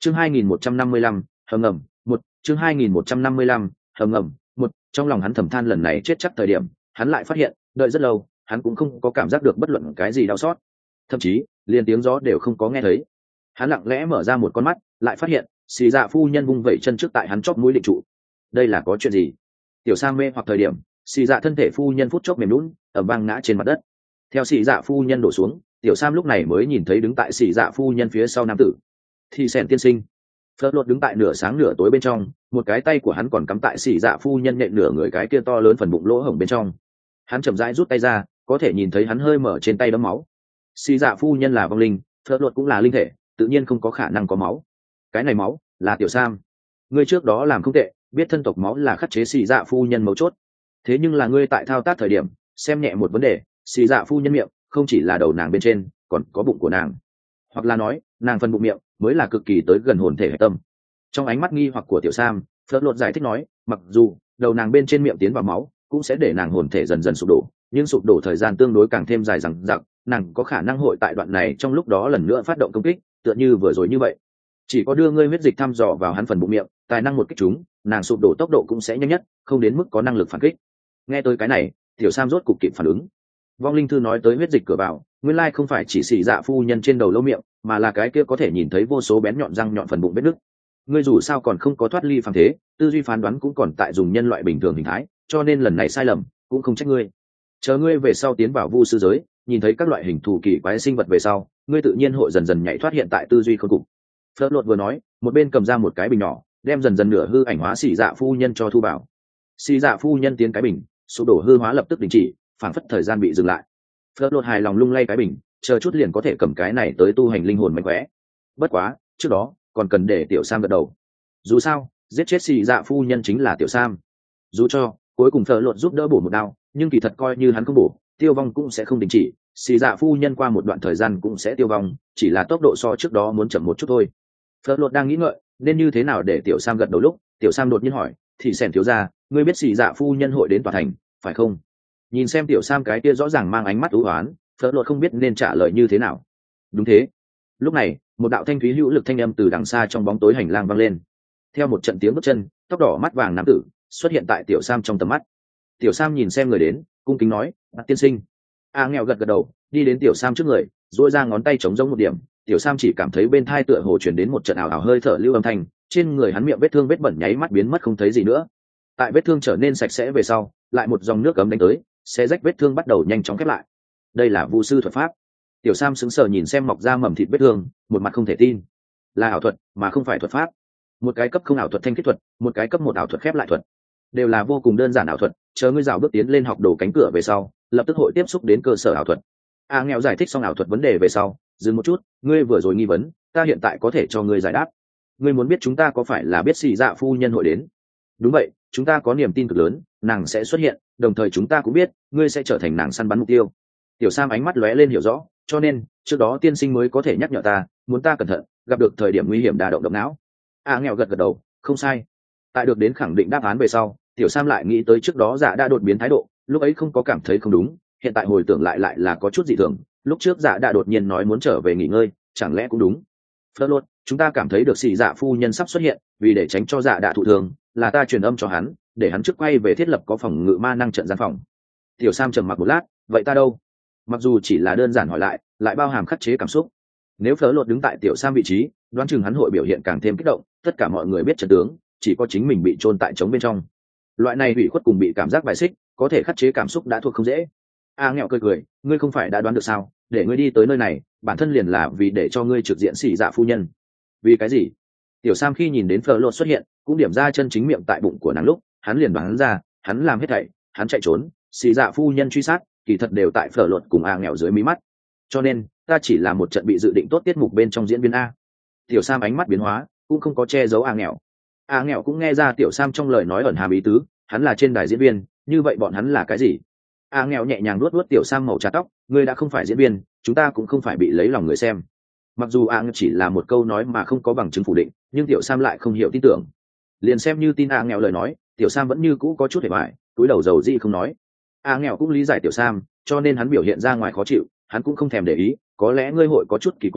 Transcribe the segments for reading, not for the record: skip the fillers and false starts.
Chương 2155, hầm ngầm, một chương 2155, hầm ngầm, một trong lòng hắn thầm than lần này chết chắc thời điểm, hắn lại phát hiện, đợi rất lâu, hắn cũng không có cảm giác được bất luận cái gì đau xót. Thậm chí, liền tiếng gió đều không có nghe thấy. Hắn lặng lẽ mở ra một con mắt, lại phát hiện, xì dạ phu nhân vung vẩy chân trước tại hắn chóp mũi định trụ. Đây là có chuyện gì? Tiểu Sam mê hoặc thời điểm, xì dạ thân thể phu nhân phút chốc mềm nhũn, ầm vang ngã trên mặt đất. Theo xì dạ phu nhân đổ xuống, Tiểu Sam lúc này mới nhìn thấy đứng tại xì dạ phu nhân phía sau nam tử. Thì Sẻn tiên sinh. Phớt lột đứng tại nửa sáng nửa tối bên trong, một cái tay của hắn còn cắm tại xì dạ phu nhân nhện nửa người cái kia to lớn phần bụng lỗ hổng bên trong. Hắn chậm rãi rút tay ra, có thể nhìn thấy hắn hơi mở trên tay đấm máu. Xì dạ phu nhân là vong linh, Phớt lột cũng là linh thể, tự nhiên không có khả năng có máu. Cái này máu là Tiểu Sam. Ngươi trước đó làm không tệ, biết thân tộc máu là khắc chế xì dạ phu nhân mấu chốt. Thế nhưng là ngươi tại thao tác thời điểm, xem nhẹ một vấn đề, xì dạ phu nhân miệng không chỉ là đầu nàng bên trên, còn có bụng của nàng. Hoặc là nói, nàng phần bụng miệng mới là cực kỳ tới gần hồn thể hệ tâm. Trong ánh mắt nghi hoặc của Tiểu Sam, Phớt lột giải thích nói, mặc dù đầu nàng bên trên miệng tiến vào máu cũng sẽ để nàng hồn thể dần dần sụp đổ, nhưng sụp đổ thời gian tương đối càng thêm dài dằng dặc, nàng có khả năng hội tại đoạn này trong lúc đó lần nữa phát động công kích, tựa như vừa rồi như vậy. Chỉ có đưa ngươi huyết dịch thăm dò vào hắn phần bụng miệng, tài năng một kích chúng, nàng sụp đổ tốc độ cũng sẽ nhanh nhất, không đến mức có năng lực phản kích. Nghe tới cái này, Tiểu Sam rốt cục kịp phản ứng. Vong linh thư nói tới huyết dịch cửa vào, nguyên lai không phải chỉ xì dạ phu nhân trên đầu lỗ miệng, mà là cái kia có thể nhìn thấy vô số bén nhọn răng nhọn phần bụng vết nứt. Ngươi dù sao còn không có thoát ly phàm thế, tư duy phán đoán cũng còn tại dùng nhân loại bình thường hình thái, cho nên lần này sai lầm cũng không trách ngươi. Chờ ngươi về sau tiến vào vu sư giới, nhìn thấy các loại hình thù kỳ quái sinh vật về sau, ngươi tự nhiên hội dần dần nhảy thoát hiện tại tư duy khôn cục. Phớt lột vừa nói, một bên cầm ra một cái bình nhỏ, đem dần dần nửa hư ảnh hóa xì dạ phu nhân cho thu vào. Xì dạ phu nhân tiến cái bình, sụp đổ hư hóa lập tức đình chỉ, phảng phất thời gian bị dừng lại. Phớt lột hài lòng lung lay cái bình, chờ chút liền có thể cầm cái này tới tu hành linh hồn mạnh khỏe. Bất quá, trước đó còn cần để Tiểu Sam gật đầu. Dù sao, giết chết xì dạ phu nhân chính là Tiểu Sam. Dù cho cuối cùng Phớt lột giúp đỡ bổ một đao, nhưng kỳ thật coi như hắn không bổ, tiêu vong cũng sẽ không đình chỉ. Xì dạ phu nhân qua một đoạn thời gian cũng sẽ tiêu vong, chỉ là tốc độ so trước đó muốn chậm một chút thôi. Phớt lột đang nghĩ ngợi nên như thế nào để Tiểu Sam gật đầu lúc, Tiểu Sam đột nhiên hỏi, thì Sẻn thiếu gia, ngươi biết xì dạ phu nhân hội đến tòa thành, phải không? Nhìn xem Tiểu Sam cái kia rõ ràng mang ánh mắt u hoán, Phớt lột không biết nên trả lời như thế nào. Đúng thế. Lúc này, một đạo thanh thúy hữu lực thanh âm từ đằng xa trong bóng tối hành lang vang lên. Theo một trận tiếng bước chân, tóc đỏ mắt vàng nam tử xuất hiện tại Tiểu Sam trong tầm mắt. Tiểu Sam nhìn xem người đến, cung kính nói, "Bác tiên sinh." Nghèo gật gật đầu, đi đến Tiểu Sam trước người, duỗi ra ngón tay chống giống một điểm. Tiểu Sam chỉ cảm thấy bên thai tựa hồ truyền đến một trận ảo ảo hơi thở lưu âm thanh, trên người hắn miệng vết thương vết bẩn nháy mắt biến mất không thấy gì nữa. Tại vết thương trở nên sạch sẽ về sau, lại một dòng nước cấm đánh tới, xé rách vết thương bắt đầu nhanh chóng khép lại. Đây là vu sư thuật pháp. Tiểu Sam sững sờ nhìn xem mọc ra mầm thịt vết thương, một mặt không thể tin. Là ảo thuật mà không phải thuật pháp. Một cái cấp không ảo thuật thanh kết thuật, một cái cấp một ảo thuật khép lại thuật, đều là vô cùng đơn giản ảo thuật. Chờ ngươi rào bước tiến lên học đồ cánh cửa về sau, lập tức hội tiếp xúc đến cơ sở ảo thuật. Nghèo giải thích xong ảo thuật vấn đề về sau, dừng một chút, ngươi vừa rồi nghi vấn, ta hiện tại có thể cho ngươi giải đáp. Ngươi muốn biết chúng ta có phải là biết xì dạ phu nhân hội đến? Đúng vậy, chúng ta có niềm tin cực lớn, nàng sẽ xuất hiện, đồng thời chúng ta cũng biết, ngươi sẽ trở thành nàng săn bắn mục tiêu. Tiểu Sam ánh mắt lóe lên hiểu rõ, cho nên trước đó tiên sinh mới có thể nhắc nhở ta, muốn ta cẩn thận, gặp được thời điểm nguy hiểm đả động động não. Nghèo gật gật đầu, không sai. Tại được đến khẳng định đáp án về sau, Tiểu Sam lại nghĩ tới trước đó Dạ đã đột biến thái độ, lúc ấy không có cảm thấy không đúng, hiện tại hồi tưởng lại là có chút dị thường. Lúc trước Dạ đã đột nhiên nói muốn trở về nghỉ ngơi, chẳng lẽ cũng đúng? Phớt lột, chúng ta cảm thấy được xì dạ phu nhân sắp xuất hiện, vì để tránh cho Dạ đã thụ thường, là ta truyền âm cho hắn, để hắn trước quay về thiết lập có phòng ngự ma năng trận gian phòng. Tiểu Sam trầm mặc một lát, vậy ta đâu? Mặc dù chỉ là đơn giản hỏi lại bao hàm khắc chế cảm xúc. Nếu Phớt lột đứng tại Tiểu Sam vị trí, đoán chừng hắn hội biểu hiện càng thêm kích động. Tất cả mọi người biết trận tướng, chỉ có chính mình bị chôn tại trống bên trong. Loại này hủy khuất cùng bị cảm giác bài xích, có thể khắc chế cảm xúc đã thuộc không dễ. Nghèo cười, ngươi không phải đã đoán được sao? Để ngươi đi tới nơi này, bản thân liền là vì để cho ngươi trực diện xì dạ phu nhân. Vì cái gì? Tiểu Sam khi nhìn đến Phớt lột xuất hiện, cũng điểm ra chân chính miệng tại bụng của nàng lúc, hắn liền đoán ra, hắn làm hết thảy, hắn chạy trốn, xì dạ phu nhân truy sát, kỳ thật đều tại Phớt lột cùng nghèo dưới mí mắt. Cho nên, ta chỉ là một trận bị dự định tốt tiết mục bên trong diễn viên a. Tiểu Sam ánh mắt biến hóa, cũng không có che giấu nghèo. Nghèo cũng nghe ra Tiểu Sam trong lời nói ẩn hàm ý tứ, hắn là trên đài diễn viên, như vậy bọn hắn là cái gì? Nghèo nhẹ nhàng luốt Tiểu Sam màu trà tóc, ngươi đã không phải diễn viên, chúng ta cũng không phải bị lấy lòng người xem. Mặc dù chỉ là một câu nói mà không có bằng chứng phủ định, nhưng Tiểu Sam lại không hiểu tin tưởng. Liền xem như tin nghèo lời nói, Tiểu Sam vẫn như cũ có chút hề bại, túi đầu dầu gì không nói. Nghèo cũng lý giải Tiểu Sam, cho nên hắn biểu hiện ra ngoài khó chịu, hắn cũng không thèm để ý, có lẽ ngươi hội có chút kỳ quái,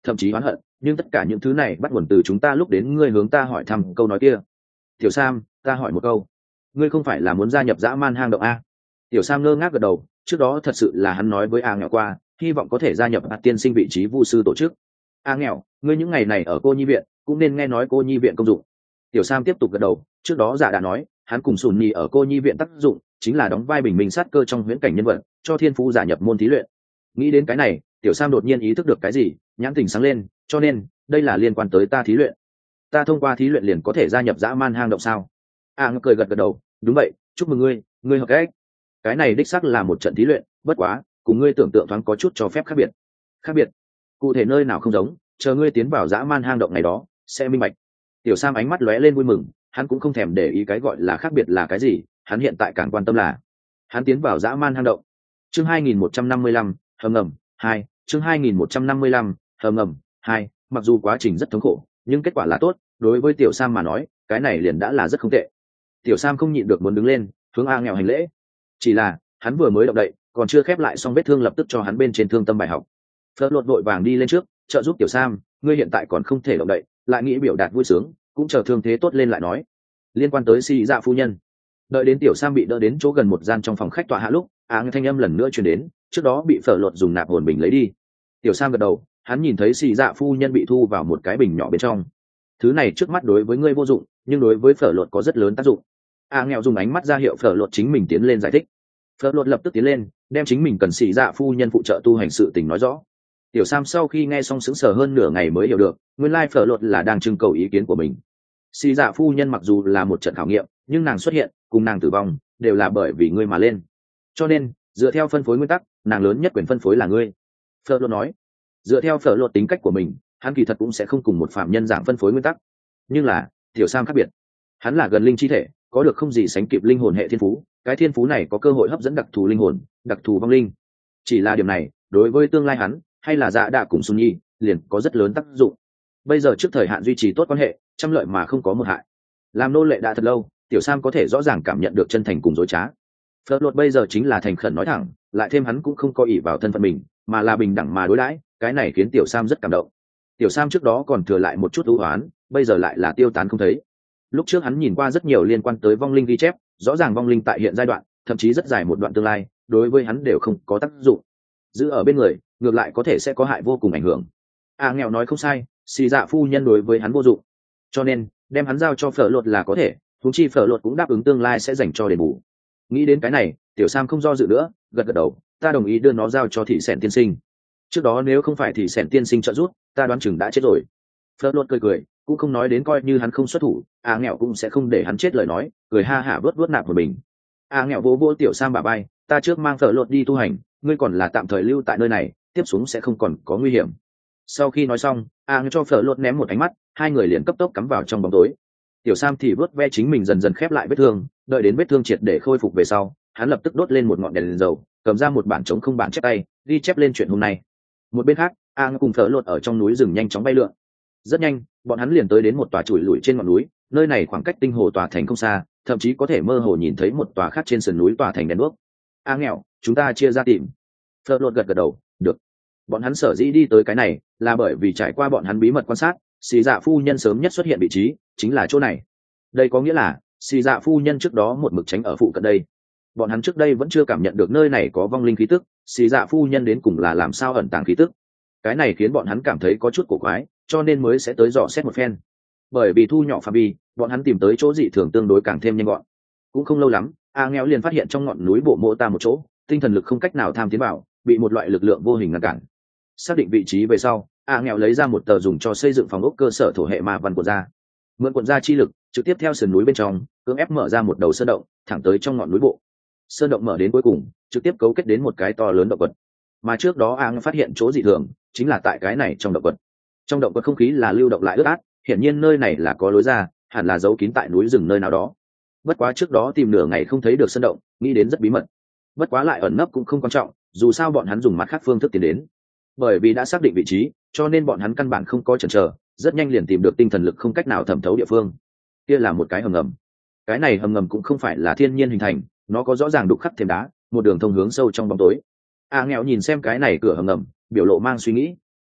thậm chí oán hận, nhưng tất cả những thứ này bắt nguồn từ chúng ta lúc đến ngươi hướng ta hỏi thăm câu nói kia. Tiểu Sam, ta hỏi một câu, ngươi không phải là muốn gia nhập dã man hang động a? Tiểu Sam ngơ ngác gật đầu, trước đó thật sự là hắn nói với A Nghèo qua, hy vọng có thể gia nhập hạt tiên sinh vị trí vu sư tổ chức. A Nghèo, ngươi những ngày này ở cô nhi viện cũng nên nghe nói cô nhi viện công dụng. Tiểu Sam tiếp tục gật đầu, trước đó giả đã nói hắn cùng Sùn Nhi ở cô nhi viện tác dụng chính là đóng vai bình minh sát cơ trong huyễn cảnh nhân vật, cho thiên phú giả nhập môn thí luyện. Nghĩ đến cái này, Tiểu Sam đột nhiên ý thức được cái gì, nhãn tình sáng lên, cho nên đây là liên quan tới ta thí luyện. Ta thông qua thí luyện liền có thể gia nhập dã man hang động sao? A Ngọc cười gật gật đầu, đúng vậy, chúc mừng ngươi, ngươi hợp cách. Cái này đích xác là một trận thí luyện, bất quá cùng ngươi tưởng tượng thoáng có chút cho phép khác biệt. Khác biệt? Cụ thể nơi nào không giống, chờ ngươi tiến vào dã man hang động ngày đó sẽ minh bạch. Tiểu Sam ánh mắt lóe lên vui mừng, hắn cũng không thèm để ý cái gọi là khác biệt là cái gì, hắn hiện tại càng quan tâm là hắn tiến vào dã man hang động. Chương 2155, hầm ngầm 2, chương 2155, hầm ngầm 2, mặc dù quá trình rất thống khổ, nhưng kết quả là tốt, đối với Tiểu Sam mà nói, cái này liền đã là rất không tệ. Tiểu Sam không nhịn được muốn đứng lên, hướng A Nghèo hành lễ. Chỉ là, hắn vừa mới động đậy, còn chưa khép lại xong vết thương lập tức cho hắn bên trên thương tâm bài học. Phớt lột vội vàng đi lên trước, trợ giúp Tiểu Sam, ngươi hiện tại còn không thể động đậy, lại nghĩ biểu đạt vui sướng, cũng chờ thương thế tốt lên lại nói. Liên quan tới Si Dạ phu nhân, đợi đến Tiểu Sam bị đỡ đến chỗ gần một gian trong phòng khách tọa hạ lúc, áng thanh âm lần nữa truyền đến, trước đó bị Phở lột dùng nạp hồn bình lấy đi. Tiểu Sam gật đầu, hắn nhìn thấy Si Dạ phu nhân bị thu vào một cái bình nhỏ bên trong. Thứ này trước mắt đối với ngươi vô dụng, nhưng đối với Phở lột có rất lớn tác dụng. Nghèo dùng ánh mắt ra hiệu Phở lột chính mình tiến lên giải thích. Phở lột lập tức tiến lên, đem chính mình cần Si Dạ phu nhân phụ trợ tu hành sự tình nói rõ. Tiểu Sam sau khi nghe xong sững sờ hơn nửa ngày mới hiểu được, nguyên lai Phở lột là đang trưng cầu ý kiến của mình. Si Dạ phu nhân mặc dù là một trận khảo nghiệm, nhưng nàng xuất hiện cùng nàng tử vong đều là bởi vì ngươi mà lên, cho nên dựa theo phân phối nguyên tắc, nàng lớn nhất quyền phân phối là ngươi. Phở lột nói, dựa theo Phở lột tính cách của mình, hắn kỳ thật cũng sẽ không cùng một phạm nhân giảng phân phối nguyên tắc, nhưng là Tiểu Sam khác biệt, hắn là gần linh chi thể, có được không gì sánh kịp linh hồn hệ thiên phú, cái thiên phú này có cơ hội hấp dẫn đặc thù linh hồn, đặc thù vong linh. Chỉ là điểm này đối với tương lai hắn hay là Dạ Đạ cùng Sun Nhi liền có rất lớn tác dụng. Bây giờ trước thời hạn duy trì tốt quan hệ, trăm lợi mà không có một hại. Làm nô lệ đã thật lâu, Tiểu Sam có thể rõ ràng cảm nhận được chân thành cùng dối trá. Phớt lột bây giờ chính là thành khẩn nói thẳng, lại thêm hắn cũng không có ỷ vào thân phận mình, mà là bình đẳng mà đối đãi, cái này khiến Tiểu Sam rất cảm động. Tiểu Sam trước đó còn thừa lại một chút ưu oán, bây giờ lại là tiêu tán không thấy. Lúc trước hắn nhìn qua rất nhiều liên quan tới vong linh ghi chép, rõ ràng vong linh tại hiện giai đoạn, thậm chí rất dài một đoạn tương lai, đối với hắn đều không có tác dụng. Giữ ở bên người, ngược lại có thể sẽ có hại vô cùng ảnh hưởng. Nghèo nói không sai, Si Dạ phu nhân đối với hắn vô dụng, cho nên đem hắn giao cho Phở lột là có thể, thúng chi Phở lột cũng đáp ứng tương lai sẽ dành cho đền bù. Nghĩ đến cái này, Tiểu Sam không do dự nữa, gật gật đầu, ta đồng ý đưa nó giao cho thị sẻn tiên sinh. Trước đó nếu không phải thị sẻn tiên sinh trợ giúp, ta đoán chừng đã chết rồi. Phở lột cười cười, cũng không nói đến coi như hắn không xuất thủ, nghèo cũng sẽ không để hắn chết lời nói, cười ha hả vớt nạp của mình. Nghèo vỗ vỗ Tiểu Sam bả vai, ta trước mang Phở lột đi tu hành, ngươi còn là tạm thời lưu tại nơi này, tiếp xuống sẽ không còn có nguy hiểm. Sau khi nói xong, cho Phở lột ném một ánh mắt, hai người liền cấp tốc cắm vào trong bóng tối. Tiểu Sam thì vớt ve chính mình dần dần khép lại vết thương, đợi đến vết thương triệt để khôi phục về sau, hắn lập tức đốt lên một ngọn đèn dầu, cầm ra một bản trống không bản chép tay, ghi chép lên chuyện hôm nay. Một bên khác, cùng Phở lột ở trong núi rừng nhanh chóng bay lượn. Rất nhanh, bọn hắn liền tới đến một tòa chùi lủi trên ngọn núi, nơi này khoảng cách tinh hồ tòa thành không xa, thậm chí có thể mơ hồ nhìn thấy một tòa khác trên sườn núi tòa thành đèn đuốc. Nghèo, chúng ta chia ra tìm. Phở lột gật gật đầu, được. Bọn hắn sở dĩ đi tới cái này là bởi vì trải qua bọn hắn bí mật quan sát, Si Dạ phu nhân sớm nhất xuất hiện vị trí chính là chỗ này. Đây có nghĩa là Si Dạ phu nhân trước đó một mực tránh ở phụ cận đây. Bọn hắn trước đây vẫn chưa cảm nhận được nơi này có vong linh khí tức, Si Dạ phu nhân đến cùng là làm sao ẩn tàng khí tức. Cái này khiến bọn hắn cảm thấy có chút cổ quái, cho nên mới sẽ tới dò xét một phen. Bởi vì thu nhỏ phạm vi, bọn hắn tìm tới chỗ dị thường tương đối càng thêm nhanh gọn. Cũng không lâu lắm, nghèo liền phát hiện trong ngọn núi bộ mộ ta một chỗ, tinh thần lực không cách nào tham tiến vào, bị một loại lực lượng vô hình ngăn cản. Xác định vị trí về sau, nghèo lấy ra một tờ dùng cho xây dựng phòng ốc cơ sở thổ hệ ma văn cuộn ra, mượn cuộn ra chi lực trực tiếp theo sườn núi bên trong cưỡng ép mở ra một đầu sơn động thẳng tới trong ngọn núi bộ. Sơn động mở đến cuối cùng trực tiếp cấu kết đến một cái to lớn động vật, mà trước đó phát hiện chỗ dị thường chính là tại cái này trong động vật. Trong động vật không khí là lưu động lại ướt át, hiển nhiên nơi này là có lối ra, hẳn là giấu kín tại núi rừng nơi nào đó. Bất quá trước đó tìm nửa ngày không thấy được sơn động, nghĩ đến rất bí mật. Bất quá lại ẩn nấp cũng không quan trọng, dù sao bọn hắn dùng mặt khác phương thức tiến đến. Bởi vì đã xác định vị trí, cho nên bọn hắn căn bản không có chần chờ, rất nhanh liền tìm được tinh thần lực không cách nào thẩm thấu địa phương. Kia là một cái hầm ngầm. Cái này hầm ngầm cũng không phải là thiên nhiên hình thành, nó có rõ ràng đục khắc thêm đá, một đường thông hướng sâu trong bóng tối. Nghèo nhìn xem cái này cửa hầm ngầm, biểu lộ mang suy nghĩ.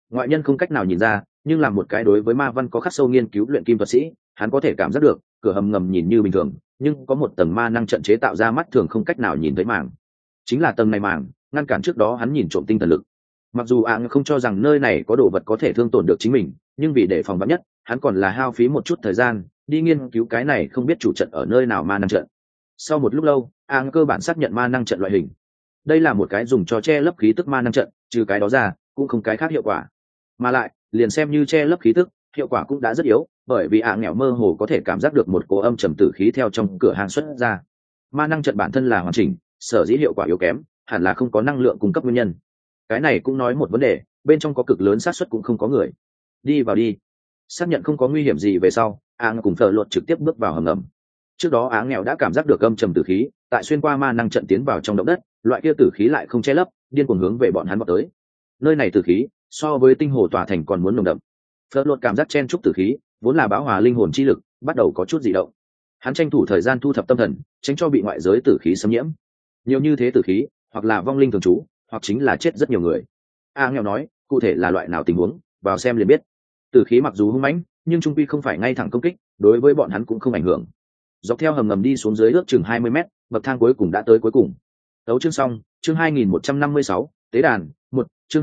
ngoại nhân không cách nào nhìn ra, nhưng là một cái đối với ma văn có khắc sâu nghiên cứu luyện kim thuật sĩ, hắn có thể cảm giác được cửa hầm ngầm nhìn như bình thường, nhưng có một tầng ma năng trận chế tạo ra mắt thường không cách nào nhìn thấy màng. Chính là tầng này màng ngăn cản trước đó hắn nhìn trộm tinh thần lực. Mặc dù không cho rằng nơi này có đồ vật có thể thương tổn được chính mình, nhưng vì để phòng vắn nhất, hắn còn là hao phí một chút thời gian đi nghiên cứu cái này không biết chủ trận ở nơi nào ma năng trận. Sau một lúc lâu, cơ bản xác nhận ma năng trận loại hình. Đây là một cái dùng cho che lấp khí tức ma năng trận, trừ cái đó ra cũng không cái khác hiệu quả. Mà lại liền xem như che lấp khí tức, hiệu quả cũng đã rất yếu, bởi vì nghèo mơ hồ có thể cảm giác được một cỗ âm trầm tử khí theo trong cửa hàng xuất ra. Ma năng trận bản thân là hoàn chỉnh, sở dĩ hiệu quả yếu kém hẳn là không có năng lượng cung cấp nguyên nhân. Cái này cũng nói một vấn đề, bên trong có cực lớn xác suất cũng không có người. Đi vào đi. Xác nhận không có nguy hiểm gì về sau, cùng Phở Lột trực tiếp bước vào hầm ngầm. Trước đó nghèo đã cảm giác được âm trầm tử khí, tại xuyên qua ma năng trận tiến vào trong động đất, loại kia tử khí lại không che lấp, điên cuồng hướng về bọn hắn vọt tới. Nơi này tử khí so với tinh hồ tỏa thành còn muốn nồng đậm. Phở Lột cảm giác chen chúc tử khí, vốn là bão hòa linh hồn chi lực, bắt đầu có chút dị động. Hắn tranh thủ thời gian thu thập tâm thần, tránh cho bị ngoại giới tử khí xâm nhiễm. Nhiều như thế tử khí, hoặc là vong linh thường trú, hoặc chính là chết rất nhiều người. Nghèo nói, cụ thể là loại nào tình huống, vào xem liền biết. Tử khí mặc dù hung mãnh, nhưng trung quy không phải ngay thẳng công kích, đối với bọn hắn cũng không ảnh hưởng. Dọc theo hầm ngầm đi xuống dưới ước chừng 20 mét, bậc thang cuối cùng đã tới cuối cùng. Đấu chương xong, chương 2156, tế đàn, 1, chương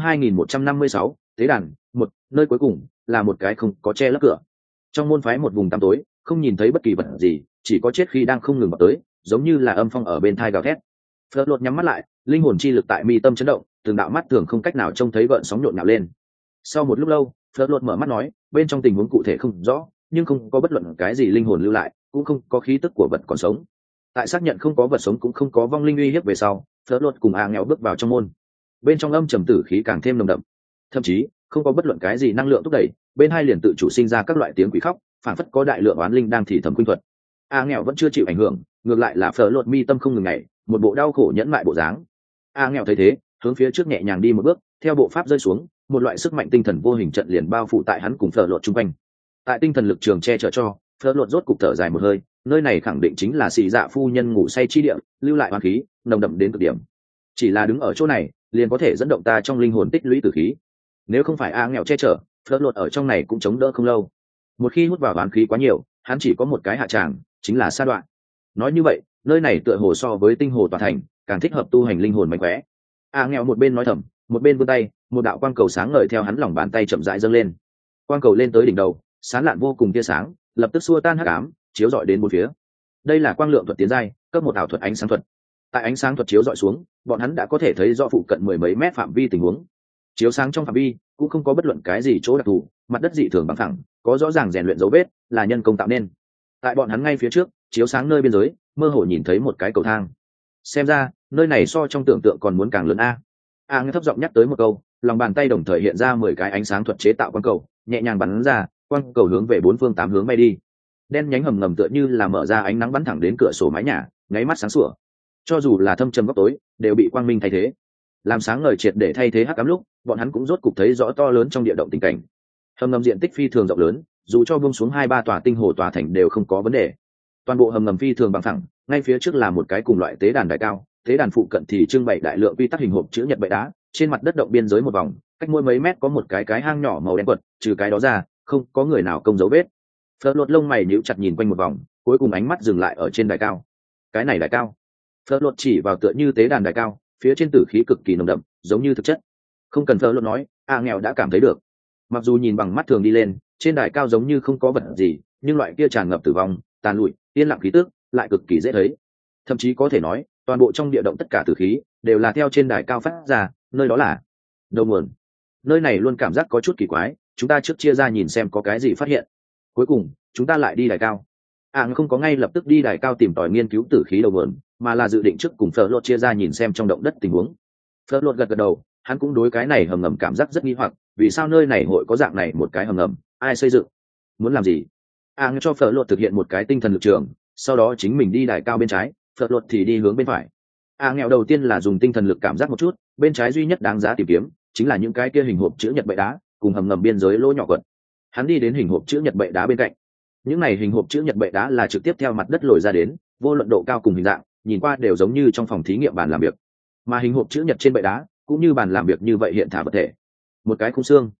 2156, tế đàn, 1, nơi cuối cùng là một cái không có che lấp cửa. Trong môn phái một vùng tăm tối, không nhìn thấy bất kỳ vật gì, chỉ có chết khi đang không ngừng bật tới, giống như là âm phong ở bên thai gào thét. Phở Lột nhắm mắt lại, linh hồn chi lực tại mi tâm chấn động, từng đạo mắt thường không cách nào trông thấy gợn sóng nhộn nhạo lên. Sau một lúc lâu, Phở Lột mở mắt nói, bên trong tình huống cụ thể không rõ, nhưng không có bất luận cái gì linh hồn lưu lại, cũng không có khí tức của vật còn sống. Tại xác nhận không có vật sống cũng không có vong linh uy hiếp về sau, Phở Lột cùng nghèo bước vào trong môn. Bên trong âm trầm tử khí càng thêm nồng đậm, thậm chí không có bất luận cái gì năng lượng thúc đẩy, bên hai liền tự chủ sinh ra các loại tiếng quỷ khóc, phản phất có đại lượng oán linh đang thì thầm quynh thuật. Nghèo vẫn chưa chịu ảnh hưởng, ngược lại là Phở Lột mi tâm không ngừng ngày, một bộ đau khổ nhẫn mại bộ dáng. Nghèo thấy thế, hướng phía trước nhẹ nhàng đi một bước, theo bộ pháp rơi xuống, một loại sức mạnh tinh thần vô hình trận liền bao phủ tại hắn cùng Phở Lột chung quanh. Tại tinh thần lực trường che chở cho, Phở Lột rốt cục thở dài một hơi, nơi này khẳng định chính là xì dạ phu nhân ngủ say chi địa, lưu lại oán khí nồng đậm đến cực điểm. Chỉ là đứng ở chỗ này, liền có thể dẫn động ta trong linh hồn tích lũy tử khí. Nếu không phải nghèo che chở, Phở Lột ở trong này cũng chống đỡ không lâu. Một khi hút vào oán khí quá nhiều, hắn chỉ có một cái hạ tràng, chính là sa đoạn. Nói như vậy, nơi này tựa hồ so với tinh hồ tòa thành càng thích hợp tu hành linh hồn mạnh khỏe. Nghèo một bên nói thầm, một bên vươn tay, một đạo quang cầu sáng ngời theo hắn lòng bàn tay chậm rãi dâng lên. Quang cầu lên tới đỉnh đầu, sáng lạn vô cùng tia sáng, lập tức xua tan hắc ám, chiếu rọi đến bốn phía. Đây là quang lượng thuật tiến giai, cấp một ảo thuật ánh sáng thuật. Tại ánh sáng thuật chiếu rọi xuống, bọn hắn đã có thể thấy rõ phụ cận mười mấy mét phạm vi tình huống. Chiếu sáng trong phạm vi cũng không có bất luận cái gì chỗ đặc thù, mặt đất dị thường bằng phẳng, có rõ ràng rèn luyện dấu vết, là nhân công tạo nên. Tại bọn hắn ngay phía trước, chiếu sáng nơi biên giới, mơ hồ nhìn thấy một cái cầu thang. Xem ra nơi này so trong tưởng tượng còn muốn càng lớn nghe thấp giọng nhắc tới một câu, lòng bàn tay đồng thời hiện ra 10 cái ánh sáng thuật chế tạo quang cầu, nhẹ nhàng bắn ra, quang cầu hướng về bốn phương tám hướng bay đi. Đen nhánh hầm ngầm tựa như là mở ra ánh nắng bắn thẳng đến cửa sổ mái nhà, nháy mắt sáng sủa. Cho dù là thâm trầm góc tối, đều bị quang minh thay thế. Làm sáng ngời triệt để thay thế hắc ám lúc, bọn hắn cũng rốt cục thấy rõ to lớn trong địa động tình cảnh. Hầm ngầm diện tích phi thường rộng lớn, dù cho buông xuống 2-3 tòa tinh hồ tòa thành đều không có vấn đề. Toàn bộ hầm ngầm phi thường bằng phẳng, ngay phía trước là một cái cùng loại tế đàn đại cao, tế đàn phụ cận thì trưng bày đại lượng quy tắc hình hộp chữ nhật bệ đá, trên mặt đất động biên giới một vòng, cách mỗi mấy mét có một cái hang nhỏ màu đen quật, trừ cái đó ra, không có người nào công dấu vết. Phở Lột lông mày nhíu chặt nhìn quanh một vòng, cuối cùng ánh mắt dừng lại ở trên đài cao. Cái này đài cao. Phở Lột chỉ vào tựa như tế đàn đài cao, phía trên tử khí cực kỳ nồng đậm, giống như thực chất. Không cần Phở Lột nói, nghèo đã cảm thấy được. Mặc dù nhìn bằng mắt thường đi lên, trên đài cao giống như không có vật gì, nhưng loại kia tràn ngập tử vong, tàn lụi, yên lặng khí tức, lại cực kỳ dễ thấy. Thậm chí có thể nói, toàn bộ trong địa động tất cả tử khí đều là theo trên đài cao phát ra, nơi đó là đầu nguồn. Nơi này luôn cảm giác có chút kỳ quái, chúng ta trước chia ra nhìn xem có cái gì phát hiện. Cuối cùng, chúng ta lại đi đài cao. Không có ngay lập tức đi đài cao tìm tòi nghiên cứu tử khí đầu nguồn, mà là dự định trước cùng Phở Lột chia ra nhìn xem trong động đất tình huống. Phở Lột gật đầu, hắn cũng đối cái này hầm ngầm cảm giác rất nghi hoặc, vì sao nơi này hội có dạng này một cái hầm ngầm, ai xây dựng, muốn làm gì? Cho Phở Lột thực hiện một cái tinh thần lực trường, sau đó chính mình đi đài cao bên trái, Phở Lột thì đi hướng bên phải. Nghèo đầu tiên là dùng tinh thần lực cảm giác một chút, bên trái duy nhất đáng giá tìm kiếm chính là những cái kia hình hộp chữ nhật bệ đá cùng hầm ngầm biên giới lỗ nhỏ quật. Hắn đi đến hình hộp chữ nhật bệ đá bên cạnh. Những này hình hộp chữ nhật bệ đá là trực tiếp theo mặt đất lồi ra đến, vô luận độ cao cùng hình dạng, nhìn qua đều giống như trong phòng thí nghiệm bàn làm việc. Mà hình hộp chữ nhật trên bệ đá cũng như bàn làm việc như vậy hiện thả vật thể. Một cái khung xương,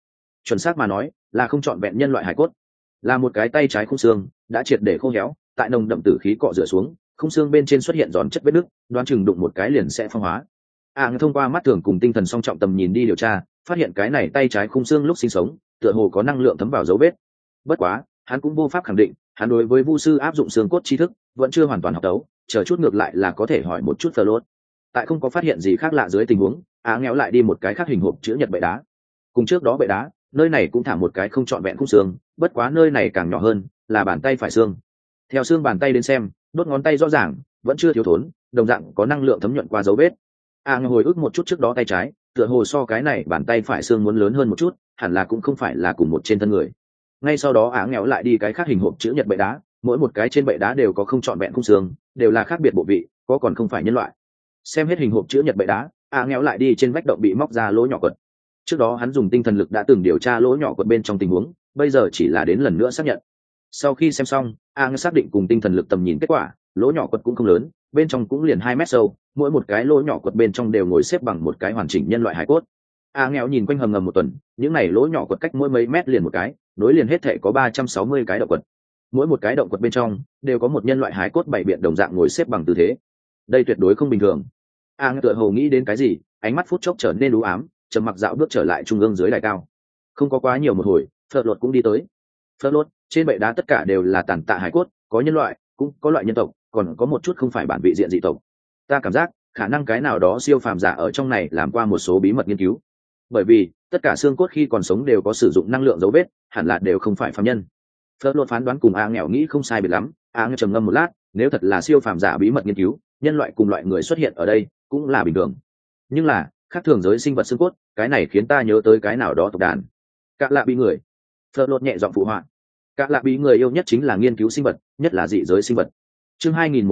chuẩn xác mà nói là không trọn vẹn nhân loại hải cốt, là một cái tay trái khung xương đã triệt để khô héo, tại nồng đậm tử khí cọ rửa xuống khung xương bên trên xuất hiện giòn chất vết nứt, đoán chừng đụng một cái liền sẽ phong hóa. Thông qua mắt thường cùng tinh thần song trọng tầm nhìn đi điều tra, phát hiện cái này tay trái khung xương lúc sinh sống tựa hồ có năng lượng thấm vào dấu vết. Bất quá hắn cũng vô pháp khẳng định, hắn đối với vu sư áp dụng xương cốt tri thức vẫn chưa hoàn toàn học tấu, chờ chút ngược lại là có thể hỏi một chút Fleur. Tại không có phát hiện gì khác lạ dưới tình huống, nghèo lại đi một cái khác hình hộp chữ nhật bệ đá. Cùng trước đó bệ đá, nơi này cũng thả một cái không trọn vẹn khung xương, bất quá nơi này càng nhỏ hơn, là bàn tay phải xương. Theo xương bàn tay đến xem, đốt ngón tay rõ ràng, vẫn chưa thiếu thốn, đồng dạng có năng lượng thấm nhuận qua dấu vết. Hồi ức một chút trước đó tay trái, tựa hồ so cái này bàn tay phải xương muốn lớn hơn một chút, hẳn là cũng không phải là cùng một trên thân người. Ngay sau đó nghèo lại đi cái khác hình hộp chữ nhật bệ đá, mỗi một cái trên bệ đá đều có không trọn vẹn khung xương, đều là khác biệt bộ vị, có còn không phải nhân loại. Xem hết hình hộp chữ nhật bệ đá, nghèo lại đi trên vách động bị móc ra lỗ nhỏ quật. Trước đó hắn dùng tinh thần lực đã từng điều tra lỗ nhỏ quật bên trong tình huống, bây giờ chỉ là đến lần nữa xác nhận. Sau khi xem xong, xác định cùng tinh thần lực tầm nhìn kết quả, lỗ nhỏ quật cũng không lớn, bên trong cũng liền 2 mét sâu, mỗi một cái lỗ nhỏ quật bên trong đều ngồi xếp bằng một cái hoàn chỉnh nhân loại hải cốt. Nghèo nhìn quanh hầm ngầm một tuần, những này lỗ nhỏ quật cách mỗi mấy mét liền một cái, nối liền hết thể có 360 cái động quật. Mỗi một cái động quật bên trong đều có một nhân loại hải cốt bảy biện đồng dạng ngồi xếp bằng tư thế. Đây tuyệt đối không bình thường. Tựa hồ nghĩ đến cái gì, ánh mắt phút chốc trở nên u ám, trầm mặc dạo bước trở lại trung ương dưới đài cao. Không có quá nhiều một hồi, Fleur cũng đi tới. Fleur, trên bệ đá tất cả đều là tàn tạ hải cốt, có nhân loại, cũng có loại nhân tộc, còn có một chút không phải bản vị diện dị tộc. Ta cảm giác khả năng cái nào đó siêu phàm giả ở trong này làm qua một số bí mật nghiên cứu, bởi vì tất cả xương cốt khi còn sống đều có sử dụng năng lượng dấu vết, hẳn là đều không phải phàm nhân. Fleur phán đoán cùng nghèo nghĩ không sai biệt lắm. Nghèo trầm ngâm một lát, nếu thật là siêu phàm giả bí mật nghiên cứu, nhân loại cùng loại người xuất hiện ở đây cũng là bình thường, nhưng là khác thường giới sinh vật xương cốt, cái này khiến ta nhớ tới cái nào đó tộc đàn. Các lạ bị người. Fleur nhẹ giọng phụ họa. Các lạ bị người yêu nhất chính là nghiên cứu sinh vật, nhất là dị giới sinh vật. Chương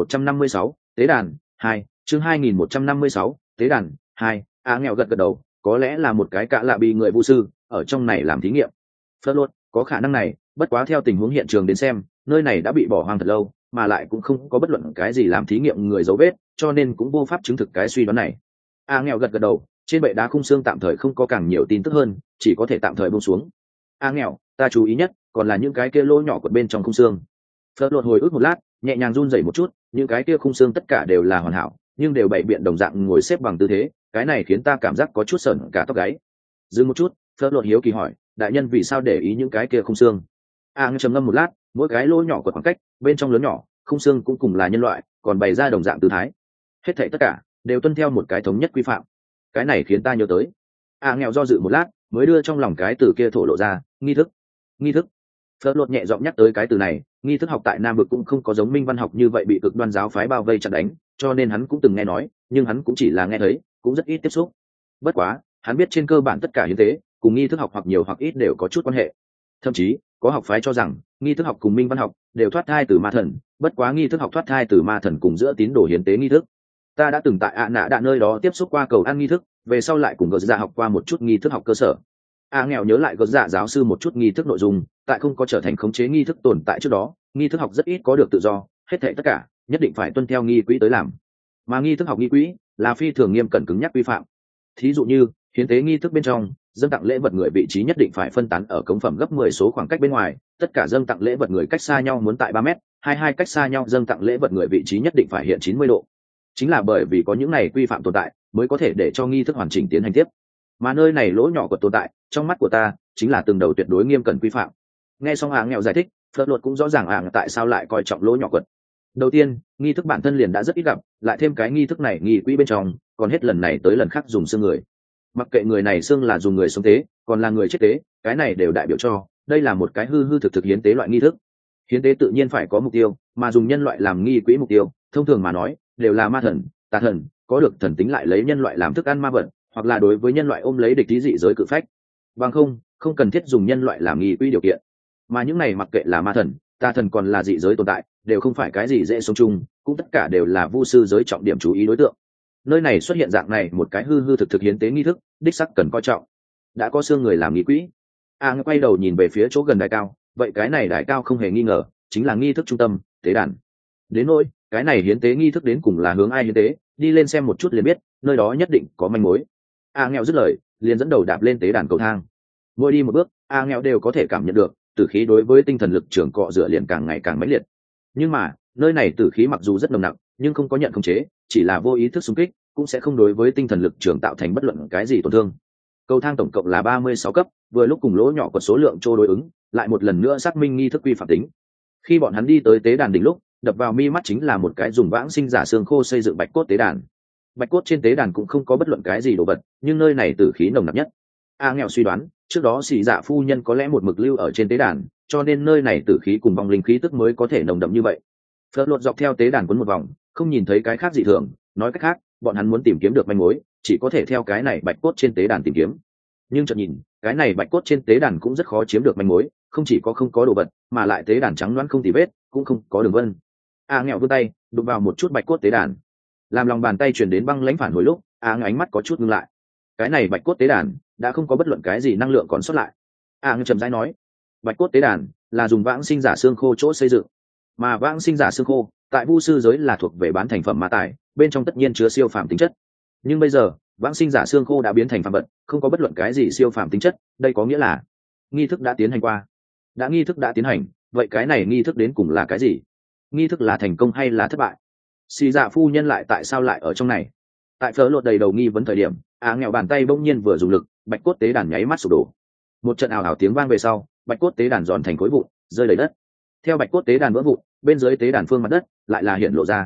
2156, tế đàn 2, chương 2156, tế đàn 2. Nghèo gật gật đầu, có lẽ là một cái cạ lạ bị người vu sư ở trong này làm thí nghiệm. Fleur, có khả năng này, bất quá theo tình huống hiện trường đến xem, nơi này đã bị bỏ hoang thật lâu, mà lại cũng không có bất luận cái gì làm thí nghiệm người dấu vết, cho nên cũng vô pháp chứng thực cái suy đoán này. Nghèo gật gật đầu, trên bệ đá khung xương tạm thời không có càng nhiều tin tức hơn, chỉ có thể tạm thời buông xuống. Nghèo, ta chú ý nhất còn là những cái kia lỗ nhỏ của bên trong khung xương. Fleur hồi ức một lát, nhẹ nhàng run rẩy một chút, những cái kia khung xương tất cả đều là hoàn hảo, nhưng đều bảy biện đồng dạng ngồi xếp bằng tư thế, cái này khiến ta cảm giác có chút sởn cả tóc gáy. Dừng một chút, Fleur hiếu kỳ hỏi, đại nhân vì sao để ý những cái kia khung xương? Trầm ngâm một lát, mỗi cái lỗ nhỏ của khoảng cách, bên trong lớn nhỏ, khung xương cũng cùng là nhân loại, còn bày ra đồng dạng tư thái. Hết thảy tất cả đều tuân theo một cái thống nhất quy phạm. Cái này khiến ta nhớ tới. Nghèo do dự một lát, mới đưa trong lòng cái từ kia thổ lộ ra, nghi thức. Nghi thức. Fleur nhẹ giọng nhắc tới cái từ này, nghi thức học tại Nam Vực cũng không có giống Minh văn học như vậy bị cực đoan giáo phái bao vây chặn đánh, cho nên hắn cũng từng nghe nói, nhưng hắn cũng chỉ là nghe thấy, cũng rất ít tiếp xúc. Bất quá, hắn biết trên cơ bản tất cả hiến tế cùng nghi thức học hoặc nhiều hoặc ít đều có chút quan hệ. Thậm chí, có học phái cho rằng nghi thức học cùng Minh văn học đều thoát thai từ ma thần, bất quá nghi thức học thoát thai từ ma thần cùng giữa tín đồ hiến tế nghi thức. Ta đã từng tại nạ đạ nơi đó tiếp xúc qua cầu ăn nghi thức, về sau lại cùng gờ dạ học qua một chút nghi thức học cơ sở. Nghèo nhớ lại gờ dạ giáo sư một chút nghi thức nội dung, tại không có trở thành khống chế nghi thức tồn tại trước đó, nghi thức học rất ít có được tự do, hết thảy tất cả nhất định phải tuân theo nghi quỹ tới làm, mà nghi thức học nghi quỹ là phi thường nghiêm cẩn cứng nhắc quy phạm. Thí dụ như hiến tế nghi thức bên trong, dâng tặng lễ vật người vị trí nhất định phải phân tán ở cống phẩm gấp 10 số khoảng cách bên ngoài, tất cả dâng tặng lễ vật người cách xa nhau muốn tại 3 mét, hai cách xa nhau dâng tặng lễ vật người vị trí nhất định phải hiện 90 độ. Chính là bởi vì có những này quy phạm tồn tại, mới có thể để cho nghi thức hoàn chỉnh tiến hành tiếp. Mà nơi này lỗ nhỏ của tồn tại, trong mắt của ta, chính là từng đầu tuyệt đối nghiêm cẩn quy phạm. Nghe xong nghèo giải thích, Fleur cũng rõ ràng tại sao lại coi trọng lỗ nhỏ quật. Đầu tiên, nghi thức bản thân liền đã rất ít gặp, lại thêm cái nghi thức này nghi quỹ bên trong, còn hết lần này tới lần khác dùng xương người. Mặc kệ người này xương là dùng người sống tế, còn là người chết tế, cái này đều đại biểu cho đây là một cái hư thực hiến tế loại nghi thức. Hiến tế tự nhiên phải có mục tiêu, mà dùng nhân loại làm nghi quỹ mục tiêu, thông thường mà nói, đều là ma thần, tà thần, có được thần tính lại lấy nhân loại làm thức ăn ma vật, hoặc là đối với nhân loại ôm lấy địch ý dị giới cự phách. Bằng không cần thiết dùng nhân loại làm nghi quỹ điều kiện. Mà những này mặc kệ là ma thần, tà thần còn là dị giới tồn tại, đều không phải cái gì dễ sống chung, cũng tất cả đều là vu sư giới trọng điểm chú ý đối tượng. Nơi này xuất hiện dạng này một cái hư thực hiến tế nghi thức, đích sắc cần coi trọng. Đã có xương người làm nghi quỹ. Quay đầu nhìn về phía chỗ gần đài cao, vậy cái này đài cao không hề nghi ngờ chính là nghi thức trung tâm, tế đàn. Đến nỗi cái này hiến tế nghi thức đến cùng là hướng ai hiến tế, đi lên xem một chút liền biết, nơi đó nhất định có manh mối. Nghèo dứt lời, liền dẫn đầu đạp lên tế đàn cầu thang. Mỗi đi một bước, a nghèo đều có thể cảm nhận được tử khí đối với tinh thần lực trường cọ rửa liền càng ngày càng mãnh liệt. Nhưng mà nơi này tử khí mặc dù rất nồng nặc nhưng không có nhận khống chế, chỉ là vô ý thức xung kích cũng sẽ không đối với tinh thần lực trường tạo thành bất luận cái gì tổn thương. Cầu thang tổng cộng là 36 cấp, vừa lúc cùng lỗ nhỏ của số lượng chỗ đối ứng, lại một lần nữa xác minh nghi thức quy phạm tính. Khi bọn hắn đi tới tế đàn đỉnh lúc, đập vào mi mắt chính là một cái dùng vãng sinh giả xương khô xây dựng bạch cốt tế đàn. Bạch cốt trên tế đàn cũng không có bất luận cái gì đồ vật, nhưng nơi này tử khí nồng nặc nhất. A nghèo suy đoán, trước đó xỉ dạ phu nhân có lẽ một mực lưu ở trên tế đàn, cho nên nơi này tử khí cùng vong linh khí tức mới có thể nồng đậm như vậy. Phớt lột dọc theo tế đàn quấn một vòng, không nhìn thấy cái khác dị thường, nói cách khác, bọn hắn muốn tìm kiếm được manh mối, chỉ có thể theo cái này bạch cốt trên tế đàn tìm kiếm. Nhưng chợt nhìn, cái này bạch cốt trên tế đàn cũng rất khó chiếm được manh mối, không chỉ có không có đồ vật, mà lại tế đàn trắng loãng không tì vết, cũng không có đường vân. A nghèo vươn tay, đụng vào một chút bạch cốt tế đàn, làm lòng bàn tay truyền đến băng lãnh phản hồi lúc, A nghèo ánh mắt có chút ngưng lại. Cái này bạch cốt tế đàn đã không có bất luận cái gì năng lượng còn sót lại. A nghèo chậm rãi nói, bạch cốt tế đàn là dùng vãng sinh giả xương khô chỗ xây dựng, mà vãng sinh giả xương khô tại vu sư giới là thuộc về bán thành phẩm ma tài, bên trong tất nhiên chứa siêu phàm tính chất. Nhưng bây giờ vãng sinh giả xương khô đã biến thành phàm vật, không có bất luận cái gì siêu phàm tính chất, đây có nghĩa là nghi thức đã tiến hành qua. Đã nghi thức đã tiến hành, vậy cái này nghi thức đến cùng là cái gì? Nghi thức là thành công hay là thất bại? Xì dạ phu nhân lại tại sao lại ở trong này? Tại phở lột đầy đầu nghi vấn thời điểm, nghèo bàn tay bỗng nhiên vừa dùng lực, bạch cốt tế đàn nháy mắt sụp đổ. Một trận ảo ảo tiếng vang về sau, bạch cốt tế đàn giòn thành khối vụn, rơi đầy đất. Theo bạch cốt tế đàn vỡ vụn, bên dưới tế đàn phương mặt đất lại là hiện lộ ra.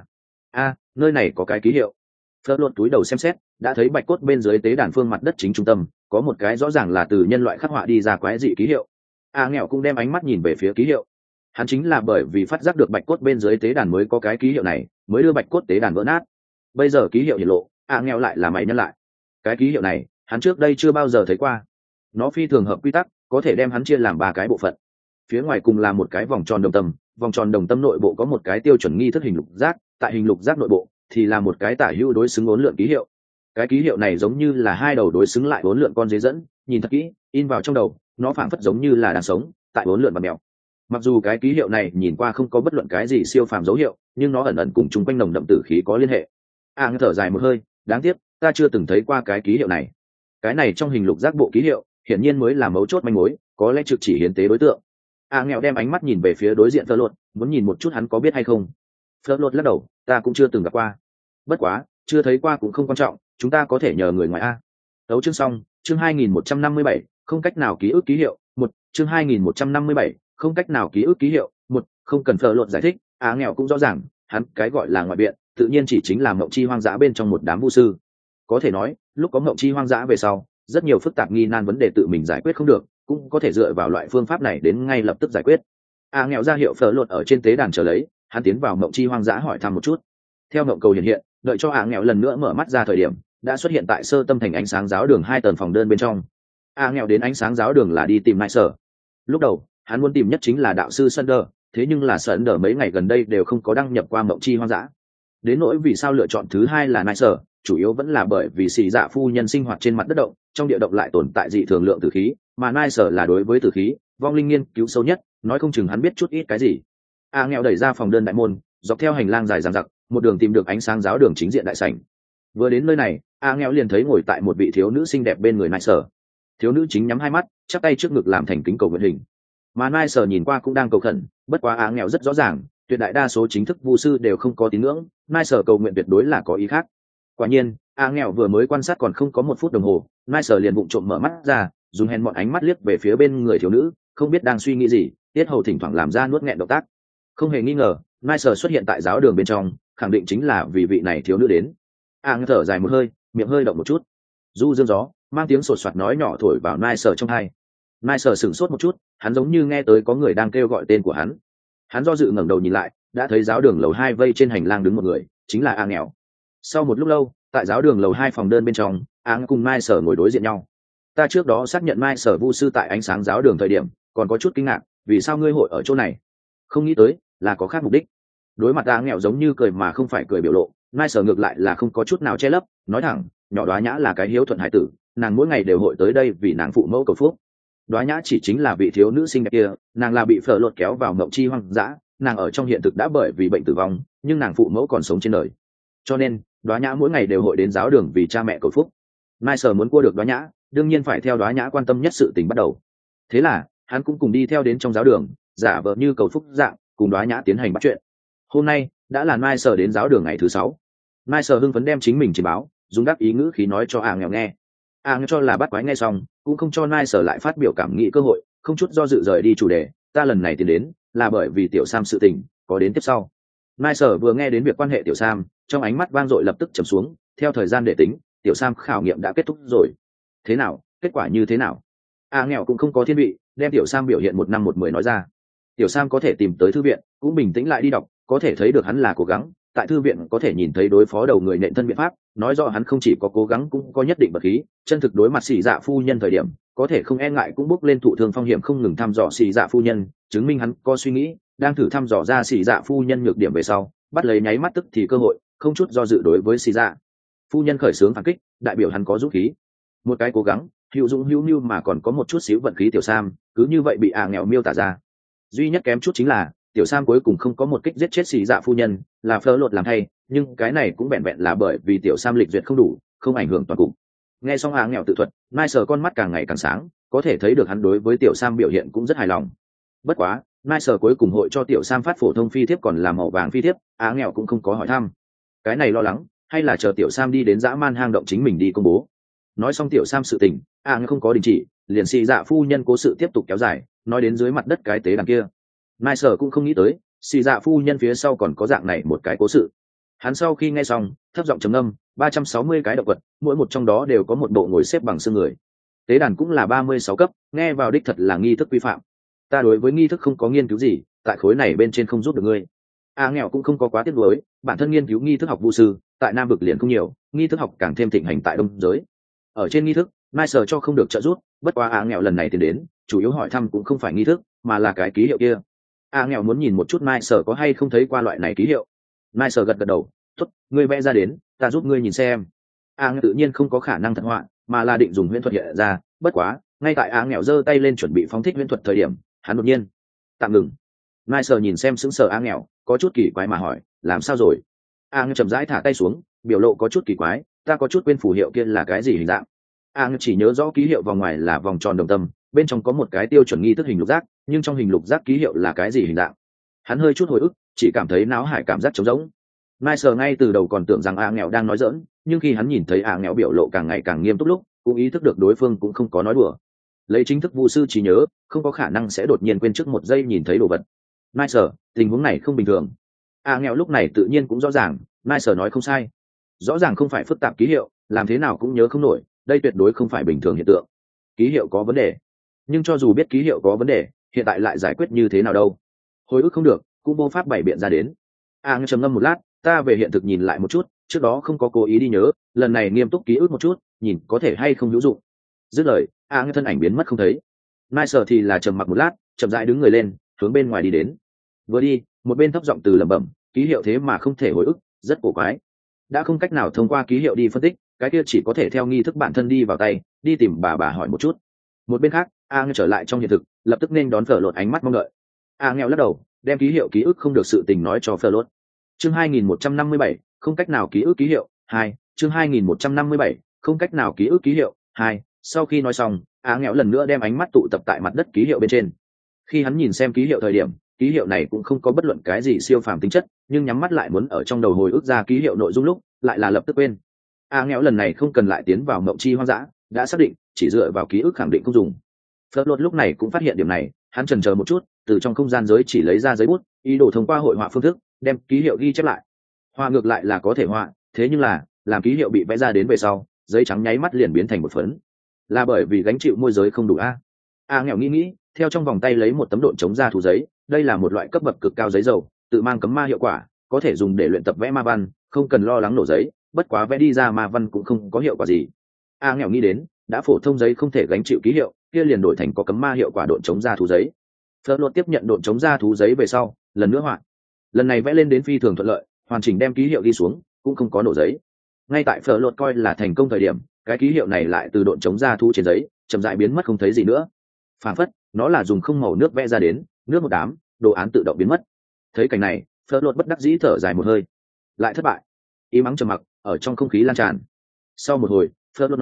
Nơi này có cái ký hiệu. Phớt lột túi đầu xem xét, đã thấy bạch cốt bên dưới tế đàn phương mặt đất chính trung tâm có một cái rõ ràng là từ nhân loại khắc họa đi ra quái dị ký hiệu. Nghèo cũng đem ánh mắt nhìn về phía ký hiệu. Hắn chính là bởi vì phát giác được bạch cốt bên dưới tế đàn mới có cái ký hiệu này, mới đưa bạch cốt tế đàn vỡ nát. Bây giờ ký hiệu hiện lộ, nghèo lại là mày nhân lại. Cái ký hiệu này hắn trước đây chưa bao giờ thấy qua. Nó phi thường hợp quy tắc, có thể đem hắn chia làm 3 cái bộ phận. Phía ngoài cùng là một cái vòng tròn đồng tâm, vòng tròn đồng tâm nội bộ có một cái tiêu chuẩn nghi thức hình lục giác, tại hình lục giác nội bộ thì là một cái tả hữu đối xứng uốn lượn ký hiệu. Cái ký hiệu này giống như là 2 đầu đối xứng lại uốn lượn con dế dẫn, nhìn thật kỹ, in vào trong đầu, nó phảng phất giống như là đang sống tại uốn lượn và mèo. Mặc dù cái ký hiệu này nhìn qua không có bất luận cái gì siêu phàm dấu hiệu, nhưng nó ẩn ẩn cùng chung quanh nồng đậm tử khí có liên hệ. Thở dài một hơi, đáng tiếc, ta chưa từng thấy qua cái ký hiệu này. Cái này trong hình lục giác bộ ký hiệu, hiển nhiên mới là mấu chốt manh mối, có lẽ trực chỉ hiến tế đối tượng. Nghèo đem ánh mắt nhìn về phía đối diện Phớt lột, muốn nhìn một chút hắn có biết hay không. Phớt lột lắc đầu, ta cũng chưa từng gặp qua. Bất quá, chưa thấy qua cũng không quan trọng, chúng ta có thể nhờ người ngoài a. Đấu chương xong, chương 2157, không cách nào ký ức ký hiệu, 1, chương 2157, không cách nào ký ức ký hiệu, 1, không cần Phớt lột giải thích, nghèo cũng rõ ràng, hắn cái gọi là ngoại biện, tự nhiên chỉ chính là mộng chi hoang dã bên trong một đám vu sư. Có thể nói, lúc có mộng chi hoang dã về sau, rất nhiều phức tạp nghi nan vấn đề tự mình giải quyết không được, cũng có thể dựa vào loại phương pháp này đến ngay lập tức giải quyết. Nghèo ra hiệu Phở lột ở trên tế đàn chờ lấy, hắn tiến vào mộng chi hoang dã hỏi thăm một chút. Theo mộng cầu hiện, đợi cho nghèo lần nữa mở mắt ra thời điểm, đã xuất hiện tại sơ tâm thành ánh sáng giáo đường 2 tầng phòng đơn bên trong. Nghèo đến ánh sáng giáo đường là đi tìm Nại Sở. Lúc đầu, hắn muốn tìm nhất chính là đạo sư Sunder, thế nhưng là Sunder mấy ngày gần đây đều không có đăng nhập qua mộng chi hoang dã. Đến nỗi vì sao lựa chọn thứ hai là Nại Sở, chủ yếu vẫn là bởi vì xì dạ phu nhân sinh hoạt trên mặt đất động, trong địa động lại tồn tại dị thường lượng tử khí, mà Nai Sở là đối với tử khí, vong linh nghiên cứu sâu nhất, nói không chừng hắn biết chút ít cái gì. Nghèo đẩy ra phòng đơn đại môn, dọc theo hành lang dài dằng dặc, một đường tìm được ánh sáng giáo đường chính diện đại sảnh. Vừa đến nơi này, nghèo liền thấy ngồi tại một vị thiếu nữ xinh đẹp bên người Nai Sở. Thiếu nữ chính nhắm 2 mắt, chắp tay trước ngực làm thành kính cầu nguyện hình. Mà Nai Sở nhìn qua cũng đang cầu khẩn, bất quá nghèo rất rõ ràng, tuyệt đại đa số chính thức vu sư đều không có tín ngưỡng, Nai Sở cầu nguyện tuyệt đối là có ý khác. Quả nhiên, nghèo vừa mới quan sát còn không có 1 phút đồng hồ, Nai Sở liền vụng trộm mở mắt ra, dùng hèn mọn ánh mắt liếc về phía bên người thiếu nữ, không biết đang suy nghĩ gì, tiết hầu thỉnh thoảng làm ra nuốt nghẹn động tác. Không hề nghi ngờ, Nai Sở xuất hiện tại giáo đường bên trong, khẳng định chính là vì vị này thiếu nữ đến. Thở dài một hơi, miệng hơi động một chút. Du dương gió, mang tiếng sột soạt nói nhỏ thổi vào Nai Sở trong tai. Nai Sở sửng sốt một chút, hắn giống như nghe tới có người đang kêu gọi tên của hắn. Hắn do dự ngẩng đầu nhìn lại, đã thấy giáo đường lầu 2 vây trên hành lang đứng một người, chính là nghèo. Sau một lúc lâu, tại giáo đường lầu 2 phòng đơn bên trong, cùng Nai Sở ngồi đối diện nhau. Ta trước đó xác nhận Nai Sở vu sư tại ánh sáng giáo đường thời điểm, còn có chút kinh ngạc, vì sao ngươi hội ở chỗ này? Không nghĩ tới, là có khác mục đích. Đối mặt nghèo giống như cười mà không phải cười biểu lộ, Nai Sở ngược lại là không có chút nào che lấp, nói thẳng, nhỏ Đóa Nhã là cái hiếu thuận hải tử, nàng mỗi ngày đều hội tới đây vì nàng phụ mẫu cầu phúc. Đóa Nhã chỉ chính là vị thiếu nữ xinh đẹp kia, nàng là bị Phở lột kéo vào mộng chi hoang dã, nàng ở trong hiện thực đã bởi vì bệnh tử vong, nhưng nàng phụ mẫu còn sống trên đời. Cho nên, Đóa Nhã mỗi ngày đều hội đến giáo đường vì cha mẹ cầu phúc. Nai Sở muốn cua được Đóa Nhã, đương nhiên phải theo Đóa Nhã quan tâm nhất sự tình bắt đầu. Thế là hắn cũng cùng đi theo đến trong giáo đường, giả vờ như cầu phúc dạng cùng Đóa Nhã tiến hành bắt chuyện. Hôm nay đã là Mai Sở đến giáo đường ngày thứ 6. Mai Sở hưng phấn đem chính mình chỉ báo, dùng đáp ý ngữ khí nói cho nghèo nghe. Nghèo cho là bắt quái nghe xong, cũng không cho Mai Sở lại phát biểu cảm nghĩ cơ hội, không chút do dự rời đi chủ đề. Ta lần này tiến đến là bởi vì Tiểu Sam sự tình có đến tiếp sau. Mai Sở vừa nghe đến việc quan hệ Tiểu Sam, trong ánh mắt vang dội lập tức trầm xuống. Theo thời gian để tính, Tiểu Sam khảo nghiệm đã kết thúc rồi. Thế nào, kết quả như thế nào? Nghèo cũng không có thiên vị, đem Tiểu Sam biểu hiện 1 năm 1 mười nói ra. Tiểu Sam có thể tìm tới thư viện, cũng bình tĩnh lại đi đọc, có thể thấy được hắn là cố gắng. Tại thư viện có thể nhìn thấy đối phó đầu người nện thân biện pháp, nói rõ hắn không chỉ có cố gắng cũng có nhất định bậc khí. Chân thực đối mặt Sĩ Dạ phu nhân thời điểm, có thể không e ngại cũng bước lên thụ thương phong hiểm, không ngừng thăm dò Sĩ Dạ phu nhân, chứng minh hắn có suy nghĩ, đang thử thăm dò ra Sĩ Dạ phu nhân nhược điểm về sau, bắt lấy nháy mắt tức thì cơ hội, không chút do dự đối với Sĩ Dạ phu nhân khởi xướng phản kích, đại biểu hắn có dũng khí. Một cái cố gắng hữu dũng hữu nhu mà còn có một chút xíu vận khí Tiểu Sam, cứ như vậy bị nghèo miêu tả ra. Duy nhất kém chút chính là Tiểu Sam cuối cùng không có một kích giết chết Sĩ Dạ phu nhân, là Phở Lột làm thay, nhưng cái này cũng vẹn vẹn là bởi vì Tiểu Sam lịch duyệt không đủ, không ảnh hưởng toàn cục. Nghe xong nghèo tự thuật, Mai Sở con mắt càng ngày càng sáng, có thể thấy được hắn đối với Tiểu Sam biểu hiện cũng rất hài lòng. Bất quá, Mai Sở cuối cùng hội cho Tiểu Sam phát phổ thông phi thiếp còn là màu vàng phi thiếp, nghèo cũng không có hỏi thăm. Cái này lo lắng, hay là chờ Tiểu Sam đi đến dã man hang động chính mình đi công bố. Nói xong Tiểu Sam sự tình, nghèo không có đình chỉ, liền Sĩ Dạ phu nhân cố sự tiếp tục kéo dài, nói đến dưới mặt đất cái tế đàn kia. Mai Sở cũng không nghĩ tới, Sĩ Dạ phu nhân phía sau còn có dạng này một cái cố sự. Hắn sau khi nghe xong, thấp giọng trầm ngâm, 360 cái động vật, mỗi một trong đó đều có một bộ ngồi xếp bằng xương người. Tế đàn cũng là 36 cấp, nghe vào đích thật là nghi thức quy phạm. Ta đối với nghi thức không có nghiên cứu gì, tại khối này bên trên không giúp được ngươi. Nghèo cũng không có quá tiếc nuối, bản thân nghiên cứu nghi thức học vu sư, tại Nam vực liền không nhiều, nghi thức học càng thêm thịnh hành tại Đông giới. Ở trên nghi thức, Mai Sở cho không được trợ giúp, bất quá nghèo lần này tiến đến, chủ yếu hỏi thăm cũng không phải nghi thức, mà là cái ký hiệu kia. Nghèo muốn nhìn một chút Mai Sở có hay không thấy qua loại này ký hiệu. Mai Sở gật gật đầu, tốt, ngươi vẽ ra đến, ta giúp ngươi nhìn xem. Nghèo tự nhiên không có khả năng thật họa, mà là định dùng huyễn thuật hiện ra. Bất quá, ngay tại nghèo giơ tay lên chuẩn bị phóng thích huyễn thuật thời điểm, hắn đột nhiên tạm ngừng. Mai Sở nhìn xem sững sờ nghèo, có chút kỳ quái mà hỏi, làm sao rồi? Nghèo chậm rãi thả tay xuống, biểu lộ có chút kỳ quái, ta có chút quên phù hiệu kia là cái gì hình dạng. Nghèo chỉ nhớ rõ ký hiệu vòng ngoài là vòng tròn đồng tâm, bên trong có một cái tiêu chuẩn nghi thức hình lục giác, nhưng trong hình lục giác ký hiệu là cái gì hình dạng? Hắn hơi chút hồi ức, chỉ cảm thấy náo hải cảm giác trống rỗng. Mai Sở ngay từ đầu còn tưởng rằng nghèo đang nói giỡn, nhưng khi hắn nhìn thấy nghèo biểu lộ càng ngày càng nghiêm túc lúc, cũng ý thức được đối phương cũng không có nói đùa. Lấy chính thức vu sư trí nhớ, không có khả năng sẽ đột nhiên quên trước một giây nhìn thấy đồ vật. Mai Sở, tình huống này không bình thường. Nghèo lúc này tự nhiên cũng rõ ràng, Mai Sở nói không sai. Rõ ràng không phải phức tạp ký hiệu, làm thế nào cũng nhớ không nổi, đây tuyệt đối không phải bình thường hiện tượng. Ký hiệu có vấn đề. Nhưng cho dù biết ký hiệu có vấn đề, hiện tại lại giải quyết như thế nào đâu? Hồi ức không được, cũng vô pháp bày biện ra đến. Nghèo trầm ngâm một lát, ta về hiện thực nhìn lại một chút, trước đó không có cố ý đi nhớ, lần này nghiêm túc ký ức một chút, nhìn có thể hay không hữu dụng. Dứt lời, nghèo thân ảnh biến mất không thấy. Mai Sở thì là trầm mặc một lát, chậm rãi đứng người lên, hướng bên ngoài đi đến. Vừa đi, một bên thấp giọng từ lẩm bẩm, ký hiệu thế mà không thể hồi ức, rất cổ quái. Đã không cách nào thông qua ký hiệu đi phân tích, cái kia chỉ có thể theo nghi thức bản thân đi vào tay, đi tìm bà hỏi một chút. Một bên khác, nghèo trở lại trong hiện thực, lập tức nên đón Phở Lột ánh mắt mong đợi. Nghèo lắc đầu, đem ký hiệu ký ức không được sự tình nói cho Phở Lột. Chương 2157, không cách nào ký ức ký hiệu 2. Chương 2157, không cách nào ký ức ký hiệu 2. Sau khi nói xong, nghèo lần nữa đem ánh mắt tụ tập tại mặt đất ký hiệu bên trên. Khi hắn nhìn xem ký hiệu thời điểm, ký hiệu này cũng không có bất luận cái gì siêu phàm tính chất, nhưng nhắm mắt lại muốn ở trong đầu hồi ức ra ký hiệu nội dung lúc, lại là lập tức quên. Nghèo lần này không cần lại tiến vào mộng chi hoang dã, đã xác định, chỉ dựa vào ký ức khẳng định không dùng. Phớt Lột lúc này cũng phát hiện điểm này, hắn chần chờ một chút, từ trong không gian giới chỉ lấy ra giấy bút, ý đồ thông qua hội họa phương thức, đem ký hiệu ghi chép lại. Họa ngược lại là có thể họa, thế nhưng là, làm ký hiệu bị vẽ ra đến về sau, giấy trắng nháy mắt liền biến thành một phấn. Là bởi vì gánh chịu môi giới không đủ nghèo nghĩ, theo trong vòng tay lấy một tấm độn chống ra thú giấy, đây là một loại cấp bậc cực cao giấy dầu, tự mang cấm ma hiệu quả, có thể dùng để luyện tập vẽ ma văn, không cần lo lắng nổ giấy, bất quá vẽ đi ra ma văn cũng không có hiệu quả gì. Nghèo nghĩ đến, đã phổ thông giấy không thể gánh chịu ký hiệu, kia liền đổi thành có cấm ma hiệu quả độn chống ra thú giấy. Phớt Lột tiếp nhận độn chống ra thú giấy về sau, lần nữa họa. Lần này vẽ lên đến phi thường thuận lợi, hoàn chỉnh đem ký hiệu đi xuống, cũng không có nổ giấy. Ngay tại Phớt Lột coi là thành công thời điểm, cái ký hiệu này lại từ độn chống ra thú trên giấy, chậm rãi biến mất không thấy gì nữa. Phản phất, nó là dùng không màu nước vẽ ra đến, nước một đám, đồ án tự động biến mất. Thấy cảnh này, Phớt Lột bất đắc dĩ thở dài một hơi. Lại thất bại. Im ắng trầm mặc ở trong không khí lan tràn. Sau một hồi, Phớt Lột nói,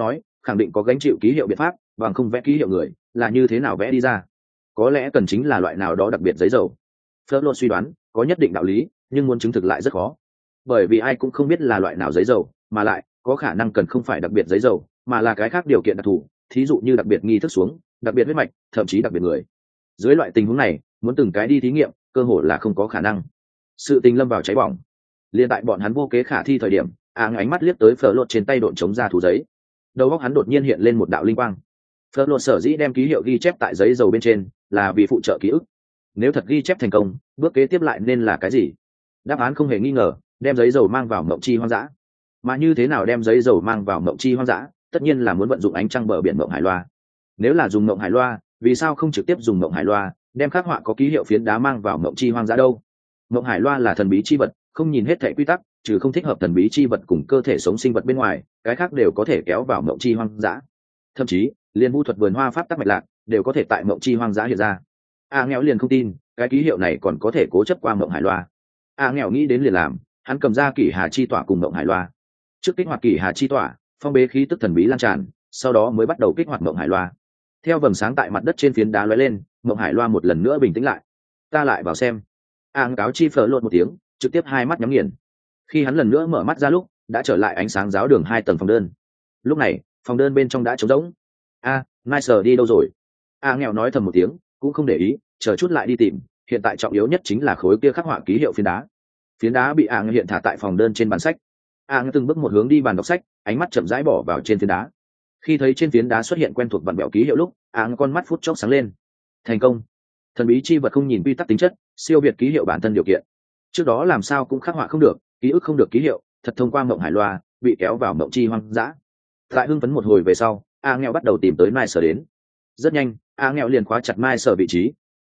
khẳng định có gánh chịu ký hiệu biện pháp, bằng không vẽ ký hiệu người là như thế nào vẽ đi ra. Có lẽ cần chính là loại nào đó đặc biệt giấy dầu. Fleur suy đoán có nhất định đạo lý, nhưng muốn chứng thực lại rất khó, bởi vì ai cũng không biết là loại nào giấy dầu, mà lại có khả năng cần không phải đặc biệt giấy dầu, mà là cái khác điều kiện đặc thù, thí dụ như đặc biệt nghi thức xuống, đặc biệt huyết mạch, thậm chí đặc biệt người. Dưới loại tình huống này, muốn từng cái đi thí nghiệm, cơ hội là không có khả năng. Sự tình lâm vào cháy bỏng. Liên tại bọn hắn vô kế khả thi thời điểm, ánh mắt liếc tới Fleur trên tay độn chống ra thủ giấy. Đầu óc hắn đột nhiên hiện lên một đạo linh quang. Fleur sở dĩ đem ký hiệu ghi chép tại giấy dầu bên trên, là vì phụ trợ ký ức. Nếu thật ghi chép thành công, bước kế tiếp lại nên là cái gì? Đáp án không hề nghi ngờ, đem giấy dầu mang vào mộng chi hoang dã. Mà như thế nào đem giấy dầu mang vào mộng chi hoang dã? Tất nhiên là muốn vận dụng ánh trăng bờ biển mộng hải loa. Nếu là dùng mộng hải loa, vì sao không trực tiếp dùng mộng hải loa đem khắc họa có ký hiệu phiến đá mang vào mộng chi hoang dã đâu? Mộng hải loa là thần bí chi vật, không nhìn hết thảy quy tắc, trừ không thích hợp thần bí chi vật cùng cơ thể sống sinh vật bên ngoài, cái khác đều có thể kéo vào mộng chi hoang dã. Thậm chí liên vũ thuật vườn hoa pháp tắc mạch lạc đều có thể tại mộng chi hoang dã hiện ra. Nghèo liền không tin cái ký hiệu này còn có thể cố chấp qua mộng hải loa. Nghèo nghĩ đến liền làm, hắn cầm ra kỷ hà chi tỏa cùng mộng hải loa. Trước kích hoạt kỷ hà chi tỏa, phong bế khí tức thần bí lan tràn, sau đó mới bắt đầu kích hoạt mộng hải loa. Theo vầng sáng tại mặt đất trên phiến đá lóe lên, mộng hải loa một lần nữa bình tĩnh lại. Ta lại vào xem. Cáo chi phở lột một tiếng, trực tiếp hai mắt nhắm nghiền. Khi hắn lần nữa mở mắt ra lúc, đã trở lại ánh sáng giáo đường 2 tầng phòng đơn. Lúc này phòng đơn bên trong đã trống rỗng. Nice đi đâu rồi? Nghèo nói thầm một tiếng, cũng không để ý, chờ chút lại đi tìm. Hiện tại trọng yếu nhất chính là khối kia khắc họa ký hiệu phiến đá. Phiến đá bị hiện thả tại phòng đơn trên bàn sách. Từng bước một hướng đi bàn đọc sách, ánh mắt chậm rãi bỏ vào trên phiến đá. Khi thấy trên phiến đá xuất hiện quen thuộc vặn bẹo ký hiệu lúc, con mắt phút chốc sáng lên. Thành công. Thần bí chi vật không nhìn quy tắc tính chất, siêu việt ký hiệu bản thân điều kiện. Trước đó làm sao cũng khắc họa không được, ký ức không được ký hiệu, thật thông qua mộng hải loa bị kéo vào mộng chi hoang dã. Tại hưng phấn một hồi về sau, nghèo bắt đầu tìm tới Mai Sở đến. Rất nhanh, nghèo liền khóa chặt Mai Sở vị trí.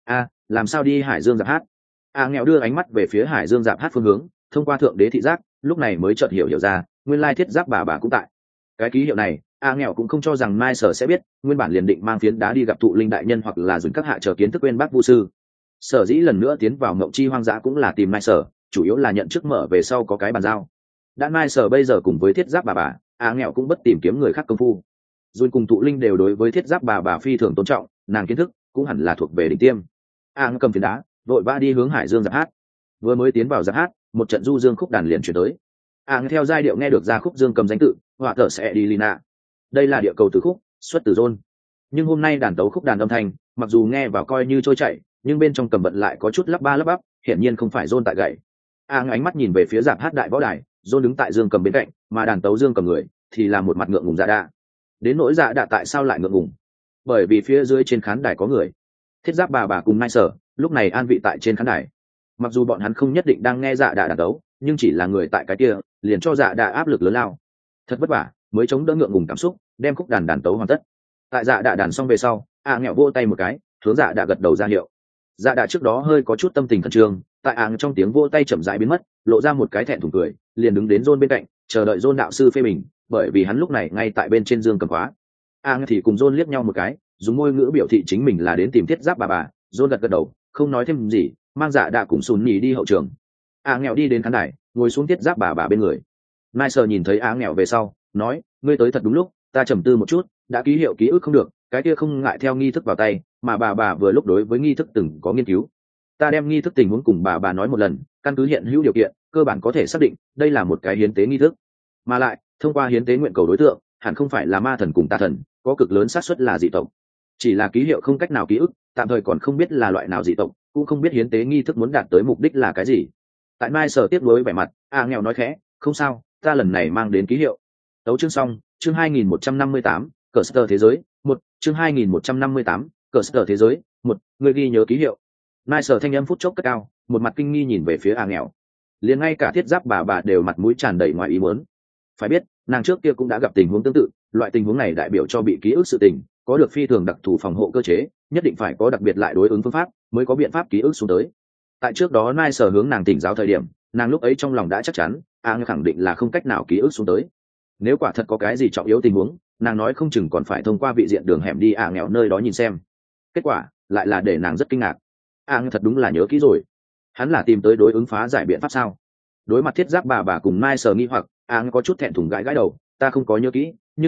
Làm sao đi Hải Dương Giạp Hát? Nghèo đưa ánh mắt về phía Hải Dương Giạp Hát phương hướng, thông qua thượng đế thị giác, lúc này mới chợt hiểu ra, nguyên lai thiết giáp bà cũng tại. Cái ký hiệu này, nghèo cũng không cho rằng Mai Sở sẽ biết, nguyên bản liền định mang phiến đá đi gặp tụ linh đại nhân hoặc là dùng các hạ chờ kiến thức quên bác vu sư. Sở dĩ lần nữa tiến vào mộng chi hoang dã cũng là tìm Mai Sở, chủ yếu là nhận trước mở về sau có cái bàn giao. Đã Mai Sở bây giờ cùng với thiết giáp bà, nghèo cũng bất tìm kiếm người khác công phu. Dùn cùng tụ linh đều đối với thiết giáp bà phi thường tôn trọng, nàng kiến thức cũng hẳn là thuộc về đỉnh tiêm. Cầm phiến đá, vội vã đi hướng Hải Dương Giạp Hát. Vừa mới tiến vào Giạp Hát, một trận du dương khúc đàn liền chuyển tới. Theo giai điệu nghe được ra khúc dương cầm danh tự, họa thở sẽ đi Lina. Đây là địa cầu từ khúc, xuất từ John. Nhưng hôm nay đàn tấu khúc đàn âm thanh, mặc dù nghe vào coi như trôi chảy, nhưng bên trong cầm vận lại có chút lắp ba lắp bắp, hiển nhiên không phải John tại gậy. Ánh mắt nhìn về phía Giạp Hát đại võ đài, John đứng tại dương cầm bên cạnh, mà đàn tấu dương cầm người thì là một mặt ngượng ngùng dạ đạ. Đến nỗi dạ đạ tại sao lại ngượng ngùng? Bởi vì phía dưới trên khán đài có người. Thiết giáp bà cùng Mai Sở lúc này an vị tại trên khán đài. Mặc dù bọn hắn không nhất định đang nghe dạ đạ đàn tấu, nhưng chỉ là người tại cái kia liền cho dạ đạ áp lực lớn lao. Thật vất vả mới chống đỡ ngượng ngùng cảm xúc, đem khúc đàn tấu hoàn tất. Tại dạ đạ đàn xong về sau, nghèo vỗ tay một cái, hướng dạ đạ gật đầu ra hiệu. Dạ đạ trước đó hơi có chút tâm tình khẩn trương, tại trong tiếng vỗ tay chậm rãi biến mất, lộ ra một cái thẹn thùng cười, liền đứng đến John bên cạnh, chờ đợi John đạo sư phê bình, bởi vì hắn lúc này ngay tại bên trên dương cầm khóa. Thì cùng John liếc nhau một cái, dùng ngôn ngữ biểu thị chính mình là đến tìm thiết giáp bà. John gật gật đầu, không nói thêm gì, mang dạ đạ cùng Sùn Nhì đi hậu trường. Nghèo đi đến khán đài, ngồi xuống thiết giáp bà bên người. Mai Sở nhìn thấy nghèo về sau, nói, ngươi tới thật đúng lúc, ta trầm tư một chút, đã ký hiệu ký ức không được, cái kia không ngại theo nghi thức vào tay, mà bà vừa lúc đối với nghi thức từng có nghiên cứu. Ta đem nghi thức tình huống cùng bà nói một lần, căn cứ hiện hữu điều kiện, cơ bản có thể xác định đây là một cái hiến tế nghi thức. Mà lại, thông qua hiến tế nguyện cầu đối tượng, hẳn không phải là ma thần cùng tà thần, có cực lớn xác suất là dị tộc. Chỉ là ký hiệu không cách nào ký ức, tạm thời còn không biết là loại nào dị tộc, cũng không biết hiến tế nghi thức muốn đạt tới mục đích là cái gì. Tại Mai Sở tiếp nối vẻ mặt, nghèo nói khẽ, không sao, ta lần này mang đến ký hiệu. Tấu chương xong, chương 2158, cờ sơ thế giới, 1, chương 2158, cờ sơ thế giới, 1, người ghi nhớ ký hiệu. Mai Sở thanh âm phút chốc cất cao, một mặt kinh nghi nhìn về phía nghèo. Liền ngay cả thiết giáp bà đều mặt mũi tràn đầy ngoài ý muốn. Phải biết, nàng trước kia cũng đã gặp tình huống tương tự, loại tình huống này đại biểu cho bị ký ức sự tình, có được phi thường đặc thù phòng hộ cơ chế, nhất định phải có đặc biệt lại đối ứng phương pháp, mới có biện pháp ký ức xuống tới. Tại trước đó Mai Sở hướng nàng tỉnh giáo thời điểm, nàng lúc ấy trong lòng đã chắc chắn, khẳng định là không cách nào ký ức xuống tới. Nếu quả thật có cái gì trọng yếu tình huống, nàng nói không chừng còn phải thông qua vị diện đường hẻm đi nghèo nơi đó nhìn xem. Kết quả lại là để nàng rất kinh ngạc. Thật đúng là nhớ kỹ rồi. Hắn là tìm tới đối ứng phá giải biện pháp sao? Đối mặt thiết giáp bà cùng Mai Sở nghi hoặc, có chút thẹn thùng gãi gãi đầu, ta không có nhớ kỹ, nhưng là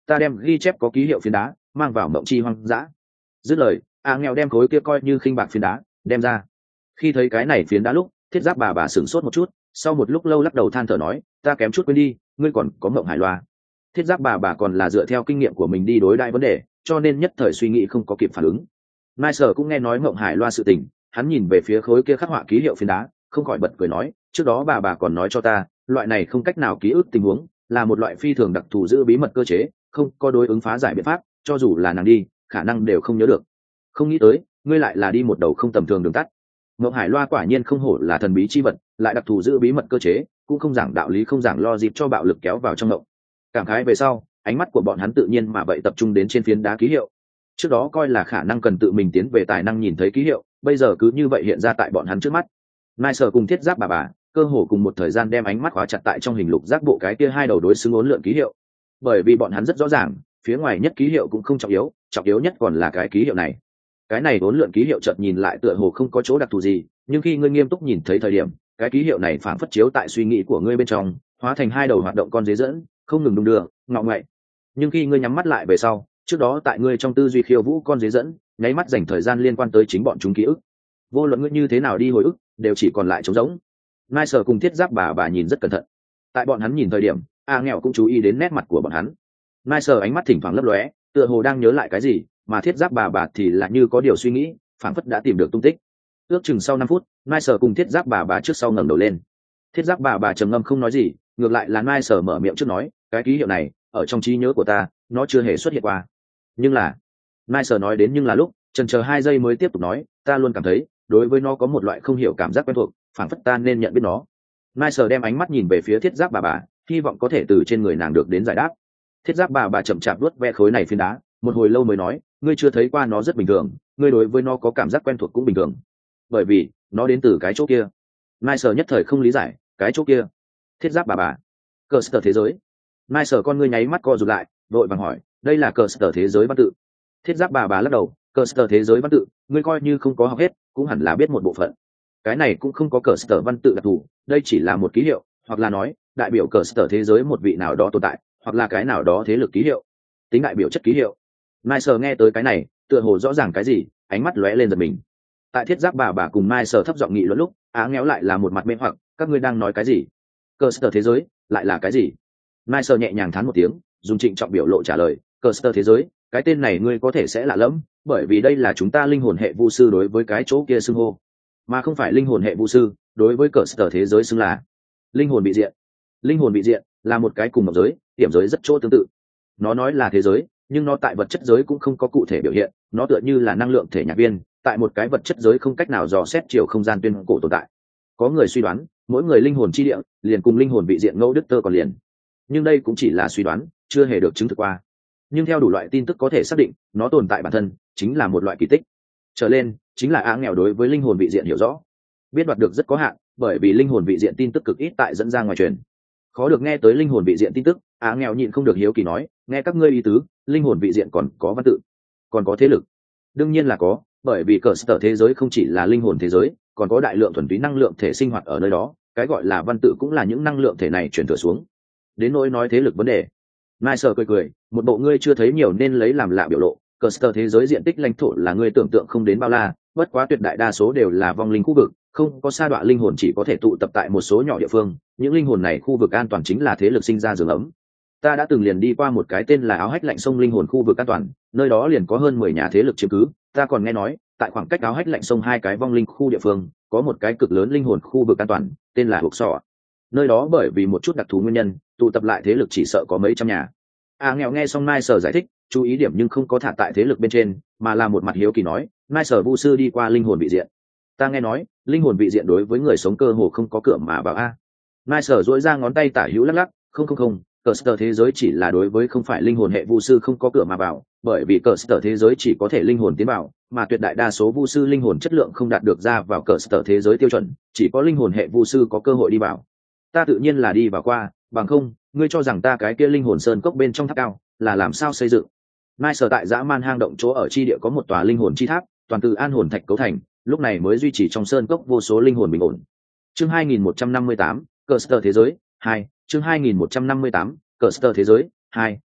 ta đem ghi chép có ký hiệu phiến đá mang vào mộng chi hoang dã. Dứt lời, nghèo đem khối kia coi như khinh bạc phiến đá đem ra. Khi thấy cái này phiến đá lúc, thiết giáp bà sửng sốt một chút, sau một lúc lâu lắc đầu than thở nói, ta kém chút quên đi, ngươi còn có mộng hải loa. Thiết giáp bà còn là dựa theo kinh nghiệm của mình đi đối đãi vấn đề, cho nên nhất thời suy nghĩ không có kịp phản ứng. Mai Sở cũng nghe nói mộng hải loa sự tình, hắn nhìn về phía khối kia khắc họa ký hiệu phiến đá, không khỏi bật cười nói, trước đó bà còn nói cho ta, loại này không cách nào ký ức tình huống, là một loại phi thường đặc thù giữ bí mật cơ chế, không có đối ứng phá giải biện pháp, cho dù là nàng đi, khả năng đều không nhớ được. Không nghĩ tới, ngươi lại là đi một đầu không tầm thường đường tắt. Mộng hải loa quả nhiên không hổ là thần bí chi vật, lại đặc thù giữ bí mật cơ chế, cũng không giảng đạo lý không giảng lo dịp cho bạo lực kéo vào trong mộng. Cảm khái về sau, ánh mắt của bọn hắn tự nhiên mà vậy tập trung đến trên phiến đá ký hiệu. Trước đó coi là khả năng cần tự mình tiến về tài năng nhìn thấy ký hiệu, bây giờ cứ như vậy hiện ra tại bọn hắn trước mắt. Mai Sở cùng thiết giáp bà cơ hồ cùng một thời gian đem ánh mắt khóa chặt tại trong hình lục giác bộ cái kia hai đầu đối xứng uốn lượn ký hiệu, bởi vì bọn hắn rất rõ ràng, phía ngoài nhất ký hiệu cũng không trọng yếu nhất còn là cái ký hiệu này. Cái này uốn lượn ký hiệu chợt nhìn lại tựa hồ không có chỗ đặc thù gì, nhưng khi ngươi nghiêm túc nhìn thấy thời điểm, cái ký hiệu này phản phất chiếu tại suy nghĩ của ngươi bên trong, hóa thành hai đầu hoạt động con dế dẫn, không ngừng đung đưa, ngọ ngoại. Nhưng khi ngươi nhắm mắt lại về sau, trước đó tại ngươi trong tư duy khiêu vũ con dế dẫn, nháy mắt dành thời gian liên quan tới chính bọn chúng ký ức. Vô luận ngươi như thế nào đi hồi ức, đều chỉ còn lại trống rỗng. Mai Sở cùng thiết giáp bà nhìn rất cẩn thận. Tại bọn hắn nhìn thời điểm, nghèo cũng chú ý đến nét mặt của bọn hắn. Mai Sở ánh mắt thỉnh thoảng lấp lóe, tựa hồ đang nhớ lại cái gì, mà thiết giáp bà thì là như có điều suy nghĩ, phảng phất đã tìm được tung tích. Ước chừng sau 5 phút, Mai Sở cùng thiết giáp bà trước sau ngẩng đầu lên. Thiết giáp bà trầm ngâm không nói gì, ngược lại là Mai Sở mở miệng trước nói, cái ký hiệu này ở trong trí nhớ của ta, nó chưa hề xuất hiện qua. Nhưng là, Mai Sở nói đến nhưng là lúc, chần chờ 2 giây mới tiếp tục nói, ta luôn cảm thấy đối với nó có một loại không hiểu cảm giác quen thuộc, phảng phất ta nên nhận biết nó. Mai Sở đem ánh mắt nhìn về phía thiết giáp bà, hy vọng có thể từ trên người nàng được đến giải đáp. Thiết giáp bà chậm chạp vuốt ve khối này phiến đá, một hồi lâu mới nói, ngươi chưa thấy qua nó rất bình thường, ngươi đối với nó có cảm giác quen thuộc cũng bình thường, bởi vì nó đến từ cái chỗ kia. Mai Sở nhất thời không lý giải, cái chỗ kia. Thiết giáp bà cờ sở thế giới. Mai Sở con ngươi nháy mắt co rụt lại, vội vàng hỏi, đây là cờ sở thế giới văn tự. Thiết giáp bà lắc đầu, cờ sở thế giới văn tự, ngươi coi như không có học hết, cũng hẳn là biết một bộ phận. Cái này cũng không có cờ sở văn tự đặc thù, đây chỉ là một ký hiệu, hoặc là nói đại biểu cờ sở thế giới một vị nào đó tồn tại, hoặc là cái nào đó thế lực ký hiệu, tính đại biểu chất ký hiệu. Mai Sở nghe tới cái này, tựa hồ rõ ràng cái gì, ánh mắt lóe lên giật mình. Tại thiết giáp bà cùng Mai Sở thấp giọng nghị luận lúc, nghéo lại là một mặt mê hoặc, các ngươi đang nói cái gì? Cờ sở thế giới lại là cái gì? Mai Sở nhẹ nhàng thán một tiếng, dùng trịnh trọng biểu lộ trả lời, cờ sở thế giới, cái tên này ngươi có thể sẽ lạ lẫm, bởi vì đây là chúng ta linh hồn hệ vu sư đối với cái chỗ kia xưng hô, mà không phải linh hồn hệ vu sư đối với cờ sở thế giới xưng là linh hồn bị diện. Linh hồn bị diện là một cái cùng một giới, điểm giới rất chỗ tương tự. Nó nói là thế giới, nhưng nó tại vật chất giới cũng không có cụ thể biểu hiện, nó tựa như là năng lượng thể nhạc viên, tại một cái vật chất giới không cách nào dò xét chiều không gian tuyên cổ tồn tại. Có người suy đoán, mỗi người linh hồn chi địa liền cùng linh hồn bị diện ngẫu đức tơ còn liền, nhưng đây cũng chỉ là suy đoán, chưa hề được chứng thực qua. Nhưng theo đủ loại tin tức có thể xác định, nó tồn tại bản thân chính là một loại kỳ tích. Trở lên chính là nghèo đối với linh hồn vị diện hiểu rõ, biết đoạt được rất có hạn, bởi vì linh hồn vị diện tin tức cực ít tại dẫn ra ngoài truyền. Khó được nghe tới linh hồn vị diện tin tức, nghèo nhịn không được hiếu kỳ nói, nghe các ngươi ý tứ, linh hồn vị diện còn có văn tự, còn có thế lực? Đương nhiên là có, bởi vì cờ sở thế giới không chỉ là linh hồn thế giới, còn có đại lượng thuần túy năng lượng thể sinh hoạt ở nơi đó, cái gọi là văn tự cũng là những năng lượng thể này chuyển thừa xuống. Đến nỗi nói thế lực vấn đề, Mai Sở cười, một bộ ngươi chưa thấy nhiều nên lấy làm lạ biểu lộ, cờ sở thế giới diện tích lãnh thổ là ngươi tưởng tượng không đến bao la, bất quá tuyệt đại đa số đều là vong linh khu vực, không có sa đọa linh hồn chỉ có thể tụ tập tại một số nhỏ địa phương, những linh hồn này khu vực an toàn chính là thế lực sinh ra giường ấm. Ta đã từng liền đi qua một cái tên là áo hách lạnh sông linh hồn khu vực an toàn, nơi đó liền có hơn 10 nhà thế lực chiếm cứ. Ta còn nghe nói, tại khoảng cách áo hách lạnh sông 2 cái vong linh khu địa phương, có một cái cực lớn linh hồn khu vực an toàn, tên là Hục Sọ. Nơi đó bởi vì một chút đặc thù nguyên nhân, tụ tập lại thế lực chỉ sợ có mấy trăm nhà. Nghèo nghe xong Mai Sở giải thích, chú ý điểm nhưng không có thả tại thế lực bên trên, mà là một mặt hiếu kỳ nói, Mai Sở vu sư đi qua linh hồn vị diện. Ta nghe nói, linh hồn vị diện đối với người sống cơ hồ không có cửa mà vào a. Mai Sở duỗi ra ngón tay tả hữu lắc lắc, không, cờ sở thế giới chỉ là đối với không phải linh hồn hệ vu sư không có cửa mà vào, bởi vì cờ sở thế giới chỉ có thể linh hồn tiến vào, mà tuyệt đại đa số vu sư linh hồn chất lượng không đạt được ra vào cờ sở thế giới tiêu chuẩn, chỉ có linh hồn hệ vu sư có cơ hội đi vào. Ta tự nhiên là đi vào qua, bằng không, ngươi cho rằng ta cái kia linh hồn sơn cốc bên trong tháp cao là làm sao xây dựng? Mai Sở tại dã man hang động chỗ ở chi địa có một tòa linh hồn chi tháp, toàn từ an hồn thạch cấu thành, lúc này mới duy trì trong sơn cốc vô số linh hồn bình ổn. Chương 2158, cờ sở thế giới 2, chương 2158, cờ sở thế giới 2,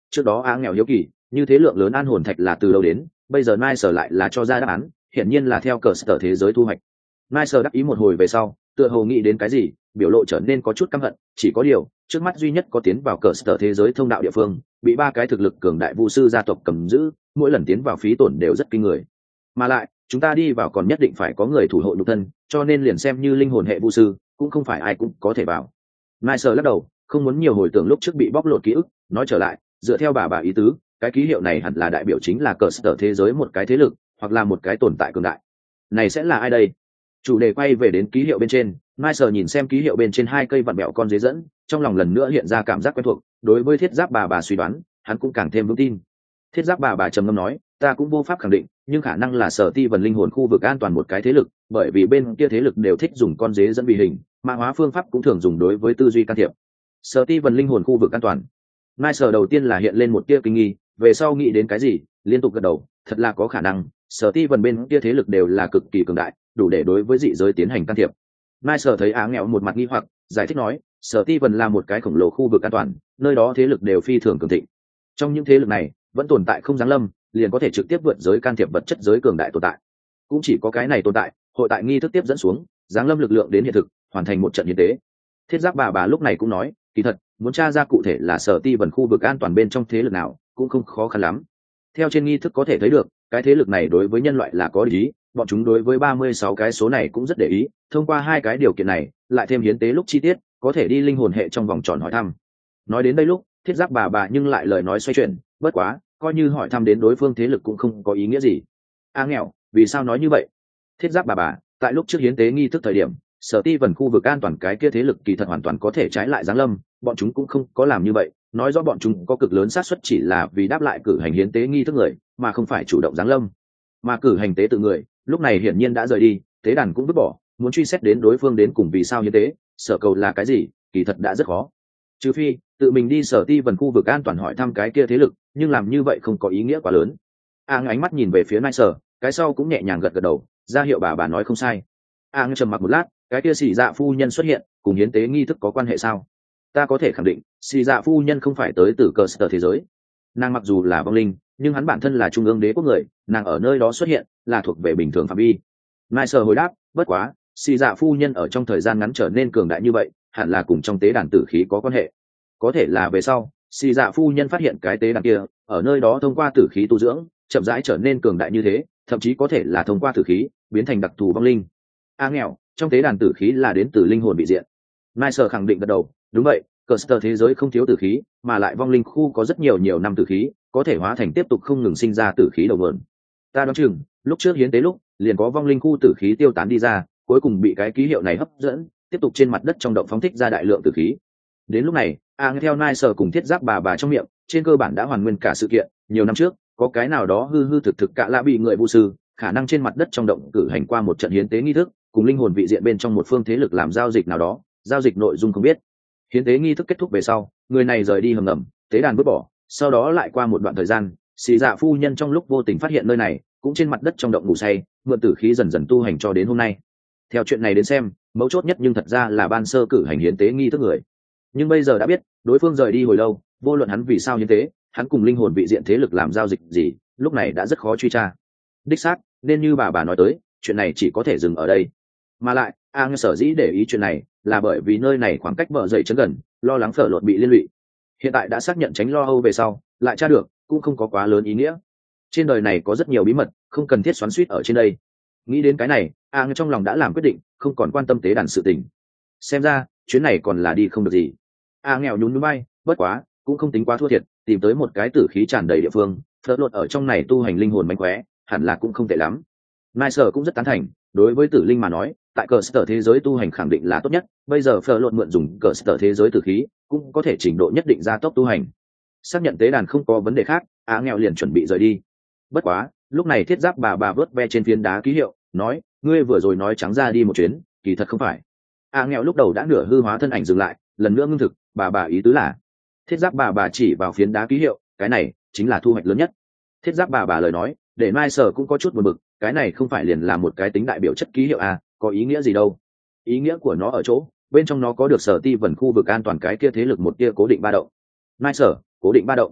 trước đó á nghèo hiếu kỳ như thế lượng lớn an hồn thạch là từ đâu đến, bây giờ nai sở lại là cho ra đáp án, hiển nhiên là theo cờ sở thế giới thu hoạch. nai sở đắc ý một hồi về sau, tựa hồ nghĩ đến cái gì, biểu lộ trở nên có chút căm hận. Chỉ có điều trước mắt duy nhất có tiến vào cờ sở thế giới thông đạo địa phương bị ba cái thực lực cường đại vu sư gia tộc cầm giữ, mỗi lần tiến vào phí tổn đều rất kinh người, mà lại chúng ta đi vào còn nhất định phải có người thủ hộ nhục thân, cho nên liền xem như linh hồn hệ vu sư cũng không phải ai cũng có thể vào. nai sở lắc đầu, không muốn nhiều hồi tưởng lúc trước bị bóc lột ký ức, nói trở lại, dựa theo bà ý tứ, cái ký hiệu này hẳn là đại biểu chính là cờ sở thế giới một cái thế lực hoặc là một cái tồn tại cường đại. Này sẽ là ai đây? Chủ đề quay về đến ký hiệu bên trên, nai sở nhìn xem ký hiệu bên trên hai cây vặn bẹo con dế dẫn, trong lòng lần nữa hiện ra cảm giác quen thuộc. Đối với thiết giáp bà suy đoán, hắn cũng càng thêm vững tin. Thiết giáp bà trầm ngâm nói, ta cũng vô pháp khẳng định, nhưng khả năng là sở ti vần linh hồn khu vực an toàn một cái thế lực, bởi vì bên kia thế lực đều thích dùng con dế dẫn vì hình, mã hóa phương pháp cũng thường dùng đối với tư duy can thiệp. Sở ti vần linh hồn khu vực an toàn. nai sở đầu tiên là hiện lên một tia kinh nghi, về sau nghĩ đến cái gì liên tục gật đầu, thật là có khả năng. Sở ti vần bên kia thế lực đều là cực kỳ cường đại, đủ để đối với dị giới tiến hành can thiệp. nai sở thấy á nghèo một mặt nghi hoặc, giải thích nói, sở ti vần là một cái khổng lồ khu vực an toàn, nơi đó thế lực đều phi thường cường thịnh. Trong những thế lực này vẫn tồn tại không giáng lâm liền có thể trực tiếp vượt giới can thiệp vật chất giới cường đại tồn tại, cũng chỉ có cái này tồn tại hội tại nghi thức tiếp dẫn xuống giáng lâm lực lượng đến hiện thực, hoàn thành một trận hiến tế. Thiết giáp bà lúc này cũng nói, kỳ thật muốn tra ra cụ thể là sở ti vần khu vực an toàn bên trong thế lực nào cũng không khó khăn lắm. Theo trên nghi thức có thể thấy được, cái thế lực này đối với nhân loại là có ý, bọn chúng đối với 36 cái số này cũng rất để ý. Thông qua hai cái điều kiện này lại thêm hiến tế lúc chi tiết, có thể đi linh hồn hệ trong vòng tròn hỏi thăm. Nói đến đây lúc thiết giáp bà nhưng lại lời nói xoay chuyển, bất quá coi như hỏi thăm đến đối phương thế lực cũng không có ý nghĩa gì. Nghèo, vì sao nói như vậy? Thiết giáp bà tại lúc trước hiến tế nghi thức thời điểm, sở ti vần khu vực an toàn cái kia thế lực kỳ thật hoàn toàn có thể trái lại giáng lâm, bọn chúng cũng không có làm như vậy, nói rõ bọn chúng có cực lớn xác suất chỉ là vì đáp lại cử hành hiến tế nghi thức người, mà không phải chủ động giáng lâm. Mà cử hành tế tự người lúc này hiển nhiên đã rời đi, tế đàn cũng vứt bỏ, muốn truy xét đến đối phương đến cùng vì sao hiến tế, sở cầu là cái gì, kỳ thật đã rất khó. Trừ phi tự mình đi sở ti vần khu vực an toàn hỏi thăm cái kia thế lực, nhưng làm như vậy không có ý nghĩa quá lớn. Ánh mắt nhìn về phía nai sở, cái sau cũng nhẹ nhàng gật đầu, ra hiệu bà nói không sai. Trầm mặc một lát, cái kia xì dạ phu nhân xuất hiện cùng hiến tế nghi thức có quan hệ sao? Ta có thể khẳng định xì dạ phu nhân không phải tới từ cờ sở thế giới. Nàng mặc dù là vong linh, nhưng hắn bản thân là trung ương đế quốc người, nàng ở nơi đó xuất hiện là thuộc về bình thường phạm vi. nai sở hồi đáp, bất quá xì dạ phu nhân ở trong thời gian ngắn trở nên cường đại như vậy hẳn là cùng trong tế đàn tử khí có quan hệ. Có thể là về sau xì dạ phu nhân phát hiện cái tế đàn kia ở nơi đó thông qua tử khí tu dưỡng chậm rãi trở nên cường đại như thế, thậm chí có thể là thông qua tử khí biến thành đặc thù vong linh. Nghèo, trong tế đàn tử khí là đến từ linh hồn bị diện. nai sở khẳng định gật đầu, đúng vậy, cờ sở thế giới không thiếu tử khí, mà lại vong linh khu có rất nhiều năm tử khí, có thể hóa thành tiếp tục không ngừng sinh ra tử khí đầu nguồn. Ta đoán chừng lúc trước hiến tế lúc liền có vong linh khu tử khí tiêu tán đi ra, cuối cùng bị cái ký hiệu này hấp dẫn, tiếp tục trên mặt đất trong động phóng thích ra đại lượng tử khí. Đến lúc này theo nai sở cùng thiết giáp bà trong miệng trên cơ bản đã hoàn nguyên cả sự kiện. Nhiều năm trước có cái nào đó hư thực cả lạ bị người vu sư khả năng trên mặt đất trong động cử hành qua một trận hiến tế nghi thức, cùng linh hồn vị diện bên trong một phương thế lực làm giao dịch nào đó, giao dịch nội dung không biết. Hiến tế nghi thức kết thúc về sau, người này rời đi hầm ngầm, tế đàn vứt bỏ, sau đó lại qua một đoạn thời gian, xì dạ phu nhân trong lúc vô tình phát hiện nơi này cũng trên mặt đất trong động ngủ say, mượn tử khí dần dần tu hành cho đến hôm nay. Theo chuyện này đến xem, mấu chốt nhất nhưng thật ra là ban sơ cử hành hiến tế nghi thức người. Nhưng bây giờ đã biết đối phương rời đi hồi lâu, vô luận hắn vì sao hiến tế, hắn cùng linh hồn vị diện thế lực làm giao dịch gì, lúc này đã rất khó truy tra. Đích xác nên như bà nói tới, chuyện này chỉ có thể dừng ở đây. Mà lại sở dĩ để ý chuyện này là bởi vì nơi này khoảng cách mở dậy chấn gần, lo lắng phở lột bị liên lụy. Hiện tại đã xác nhận tránh lo âu về sau lại tra được cũng không có quá lớn ý nghĩa. Trên đời này có rất nhiều bí mật, không cần thiết xoắn xuýt ở trên đây. Nghĩ đến cái này, trong lòng đã làm quyết định, không còn quan tâm tế đàn sự tình. Xem ra chuyến này còn là đi không được gì. Nghèo nhún nhún bay, bất quá cũng không tính quá thua thiệt, tìm tới một cái tử khí tràn đầy địa phương, phớt lột ở trong này tu hành linh hồn mánh khóe, hẳn là cũng không tệ lắm. nai sở cũng rất tán thành, đối với tử linh mà nói, tại cờ sở thế giới tu hành khẳng định là tốt nhất. Bây giờ phớt lột mượn dùng cờ sở thế giới tử khí cũng có thể trình độ nhất định gia tốc tu hành. Xác nhận tế đàn không có vấn đề khác, nghèo liền chuẩn bị rời đi. Bất quá lúc này thiết giáp bà vớt ve trên phiến đá ký hiệu, nói, ngươi vừa rồi nói trắng ra đi một chuyến, kỳ thật không phải. Nghèo lúc đầu đã nửa hư hóa thân ảnh dừng lại, lần nữa ngưng thực, bà ý tứ là. Thiết giáp bà chỉ vào phiến đá ký hiệu, cái này chính là thu hoạch lớn nhất. Thiết giáp bà lời nói để nai sở cũng có chút buồn bực, cái này không phải liền là một cái tính đại biểu chất ký hiệu có ý nghĩa gì đâu. Ý nghĩa của nó ở chỗ bên trong nó có được sở ti vần khu vực an toàn cái kia thế lực một kia cố định ba động. nai sở cố định ba động.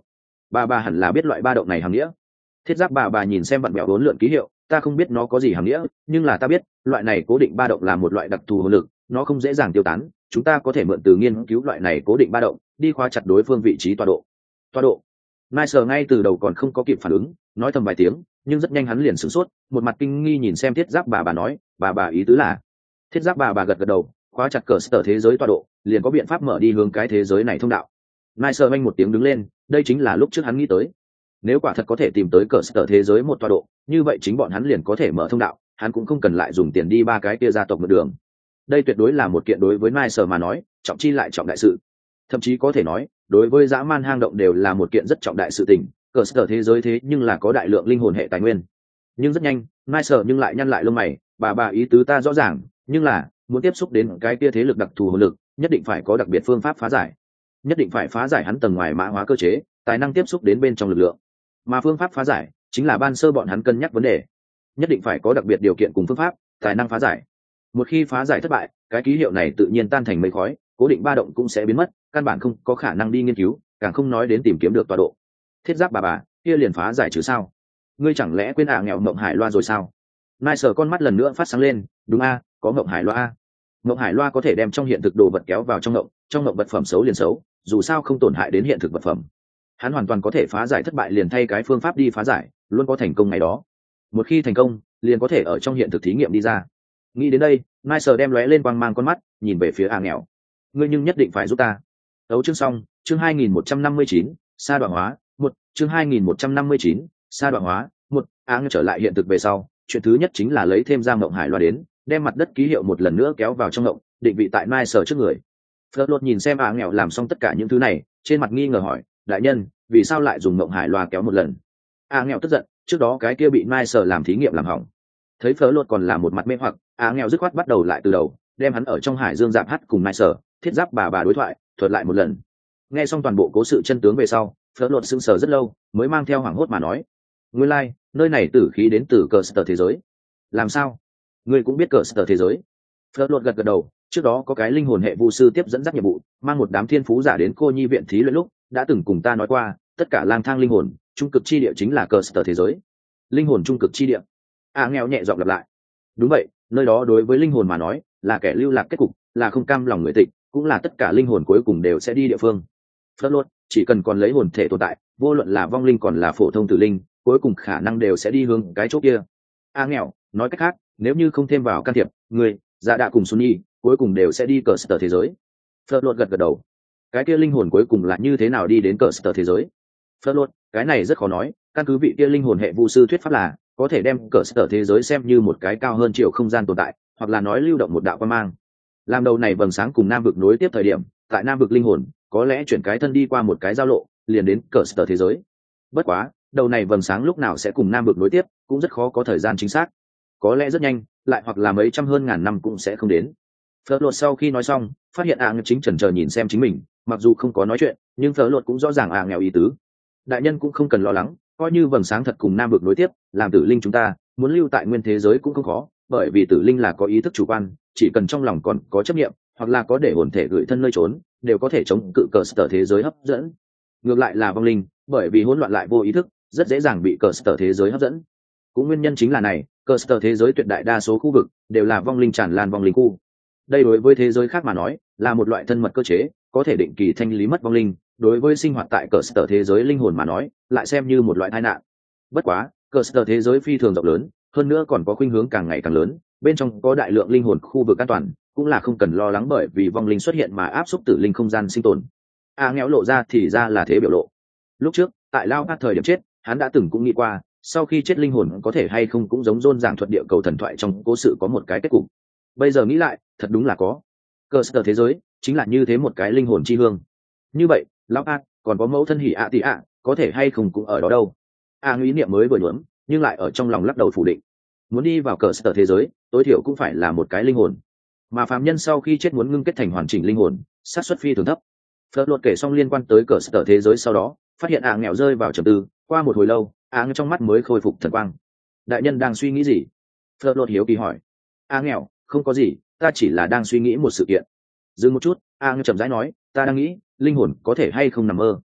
Bà hẳn là biết loại ba động này hàm nghĩa. Thiết giáp bà nhìn xem vặn vẹo uốn lượn ký hiệu, ta không biết nó có gì hàm nghĩa, nhưng là ta biết loại này cố định ba động là một loại đặc thù hồn lực, nó không dễ dàng tiêu tán. Chúng ta có thể mượn từ nghiên cứu loại này cố định ba động đi khóa chặt đối phương vị trí tọa độ. Tọa độ. Nice ngay từ đầu còn không có kịp phản ứng, nói thầm vài tiếng, nhưng rất nhanh hắn liền sửng sốt, một mặt kinh nghi nhìn xem thiết giáp bà nói, bà ý tứ là. Thiết giáp bà gật gật đầu, khóa chặt cờ sở thế giới tọa độ, liền có biện pháp mở đi hướng cái thế giới này thông đạo. Nice anh một tiếng đứng lên, đây chính là lúc trước hắn nghĩ tới. Nếu quả thật có thể tìm tới cờ sở thế giới một tọa độ, như vậy chính bọn hắn liền có thể mở thông đạo, hắn cũng không cần lại dùng tiền đi ba cái kia gia tộc ngược đường. Đây tuyệt đối là một kiện đối với Nice mà nói, trọng chi lại trọng đại sự. Thậm chí có thể nói, đối với dã man hang động đều là một kiện rất trọng đại sự tình, cờ sở thế giới thế nhưng là có đại lượng linh hồn hệ tài nguyên. Nhưng rất nhanh, Nice nhưng lại nhăn lại lông mày, bà ý tứ ta rõ ràng, nhưng là muốn tiếp xúc đến cái kia thế lực đặc thù hồn lực, nhất định phải có đặc biệt phương pháp phá giải, nhất định phải phá giải hắn tầng ngoài mã hóa cơ chế, tài năng tiếp xúc đến bên trong lực lượng. Mà phương pháp phá giải chính là ban sơ bọn hắn cân nhắc vấn đề, nhất định phải có đặc biệt điều kiện cùng phương pháp, tài năng phá giải. Một khi phá giải thất bại, cái ký hiệu này tự nhiên tan thành mây khói, cố định ba động cũng sẽ biến mất, căn bản không có khả năng đi nghiên cứu, càng không nói đến tìm kiếm được tọa độ. Thiết giáp bà kia liền phá giải chứ sao? Ngươi chẳng lẽ quên nghèo mộng hải loa rồi sao? Nice con mắt lần nữa phát sáng lên, đúng có mộng hải loa. Mộng hải loa có thể đem trong hiện thực đồ vật kéo vào trong mộng vật phẩm xấu liền xấu, dù sao không tổn hại đến hiện thực vật phẩm. Hắn hoàn toàn có thể phá giải thất bại liền thay cái phương pháp đi phá giải, luôn có thành công ngày đó. Một khi thành công, liền có thể ở trong hiện thực thí nghiệm đi ra. Nghĩ đến đây, Nice đem lóe lên quang mang con mắt, nhìn về phía nghèo. Ngươi nhưng nhất định phải giúp ta. Đấu chương xong, chương 2159, sa đoạn hóa, chương 2159, sa đoạn hóa, trở lại hiện thực về sau, chuyện thứ nhất chính là lấy thêm ra mộng hải loa đến, đem mặt đất ký hiệu một lần nữa kéo vào trong mộng, định vị tại Nice trước người. Fleur nhìn xem nghèo làm xong tất cả những thứ này, trên mặt nghi ngờ hỏi, đại nhân, vì sao lại dùng mộng hải loa kéo một lần? Nghèo tức giận, trước đó cái kia bị Nice làm thí nghiệm làm hỏng. Thấy Fleur còn là một mặt mê hoặc, nghèo dứt khoát bắt đầu lại từ đầu, đem hắn ở trong hải dương dạp hát cùng Nice, thiết giáp bà đối thoại, thuật lại một lần. Nghe xong toàn bộ cố sự chân tướng về sau, Fleur sững sờ rất lâu, mới mang theo hoảng hốt mà nói, nguyên lai, nơi này tử khí đến từ cờ sở thế giới. Làm sao? Ngươi cũng biết cờ sở thế giới? Fleur gật đầu, trước đó có cái linh hồn hệ vu sư tiếp dẫn dắt nhiệm vụ, mang một đám thiên phú giả đến cô nhi viện thí luyện lúc, đã từng cùng ta nói qua, tất cả lang thang linh hồn, trung cực chi địa chính là cờ sở thế giới. Linh hồn trung cực chi địa. Nghèo nhẹ giọng lặp lại. Đúng vậy, nơi đó đối với linh hồn mà nói, là kẻ lưu lạc kết cục, là không cam lòng người tịch, cũng là tất cả linh hồn cuối cùng đều sẽ đi địa phương. Fleur chỉ cần còn lấy hồn thể tồn tại, vô luận là vong linh còn là phổ thông tử linh, cuối cùng khả năng đều sẽ đi hướng cái chỗ kia. Nghèo, nói cách khác, nếu như không thêm vào can thiệp, người dạ đạ cùng Sunny cuối cùng đều sẽ đi cờ sở thế giới. Fleur gật đầu. Cái kia linh hồn cuối cùng là như thế nào đi đến cờ sở thế giới? Fleur, cái này rất khó nói, căn cứ vị kia linh hồn hệ vu sư thuyết pháp là có thể đem cờ sở thế giới xem như một cái cao hơn chiều không gian tồn tại, hoặc là nói lưu động một đạo quang mang. Làm đầu này vầng sáng cùng nam vực nối tiếp thời điểm, tại nam vực linh hồn có lẽ chuyển cái thân đi qua một cái giao lộ, liền đến cờ sở thế giới. Bất quá, đầu này vầng sáng lúc nào sẽ cùng nam vực nối tiếp, cũng rất khó có thời gian chính xác. Có lẽ rất nhanh, lại hoặc là mấy trăm hơn ngàn năm cũng sẽ không đến. Fleur sau khi nói xong, phát hiện chính chần chờ nhìn xem chính mình, mặc dù không có nói chuyện, nhưng Fleur cũng rõ ràng nghèo ý tứ. Đại nhân cũng không cần lo lắng, coi như vầng sáng thật cùng nam vực nối tiếp, làm tử linh chúng ta muốn lưu tại nguyên thế giới cũng không khó, bởi vì tử linh là có ý thức chủ quan, chỉ cần trong lòng còn có chấp niệm, hoặc là có để hồn thể gửi thân nơi trốn, đều có thể chống cự cờ sở thế giới hấp dẫn. Ngược lại là vong linh, bởi vì hỗn loạn lại vô ý thức, rất dễ dàng bị cờ sở thế giới hấp dẫn. Cũng nguyên nhân chính là này, cờ sở thế giới tuyệt đại đa số khu vực đều là vong linh tràn lan vong linh khu. Đây đối với thế giới khác mà nói, là một loại thân mật cơ chế, có thể định kỳ thanh lý mất vong linh, đối với sinh hoạt tại cờ sở thế giới linh hồn mà nói, lại xem như một loại tai nạn. Bất quá, cờ sở thế giới phi thường rộng lớn, hơn nữa còn có khuynh hướng càng ngày càng lớn, bên trong có đại lượng linh hồn khu vực an toàn, cũng là không cần lo lắng bởi vì vong linh xuất hiện mà áp xúc tử linh không gian sinh tồn. Nghèo lộ ra thì ra là thế biểu lộ. Lúc trước, tại Lao Bát thời điểm chết, hắn đã từng cũng nghĩ qua, sau khi chết linh hồn có thể hay không cũng giống Rôn giảng thuật địa cầu thần thoại trong cố sự có một cái kết cục. Bây giờ nghĩ lại, thật đúng là có. Cơ sở thế giới chính là như thế một cái linh hồn chi hương. Như vậy, Lao Bát còn có mẫu thân hỉ ạ tỷ ạ, có thể hay không cũng ở đó đâu. Ý niệm mới vừa nhuốm, nhưng lại ở trong lòng lắc đầu phủ định. Muốn đi vào cơ sở thế giới, tối thiểu cũng phải là một cái linh hồn. Mà phàm nhân sau khi chết muốn ngưng kết thành hoàn chỉnh linh hồn, xác suất phi thường thấp. Fleur kể xong liên quan tới cờ sở thế giới sau đó, phát hiện nghèo rơi vào trầm tư, qua một hồi lâu, trong mắt mới khôi phục thần quang. Đại nhân đang suy nghĩ gì? Fleur hiếu kỳ hỏi. Nghèo, không có gì, ta chỉ là đang suy nghĩ một sự kiện. Dừng một chút, chậm rãi nói, ta đang nghĩ, linh hồn có thể hay không nằm mơ.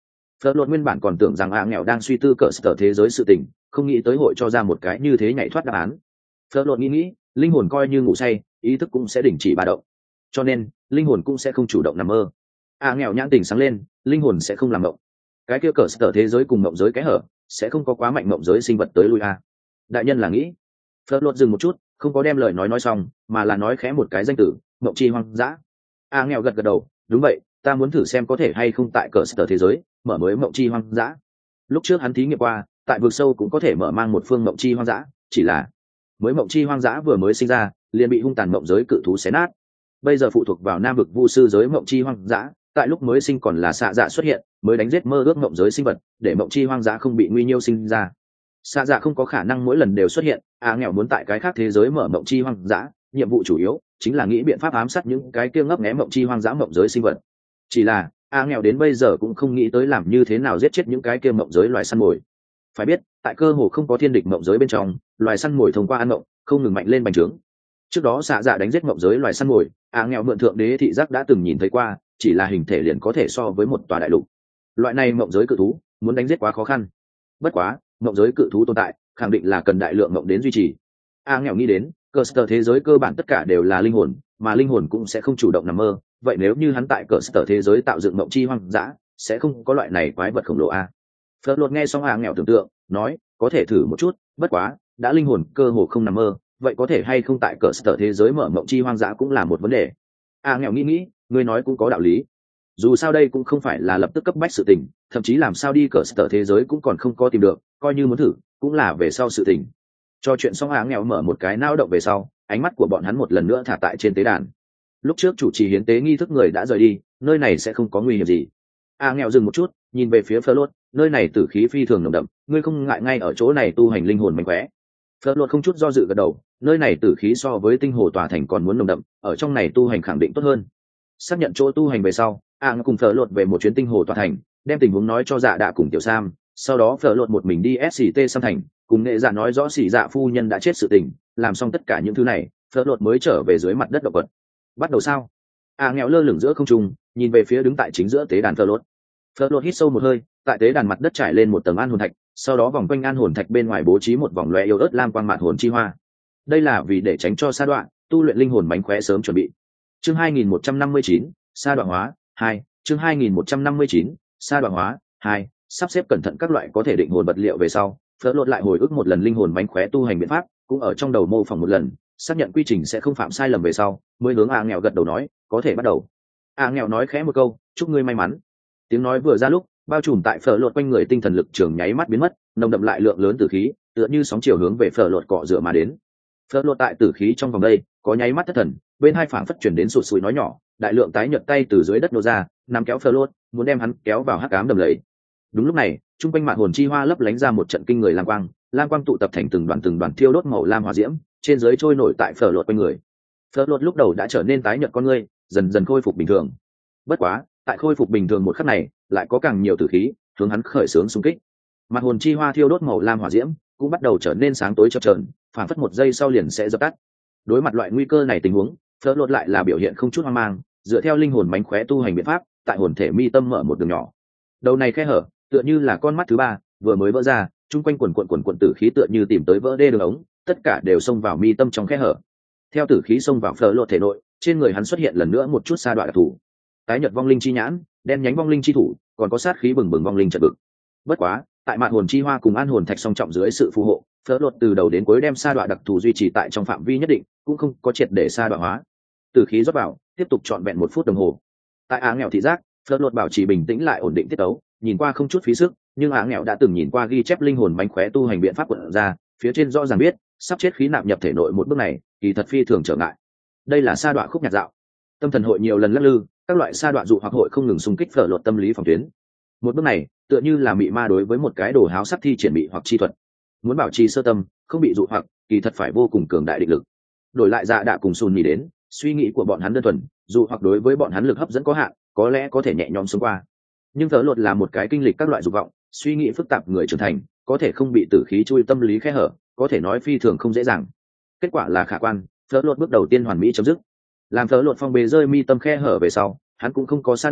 Phớt lột nguyên bản còn tưởng rằng nghèo đang suy tư cỡ sở thế giới sự tình, không nghĩ tới hội cho ra một cái như thế nhảy thoát đáp án. Phớt lột nghĩ, linh hồn coi như ngủ say, ý thức cũng sẽ đình chỉ ba động, cho nên linh hồn cũng sẽ không chủ động nằm mơ. Nghèo nhãn tình sáng lên, linh hồn sẽ không làm mộng, cái kia cỡ sở thế giới cùng mộng giới cái hở sẽ không có quá mạnh mộng giới sinh vật tới lui đại nhân là nghĩ. Phớt lột dừng một chút, không có đem lời nói xong, mà là nói khẽ một cái danh từ, mộng chi hoang dã. Nghèo gật gật đầu, đúng vậy, ta muốn thử xem có thể hay không tại cỡ sở thế giới mở mới mộng chi hoang dã. Lúc trước hắn thí nghiệm qua, tại vực sâu cũng có thể mở mang một phương mộng chi hoang dã, chỉ là mới mộng chi hoang dã vừa mới sinh ra liền bị hung tàn mộng giới cự thú xé nát. Bây giờ phụ thuộc vào nam vực vu sư giới mộng chi hoang dã, tại lúc mới sinh còn là xạ dạ xuất hiện, mới đánh giết mơ ước mộng giới sinh vật, để mộng chi hoang dã không bị nguy nhiêu sinh ra. Xạ dạ không có khả năng mỗi lần đều xuất hiện, nghèo muốn tại cái khác thế giới mở mộng chi hoang dã, nhiệm vụ chủ yếu chính là nghĩ biện pháp ám sát những cái kia ngấp nghé mộng chi hoang dã mộng giới sinh vật. Chỉ là nghèo đến bây giờ cũng không nghĩ tới làm như thế nào giết chết những cái kia mộng giới loài săn mồi. Phải biết, tại cơ hồ không có thiên địch mộng giới bên trong, loài săn mồi thông qua ăn mộng không ngừng mạnh lên bành trướng. Trước đó xạ dạ đánh giết mộng giới loài săn mồi, nghèo mượn thượng đế thị giác đã từng nhìn thấy qua, chỉ là hình thể liền có thể so với một tòa đại lục. Loại này mộng giới cự thú muốn đánh giết quá khó khăn. Bất quá mộng giới cự thú tồn tại khẳng định là cần đại lượng mộng đến duy trì. nghèo nghĩ đến cơ sở thế giới cơ bản tất cả đều là linh hồn, mà linh hồn cũng sẽ không chủ động nằm mơ, vậy nếu như hắn tại cơ sở thế giới tạo dựng mộng chi hoang dã, sẽ không có loại này quái vật khổng lồ Phớt lột nghe xong nghèo tưởng tượng, nói có thể thử một chút, bất quá đã linh hồn cơ hồ không nằm mơ, vậy có thể hay không tại cơ sở thế giới mở mộng chi hoang dã cũng là một vấn đề. nghèo nghĩ, ngươi nói cũng có đạo lý. Dù sao đây cũng không phải là lập tức cấp bách sự tình, thậm chí làm sao đi cơ sở thế giới cũng còn không có tìm được, coi như muốn thử cũng là về sau sự tình. Cho chuyện xong nghèo mở một cái nao động về sau, ánh mắt của bọn hắn một lần nữa thả tại trên tế đàn. Lúc trước chủ trì hiến tế nghi thức người đã rời đi, nơi này sẽ không có nguy hiểm gì. nghèo dừng một chút, nhìn về phía Phớt lột, nơi này tử khí phi thường nồng đậm, ngươi không ngại ngay ở chỗ này tu hành linh hồn mạnh khỏe. Phớt lột không chút do dự gật đầu, nơi này tử khí so với tinh hồ tòa thành còn muốn nồng đậm, ở trong này tu hành khẳng định tốt hơn. Xác nhận chỗ tu hành về sau, cùng Phớt lột về một chuyến tinh hồ tòa thành, đem tình huống nói cho Dạ Đạ cùng Tiểu Sam, sau đó Phớt lột một mình đi SCT Sam thành, cùng nghệ dạ nói rõ xỉ dạ phu nhân đã chết sự tình. Làm xong tất cả những thứ này, Phớt lột mới trở về dưới mặt đất động vật. Bắt đầu sao? nghèo lơ lửng giữa không trung, nhìn về phía đứng tại chính giữa tế đàn Phớt lột. Phớt lột hít sâu một hơi, tại tế đàn mặt đất trải lên một tầng an hồn thạch, sau đó vòng quanh an hồn thạch bên ngoài bố trí một vòng loe yếu ớt lam quang mạn hồn chi hoa. Đây là vì để tránh cho sa đoạn tu luyện linh hồn mánh khóe sớm chuẩn bị. Chương 2159, sa đoạn hóa 2, chương 2159, sa đoạn hóa 2, sắp xếp cẩn thận các loại có thể định hồn vật liệu về sau, Phớt lột lại hồi ức một lần linh hồn mánh khóe tu hành biện pháp, cũng ở trong đầu mô phỏng một lần, xác nhận quy trình sẽ không phạm sai lầm về sau, mới hướng nghèo gật đầu nói, có thể bắt đầu. nghèo nói khẽ một câu, chúc ngươi may mắn. Tiếng nói vừa ra lúc, bao trùm tại Phớt lột quanh người tinh thần lực trường nháy mắt biến mất, nồng đậm lại lượng lớn tử khí, tựa như sóng chiều hướng về Phớt lột cọ rửa mà đến. Phớt lột tại tử khí trong vòng đây, có nháy mắt thất thần, bên hai phảng phất chuyển đến sụt sùi nói nhỏ, đại lượng tái nhợt tay từ dưới đất nô ra, nắm kéo Phớt lột, muốn đem hắn kéo vào hắc ám đầm lầy. Đúng lúc này, trung quanh mạn hồn chi hoa lấp lánh ra một trận kinh người lam quang tụ tập thành từng đoàn thiêu đốt màu lam hỏa diễm, trên dưới trôi nổi tại Phớt lột quanh người. Phớt lột lúc đầu đã trở nên tái nhợt con ngươi, dần dần khôi phục bình thường. Bất quá, tại khôi phục bình thường một khắc này, lại có càng nhiều tử khí hướng hắn khởi xướng xung kích. Mặt hồn chi hoa thiêu đốt màu lam hỏa diễm cũng bắt đầu trở nên sáng tối chập chờn, phản phất một giây sau liền sẽ dập tắt. Đối mặt loại nguy cơ này tình huống, Phớt lột lại là biểu hiện không chút hoang mang, dựa theo linh hồn mánh khóe tu hành biện pháp, tại hồn thể mi tâm mở một đường nhỏ. Đầu này khe hở, tựa như là con mắt thứ ba, vừa mới vỡ ra, chung quanh quần tử khí tựa như tìm tới vỡ đê đường ống, tất cả đều xông vào mi tâm trong khe hở. Theo tử khí xông vào Phớt lột thể nội, trên người hắn xuất hiện lần nữa một chút sa đoạn đặc thù. Tái nhật vong linh chi nhãn, đen nhánh vong linh chi thủ, còn có sát khí bừng bừng vong linh trận vực. Bất quá, tại mạn hồn chi hoa cùng an hồn thạch song trọng dưới sự phù hộ, Phớt lột từ đầu đến cuối đem sa đoạn đặc thù duy trì tại trong phạm vi nhất định, cũng không có triệt để sa đoạn hóa. Từ khí rót vào, tiếp tục trọn vẹn 1 phút đồng hồ. Tại nghèo thị giác, Phớt lột bảo trì bình tĩnh lại ổn định tiết tấu, nhìn qua không chút phí sức, nhưng nghèo đã từng nhìn qua ghi chép linh hồn mánh khóe tu hành biện pháp quận ra, phía trên rõ ràng biết, sắp chết khí nạp nhập thể nội một bước này, kỳ thật phi thường trở ngại. Đây là sa đoạn khúc nhạc dạo. Tâm thần hội nhiều lần lắc lư, các loại sa đoạn dụ hoặc hội không ngừng xung kích Phớt lột tâm lý phòng tuyến. Một bước này tựa như là mị ma đối với một cái đồ háo sắc thi triển mị hoặc chi thuật, muốn bảo trì sơ tâm không bị dụ hoặc, kỳ thật phải vô cùng cường đại định lực. Đổi lại Dạ Đạ cùng Sùn Nhì đến, suy nghĩ của bọn hắn đơn thuần, dụ hoặc đối với bọn hắn lực hấp dẫn có hạn, có lẽ có thể nhẹ nhõm xông qua. Nhưng Phớt lột là một cái kinh lịch các loại dục vọng, suy nghĩ phức tạp người trưởng thành, có thể không bị tử khí chui tâm lý khe hở, có thể nói phi thường không dễ dàng. Kết quả là khả quan, Phớt lột bước đầu tiên hoàn mỹ chấm dứt. Làm Phớt lột phong bế rơi mi tâm khe hở về sau, hắn cũng không có sa đoạn,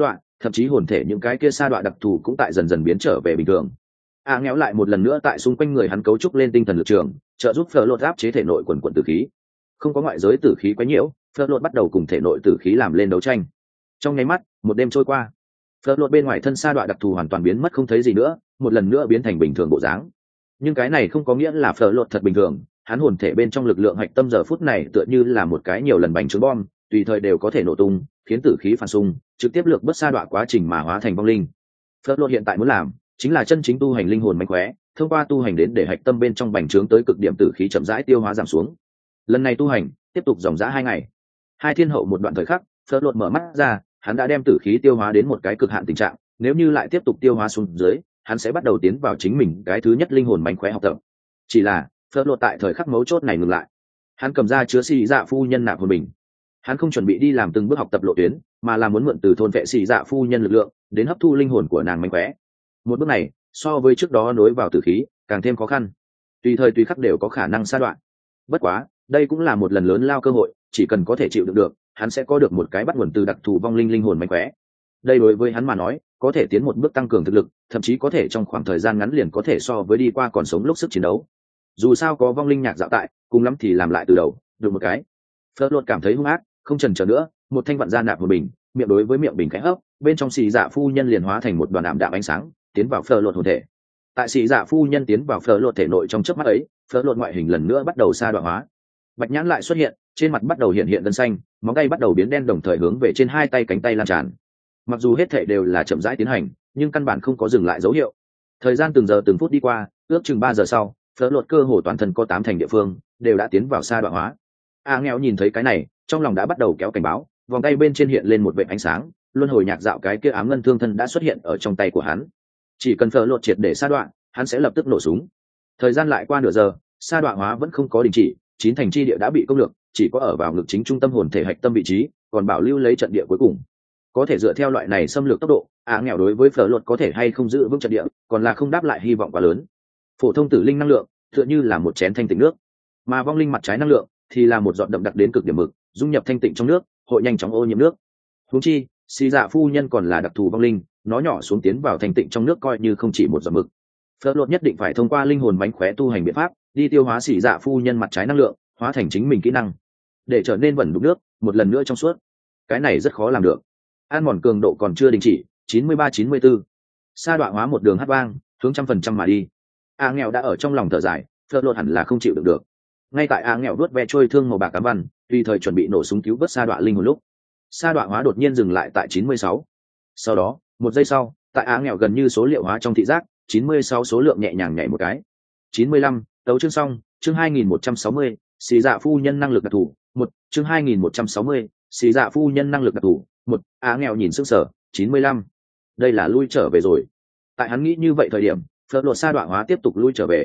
thậm chí hồn thể những cái kia sa đọa đặc thù cũng tại dần dần biến trở về bình thường. Nghèo lại một lần nữa tại xung quanh người hắn cấu trúc lên tinh thần lực trường, trợ giúp Fleur lột áp chế thể nội quần quần tử khí. Không có ngoại giới tử khí quấy nhiễu, Fleur lột bắt đầu cùng thể nội tử khí làm lên đấu tranh. Trong nháy mắt, một đêm trôi qua, Fleur lột bên ngoài thân sa đọa đặc thù hoàn toàn biến mất không thấy gì nữa, một lần nữa biến thành bình thường bộ dáng. Nhưng cái này không có nghĩa là Fleur lột thật bình thường, hắn hồn thể bên trong lực lượng hạch tâm giờ phút này tựa như là một cái nhiều lần bành trướng bom, tùy thời đều có thể nổ tung, khiến tử khí phản xung, trực tiếp lược bất sa đọa quá trình mà hóa thành vong linh. Fleur lột hiện tại muốn làm chính là chân chính tu hành linh hồn mánh khóe, thông qua tu hành đến để hạch tâm bên trong bành trướng tới cực điểm tử khí chậm rãi tiêu hóa giảm xuống. Lần này tu hành tiếp tục dòng dã 2 ngày. Hai thiên hậu một đoạn thời khắc, Fleur lột mở mắt ra, hắn đã đem tử khí tiêu hóa đến một cái cực hạn tình trạng, nếu như lại tiếp tục tiêu hóa xuống dưới, hắn sẽ bắt đầu tiến vào chính mình cái thứ nhất linh hồn mánh khóe học tập. Chỉ là Fleur lột tại thời khắc mấu chốt này ngừng lại. Hắn cầm ra chứa xì dạ phu nhân nạp hồn bình. Hắn không chuẩn bị đi làm từng bước học tập lộ tuyến, mà là muốn mượn từ thôn vệ xì dạ phu nhân lực lượng đến hấp thu linh hồn của nàng mánh khóe. Một bước này so với trước đó nối vào tử khí càng thêm khó khăn, tùy thời tùy khắc đều có khả năng sa đoạn. Bất quá đây cũng là một lần lớn lao cơ hội, chỉ cần có thể chịu đựng được, hắn sẽ có được một cái bắt nguồn từ đặc thù vong linh linh hồn mánh khóe. Đây đối với hắn mà nói có thể tiến một bước tăng cường thực lực, thậm chí có thể trong khoảng thời gian ngắn liền có thể so với đi qua còn sống lúc sức chiến đấu. Dù sao có vong linh nhạc dạo tại, cùng lắm thì làm lại từ đầu được một cái. Fleur lột cảm thấy hung ác, không chần chờ nữa, một thanh vặn ra nạp một bình, miệng đối với miệng bình khẽ hấp, bên trong xì dạ phu nhân liền hóa thành một đoàn ảm đạm ánh sáng tiến vào Fleur lột hồn thể. Tại xì dạ phu nhân tiến vào Fleur lột thể nội trong chớp mắt ấy, Fleur lột ngoại hình lần nữa bắt đầu sa đoạn hóa. Bạch nhãn lại xuất hiện, trên mặt bắt đầu hiện gân xanh, móng tay bắt đầu biến đen, đồng thời hướng về trên 2 tay cánh tay lan tràn. Mặc dù hết thảy đều là chậm rãi tiến hành, nhưng căn bản không có dừng lại dấu hiệu. Thời gian từng giờ từng phút đi qua, ước chừng 3 giờ sau, Fleur lột cơ hồ toàn thân có 8 thành địa phương đều đã tiến vào sa đoạn hóa. Nghèo nhìn thấy cái này, trong lòng đã bắt đầu kéo cảnh báo, vòng tay bên trên hiện lên một vệt ánh sáng, luân hồi nhạc dạo cái kia ám ngân thương thân đã xuất hiện ở trong tay của hắn. Chỉ cần Fleur lột triệt để sa đoạn, hắn sẽ lập tức nổ súng. Thời gian lại qua nửa giờ, sa đoạn hóa vẫn không có đình chỉ, 9 thành chi địa đã bị công lược, chỉ có ở vào ngực chính trung tâm hồn thể hạch tâm vị trí còn bảo lưu lấy trận địa cuối cùng. Có thể dựa theo loại này xâm lược tốc độ, nghèo đối với Fleur lột có thể hay không giữ vững trận địa, còn là không đáp lại hy vọng quá lớn. Phổ thông tử linh năng lượng tựa như là một chén thanh tịnh nước, mà vong linh mặt trái năng lượng thì là một giọt đậm đặc đến cực điểm mực, dung nhập thanh tịnh trong nước, hội nhanh chóng ô nhiễm nước. Huống chi xì dạ phu nhân còn là đặc thù vong linh, nó nhỏ xuống tiến vào thanh tịnh trong nước coi như không chỉ một giọt mực. Fleur lột nhất định phải thông qua linh hồn mánh khóe tu hành biện pháp đi tiêu hóa xì dạ phu nhân mặt trái năng lượng, hóa thành chính mình kỹ năng để trở nên vẩn đục nước một lần nữa trong suốt. Cái này rất khó làm được. An mòn cường độ còn chưa đình chỉ, 93-94. Sa đoạn hóa một đường hát vang hướng 100% mà đi. Nghèo đã ở trong lòng thở dài, Fleur lột hẳn là không chịu được. Ngay tại nghèo đuốt ve trôi thương màu bạc cám văn, tùy thời chuẩn bị nổ súng cứu vớt sa đoạn linh hồn lúc, sa đoạn hóa đột nhiên dừng lại tại 96. Sau đó 1 giây sau, tại nghèo gần như số liệu hóa trong thị giác, 96 số lượng nhẹ nhàng nhảy một cái. 95, tấu chương xong, chương 2160, xì dạ phu nhân năng lực đặc thù, 1, chương 2160, xì dạ phu nhân năng lực đặc thù, 1. Nghèo nhìn sững sờ, 95. Đây là lui trở về rồi. Tại hắn nghĩ như vậy thời điểm, Fleur lột sa đoạn hóa tiếp tục lui trở về,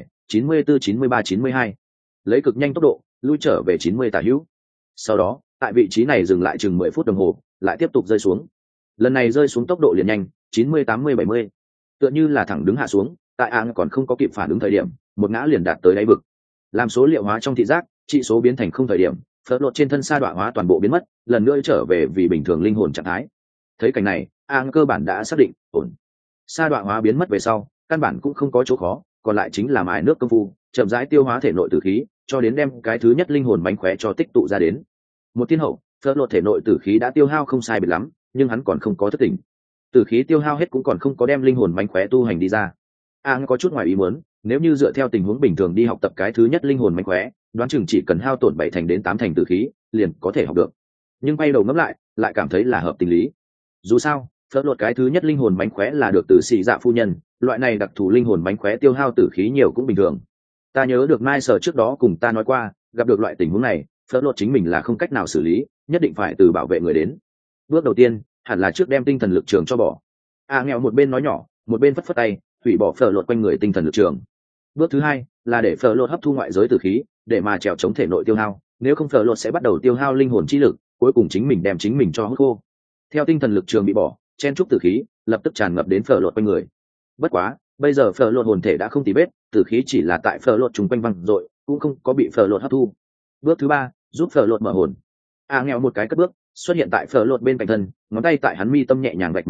94-93-92. Lấy cực nhanh tốc độ lui trở về 90 tả hữu. Sau đó tại vị trí này dừng lại chừng 10 phút đồng hồ, lại tiếp tục rơi xuống. Lần này rơi xuống tốc độ liền nhanh, 90-80-70. Tựa như là thẳng đứng hạ xuống, tại còn không có kịp phản ứng thời điểm, một ngã liền đạt tới đáy vực. Làm số liệu hóa trong thị giác, trị số biến thành không thời điểm, Fleur lột trên thân sa đoạn hóa toàn bộ biến mất, lần nữa trở về vì bình thường linh hồn trạng thái. Thấy cảnh này, cơ bản đã xác định ổn. Sa đoạn hóa biến mất về sau, căn bản cũng không có chỗ khó, còn lại chính là mài nước công phu, chậm rãi tiêu hóa thể nội tử khí, cho đến đem cái thứ nhất linh hồn mánh khóe cho tích tụ ra đến. Một thiên hậu, Fleur lột thể nội tử khí đã tiêu hao không sai biệt lắm, nhưng hắn còn không có thức tỉnh. Tử khí tiêu hao hết cũng còn không có đem linh hồn mánh khóe tu hành đi ra. Có chút ngoài ý muốn, nếu như dựa theo tình huống bình thường đi học tập cái thứ nhất linh hồn mánh khóe, đoán chừng chỉ cần hao tổn 7 thành đến 8 thành tử khí, liền có thể học được. Nhưng bay đầu ngẫm lại cảm thấy là hợp tình lý. Dù sao, Fleur lột cái thứ nhất linh hồn mánh khóe là được từ xì dạ phu nhân, loại này đặc thù linh hồn mánh khóe tiêu hao tử khí nhiều cũng bình thường. Ta nhớ được Mai Sở trước đó cùng ta nói qua, gặp được loại tình huống này, Fleur lột chính mình là không cách nào xử lý, nhất định phải từ bảo vệ người đến. Bước đầu tiên hẳn là trước đem tinh thần lực trường cho bỏ. Nghèo một bên nói nhỏ, một bên phất phất tay, hủy bỏ Fleur lột quanh người tinh thần lực trường. Bước thứ hai là để Fleur lột hấp thu ngoại giới tử khí, để mà trèo chống thể nội tiêu hao, nếu không Fleur lột sẽ bắt đầu tiêu hao linh hồn chi lực, cuối cùng chính mình đem chính mình cho hút khô. Theo tinh thần lực trường bị bỏ, chen trúc tử khí lập tức tràn ngập đến Fleur lột quanh người. Bất quá bây giờ Fleur lột hồn thể đã không tì vết, tử khí chỉ là tại Fleur lột trùng quanh văng rồi, cũng không có bị Fleur lột hấp thu. Bước thứ ba, giúp Fleur lột mở hồn. Nghèo một cái cất bước xuất hiện tại Fleur lột bên cạnh thân, ngón tay tại hắn mi tâm nhẹ nhàng vạch một cái,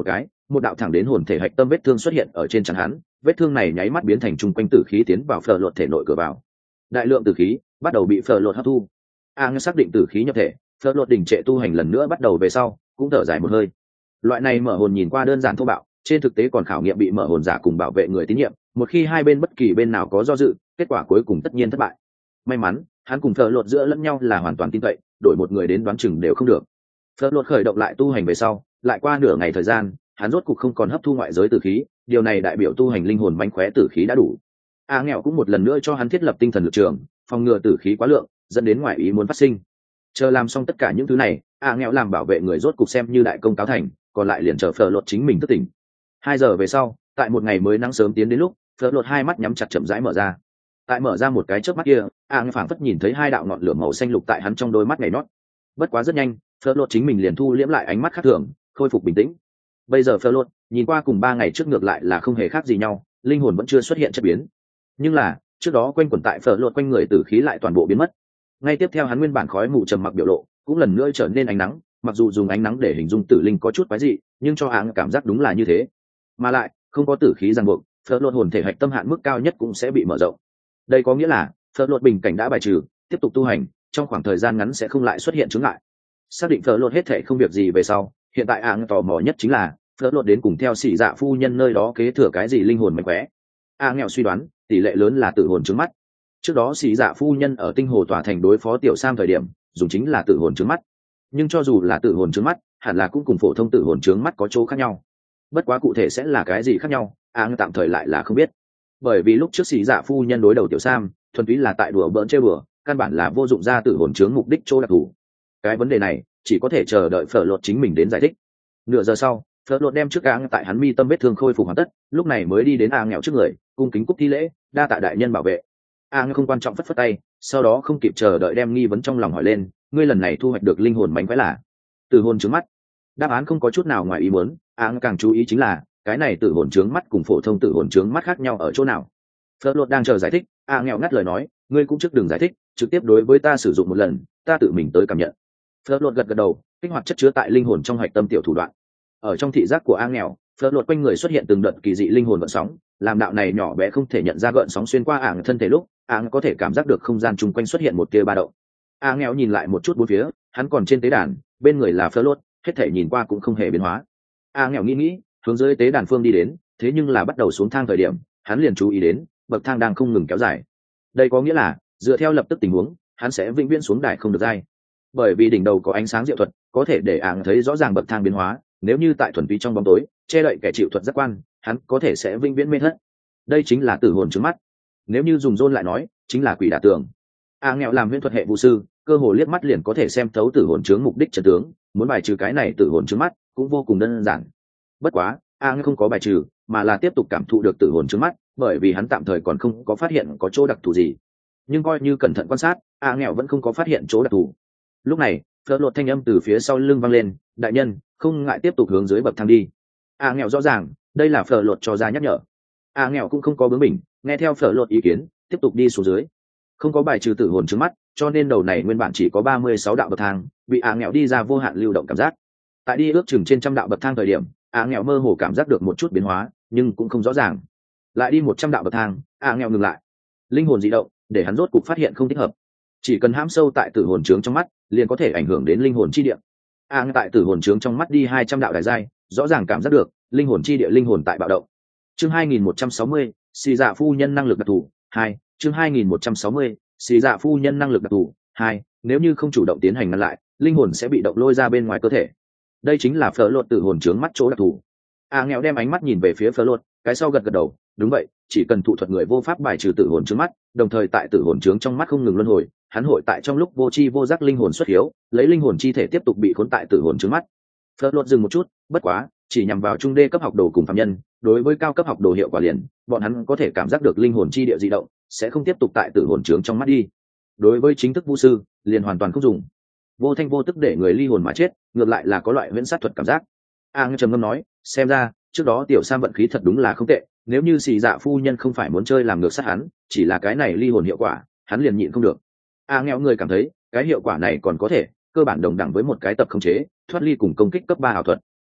một đạo thẳng đến hồn thể hạch tâm vết thương xuất hiện ở trên trán hắn, vết thương này nháy mắt biến thành trung quanh tử khí tiến vào phở lột thể nội cửa vào. Đại lượng tử khí bắt đầu bị phở lột hấp thu. Xác định tử khí nhập thể, phở lột đỉnh trệ tu hành lần nữa bắt đầu về sau, cũng thở dài một hơi. Loại này mở hồn nhìn qua đơn giản thô bạo, trên thực tế còn khảo nghiệm bị mở hồn giả cùng bảo vệ người tín nhiệm, một khi hai bên bất kỳ bên nào có do dự, kết quả cuối cùng tất nhiên thất bại. May mắn hắn cùng phở lột giữa lẫn nhau là hoàn toàn tin cậy, đổi một người đến đoán chừng đều không được. Phở lột khởi động lại tu hành về sau, lại qua nửa ngày thời gian, hắn rốt cục không còn hấp thu ngoại giới tử khí, điều này đại biểu tu hành linh hồn manh khóe tử khí đã đủ. Nghèo cũng một lần nữa cho hắn thiết lập tinh thần lực trường, phòng ngừa tử khí quá lượng dẫn đến ngoại ý muốn phát sinh. Chờ làm xong tất cả những thứ này, nghèo làm bảo vệ người rốt cục xem như đại công cáo thành, còn lại liền chờ phở lột chính mình thức tỉnh. 2 giờ về sau, tại một ngày mới nắng sớm tiến đến lúc, phở lột hai mắt nhắm chặt chậm rãi mở ra. Tại mở ra một cái chớp mắt kia, phảng phất nhìn thấy hai đạo ngọn lửa màu xanh lục tại hắn trong đôi mắt nhảy nhót. Bất quá rất nhanh, phở lột chính mình liền thu liễm lại ánh mắt khác thường, khôi phục bình tĩnh. Bây giờ phở lột nhìn qua cùng 3 ngày trước ngược lại là không hề khác gì nhau, linh hồn vẫn chưa xuất hiện chất biến. Nhưng là trước đó quanh quẩn tại phở lột quanh người tử khí lại toàn bộ biến mất. Ngay tiếp theo hắn nguyên bản khói mù trầm mặc biểu lộ cũng lần nữa trở nên ánh nắng, mặc dù dùng ánh nắng để hình dung tử linh có chút quái dị, nhưng cho cảm giác đúng là như thế. Mà lại không có tử khí ràng buộc, phở lột hồn thể hạch tâm hạn mức cao nhất cũng sẽ bị mở rộng. Đây có nghĩa là phở lột bình cảnh đã bài trừ, tiếp tục tu hành trong khoảng thời gian ngắn sẽ không lại xuất hiện chướng ngại. Xác định phở lột hết thể không việc gì về sau, hiện tại tò mò nhất chính là phở lột đến cùng theo sĩ dạ phu nhân nơi đó kế thừa cái gì linh hồn mạnh khỏe. Nghèo suy đoán tỷ lệ lớn là tự hồn trướng mắt. Trước đó sĩ dạ phu nhân ở tinh hồ tòa thành đối phó tiểu sam thời điểm dùng chính là tự hồn trướng mắt, nhưng cho dù là tự hồn trướng mắt hẳn là cũng cùng phổ thông tự hồn trướng mắt có chỗ khác nhau. Bất quá cụ thể sẽ là cái gì khác nhau, tạm thời lại là không biết, bởi vì lúc trước sĩ dạ phu nhân đối đầu tiểu sam thuần túy là tại đùa bỡn chơi bừa, căn bản là vô dụng ra tự hồn trướng mục đích chỗ đặc thù. Cái vấn đề này chỉ có thể chờ đợi phở lột chính mình đến giải thích. Nửa giờ sau, phở lột đem trước tại hắn mi tâm vết thương khôi phục hoàn tất, lúc này mới đi đến nghèo trước người cung kính cúc thi lễ, đa tạ đại nhân bảo vệ. nghèo không quan trọng phất phất tay, sau đó không kịp chờ đợi đem nghi vấn trong lòng hỏi lên, ngươi lần này thu hoạch được linh hồn mánh quái là tử hồn trướng mắt? Đáp án không có chút nào ngoài ý muốn. Càng chú ý chính là cái này tử hồn trướng mắt cùng phổ thông tử hồn trướng mắt khác nhau ở chỗ nào. Phở lột đang chờ giải thích, nghèo ngắt lời nói, ngươi cũng trước đừng giải thích, trực tiếp đối với ta sử dụng một lần, ta tự mình tới cảm nhận. Phở lột gật gật đầu, kích hoạt chất chứa tại linh hồn trong hạch tâm tiểu thủ đoạn. Ở trong thị giác của nghèo, phở lột quanh người xuất hiện từng đợt kỳ dị linh hồn gợn sóng, làm đạo này nhỏ bé không thể nhận ra gợn sóng xuyên qua thân thể lúc có thể cảm giác được không gian chung quanh xuất hiện một tia ba động. nghèo nhìn lại một chút bốn phía, hắn còn trên tế đàn, bên người là phở lột, hết thể nhìn qua cũng không hề biến hóa. nghèo nghĩ hướng dưới tế đàn phương đi đến, thế nhưng là bắt đầu xuống thang thời điểm hắn liền chú ý đến bậc thang đang không ngừng kéo dài. Đây có nghĩa là dựa theo lập tức tình huống hắn sẽ vĩnh viễn xuống đài không được dai, bởi vì đỉnh đầu có ánh sáng diệu thuật có thể để thấy rõ ràng bậc thang biến hóa. Nếu như tại thuần túy trong bóng tối che đậy kẻ chịu thuật giác quan, hắn có thể sẽ vĩnh viễn mê thất. Đây chính là tử hồn trướng mắt. Nếu như dùng rôn lại nói, chính là quỷ đả tường. nghèo làm huyễn thuật hệ vũ sư, cơ hồ liếc mắt liền có thể xem thấu tử hồn trướng mục đích trận tướng, muốn bài trừ cái này tử hồn trướng mắt cũng vô cùng đơn giản. Bất quá nghèo không có bài trừ, mà là tiếp tục cảm thụ được tử hồn trướng mắt, bởi vì hắn tạm thời còn không có phát hiện có chỗ đặc thù gì. Nhưng coi như cẩn thận quan sát, nghèo vẫn không có phát hiện chỗ đặc thù. Lúc này phở lột thanh âm từ phía sau lưng vang lên, đại nhân không ngại tiếp tục hướng dưới bậc thang đi. nghèo rõ ràng đây là phở lột cho ra nhắc nhở. nghèo cũng không có bướng bỉnh, nghe theo phở lột ý kiến tiếp tục đi xuống dưới. Không có bài trừ tử hồn trước mắt, cho nên đầu này nguyên bản chỉ có 36 đạo bậc thang, bị nghèo đi ra vô hạn lưu động cảm giác. Tại đi ước chừng trên 100 đạo bậc thang thời điểm, nghèo mơ hồ cảm giác được một chút biến hóa, nhưng cũng không rõ ràng. Lại đi 100 đạo bậc thang, nghèo ngừng lại. Linh hồn dị động để hắn rốt cục phát hiện không thích hợp. Chỉ cần hãm sâu tại tử hồn trướng trong mắt liền có thể ảnh hưởng đến linh hồn chi địa. Tại tử hồn trướng trong mắt đi 200 đạo đài giai, rõ ràng cảm giác được linh hồn chi địa linh hồn tại bạo động. Chương 2160, xì dạ phu nhân năng lực đặc thù 2. Chương 2160, xì dạ phu nhân năng lực đặc thù 2. Nếu như không chủ động tiến hành ngăn lại, linh hồn sẽ bị động lôi ra bên ngoài cơ thể. Đây chính là phở lột tử hồn trướng mắt chỗ đặc thù. Nghèo đem ánh mắt nhìn về phía phở lột, cái sau gật gật đầu, đúng vậy, chỉ cần thụ thuật người vô pháp bài trừ tử hồn trướng mắt, đồng thời tại tử hồn trướng trong mắt không ngừng luân hồi, hắn hội tại trong lúc vô tri vô giác linh hồn xuất hiếu, lấy linh hồn chi thể tiếp tục bị khốn tại tử hồn trướng mắt. Phật luật dừng một chút, bất quá chỉ nhằm vào trung đê cấp học đồ cùng phạm nhân, đối với cao cấp học đồ hiệu quả liền, bọn hắn có thể cảm giác được linh hồn chi địa di động, sẽ không tiếp tục tại tử hồn trướng trong mắt đi. Đối với chính thức vũ sư liền hoàn toàn không dùng, vô thanh vô tức để người ly hồn mà chết, ngược lại là có loại huyễn sát thuật cảm giác. Trầm ngâm nói, xem ra trước đó tiểu sam vận khí thật đúng là không tệ, nếu như xì dạ phu nhân không phải muốn chơi làm ngược sát hắn, chỉ là cái này ly hồn hiệu quả hắn liền nhịn không được. Nghèo người cảm thấy cái hiệu quả này còn có thể, cơ bản đồng đẳng với một cái tập khống chế thoát ly cùng công kích cấp 3 ảo thuật.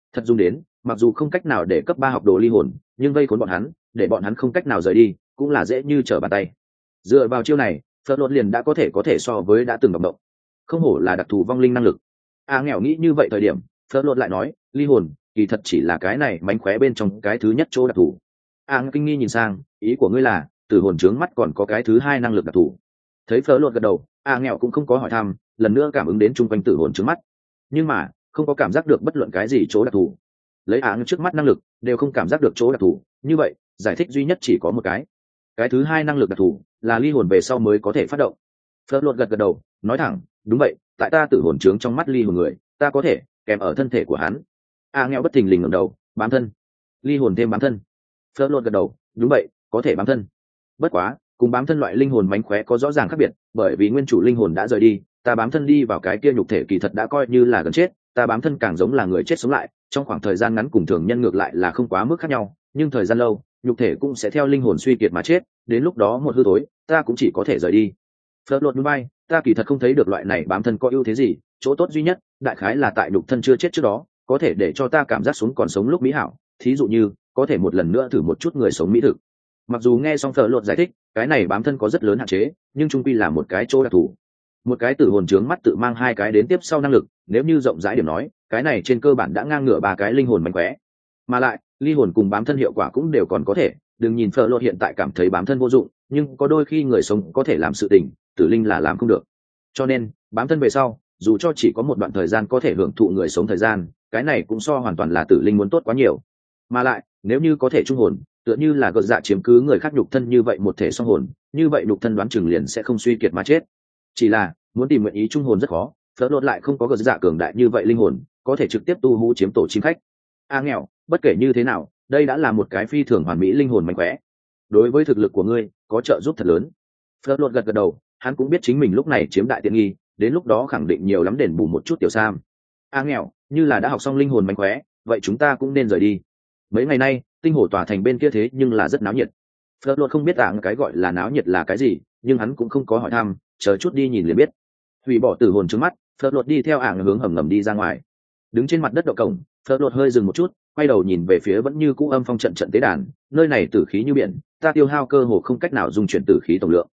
thật dùng đến, mặc dù không cách nào để cấp 3 học đồ ly hồn, nhưng vây khốn bọn hắn, để bọn hắn không cách nào rời đi, cũng là dễ như trở bàn tay. Dựa vào chiêu này, Phật luật liền đã có thể so với đã từng động. Không hổ là đặc thù vong linh năng lực. Nghèo nghĩ như vậy thời điểm, Phật luật lại nói, ly hồn kỳ thật chỉ là cái này mánh khóe bên trong cái thứ nhất chỗ đặc thù. Kinh nghi nhìn sang, ý của ngươi là tử hồn trướng mắt còn có cái thứ hai năng lực đặc thù. Thấy Phật luật gật đầu, nghèo cũng không có hỏi thăm, lần nữa cảm ứng đến chung quanh tử hồn trướng mắt, nhưng mà không có cảm giác được bất luận cái gì chỗ đặc thù. Lấy trước mắt năng lực đều không cảm giác được chỗ đặc thù, như vậy giải thích duy nhất chỉ có một cái thứ hai năng lực đặc thù là ly hồn về sau mới có thể phát động. Phật luật gật đầu, nói thẳng, đúng vậy, tại ta tử hồn trướng trong mắt ly hồn người, ta có thể kèm ở thân thể của hắn. Nghèo bất thình lình ngẩng đầu, bám thân, ly hồn thêm bám thân. Phật luật gật đầu, đúng vậy, có thể bám thân. Bất quá cùng bám thân loại linh hồn mánh khóe có rõ ràng khác biệt, bởi vì nguyên chủ linh hồn đã rời đi, ta bám thân đi vào cái kia nhục thể kỳ thật đã coi như là gần chết, ta bám thân càng giống là người chết sống lại, trong khoảng thời gian ngắn cùng thường nhân ngược lại là không quá mức khác nhau, nhưng thời gian lâu nhục thể cũng sẽ theo linh hồn suy kiệt mà chết, đến lúc đó một hư tối ta cũng chỉ có thể rời đi. Phật luật núi bay, ta kỳ thật không thấy được loại này bám thân có ưu thế gì, chỗ tốt duy nhất đại khái là tại nhục thân chưa chết trước đó có thể để cho ta cảm giác xuống còn sống lúc mỹ hảo, thí dụ như có thể một lần nữa thử một chút người sống mỹ thực. Mặc dù nghe xong Phật luật giải thích, cái này bám thân có rất lớn hạn chế, nhưng chung quy là một cái chỗ đặc thù. Một cái tử hồn trướng mắt tự mang hai cái đến tiếp sau năng lực, nếu như rộng rãi điểm nói, cái này trên cơ bản đã ngang ngửa ba cái linh hồn mánh khóe. Mà lại ly hồn cùng bám thân hiệu quả cũng đều còn có thể, đừng nhìn Phật luật hiện tại cảm thấy bám thân vô dụng, nhưng có đôi khi người sống có thể làm sự tình tử linh là làm không được. Cho nên bám thân về sau, dù cho chỉ có một đoạn thời gian có thể hưởng thụ người sống thời gian, cái này cũng so hoàn toàn là tử linh muốn tốt quá nhiều. Mà lại nếu như có thể trung hồn, tựa như là gợt dạ chiếm cứ người khác nhục thân như vậy một thể song hồn, như vậy nhục thân đoán chừng liền sẽ không suy kiệt mà chết. Chỉ là muốn tìm nguyện ý trung hồn rất khó, Phật luật lại không có gợt dạ cường đại như vậy linh hồn có thể trực tiếp tu hú chiếm tổ chim khách. Nghèo, bất kể như thế nào, đây đã là một cái phi thường hoàn mỹ linh hồn mạnh khỏe, đối với thực lực của ngươi có trợ giúp thật lớn. Phật luật gật đầu, hắn cũng biết chính mình lúc này chiếm đại tiện nghi, đến lúc đó khẳng định nhiều lắm đền bù một chút tiểu sam. Nghèo, như là đã học xong linh hồn mạnh khỏe, vậy chúng ta cũng nên rời đi. Mấy ngày nay tinh hồ tòa thành bên kia thế nhưng là rất náo nhiệt. Phật luật không biết cái gọi là náo nhiệt là cái gì, nhưng hắn cũng không có hỏi thăm, chờ chút đi nhìn liền biết. Hủy bỏ tử hồn trước mắt, Phật luật đi theo hướng hầm ngầm đi ra ngoài. Đứng trên mặt đất đậu cổng, Phật luật hơi dừng một chút, quay đầu nhìn về phía vẫn như cũ âm phong trận trận tế đàn, nơi này tử khí như biển, ta tiêu hao cơ hồ không cách nào dung chuyển tử khí tổng lượng.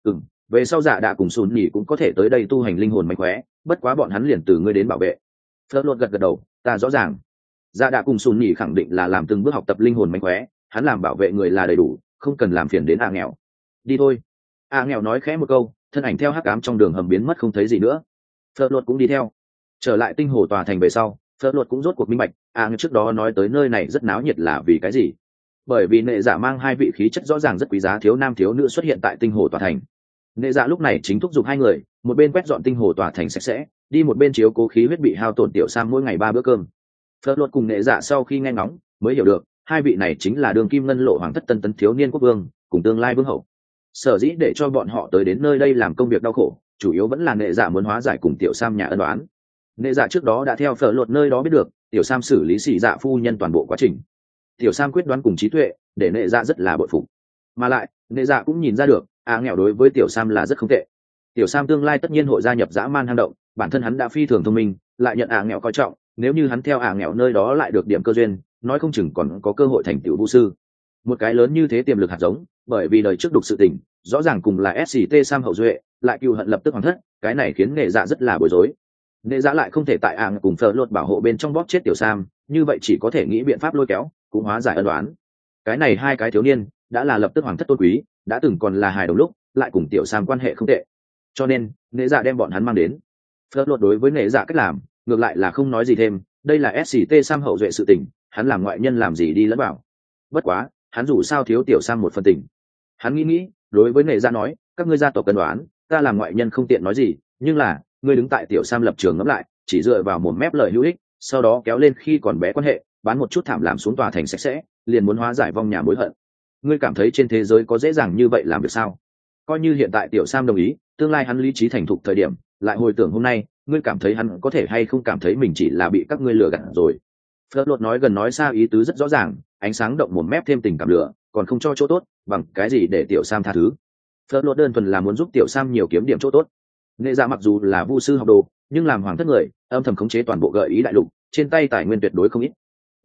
Về sau Dạ Đạ cùng Sùn Nhỉ cũng có thể tới đây tu hành linh hồn mạnh khỏe, bất quá bọn hắn liền từ ngươi đến bảo vệ. Phật luật gật đầu, ta rõ ràng. Dạ Đạ cùng Sùn Nhỉ khẳng định là làm từng bước học tập linh hồn mạnh khỏe, hắn làm bảo vệ người là đầy đủ, không cần làm phiền đến nghèo. Đi thôi. Nghèo nói khẽ một câu, thân ảnh theo hắc ám trong đường hầm biến mất không thấy gì nữa. Phật luật cũng đi theo. Trở lại tinh hồ tòa thành về sau, Phật luật cũng rốt cuộc minh bạch, trước đó nói tới nơi này rất náo nhiệt là vì cái gì? Bởi vì nệ dạ mang hai vị khí chất rõ ràng rất quý giá thiếu nam thiếu nữ xuất hiện tại tinh hồ tòa thành. Nệ dạ lúc này chính thúc giục hai người, một bên quét dọn tinh hồ tòa thành sạch sẽ, đi một bên chiếu cố khí huyết bị hao tổn tiểu sam mỗi ngày 3 bữa cơm. Phật luật cùng nệ dạ sau khi nghe ngóng, mới hiểu được, hai vị này chính là đường kim ngân lộ hoàng thất tân tấn thiếu niên quốc vương, cùng tương lai vương hậu. Sở dĩ để cho bọn họ tới đến nơi đây làm công việc đau khổ, chủ yếu vẫn là nệ dạ muốn hóa giải cùng tiểu sam nhà ân đoán. Nệ dạ trước đó đã theo Phật luật nơi đó biết được tiểu sam xử lý xỉ dạ phu nhân toàn bộ quá trình. Tiểu sam quyết đoán cùng trí tuệ để nệ dạ rất là bội phục, mà lại nệ dạ cũng nhìn ra được nghèo đối với tiểu sam là rất không tệ. Tiểu sam tương lai tất nhiên hội gia nhập dã man hang động, bản thân hắn đã phi thường thông minh, lại nhận nghèo coi trọng, nếu như hắn theo nghèo nơi đó lại được điểm cơ duyên, nói không chừng còn có cơ hội thành tiểu vũ sư. Một cái lớn như thế tiềm lực hạt giống, bởi vì đời trước đục sự tình rõ ràng cùng là sct sam hậu duệ, lại cựu hận lập tức hoàng thất, cái này khiến nệ dạ rất là bối rối. Nệ dạ lại không thể tại cùng Phật luật bảo hộ bên trong bóp chết tiểu sam, như vậy chỉ có thể nghĩ biện pháp lôi kéo cũng hóa giải ân đoán. Cái này hai cái thiếu niên đã là lập tức hoàng thất tôn quý, đã từng còn là hài đồng lúc lại cùng tiểu sam quan hệ không tệ, cho nên nệ dạ đem bọn hắn mang đến. Phật luật đối với nệ dạ cách làm ngược lại là không nói gì thêm, đây là sct sam hậu duệ sự tình, hắn làm ngoại nhân làm gì đi lẫn vào. Bất quá hắn dù sao thiếu tiểu sam một phần tình, hắn nghĩ đối với nệ dạ nói, các ngươi gia tộc cân đoán, ta làm ngoại nhân không tiện nói gì, nhưng là ngươi đứng tại tiểu sam lập trường ngẫm lại, chỉ dựa vào một mép lời hữu ích, sau đó kéo lên khi còn bé quan hệ, bán một chút thảm làm xuống tòa thành sạch sẽ, liền muốn hóa giải vong nhà mối hận. Ngươi cảm thấy trên thế giới có dễ dàng như vậy làm được sao? Coi như hiện tại tiểu sam đồng ý, tương lai hắn lý trí thành thục thời điểm lại hồi tưởng hôm nay, ngươi cảm thấy hắn có thể hay không cảm thấy mình chỉ là bị các ngươi lừa gạt rồi? Phật luật nói gần nói xa ý tứ rất rõ ràng, ánh sáng động một mép thêm tình cảm lửa, còn không cho chỗ tốt, bằng cái gì để tiểu sam tha thứ? Phật luật đơn thuần là muốn giúp tiểu sam nhiều kiếm điểm chỗ tốt. Nệ dạ mặc dù là vu sư học đồ, nhưng làm hoàng thất người, âm thầm khống chế toàn bộ gợi ý đại lục, trên tay tài nguyên tuyệt đối không ít,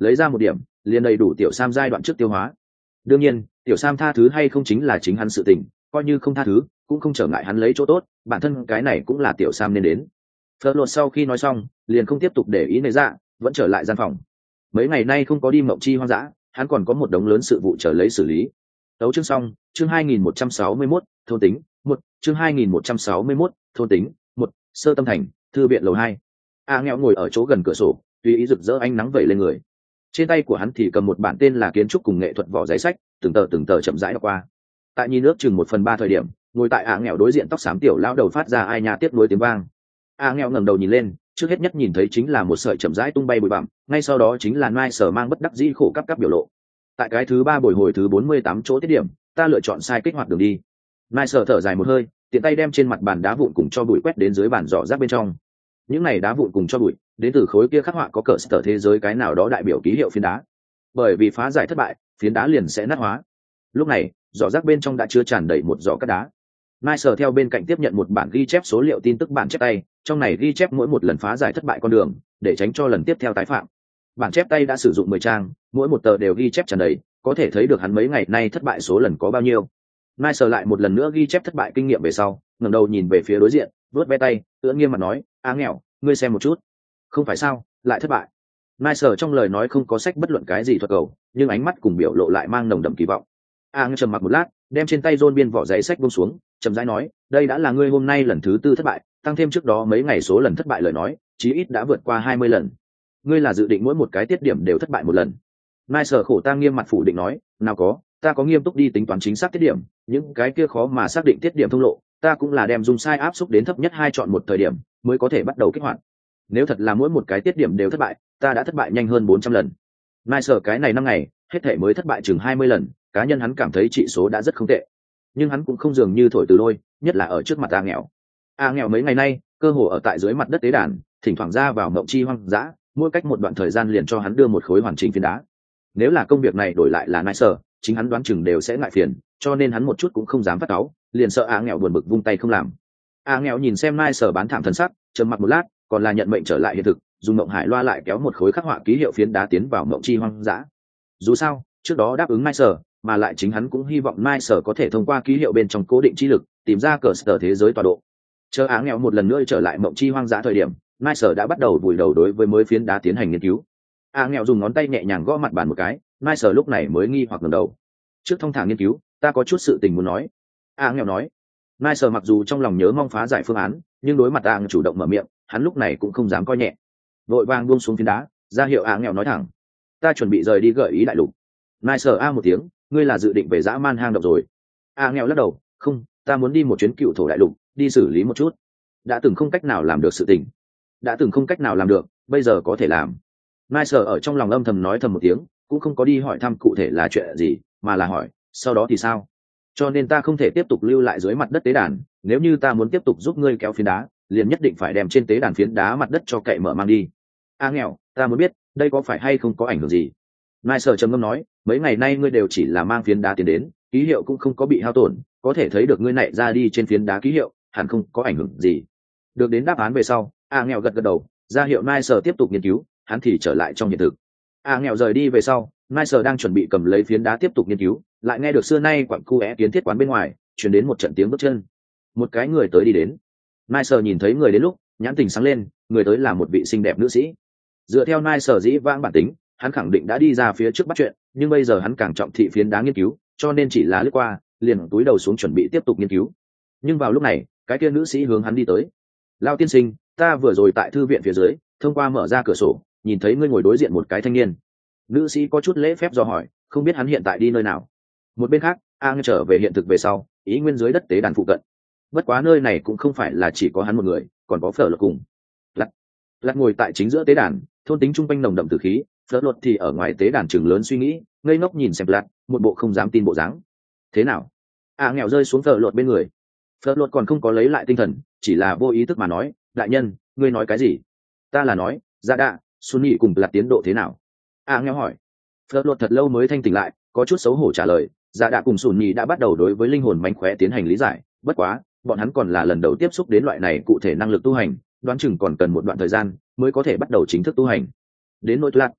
lấy ra một điểm liền đầy đủ tiểu sam giai đoạn trước tiêu hóa. Đương nhiên tiểu sam tha thứ hay không chính là chính hắn sự tình, coi như không tha thứ cũng không trở ngại hắn lấy chỗ tốt, bản thân cái này cũng là tiểu sam nên đến. Phớt lột sau khi nói xong liền không tiếp tục để ý nệ dạ, vẫn trở lại gian phòng. Mấy ngày nay không có đi mộng chi hoang dã, hắn còn có một đống lớn sự vụ chờ lấy xử lý. Tấu chương xong, chương 2161, thôn tính, chương 2161, thôn tính, Sơ Tâm Thành, thư viện lầu 2. Nghèo ngồi ở chỗ gần cửa sổ, tùy ý rực rỡ ánh nắng vẩy lên người. Trên tay của hắn thì cầm một bản tên là Kiến trúc cùng nghệ thuật vỏ giấy sách, từng tờ chậm rãi đọc qua. Tại nhìn nước chừng 1/3 thời điểm, ngồi tại nghèo đối diện tóc xám tiểu lão đầu phát ra ai nha tiếp nối tiếng vang. Nghèo ngẩng đầu nhìn lên, trước hết nhất nhìn thấy chính là một sợi chậm rãi tung bay bụi bặm, ngay sau đó chính là Nai Sở mang bất đắc dĩ khổ cắp biểu lộ. Tại cái thứ 3 buổi hồi thứ 48 chỗ tiết điểm, ta lựa chọn sai kích hoạt đường đi. Nai Sở thở dài một hơi, tiện tay đem trên mặt bàn đá vụn cùng cho bụi quét đến dưới bàn giỏ rác bên trong. Những này đá vụn cùng cho bụi đến từ khối kia khắc họa có cỡ sở thế giới cái nào đó đại biểu ký hiệu phiến đá, bởi vì phá giải thất bại phiến đá liền sẽ nát hóa. Lúc này giỏ rác bên trong đã chứa tràn đầy một giỏ cát đá. Nai Sở theo bên cạnh tiếp nhận một bản ghi chép số liệu tin tức bản chép tay, trong này ghi chép mỗi một lần phá giải thất bại con đường để tránh cho lần tiếp theo tái phạm. Bản chép tay đã sử dụng 10 trang, mỗi một tờ đều ghi chép tràn đầy, có thể thấy được hắn mấy ngày nay thất bại số lần có bao nhiêu. Nai Sở lại một lần nữa ghi chép thất bại kinh nghiệm về sau, ngẩng đầu nhìn về phía đối diện, vớt ve tay, ưỡn nghiêm mặt nói, nghèo, ngươi xem một chút. Không phải sao, lại thất bại. Nai Sở trong lời nói không có sách bất luận cái gì thuật cầu, nhưng ánh mắt cùng biểu lộ lại mang nồng đậm kỳ vọng. Nghèo trầm mặc một lát, đem trên tay rôn biên vỏ giấy sách buông xuống, chậm rãi nói, đây đã là ngươi hôm nay lần thứ 4 thất bại, tăng thêm trước đó mấy ngày số lần thất bại lời nói, chí ít đã vượt qua 20 lần. Ngươi là dự định mỗi một cái tiết điểm đều thất bại một lần? Nai Sở khổ tang nghiêm mặt phủ định nói, nào có, ta có nghiêm túc đi tính toán chính xác tiết điểm, những cái kia khó mà xác định tiết điểm thông lộ, ta cũng là đem dùng sai áp xúc đến thấp nhất 2 chọn một thời điểm mới có thể bắt đầu kích hoạt. Nếu thật là mỗi một cái tiết điểm đều thất bại, ta đã thất bại nhanh hơn 400 lần. Nai Sở cái này 5 ngày hết thể mới thất bại chừng 20 lần, cá nhân hắn cảm thấy trị số đã rất không tệ, nhưng hắn cũng không dường như thổi từ lôi, nhất là ở trước mặt nghèo. Nghèo mấy ngày nay cơ hồ ở tại dưới mặt đất tế đàn, thỉnh thoảng ra vào mộng chi hoang dã, mỗi cách một đoạn thời gian liền cho hắn đưa một khối hoàn chỉnh phiến đá. Nếu là công việc này đổi lại là Nai Sở, chính hắn đoán chừng đều sẽ ngại phiền, cho nên hắn một chút cũng không dám phát cáu, liền sợ nghèo buồn bực vung tay không làm. Nghèo nhìn xem Nai Sở bán thảm thần sắc, trầm mặc một lát, còn là nhận mệnh trở lại hiện thực, dùng mộng hải loa lại kéo một khối khắc họa ký hiệu phiến đá tiến vào mộng chi hoang dã. Dù sao trước đó đáp ứng Nai Sở, mà lại chính hắn cũng hy vọng Nai Sở có thể thông qua ký hiệu bên trong cố định chi lực tìm ra cờ sở thế giới tọa độ. Chờ nghèo một lần nữa trở lại mộng chi hoang dã thời điểm, Nai Sở đã bắt đầu vùi đầu đối với mới phiến đá tiến hành nghiên cứu. Nghèo dùng ngón tay nhẹ nhàng gõ mặt bàn một cái, Nai Sở lúc này mới nghi hoặc ngẩng đầu. Trước thông thả nghiên cứu, ta có chút sự tình muốn nói. Nghèo nói. Nai Sở mặc dù trong lòng nhớ mong phá giải phương án, nhưng đối mặt chủ động mở miệng, hắn lúc này cũng không dám coi nhẹ, vội vàng buông xuống phiến đá, ra hiệu nghèo nói thẳng, ta chuẩn bị rời đi gợi ý đại lục. Nai Sở một tiếng, ngươi là dự định về dã man hang động rồi? Nghèo lắc đầu, không, ta muốn đi một chuyến cựu thổ đại lục, đi xử lý một chút đã từng không cách nào làm được sự tình. Đã từng không cách nào làm được, bây giờ có thể làm. Nai Sở ở trong lòng âm thầm nói thầm một tiếng, cũng không có đi hỏi thăm cụ thể là chuyện gì, mà là hỏi, sau đó thì sao? Cho nên ta không thể tiếp tục lưu lại dưới mặt đất tế đàn, nếu như ta muốn tiếp tục giúp ngươi kéo phiến đá, liền nhất định phải đem trên tế đàn phiến đá mặt đất cho cậy mở mang đi. Nghèo, ta muốn biết, đây có phải hay không có ảnh hưởng gì? Nai Sở trầm ngâm nói, mấy ngày nay ngươi đều chỉ là mang phiến đá tiến đến, ký hiệu cũng không có bị hao tổn, có thể thấy được ngươi nảy ra đi trên phiến đá ký hiệu hẳn không có ảnh hưởng gì. Được đến đáp án về sau, nghèo gật gật đầu, ra hiệu Nai Sở tiếp tục nghiên cứu, hắn thì trở lại trong hiện thực. Nghèo rời đi về sau, Nai Sở đang chuẩn bị cầm lấy phiến đá tiếp tục nghiên cứu, lại nghe được xưa nay quặng cu é kiến thiết quán bên ngoài truyền đến một trận tiếng bước chân. Một cái người tới đi đến. Nai Sở nhìn thấy người đến lúc, nhãn tình sáng lên, người tới là một vị xinh đẹp nữ sĩ. Dựa theo Nai Sở dĩ vãng bản tính, hắn khẳng định đã đi ra phía trước bắt chuyện, nhưng bây giờ hắn càng trọng thị phiến đá nghiên cứu, cho nên chỉ là lướt qua, liền túi đầu xuống chuẩn bị tiếp tục nghiên cứu. Nhưng vào lúc này, cái kia nữ sĩ hướng hắn đi tới. Lao tiên sinh, ta vừa rồi tại thư viện phía dưới, thông qua mở ra cửa sổ, nhìn thấy ngươi ngồi đối diện một cái thanh niên. Nữ sĩ có chút lễ phép do hỏi, không biết hắn hiện tại đi nơi nào. Một bên khác, trở về hiện thực về sau, ý nguyên dưới đất tế đàn phụ cận. Bất quá nơi này cũng không phải là chỉ có hắn một người, còn có Phở Luật cùng lặt ngồi tại chính giữa tế đàn, thôn tính trung quanh nồng đậm tử khí. Phở Luật thì ở ngoài tế đàn chừng lớn suy nghĩ, ngây ngốc nhìn xem lặt, một bộ không dám tin bộ dáng. Thế nào? Nghèo rơi xuống Phở Luật bên người. Phở Luật còn không có lấy lại tinh thần, chỉ là vô ý thức mà nói, đại nhân, ngươi nói cái gì? Ta là nói, Dạ Đạ, Xuân Nhị cùng lặt tiến độ thế nào? Nghèo hỏi. Phở Luật thật lâu mới thanh tỉnh lại, có chút xấu hổ trả lời, Dạ Đạ cùng Xuân Nhị đã bắt đầu đối với linh hồn mánh khóe tiến hành lý giải, bất quá bọn hắn còn là lần đầu tiếp xúc đến loại này cụ thể năng lực tu hành, đoán chừng còn cần một đoạn thời gian mới có thể bắt đầu chính thức tu hành. Đến nỗi lặt,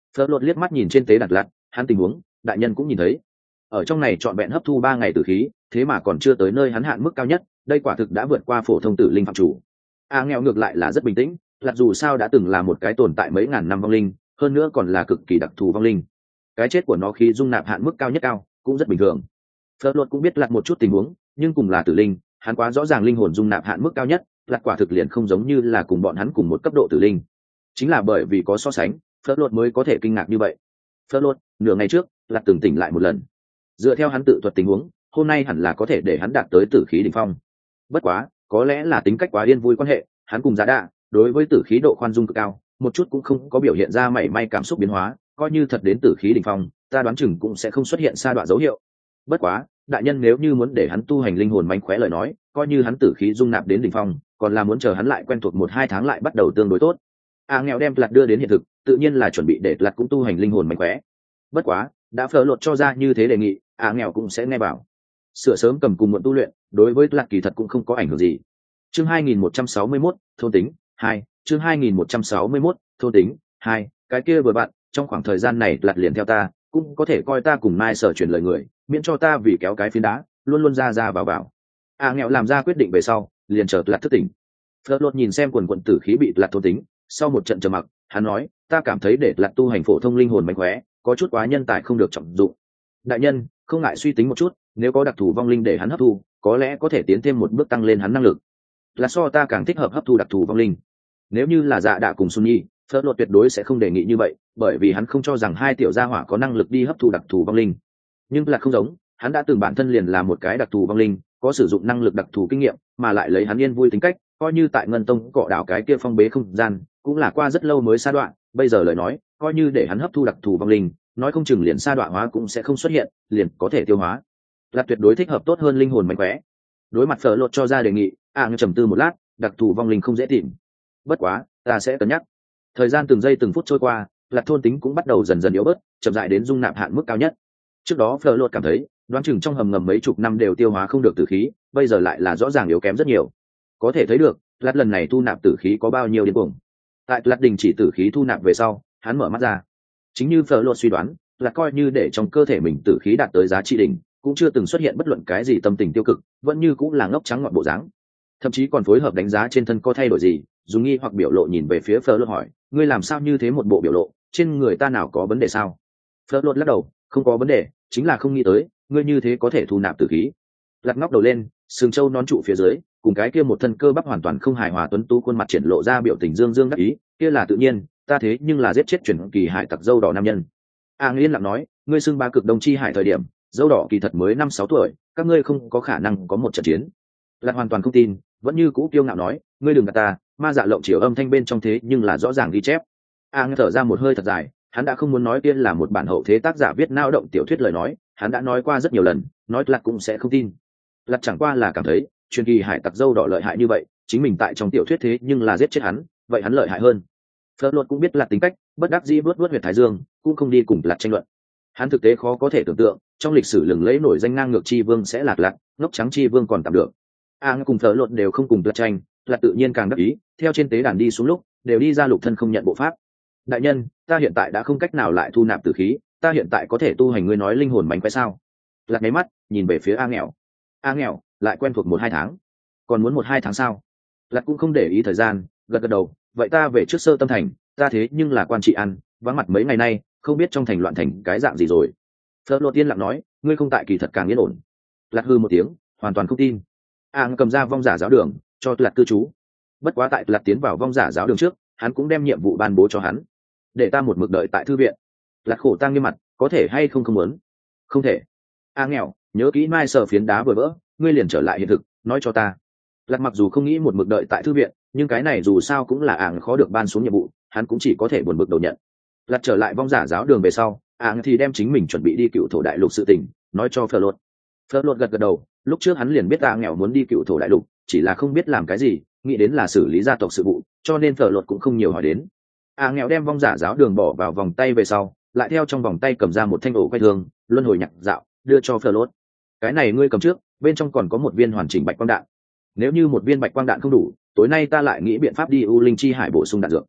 Phớt lột liếc mắt nhìn trên tế đặt lặt, hắn tình huống đại nhân cũng nhìn thấy, ở trong này trọn vẹn hấp thu 3 ngày tử khí, thế mà còn chưa tới nơi hắn hạn mức cao nhất, đây quả thực đã vượt qua phổ thông tử linh phạm chủ. Nghèo ngược lại là rất bình tĩnh, lặt dù sao đã từng là một cái tồn tại mấy ngàn năm vong linh, hơn nữa còn là cực kỳ đặc thù vong linh, cái chết của nó khi dung nạp hạn mức cao nhất cao cũng rất bình thường. Phớt lột cũng biết lặt một chút tình huống, nhưng cùng là tử linh, hắn quá rõ ràng linh hồn dung nạp hạn mức cao nhất, lặt quả thực liền không giống như là cùng bọn hắn cùng một cấp độ tử linh. Chính là bởi vì có so sánh, Phớt lột mới có thể kinh ngạc như vậy. Phớt lột nửa ngày trước lặt từng tỉnh lại một lần, dựa theo hắn tự thuật tình huống, hôm nay hẳn là có thể để hắn đạt tới tử khí đỉnh phong. Bất quá có lẽ là tính cách quá yên vui quan hệ, hắn cùng giá đạ đối với tử khí độ khoan dung cực cao, một chút cũng không có biểu hiện ra mảy may cảm xúc biến hóa, coi như thật đến tử khí đỉnh phong, ta đoán chừng cũng sẽ không xuất hiện sa đoạn dấu hiệu. Bất quá đại nhân nếu như muốn để hắn tu hành linh hồn mánh khóe lời nói, coi như hắn tử khí dung nạp đến đỉnh phong, còn là muốn chờ hắn lại quen thuộc 1-2 tháng lại bắt đầu tương đối tốt. Nghèo đem lặt đưa đến hiện thực, tự nhiên là chuẩn bị để lặt cũng tu hành linh hồn mánh khóe. Bất quá đã Phở lột cho ra như thế đề nghị, nghèo cũng sẽ nghe bảo. Sửa sớm cầm cùng muộn tu luyện đối với lặt kỳ thật cũng không có ảnh hưởng gì. Chương 2161, thôn tính 2. Chương 2161, thôn tính 2. Cái kia vừa bạn, trong khoảng thời gian này lặt liền theo ta, cũng có thể coi ta cùng Mai Sở truyền lời người, miễn cho ta vì kéo cái phiến đá luôn luôn ra ra vào vào. Nghèo làm ra quyết định về sau, liền chợt lặt thức tỉnh. Phở lột nhìn xem quần quần tử khí bị lặt thôn tính, sau một trận trầm mặc, hắn nói, ta cảm thấy để lặt tu hành phổ thông linh hồn mạnh khỏe, có chút quá nhân tài không được trọng dụng. Đại nhân không ngại suy tính một chút, nếu có đặc thù vong linh để hắn hấp thu, có lẽ có thể tiến thêm một bước tăng lên hắn năng lực. Là so ta càng thích hợp hấp thu đặc thù vong linh. Nếu như là Dạ Đạ cùng Sunny, Phớt lột tuyệt đối sẽ không đề nghị như vậy, bởi vì hắn không cho rằng hai tiểu gia hỏa có năng lực đi hấp thu đặc thù vong linh. Nhưng là không giống, hắn đã từng bản thân liền là một cái đặc thù vong linh, có sử dụng năng lực đặc thù kinh nghiệm, mà lại lấy hắn yên vui tính cách, coi như tại Ngân Tông cọ đảo cái kia phong bế không gian, cũng là qua rất lâu mới sa đoạn. Bây giờ lời nói, coi như để hắn hấp thu đặc thù vong linh, nói không chừng liền sa đoạn hóa cũng sẽ không xuất hiện, liền có thể tiêu hóa. Là tuyệt đối thích hợp tốt hơn linh hồn mạnh khỏe. Đối mặt Phở lột cho ra đề nghị, trầm tư một lát, đặc thù vong linh không dễ tìm. Bất quá ta sẽ cân nhắc. Thời gian từng giây từng phút trôi qua, Lạc thôn tính cũng bắt đầu dần dần yếu bớt, chậm rãi đến dung nạp hạn mức cao nhất. Trước đó Phở lột cảm thấy đoán chừng trong hầm ngầm mấy chục năm đều tiêu hóa không được tử khí, bây giờ lại là rõ ràng yếu kém rất nhiều. Có thể thấy được Lạc lần này thu nạp tử khí có bao nhiêu điên cuồng. Tại Lạc đình chỉ tử khí thu nạp về sau, hắn mở mắt ra. Chính như Phở lột suy đoán, là coi như để trong cơ thể mình tử khí đạt tới giá trị đỉnh, cũng chưa từng xuất hiện bất luận cái gì tâm tình tiêu cực, vẫn như cũng là ngốc trắng ngọn bộ dáng, thậm chí còn phối hợp đánh giá trên thân có thay đổi gì, dùng nghi hoặc biểu lộ nhìn về phía Phở lột hỏi, ngươi làm sao như thế một bộ biểu lộ, trên người ta nào có vấn đề sao? Phở lột lắc đầu, không có vấn đề, chính là không nghĩ tới ngươi như thế có thể thu nạp tử khí. Lật ngóc đầu lên, sừng trâu nón trụ phía dưới, cùng cái kia một thân cơ bắp hoàn toàn không hài hòa tuấn tú khuôn mặt triển lộ ra biểu tình dương dương đắc ý, kia là tự nhiên, ta thế nhưng là giết chết truyền kỳ hải tặc dâu đỏ nam nhân. Yên lặng nói, ngươi xưng ba cực đông chi hải thời điểm, dâu đỏ kỳ thật mới 5-6 tuổi, các ngươi không có khả năng có một trận chiến. Lật hoàn toàn không tin, vẫn như cũ kiêu ngạo nói, ngươi đừng gạt ta, ma dạ lộng chiều âm thanh bên trong thế nhưng là rõ ràng ghi chép. Thở ra một hơi thật dài, hắn đã không muốn nói kia là một bản hậu thế tác giả viết nao động tiểu thuyết lời nói, hắn đã nói qua rất nhiều lần, nói Lật cũng sẽ không tin. Lật chẳng qua là cảm thấy truyền kỳ hải tặc dâu đỏ lợi hại như vậy, chính mình tại trong tiểu thuyết thế nhưng là giết chết hắn, vậy hắn lợi hại hơn. Phớt lột cũng biết Lật tính cách, bất đắc dĩ vuốt huyệt thái dương, cũng không đi cùng Lật tranh luận. Hắn thực tế khó có thể tưởng tượng, trong lịch sử lừng lẫy nổi danh ngang ngược chi vương sẽ lạc Lật, ngốc trắng chi vương còn tạm được. Cùng Phớt lột đều không cùng Lật tranh, Lật tự nhiên càng đắc ý, theo trên tế đàn đi xuống lúc, đều đi ra lục thân không nhận bộ pháp. Đại nhân, ta hiện tại đã không cách nào lại thu nạp tử khí, ta hiện tại có thể tu hành ngươi nói linh hồn mánh quay sao? Lật mấy mắt nhìn về phía nghèo lại quen thuộc 1-2 tháng, còn muốn 1-2 tháng sao? Lật cũng không để ý thời gian, gật đầu, vậy ta về trước Sơ Tâm thành, ta thế nhưng là quan trị ăn, vắng mặt mấy ngày nay, không biết trong thành loạn thành cái dạng gì rồi. Phớt lột tiên lặng nói, ngươi không tại kỳ thật càng yên ổn. Lật hư một tiếng, hoàn toàn không tin. Cầm ra vong giả giáo đường cho Lật cư trú. Bất quá tại Lật tiến vào vong giả giáo đường trước, hắn cũng đem nhiệm vụ ban bố cho hắn, để ta một mực đợi tại thư viện. Lật khổ tang nghiêm mặt, có thể hay không muốn? Không thể. Nghèo, nhớ kỹ mai sở phiến đá vừa vỡ, ngươi liền trở lại hiện thực, nói cho ta. Lật mặc dù không nghĩ một mực đợi tại thư viện, nhưng cái này dù sao cũng là khó được ban xuống nhiệm vụ, hắn cũng chỉ có thể buồn bực đầu nhận. Lật trở lại vong giả giáo đường về sau, thì đem chính mình chuẩn bị đi Cựu Thổ Đại Lục sự tình nói cho Phở lột. Phở lột gật đầu, lúc trước hắn liền biết nghèo muốn đi Cựu Thổ Đại Lục, chỉ là không biết làm cái gì, nghĩ đến là xử lý gia tộc sự vụ, cho nên Phở lột cũng không nhiều hỏi đến. Nghèo đem vong giả giáo đường bỏ vào vòng tay về sau, lại theo trong vòng tay cầm ra một thanh ổ quay thương, luân hồi nhặt dạo, đưa cho Phở lột. Cái này ngươi cầm trước, bên trong còn có một viên hoàn chỉnh bạch quang đạn. Nếu như một viên bạch quang đạn không đủ, tối nay ta lại nghĩ biện pháp đi U Linh Chi Hải bổ sung đạn dược.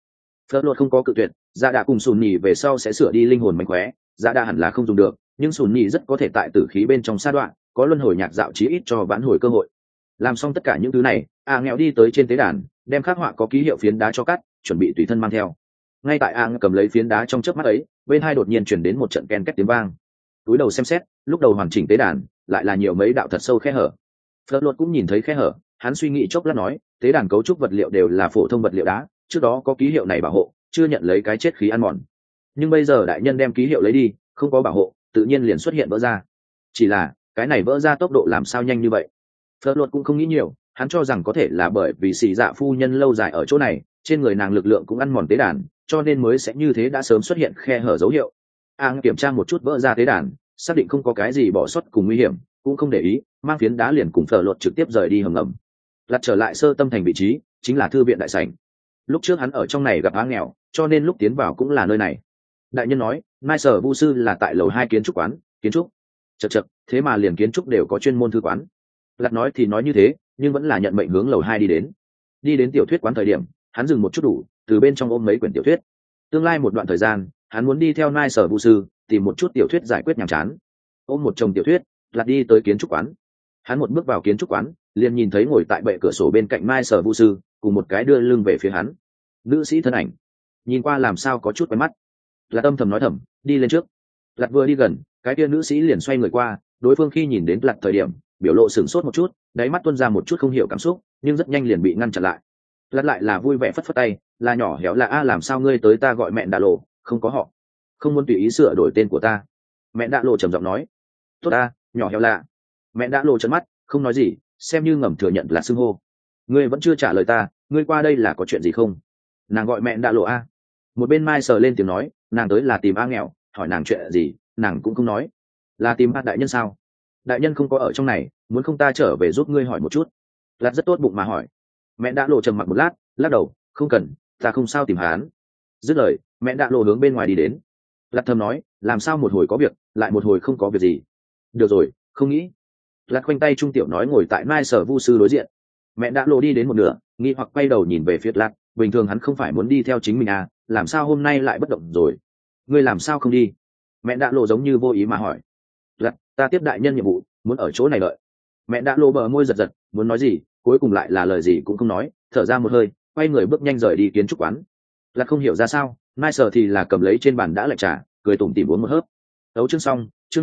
Phớt lột không có cự tuyệt, dạ đã cùng sùn nhì về sau sẽ sửa đi linh hồn mánh khóe, dạ đã hẳn là không dùng được, nhưng sùn nhì rất có thể tại tử khí bên trong sa đoạn, có luân hồi nhạc dạo chí ít cho vãn hồi cơ hội. Làm xong tất cả những thứ này, nghèo đi tới trên tế đàn, đem khắc họa có ký hiệu phiến đá cho cắt, chuẩn bị tùy thân mang theo. Ngay tại cầm lấy phiến đá trong chớp mắt ấy, bên hai đột nhiên truyền đến một trận ken két tiếng vang. Túi đầu xem xét, lúc đầu hoàn chỉnh tế đàn lại là nhiều mấy đạo thật sâu khe hở. Phớt lột cũng nhìn thấy khe hở, hắn suy nghĩ chốc lát nói, tế đàn cấu trúc vật liệu đều là phổ thông vật liệu đá, trước đó có ký hiệu này bảo hộ, chưa nhận lấy cái chết khí ăn mòn. Nhưng bây giờ đại nhân đem ký hiệu lấy đi, không có bảo hộ, tự nhiên liền xuất hiện vỡ ra. Chỉ là cái này vỡ ra tốc độ làm sao nhanh như vậy? Phớt lột cũng không nghĩ nhiều, hắn cho rằng có thể là bởi vì xì dạ phu nhân lâu dài ở chỗ này, trên người nàng lực lượng cũng ăn mòn tế đàn, cho nên mới sẽ như thế đã sớm xuất hiện khe hở dấu hiệu. Kiểm tra một chút vỡ ra tế đàn, xác định không có cái gì bỏ sót cùng nguy hiểm, cũng không để ý, mang phiến đá liền cùng Phở lột trực tiếp rời đi hầm ngầm. Lật trở lại sơ tâm thành vị trí, chính là thư viện đại sảnh. Lúc trước hắn ở trong này gặp nghèo, cho nên lúc tiến vào cũng là nơi này. Đại nhân nói, Mai Sở Vu sư là tại lầu 2 kiến trúc quán, kiến trúc. Chậc, thế mà liền kiến trúc đều có chuyên môn thư quán. Lật nói thì nói như thế, nhưng vẫn là nhận mệnh hướng lầu 2 đi đến. Đi đến tiểu thuyết quán thời điểm, hắn dừng một chút đủ, từ bên trong ôm mấy quyển tiểu thuyết. Tương lai một đoạn thời gian, hắn muốn đi theo Mai Sở Vu sư, tìm một chút tiểu thuyết giải quyết nhàm chán. Ôm một chồng tiểu thuyết, Lật đi tới kiến trúc quán. Hắn một bước vào kiến trúc quán, liền nhìn thấy ngồi tại bệ cửa sổ bên cạnh Mai Sở Vu sư, cùng một cái đưa lưng về phía hắn. Nữ sĩ thân ảnh, nhìn qua làm sao có chút quen mắt. Lật âm thầm nói thầm, đi lên trước. Lật vừa đi gần, cái kia nữ sĩ liền xoay người qua, đối phương khi nhìn đến Lật thời điểm, biểu lộ sửng sốt một chút, đáy mắt tuôn ra một chút không hiểu cảm xúc, nhưng rất nhanh liền bị ngăn chặn lại. Lật lại là vui vẻ phất phất tay, là nhỏ héo là a làm sao ngươi tới ta gọi mẹ Đạ Lộ, không có họ, không muốn tùy ý sửa đổi tên của ta. Mẹ Đạ Lộ trầm giọng nói. Tốt ta, nhỏ héo lạ. Mẹ Đạ Lộ trợn mắt, không nói gì, xem như ngầm thừa nhận là xưng hô. Ngươi vẫn chưa trả lời ta, ngươi qua đây là có chuyện gì không? Nàng gọi mẹ Đạ Lộ a. Một bên Mai sờ lên tiếng nói, nàng tới là tìm nghèo, hỏi nàng chuyện gì, nàng cũng không nói. Là tìm đại nhân sao? Đại nhân không có ở trong này, muốn không ta trở về giúp ngươi hỏi một chút. Lát rất tốt bụng mà hỏi. Mẹ Đạ Lộ trầm mặc một lát, lắc đầu, không cần, ta không sao tìm hắn. Dứt lời, mẹ Đạ Lộ hướng bên ngoài đi đến. Lát thầm nói, làm sao một hồi có việc, lại một hồi không có việc gì. Được rồi, không nghĩ. Lát khoanh tay trung tiểu nói ngồi tại Mai Sở Vu sư đối diện. Mẹ Đạ Lộ đi đến một nửa, nghi hoặc quay đầu nhìn về phía Lát, bình thường hắn không phải muốn đi theo chính mình à, làm sao hôm nay lại bất động rồi? Ngươi làm sao không đi? Mẹ Đạ Lộ giống như vô ý mà hỏi. Lát, ta tiếp đại nhân nhiệm vụ, muốn ở chỗ này đợi. Mẹ Đạ Lộ bờ môi giật giật, muốn nói gì, cuối cùng lại là lời gì cũng không nói, thở ra một hơi, quay người bước nhanh rời đi kiến trúc quán. Lát không hiểu ra sao, Mai Sở thì là cầm lấy trên bàn đã lạnh trà, cười tủm tỉm uống một hớp. Đấu chương xong, chương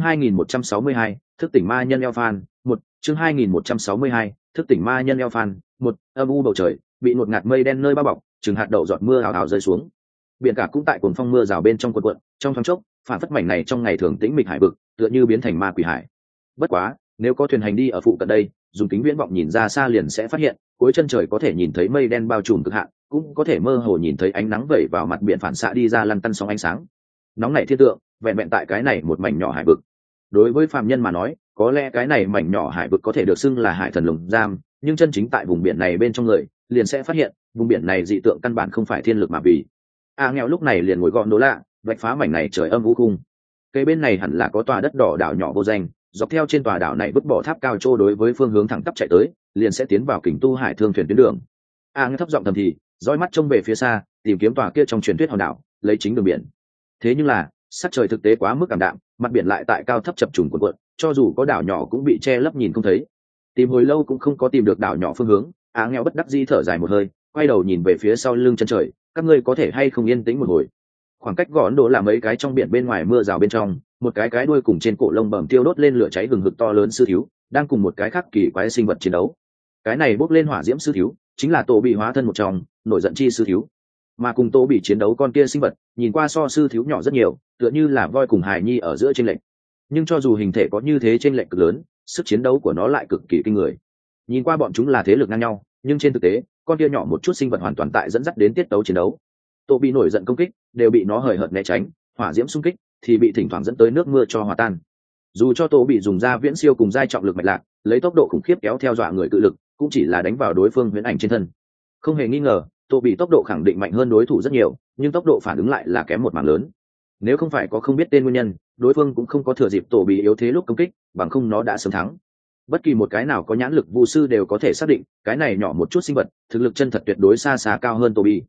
2162, thức tỉnh ma nhân eo phan, 1, chương 2162, thức tỉnh ma nhân eo phan, 1, âm u bầu trời, bị ngột ngạt mây đen nơi bao bọc, chừng hạt đậu giọt mưa hào hào rơi xuống. Biển cả cũng tại cuồng phong mưa rào bên trong cuộn cuộn, trong thoáng chốc, phản phất mảnh này trong ngày thường tĩnh mịch hải vực, tựa như biến thành ma quỷ hải. Bất quá, nếu có thuyền hành đi ở phụ cận đây, dùng kính viễn vọng nhìn ra xa liền sẽ phát hiện, cuối chân trời có thể nhìn thấy mây đen bao trùm cực hạn, cũng có thể mơ hồ nhìn thấy ánh nắng vẩy vào mặt biển phản xạ đi ra lăn tăn sóng ánh sáng. Nóng nảy thiên tượng, vẹn vẹn tại cái này một mảnh nhỏ hải vực. Đối với phàm nhân mà nói, có lẽ cái này mảnh nhỏ hải vực có thể được xưng là hải thần lồng giam, nhưng chân chính tại vùng biển này bên trong người, liền sẽ phát hiện, vùng biển này dị tượng căn bản không phải thiên lực mà vì. Nghèo lúc này liền ngồi gọn đố lạ, vạch phá mảnh này trời âm u khung. Cây bên này hẳn là có tòa đất đỏ đảo nhỏ vô danh, dọc theo trên tòa đảo này vứt bỏ tháp cao trô đối với phương hướng thẳng tắp chạy tới, liền sẽ tiến vào kình tu hải thương thuyền tuyến đường. Nghe thấp giọng thầm thì, dõi mắt trông về phía xa, tìm kiếm tòa kia trong truyền thuyết hòn đảo, lấy chính đường biển. Thế nhưng là, sắc trời thực tế quá mức cảm đạm, mặt biển lại tại cao thấp chập trùng cuộn cuộn, cho dù có đảo nhỏ cũng bị che lấp nhìn không thấy. Tìm hồi lâu cũng không có tìm được đảo nhỏ phương hướng, nghèo bất đắc dĩ thở dài một hơi, quay đầu nhìn về phía sau lưng chân trời, các ngươi có thể hay không yên tĩnh một hồi? Khoảng cách gõ Ấn Độ là mấy cái trong biển bên ngoài mưa rào bên trong, một cái đuôi cùng trên cổ lông bầm tiêu đốt lên lửa cháy hừng hực to lớn sư thiếu, đang cùng một cái khác kỳ quái sinh vật chiến đấu. Cái này bốc lên hỏa diễm sư thiếu, chính là Tổ Bị hóa thân một trong, nổi giận chi sư thiếu. Mà cùng Tổ Bị chiến đấu con kia sinh vật, nhìn qua so sư thiếu nhỏ rất nhiều, tựa như là voi cùng hài nhi ở giữa chênh lệch. Nhưng cho dù hình thể có như thế chênh lệch cực lớn, sức chiến đấu của nó lại cực kỳ kinh người. Nhìn qua bọn chúng là thế lực ngang nhau, nhưng trên thực tế, con kia nhỏ một chút sinh vật hoàn toàn tại dẫn dắt đến tiết tấu chiến đấu. Tổ Bị nổi giận công kích, đều bị nó hời hợt né tránh, hỏa diễm xung kích thì bị thỉnh thoảng dẫn tới nước mưa cho hòa tan. Dù cho Tổ Bị dùng ra viễn siêu cùng giai trọng lực mạch lạc, lấy tốc độ khủng khiếp kéo theo dọa người cự lực, cũng chỉ là đánh vào đối phương huyễn ảnh trên thân. Không hề nghi ngờ, Tổ Bị tốc độ khẳng định mạnh hơn đối thủ rất nhiều, nhưng tốc độ phản ứng lại là kém một mảng lớn. Nếu không phải có không biết tên nguyên nhân, đối phương cũng không có thừa dịp Tổ Bị yếu thế lúc công kích, bằng không nó đã sớm thắng. Bất kỳ một cái nào có nhãn lực vu sư đều có thể xác định, cái này nhỏ một chút sinh vật, thực lực chân thật tuyệt đối xa xa cao hơn Tổ Bị.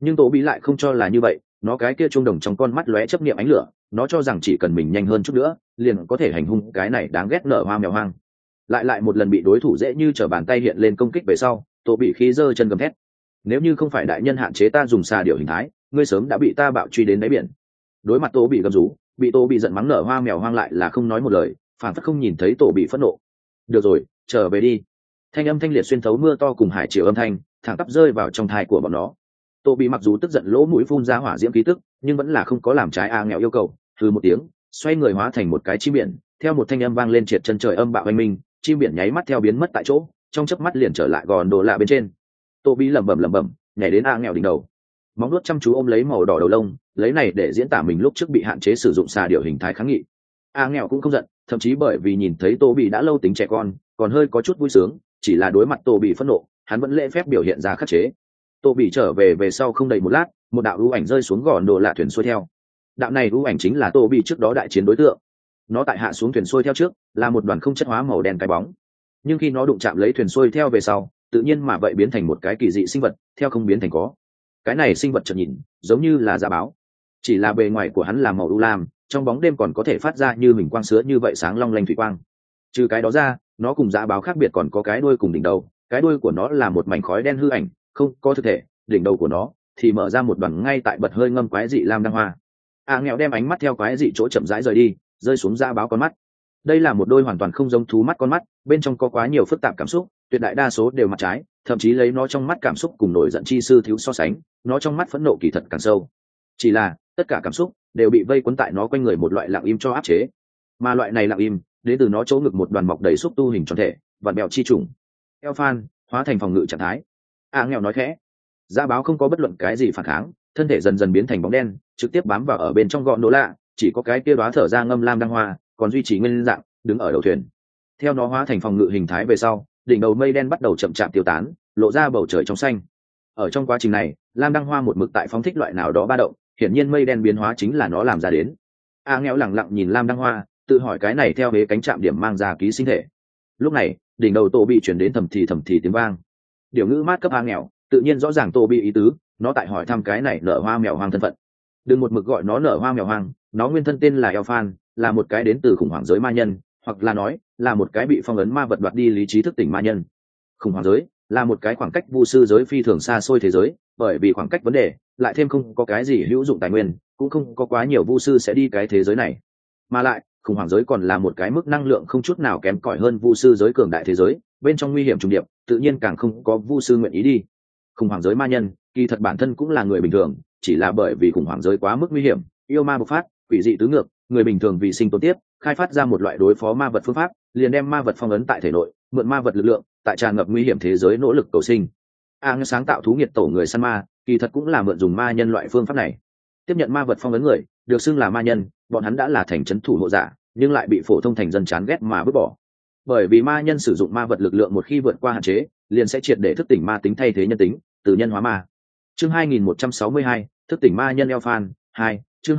Nhưng Tô Bị lại không cho là như vậy, nó cái kia chuông đồng trong con mắt lóe chấp niệm ánh lửa, nó cho rằng chỉ cần mình nhanh hơn chút nữa liền có thể hành hung cái này đáng ghét nở hoa mèo hoang. Lại một lần bị đối thủ dễ như trở bàn tay hiện lên công kích về sau, Tô Bị khí giơ chân gầm thét: nếu như không phải đại nhân hạn chế ta dùng xà điểu hình thái, ngươi sớm đã bị ta bạo truy đến đáy biển. Đối mặt Tô Bị gầm rú, bị Tô Bị giận mắng nở hoa mèo hoang lại là không nói một lời, phản phất không nhìn thấy Tô Bị phẫn nộ. Được rồi, trở về đi. Thanh âm thanh liệt xuyên thấu mưa to cùng hải chiều âm thanh, thẳng tắp rơi vào trong thai của bọn nó. Tô Bị mặc dù tức giận lỗ mũi phun ra hỏa diễm khí tức, nhưng vẫn là không có làm trái A Nghèo yêu cầu, hừ một tiếng, xoay người hóa thành một cái chim biển, theo một thanh âm vang lên triệt chân trời âm bạo oanh minh, chim biển nháy mắt theo biến mất tại chỗ, trong chớp mắt liền trở lại gòn đồ lạ bên trên. Tô Bị lẩm bẩm, nhảy đến A Nghèo đỉnh đầu, móng nuốt chăm chú ôm lấy màu đỏ đầu lông, lấy này để diễn tả mình lúc trước bị hạn chế sử dụng xà điểu hình thái kháng nghị. A Nghèo cũng không giận, thậm chí bởi vì nhìn thấy Tô Bị đã lâu tính trẻ con, còn hơi có chút vui sướng, chỉ là đối mặt Tô Bị phẫn nộ, hắn vẫn lễ phép biểu hiện ra khắc chế. Tô Bị trở về sau không đầy một lát, một đạo ưu ảnh rơi xuống gòn đồ lạ thuyền xuôi theo. Đạo này ưu ảnh chính là Tô Bị trước đó đại chiến đối tượng. Nó tại hạ xuống thuyền xuôi theo trước là một đoàn không chất hóa màu đen cái bóng, nhưng khi nó đụng chạm lấy thuyền xuôi theo về sau, tự nhiên mà vậy biến thành một cái kỳ dị sinh vật, theo không biến thành có. Cái này sinh vật chợt nhìn giống như là dạ báo, chỉ là bề ngoài của hắn là màu u lam, trong bóng đêm còn có thể phát ra như hình quang sữa như vậy sáng long lanh thủy quang. Trừ cái đó ra, nó cùng dạ báo khác biệt còn có cái đuôi cùng đỉnh đầu, cái đuôi của nó là một mảnh khói đen hư ảnh, không có thực thể, đỉnh đầu của nó thì mở ra một đoàn ngay tại bật hơi ngâm quái dị lam đăng hoa. A Nghèo đem ánh mắt theo quái dị chỗ chậm rãi rời đi, rơi xuống dạ báo con mắt. Đây là một đôi hoàn toàn không giống thú mắt con mắt, bên trong có quá nhiều phức tạp cảm xúc, tuyệt đại đa số đều mặt trái, thậm chí lấy nó trong mắt cảm xúc cùng nổi giận chi sư thiếu so sánh, nó trong mắt phẫn nộ kỳ thật càng sâu. Chỉ là tất cả cảm xúc đều bị vây quấn tại nó quanh người một loại lặng im cho áp chế, mà loại này lặng im đến từ nó chỗ ngực một đoàn mọc đầy xúc tu hình tròn thể, vặn bèo chi trùng. Elfan hóa thành phòng ngự trạng thái. A Nghèo nói khẽ. Dã báo không có bất luận cái gì phản kháng, thân thể dần dần biến thành bóng đen, trực tiếp bám vào ở bên trong gọn nỗ lạ, chỉ có cái kia đóa thở ra ngâm lam đăng hoa còn duy trì nguyên dạng, đứng ở đầu thuyền. Theo nó hóa thành phòng ngự hình thái về sau, đỉnh đầu mây đen bắt đầu chậm chạp tiêu tán, lộ ra bầu trời trong xanh. Ở trong quá trình này, lam đăng hoa một mực tại phóng thích loại nào đó ba động, hiển nhiên mây đen biến hóa chính là nó làm ra đến. A Nghèo lẳng lặng nhìn lam đăng hoa, tự hỏi cái này theo hế cánh chạm điểm mang ra ký sinh thể. Lúc này, đỉnh đầu Tô Bị chuyển đến thầm thì tiếng vang. Điều ngữ mát cấp A Nghèo, tự nhiên rõ ràng Tô Bị ý tứ, nó tại hỏi thăm cái này nở hoa mèo hoang thân phận. Đừng một mực gọi nó nở hoa mèo hoang, nó nguyên thân tên là Elfan, là một cái đến từ khủng hoảng giới ma nhân, hoặc là nói là một cái bị phong ấn ma vật đoạt đi lý trí thức tỉnh ma nhân. Khủng hoảng giới là một cái khoảng cách vu sư giới phi thường xa xôi thế giới, bởi vì khoảng cách vấn đề, lại thêm không có cái gì hữu dụng tài nguyên, cũng không có quá nhiều vu sư sẽ đi cái thế giới này. Mà lại, khủng hoảng giới còn là một cái mức năng lượng không chút nào kém cỏi hơn vu sư giới cường đại thế giới, bên trong nguy hiểm trùng điệp, tự nhiên càng không có vu sư nguyện ý đi. Khủng hoảng giới ma nhân, kỳ thật bản thân cũng là người bình thường, chỉ là bởi vì khủng hoảng giới quá mức nguy hiểm, yêu ma bộc phát, quỷ dị tứ ngược, người bình thường vì sinh tồn tiếp, khai phát ra một loại đối phó ma vật phương pháp, liền đem ma vật phong ấn tại thể nội, mượn ma vật lực lượng, tại tràn ngập nguy hiểm thế giới nỗ lực cầu sinh. Ang sáng tạo thú nghiệt tổ người săn ma, kỳ thật cũng là mượn dùng ma nhân loại phương pháp này. Tiếp nhận ma vật phong ấn người, được xưng là ma nhân, bọn hắn đã là thành trấn thủ hộ giả, nhưng lại bị phổ thông thành dân chán ghét mà vứt bỏ. Bởi vì ma nhân sử dụng ma vật lực lượng một khi vượt qua hạn chế, liền sẽ triệt để thức tỉnh ma tính thay thế nhân tính, từ nhân hóa ma. Chương 2162, thức tỉnh ma nhân Elfan 2, chương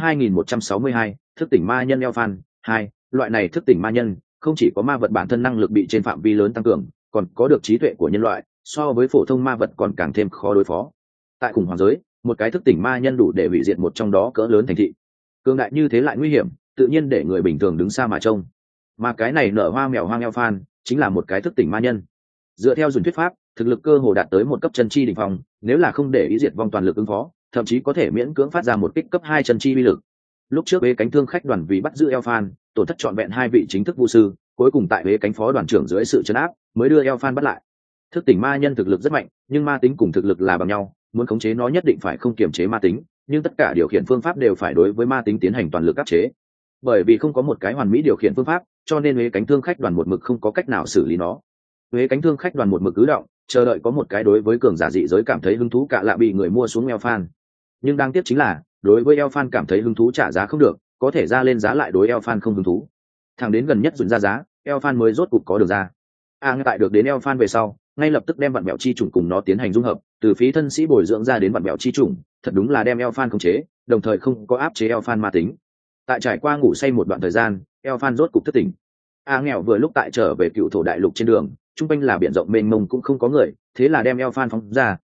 2162, thức tỉnh ma nhân Elfan 2, loại này thức tỉnh ma nhân, không chỉ có ma vật bản thân năng lực bị trên phạm vi lớn tăng cường, còn có được trí tuệ của nhân loại, so với phổ thông ma vật còn càng thêm khó đối phó. Tại khủng hoảng giới, một cái thức tỉnh ma nhân đủ để hủy diệt một trong đó cỡ lớn thành thị. Cường đại như thế lại nguy hiểm, tự nhiên để người bình thường đứng xa mà trông. Mà cái này nở hoa mèo hoang Elfan chính là một cái thức tỉnh ma nhân. Dựa theo dùng thuyết pháp, thực lực cơ hồ đạt tới một cấp chân chi đỉnh phong, nếu là không để ý diệt vong toàn lực ứng phó, thậm chí có thể miễn cưỡng phát ra một kích cấp 2 chân chi uy lực. Lúc trước Bế Cánh Thương khách đoàn vì bắt giữ Elfan, tổn thất trọn vẹn 2 vị chính thức vu sư, cuối cùng tại Bế Cánh phó đoàn trưởng dưới sự trấn áp, mới đưa Elfan bắt lại. Thức tỉnh ma nhân thực lực rất mạnh, nhưng ma tính cùng thực lực là bằng nhau, muốn khống chế nó nhất định phải không kiềm chế ma tính, nhưng tất cả điều khiển phương pháp đều phải đối với ma tính tiến hành toàn lực áp chế. Bởi vì không có một cái hoàn mỹ điều khiển phương pháp, cho nên Bế Cánh Thương khách đoàn một mực không có cách nào xử lý nó. Bế Cánh Thương khách đoàn một mực cứ động, chờ đợi có một cái đối với cường giả dị giới cảm thấy hứng thú cả lạ bị người mua xuống Elfan. Nhưng đáng tiếc chính là, đối với Elfan cảm thấy hứng thú trả giá không được, có thể ra lên giá lại đối Elfan không hứng thú. Thẳng đến gần nhất dùn ra giá, Elfan mới rốt cục có được ra. Ngay tại được đến Elfan về sau, ngay lập tức đem vặn bẹo chi trùng cùng nó tiến hành dung hợp, từ phí thân sĩ bồi dưỡng ra đến vặn bẹo chi trùng, thật đúng là đem Elfan khống chế, đồng thời không có áp chế Elfan ma tính. Tại trải qua ngủ say một đoạn thời gian, Elfan rốt cục thức tỉnh. Nghèo vừa lúc tại trở về cựu thổ đại lục trên đường, trung quanh là biển rộng mênh mông cũng không có người, thế là đem Elfan phóng ra,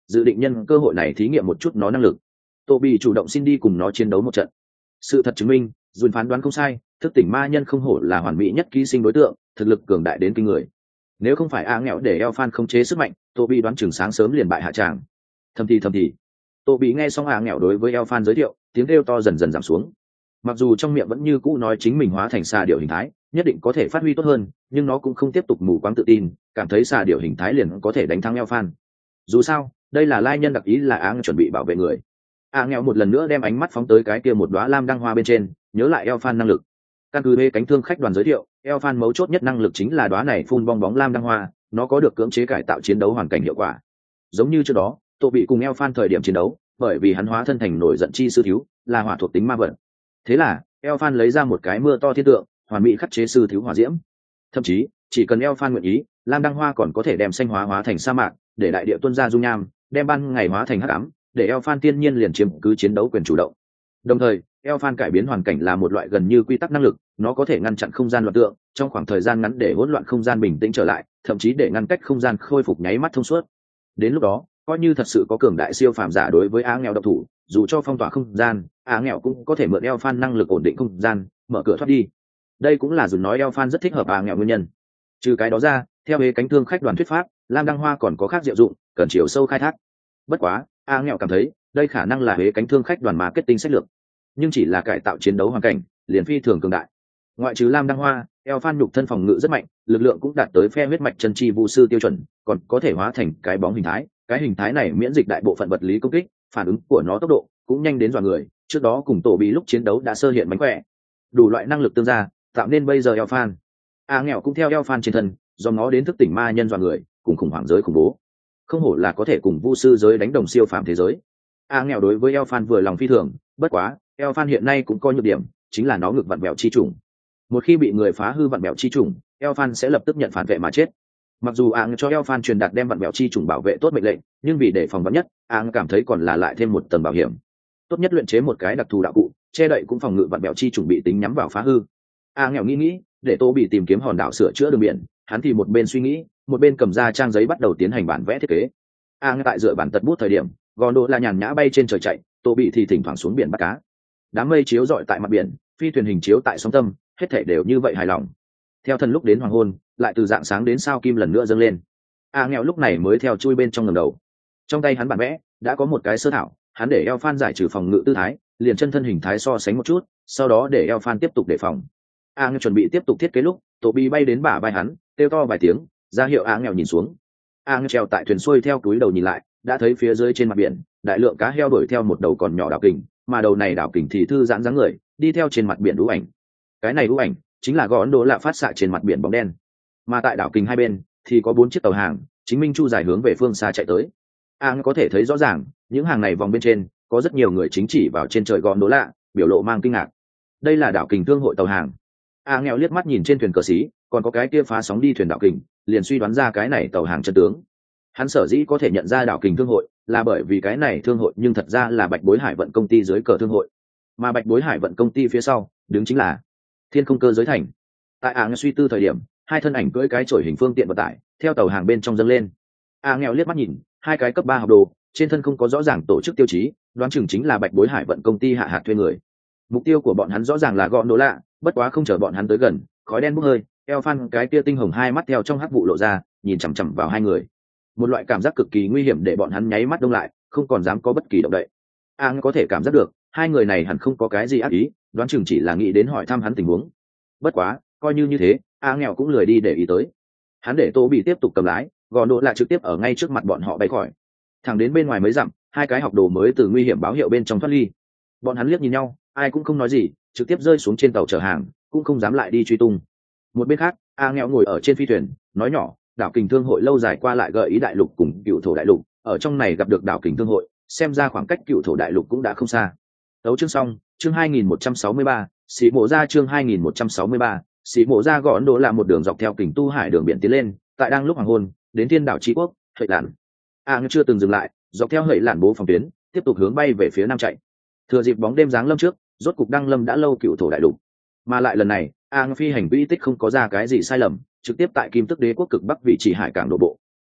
dự định nhân cơ hội này thí nghiệm một chút nó năng lực. Tô bị chủ động xin đi cùng nó chiến đấu một trận. Sự thật chứng minh dùn phán đoán không sai, thức tỉnh ma nhân không hổ là hoàn mỹ nhất ký sinh đối tượng, thực lực cường đại đến kinh người. Nếu không phải nghèo để Elfan khống chế sức mạnh, Tô bị đoán chừng sáng sớm liền bại hạ tràng. Thầm thì Tô bị nghe xong nghèo đối với Elfan giới thiệu, tiếng kêu to dần dần giảm xuống. Mặc dù trong miệng vẫn như cũ nói chính mình hóa thành xà điểu hình thái nhất định có thể phát huy tốt hơn, nhưng nó cũng không tiếp tục mù quáng tự tin, cảm thấy xà điểu hình thái liền có thể đánh thắng Elfan. Dù sao đây là lai nhân đặc ý là chuẩn bị bảo vệ người. Nghèo một lần nữa đem ánh mắt phóng tới cái kia một đóa lam đăng hoa bên trên, nhớ lại Elfan năng lực. Căn cứ cánh thương khách đoàn giới thiệu, Elfan mấu chốt nhất năng lực chính là đóa này phun bong bóng lam đăng hoa, nó có được cưỡng chế cải tạo chiến đấu hoàn cảnh hiệu quả. Giống như trước đó Tô bị cùng Elfan thời điểm chiến đấu, bởi vì hắn hóa thân thành nổi giận chi sư thiếu, là hỏa thuộc tính ma vật. Thế là Elfan lấy ra một cái mưa to thiên tượng, hoàn mỹ khắc chế sư thiếu hỏa diễm. Thậm chí chỉ cần Elfan nguyện ý, lam đăng hoa còn có thể đem xanh hóa thành sa mạc, để đại địa tuôn ra dung nham, đem ban ngày hóa thành hắc ám, để Elfan tiên nhiên liền chiếm cứ chiến đấu quyền chủ động. Đồng thời Elfan cải biến hoàn cảnh là một loại gần như quy tắc năng lực, nó có thể ngăn chặn không gian loạn tượng trong khoảng thời gian ngắn để hỗn loạn không gian bình tĩnh trở lại, thậm chí để ngăn cách không gian khôi phục nháy mắt thông suốt. Đến lúc đó coi như thật sự có cường đại siêu phàm giả đối với nghèo độc thủ, dù cho phong tỏa không gian, nghèo cũng có thể mượn Elfan năng lực ổn định không gian, mở cửa thoát đi. Đây cũng là dùn nói Elfan rất thích hợp nghèo nguyên nhân. Trừ cái đó ra, theo cánh thương khách đoàn thuyết pháp, lam đăng hoa còn có khác diệu dụng, cần chiều sâu khai thác. Bất quá nghèo cảm thấy đây khả năng là cánh thương khách đoàn marketing sách lược, nhưng chỉ là cải tạo chiến đấu hoàn cảnh liền phi thường cường đại. Ngoại trừ lam đăng hoa, Elfan nhục thân phòng ngự rất mạnh, lực lượng cũng đạt tới phe huyết mạch chân chi vu sư tiêu chuẩn, còn có thể hóa thành cái bóng hình thái. Cái hình thái này miễn dịch đại bộ phận vật lý công kích, phản ứng của nó tốc độ cũng nhanh đến dọa người, trước đó cùng Tổ bị lúc chiến đấu đã sơ hiện mánh khỏe. Đủ loại năng lực tương gia tạo nên bây giờ Elfan. Nghèo cũng theo Elfan trên thân, do nó đến thức tỉnh ma nhân dọa người, cùng khủng hoảng giới khủng bố. Không hổ là có thể cùng vu sư giới đánh đồng siêu phàm thế giới. Nghèo đối với Elfan vừa lòng phi thường, bất quá Elfan hiện nay cũng có nhược điểm, chính là nó ngực vặn bẹo chi trùng. Một khi bị người phá hư vặn bẹo chi trùng, Elfan sẽ lập tức nhận phản vệ mà chết. Mặc dù cho Elfan truyền đạt đem vặn bẹo chi trùng bảo vệ tốt mệnh lệnh, nhưng vì để phòng vắn nhất, cảm thấy còn là lại thêm một tầng bảo hiểm. Tốt nhất luyện chế một cái đặc thù đạo cụ, che đậy cũng phòng ngự vặn bẹo chi trùng bị tính nhắm vào phá hư. Nghèo nghĩ, để Tô bị tìm kiếm hòn đảo sửa chữa đường biển, hắn thì một bên suy nghĩ, một bên cầm ra trang giấy bắt đầu tiến hành bản vẽ thiết kế. Tại dựa bản tật bút thời điểm, Gondola nhàn nhã bay trên trời chạy, Tô bị thì thỉnh thoảng xuống biển bắt cá. Đám mây chiếu rọi tại mặt biển, phi thuyền hình chiếu tại sóng tâm, hết thảy đều như vậy hài lòng. Theo thần lúc đến hoàng hôn, lại từ dạng sáng đến sao kim lần nữa dâng lên. Nghèo lúc này mới theo chui bên trong ngầm đầu. Trong tay hắn bản vẽ đã có một cái sơ thảo, hắn để Elfan giải trừ phòng ngự tư thái, liền chân thân hình thái so sánh một chút, sau đó để Elfan tiếp tục đề phòng. Nghèo chuẩn bị tiếp tục thiết kế lúc, Tô bị bay đến bả vai hắn, kêu to vài tiếng, ra hiệu nghèo nhìn xuống. Nghèo trèo tại thuyền xuôi theo túi đầu nhìn lại, đã thấy phía dưới trên mặt biển, đại lượng cá heo đuổi theo một đầu còn nhỏ đảo kình, mà đầu này đảo kình thì thư giãn dáng người, đi theo trên mặt biển đũ ảnh. Cái này đũ ảnh chính là gọn đố lạ phát xạ trên mặt biển bóng đen, mà tại đảo kình hai bên thì có 4 chiếc tàu hàng chính minh chu dài hướng về phương xa chạy tới. Có thể thấy rõ ràng những hàng này vòng bên trên có rất nhiều người chính chỉ vào trên trời gọn đố lạ, biểu lộ mang kinh ngạc. Đây là đảo kình thương hội tàu hàng. Nghèo liếc mắt nhìn trên thuyền cờ xí, còn có cái kia phá sóng đi thuyền đảo kình, liền suy đoán ra cái này tàu hàng chân tướng. Hắn sở dĩ có thể nhận ra đảo kình thương hội là bởi vì cái này thương hội nhưng thật ra là Bạch Bối Hải vận công ty dưới cờ thương hội, mà Bạch Bối Hải vận công ty phía sau đứng chính là Thiên Không Cơ Giới Thành. Tại suy tư thời điểm, hai thân ảnh cưỡi cái chổi hình phương tiện vận tải theo tàu hàng bên trong dâng lên. Nghèo liếc mắt nhìn, hai cái cấp 3 học đồ, trên thân không có rõ ràng tổ chức tiêu chí, đoán chừng chính là Bạch Bối Hải vận công ty hạ hạt thuê người. Mục tiêu của bọn hắn rõ ràng là gọn đố lạ, bất quá không chờ bọn hắn tới gần, khói đen bốc hơi, Elfan cái kia tinh hồng hai mắt theo trong hắc vụ lộ ra, nhìn chằm chằm vào hai người. Một loại cảm giác cực kỳ nguy hiểm để bọn hắn nháy mắt đông lại, không còn dám có bất kỳ động đậy. Có thể cảm giác được hai người này hẳn không có cái gì ác ý, đoán chừng chỉ là nghĩ đến hỏi thăm hắn tình huống. Bất quá coi như thế, nghèo cũng lười đi để ý tới. Hắn để Tô bị tiếp tục cầm lái, gọn độ lại trực tiếp ở ngay trước mặt bọn họ bay khỏi. Thẳng đến bên ngoài mấy dặm, hai cái học đồ mới từ nguy hiểm báo hiệu bên trong thoát ly. Bọn hắn liếc nhìn nhau, ai cũng không nói gì, trực tiếp rơi xuống trên tàu chở hàng, cũng không dám lại đi truy tung. Một bên khác, nghèo ngồi ở trên phi thuyền, nói nhỏ, đảo kình thương hội lâu dài qua lại gợi ý đại lục cùng cựu thổ đại lục, ở trong này gặp được đảo kình thương hội, xem ra khoảng cách cựu thổ đại lục cũng đã không xa. Đấu chương xong, chương 2163, xỉ mộ ra chương 2163, xỉ mộ ra gọn đỗ là một đường dọc theo kình tu hải đường biển tiến lên, tại đang lúc hoàng hôn, đến thiên đảo Tri Quốc, Hợi Lạn. Chưa từng dừng lại, dọc theo Hợi Lạn bố phòng tuyến, tiếp tục hướng bay về phía nam chạy. Thừa dịp bóng đêm giáng lâm trước, rốt cục đăng lâm đã lâu cựu thổ đại lục. Mà lại lần này, phi hành quỹ tích không có ra cái gì sai lầm, trực tiếp tại Kim Tức Đế quốc cực bắc vị trí hải cảng đổ bộ.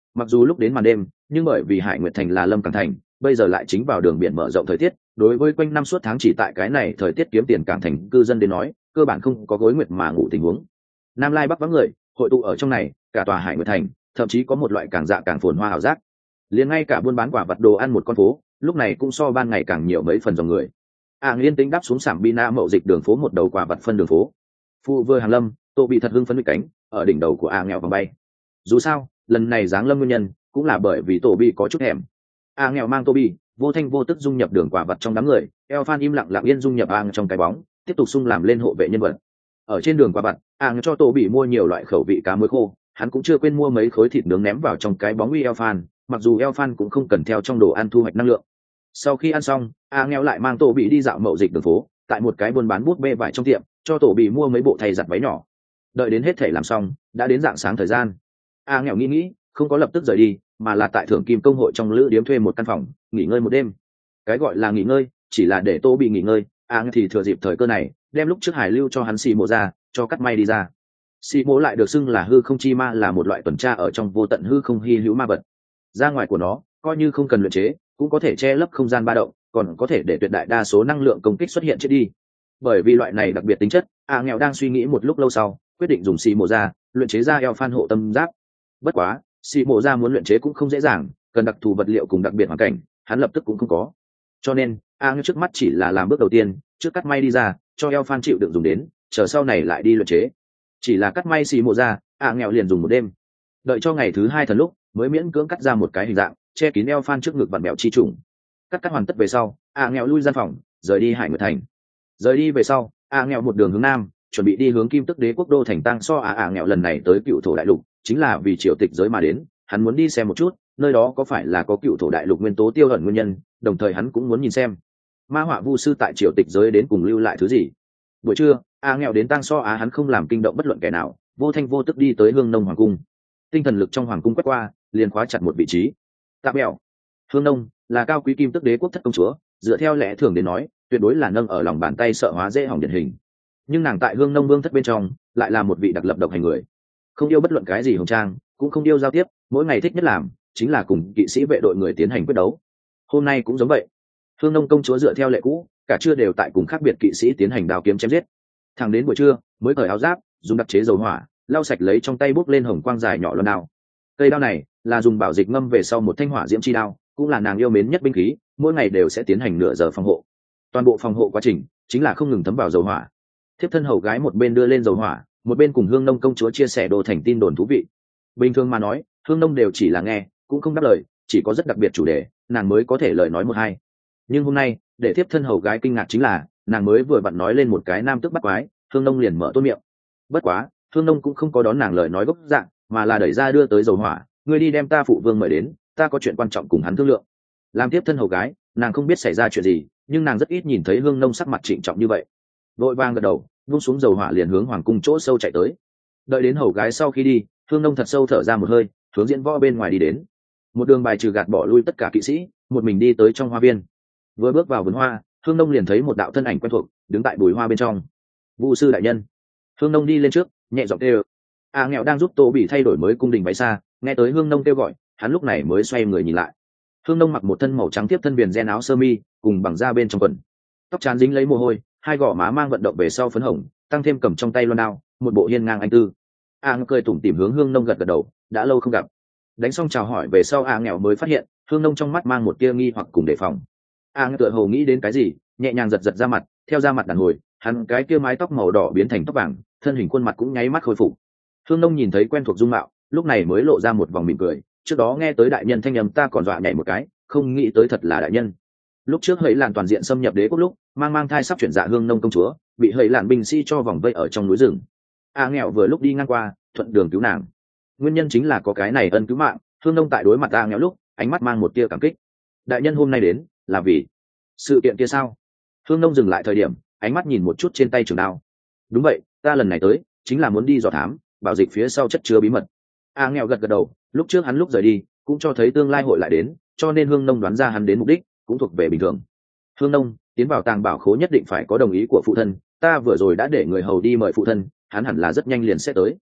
Mặc dù lúc đến màn đêm, nhưng bởi vì Hải Nguyệt Thành là lâm cảng thành, bây giờ lại chính vào đường biển mở rộng thời tiết, đối với quanh năm suốt tháng chỉ tại cái này thời tiết kiếm tiền cảng thành cư dân đến nói, cơ bản không có gối nguyệt mà ngủ tình huống. Nam Lai Bắc vắng người, hội tụ ở trong này, cả tòa Hải Nguyệt Thành, thậm chí có một loại càng dạ càng phồn hoa ảo giác. Liền ngay cả buôn bán quả vật đồ ăn một con phố, lúc này cũng so ban ngày càng nhiều mấy phần dòng người. Yên tĩnh đáp xuống sảm Bina mậu dịch đường phố một đầu quả vật phân đường phố. Phụ vừa hàng lâm, Tô bị thật hưng phấn với cánh, ở đỉnh đầu của nghèo vòng bay. Dù sao, lần này giáng lâm nguyên nhân cũng là bởi vì Tô bị có chút thèm. Nghèo mang Tô bị vô thanh vô tức dung nhập đường quả vật trong đám người, eo phan im lặng lặng yên dung nhập trong cái bóng, tiếp tục xung làm lên hộ vệ nhân vật. Ở trên đường quả vật, cho Tô bị mua nhiều loại khẩu vị cá muối khô, hắn cũng chưa quên mua mấy khối thịt nướng ném vào trong cái bóng uy eo phan, mặc dù eo phan cũng không cần theo trong đồ ăn thu hoạch năng lượng. Sau khi ăn xong, nghèo lại mang Tô bị đi dạo mậu dịch đường phố, tại một cái buôn bán bút bê vải trong tiệm, cho Tô bị mua mấy bộ thay giặt váy nhỏ. Đợi đến hết thể làm xong, đã đến rạng sáng thời gian. Nghèo nghĩ không có lập tức rời đi, mà là tại Thượng Kim công hội trong lữ điếm thuê một căn phòng, nghỉ ngơi một đêm. Cái gọi là nghỉ ngơi, chỉ là để Tô bị nghỉ ngơi, thì thừa dịp thời cơ này, đem lúc trước Hải lưu cho hắn xì mộ ra, cho cắt may đi ra. Xì mộ lại được xưng là hư không chi ma, là một loại tuần tra ở trong vô tận hư không hy hữu ma vật. Ra ngoài của nó, coi như không cần luyện chế, cũng có thể che lấp không gian ba động, còn có thể để tuyệt đại đa số năng lượng công kích xuất hiện chết đi. Bởi vì loại này đặc biệt tính chất, nghèo đang suy nghĩ một lúc lâu sau, quyết định dùng xì mộ ra luyện chế ra eo phan hộ tâm giáp. Bất quá, xì mộ ra muốn luyện chế cũng không dễ dàng, cần đặc thù vật liệu cùng đặc biệt hoàn cảnh, hắn lập tức cũng không có. Cho nên, trước mắt chỉ là làm bước đầu tiên, trước cắt may đi ra, cho eo phan chịu đựng dùng đến, chờ sau này lại đi luyện chế. Chỉ là cắt may xì mộ ra, nghèo liền dùng một đêm. Đợi cho ngày thứ hai thần lúc, mới miễn cưỡng cắt ra một cái hình dạng, che kín eo phan trước ngực vặn mẹo chi trùng. Cắt hoàn tất về sau, nghèo lui gian phòng, rời đi Hải Nguyệt Thành. Rời đi về sau, nghèo một đường hướng nam, chuẩn bị đi hướng Kim Tức Đế quốc đô thành Tang So. Nghèo lần này tới Cựu Thổ Đại Lục, chính là vì triều tịch giới mà đến, hắn muốn đi xem một chút, nơi đó có phải là có Cựu Thổ Đại Lục nguyên tố tiêu ẩn nguyên nhân, đồng thời hắn cũng muốn nhìn xem ma họa vu sư tại triều tịch giới đến cùng lưu lại thứ gì. Buổi trưa, nghèo đến Tang So hắn không làm kinh động bất luận kẻ nào, vô thanh vô tức đi tới Hương Nông hoàng cung. Tinh thần lực trong hoàng cung quét qua, liền khóa chặt một vị trí. Tạ Bèo, Hương Nông là cao quý Kim Tức Đế quốc thất công chúa, dựa theo lẽ thường đến nói, tuyệt đối là nâng ở lòng bàn tay sợ hóa dễ hỏng điển hình. Nhưng nàng tại Hương Nông vương thất bên trong, lại là một vị đặc lập độc hành người, không yêu bất luận cái gì hồng trang, cũng không yêu giao tiếp, mỗi ngày thích nhất làm chính là cùng kỵ sĩ vệ đội người tiến hành quyết đấu. Hôm nay cũng giống vậy, Hương Nông công chúa dựa theo lệ cũ, cả trưa đều tại cùng khác biệt kỵ sĩ tiến hành đao kiếm chém giết. Thẳng đến buổi trưa, mới cởi áo giáp, dùng đặc chế dầu hỏa, lau sạch lấy trong tay bốc lên hồng quang dài nhỏ loan đao. Cây đao này là dùng bảo dịch ngâm về sau một thanh hỏa diễm chi đao, cũng là nàng yêu mến nhất binh khí, mỗi ngày đều sẽ tiến hành nửa giờ phòng hộ. Toàn bộ phòng hộ quá trình chính là không ngừng thấm vào dầu hỏa. Thiếp thân hầu gái một bên đưa lên dầu hỏa, một bên cùng Hương Nông công chúa chia sẻ đồ thành tin đồn thú vị. Bình thường mà nói, Hương Nông đều chỉ là nghe, cũng không đáp lời, chỉ có rất đặc biệt chủ đề, nàng mới có thể lời nói một hai. Nhưng hôm nay, để thiếp thân hầu gái kinh ngạc chính là, nàng mới vừa vặn nói lên một cái nam tức bắt quái, Hương Nông liền mở tốt miệng. Bất quá, Hương Nông cũng không có đón nàng lời nói gốc dạng, mà là đẩy ra đưa tới dầu hỏa, ngươi đi đem ta phụ vương mời đến, ta có chuyện quan trọng cùng hắn thương lượng. Làm tiếp thân hầu gái, nàng không biết xảy ra chuyện gì, nhưng nàng rất ít nhìn thấy Hương Nông sắc mặt trịnh trọng như vậy. Vội vàng gật đầu, buông xuống dầu hỏa liền hướng hoàng cung chỗ sâu chạy tới. Đợi đến hầu gái sau khi đi, Hương Nông thật sâu thở ra một hơi, hướng diễn võ bên ngoài đi đến. Một đường bài trừ gạt bỏ lui tất cả kỵ sĩ, một mình đi tới trong hoa viên. Vừa bước vào vườn hoa, Hương Nông liền thấy một đạo thân ảnh quen thuộc, đứng tại bùi hoa bên trong. Vu sư đại nhân. Hương Nông đi lên trước, nhẹ giọng kêu. Nghèo đang giúp Tô Bỉ thay đổi mới cung đình váy xa, nghe tới Hương Nông kêu gọi, hắn lúc này mới xoay người nhìn lại. Hương Nông mặc một thân màu trắng tiếp thân viền ren áo sơ mi, cùng bằng da bên trong quần, tóc trán dính lấy mồ hôi, hai gò má mang vận động về sau phấn hồng, tăng thêm cầm trong tay loan đao, một bộ hiên ngang anh tư. Cười tủm tỉm hướng Hương Nông gật gật đầu, đã lâu không gặp. Đánh xong chào hỏi về sau, nghèo mới phát hiện Hương Nông trong mắt mang một tia nghi hoặc cùng đề phòng. Tựa hồ nghĩ đến cái gì, nhẹ nhàng giật giật ra mặt, theo ra mặt đàn hồi, hắn cái kia mái tóc màu đỏ biến thành tóc vàng, thân hình khuôn mặt cũng nháy mắt khôi phục. Hương Nông nhìn thấy quen thuộc dung mạo, lúc này mới lộ ra một vòng mỉm cười. Trước đó nghe tới đại nhân thanh âm ta còn dọa nhảy một cái, không nghĩ tới thật là đại nhân. Lúc trước Hầy Lạn toàn diện xâm nhập đế quốc lúc, mang thai sắp chuyển dạ Hương Nông công chúa, bị Hầy Lạn binh sĩ cho vòng vây ở trong núi rừng. Nghèo vừa lúc đi ngang qua, thuận đường cứu nàng. Nguyên nhân chính là có cái này ân cứu mạng. Hương Nông tại đối mặt nghèo lúc, ánh mắt mang một tia cảm kích. Đại nhân hôm nay đến, là vì sự kiện kia sao? Hương Nông dừng lại thời điểm, ánh mắt nhìn một chút trên tay trường đao. Đúng vậy, ta lần này tới chính là muốn đi dò thám bảo dịch phía sau chất chứa bí mật. Nghèo gật gật đầu, lúc trước hắn lúc rời đi cũng cho thấy tương lai hội lại đến, cho nên Hương Nông đoán ra hắn đến mục đích cũng thuộc về bình thường. Hương Nông tiến vào tàng bảo khố nhất định phải có đồng ý của phụ thân, ta vừa rồi đã để người hầu đi mời phụ thân, hắn hẳn là rất nhanh liền sẽ tới.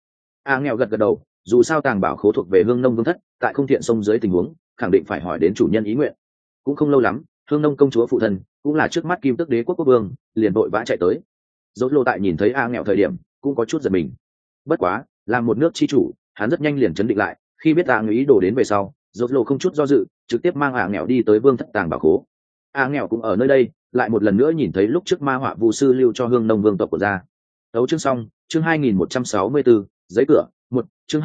Nghèo gật gật đầu, dù sao tàng bảo khố thuộc về Hương Nông Vương thất, tại không thiện sông dưới tình huống khẳng định phải hỏi đến chủ nhân ý nguyện. Cũng không lâu lắm, Hương Nông công chúa phụ thân cũng là trước mắt Kim Tước Đế quốc quốc vương liền vội vã chạy tới. Dốt Lô tại nhìn thấy Nghèo thời điểm cũng có chút giật mình. Bất quá làm một nước chi chủ, hắn rất nhanh liền chấn định lại, khi biết Nghèo ý đồ đến về sau, Dốt Lô không chút do dự trực tiếp mang Nghèo đi tới vương thất tàng bảo khố. Nghèo cũng ở nơi đây lại một lần nữa nhìn thấy lúc trước ma họa vu sư lưu cho Hương Nông vương tộc của gia. Đấu chương xong, chương 2164, giấy cửa, một chương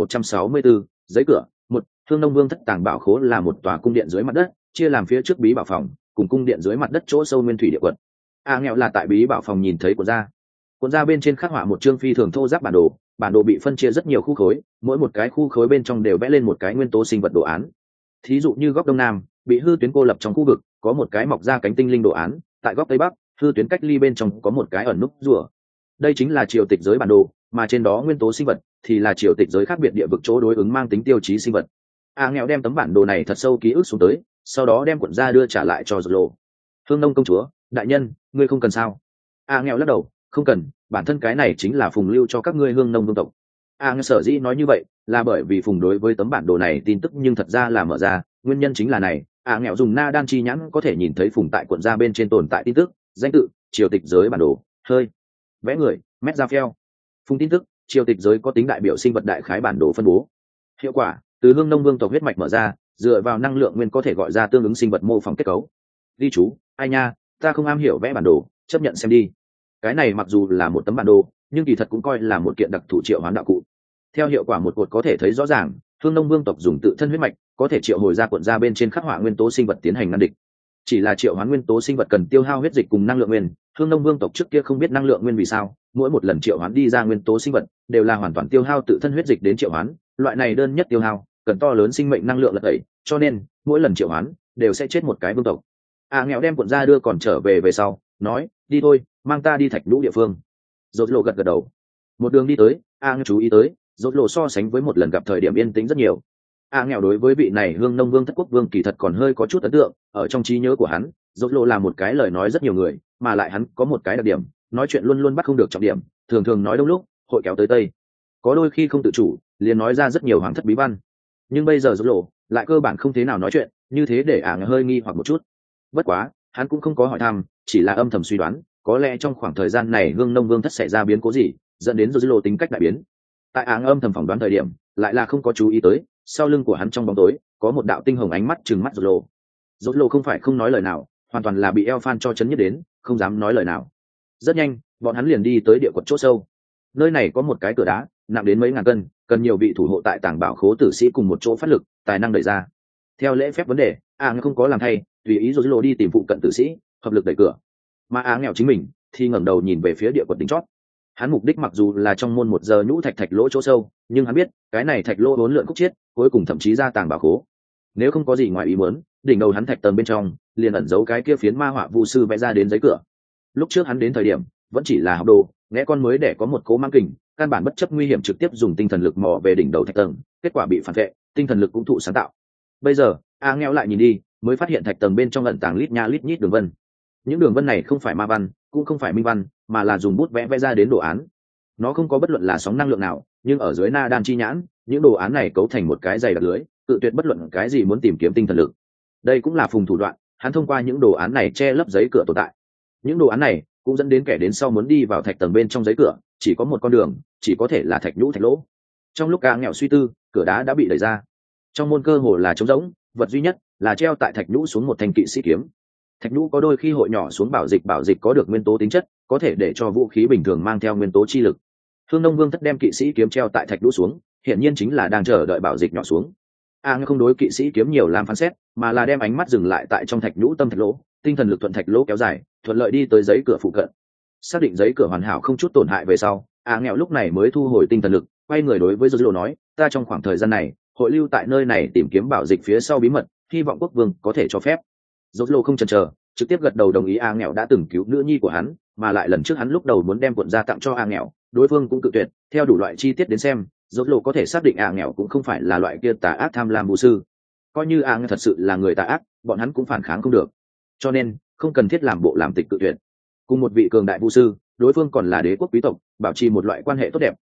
2164, giấy cửa, một Hương Nông vương thất tàng bảo khố là một tòa cung điện dưới mặt đất, chia làm phía trước bí bảo phòng cùng cung điện dưới mặt đất chỗ sâu nguyên thủy địa quật. Nghèo là tại bí bảo phòng nhìn thấy cuộn da bên trên khắc họa một chương phi thường thô ráp bản đồ bị phân chia rất nhiều khu khối, mỗi một cái khu khối bên trong đều vẽ lên một cái nguyên tố sinh vật đồ án. Thí dụ như góc đông nam bị hư tuyến cô lập trong khu vực có một cái mọc ra cánh tinh linh đồ án, tại góc tây bắc hư tuyến cách ly bên trong có một cái ẩn núp rùa. Đây chính là triều tịch giới bản đồ, mà trên đó nguyên tố sinh vật thì là triều tịch giới khác biệt địa vực chỗ đối ứng mang tính tiêu chí sinh vật. Nghèo đem tấm bản đồ này thật sâu ký ức xuống tới, sau đó đem cuộn da đưa trả lại cho Dốt Lô. Hương Nông công chúa, đại nhân, ngươi không cần sao? Nghèo lắc đầu, không cần, bản thân cái này chính là phùng lưu cho các ngươi Hương Nông vương tộc. Nghèo sở dĩ nói như vậy là bởi vì phùng đối với tấm bản đồ này tin tức nhưng thật ra là mở ra, nguyên nhân chính là này. Nghèo dùng na đan chi nhãn có thể nhìn thấy phùng tại cuộn da bên trên tồn tại tin tức, danh tự, triều tịch giới bản đồ, hơi vẽ người, mét ra phèo. Phùng tin tức, triều tịch giới có tính đại biểu sinh vật đại khái bản đồ phân bố. Hiệu quả, từ Hương Nông vương tộc huyết mạch mở ra, dựa vào năng lượng nguyên có thể gọi ra tương ứng sinh vật mô phỏng kết cấu. Ghi chú, ai nha, ta không am hiểu vẽ bản đồ, chấp nhận xem đi. Cái này mặc dù là một tấm bản đồ, nhưng kỳ thật cũng coi là một kiện đặc thù triệu hoán đạo cụ. Theo hiệu quả một cột có thể thấy rõ ràng, Hương Nông vương tộc dùng tự thân huyết mạch có thể triệu hồi ra cuộn da bên trên khắc họa nguyên tố sinh vật tiến hành ngăn địch. Chỉ là triệu hoán nguyên tố sinh vật cần tiêu hao huyết dịch cùng năng lượng nguyên, Hương Nông vương tộc trước kia không biết năng lượng nguyên vì sao, mỗi một lần triệu hoán đi ra nguyên tố sinh vật đều là hoàn toàn tiêu hao tự thân huyết dịch đến triệu hoán, loại này đơn nhất tiêu hao cần to lớn sinh mệnh năng lượng lật tẩy, cho nên mỗi lần triệu hoán đều sẽ chết một cái vương tộc. Nghèo đem cuộn da đưa còn trở về sau, nói, đi thôi, mang ta đi thạch lũ địa phương. Dốt Lô gật gật đầu. Một đường đi tới, nghèo chú ý tới, Dốt Lô so sánh với một lần gặp thời điểm yên tĩnh rất nhiều. Nghèo đối với vị này Hương Nông vương thất quốc vương kỳ thật còn hơi có chút ấn tượng, ở trong trí nhớ của hắn, Dốt Lô là một cái lời nói rất nhiều người, mà lại hắn có một cái đặc điểm, nói chuyện luôn luôn bắt không được trọng điểm, thường thường nói đông lúc hội kéo tới tây, có đôi khi không tự chủ liền nói ra rất nhiều hoàng thất bí văn. Nhưng bây giờ Dốt Lô lại cơ bản không thế nào nói chuyện, như thế để nghèo hơi nghi hoặc một chút. Bất quá hắn cũng không có hỏi thăm, chỉ là âm thầm suy đoán, có lẽ trong khoảng thời gian này Hương Nông vương thất xảy ra biến cố gì, dẫn đến Dốt Lô tính cách đại biến. Tại âm thầm phỏng đoán thời điểm, lại là không có chú ý tới, sau lưng của hắn trong bóng tối có một đạo tinh hồng ánh mắt trừng mắt Dốt Lô. Dốt Lô không phải không nói lời nào, hoàn toàn là bị Elphan cho chấn nhất đến, không dám nói lời nào. Rất nhanh, bọn hắn liền đi tới địa quật chỗ sâu. Nơi này có một cái cửa đá nặng đến mấy ngàn cân, cần nhiều vị thủ hộ tại tàng bảo khố tử sĩ cùng một chỗ phát lực tài năng đẩy ra. Theo lễ phép vấn đề, không có làm thay, tùy ý Dốt Lô đi tìm phụ cận tử sĩ hợp lực đẩy cửa, mà nghèo chính mình thì ngẩng đầu nhìn về phía địa quật đỉnh chót. Hắn mục đích mặc dù là trong môn một giờ nhũ thạch lỗ chỗ sâu, nhưng hắn biết cái này thạch lỗ bốn lượn khúc chiết, cuối cùng thậm chí ra tàng bảo khố. Nếu không có gì ngoài ý muốn, đỉnh đầu hắn thạch tầng bên trong liền ẩn giấu cái kia phiến ma họa vu sư vẽ ra đến giấy cửa. Lúc trước hắn đến thời điểm vẫn chỉ là học đồ, nghe con mới để có một cố mang kình, căn bản bất chấp nguy hiểm trực tiếp dùng tinh thần lực mò về đỉnh đầu thạch tầng, kết quả bị phản vệ, tinh thần lực cũng thụ sáng tạo. Bây giờ nghèo lại nhìn đi, mới phát hiện thạch tầng bên trong ẩn tàng lít nha lít nhít đường vân. Những đường vân này không phải ma văn, cũng không phải minh văn, mà là dùng bút vẽ ra đến đồ án. Nó không có bất luận là sóng năng lượng nào, nhưng ở dưới na đan chi nhãn, những đồ án này cấu thành một cái dày đặc lưới, tự tuyệt bất luận cái gì muốn tìm kiếm tinh thần lực. Đây cũng là phùng thủ đoạn, hắn thông qua những đồ án này che lấp giấy cửa tồn tại. Những đồ án này cũng dẫn đến kẻ đến sau muốn đi vào thạch tầng bên trong giấy cửa, chỉ có một con đường, chỉ có thể là thạch nhũ thạch lỗ. Trong lúc nghèo suy tư, cửa đá đã bị đẩy ra. Trong môn cơ hồ là trống rỗng, vật duy nhất là treo tại thạch nhũ xuống một thanh kỵ sĩ kiếm. Thạch nhũ có đôi khi hội nhỏ xuống bảo dịch có được nguyên tố tính chất, có thể để cho vũ khí bình thường mang theo nguyên tố chi lực. Hương Nông vương thất đem kỵ sĩ kiếm treo tại thạch nhũ xuống, hiển nhiên chính là đang chờ đợi bảo dịch nhỏ xuống. Không đối kỵ sĩ kiếm nhiều làm phán xét, mà là đem ánh mắt dừng lại tại trong thạch nhũ tâm thạch lỗ, tinh thần lực thuận thạch lỗ kéo dài, thuận lợi đi tới giấy cửa phụ cận. Xác định giấy cửa hoàn hảo không chút tổn hại về sau, nghèo lúc này mới thu hồi tinh thần lực, quay người đối với Dốt Lô nói, ta trong khoảng thời gian này hội lưu tại nơi này tìm kiếm bảo dịch phía sau bí mật, hy vọng quốc vương có thể cho phép. Dốt Lô không chần chờ, trực tiếp gật đầu đồng ý. Nghèo đã từng cứu nữ nhi của hắn, mà lại lần trước hắn lúc đầu muốn đem cuộn da tặng cho nghèo, đối phương cũng cự tuyệt. Theo đủ loại chi tiết đến xem, Dốt Lô có thể xác định nghèo cũng không phải là loại kia tà ác tham lam vu sư. Coi như nghèo thật sự là người tà ác, bọn hắn cũng phản kháng không được, cho nên không cần thiết làm bộ làm tịch cự tuyệt. Cùng một vị cường đại vu sư, đối phương còn là đế quốc quý tộc, bảo trì một loại quan hệ tốt đẹp,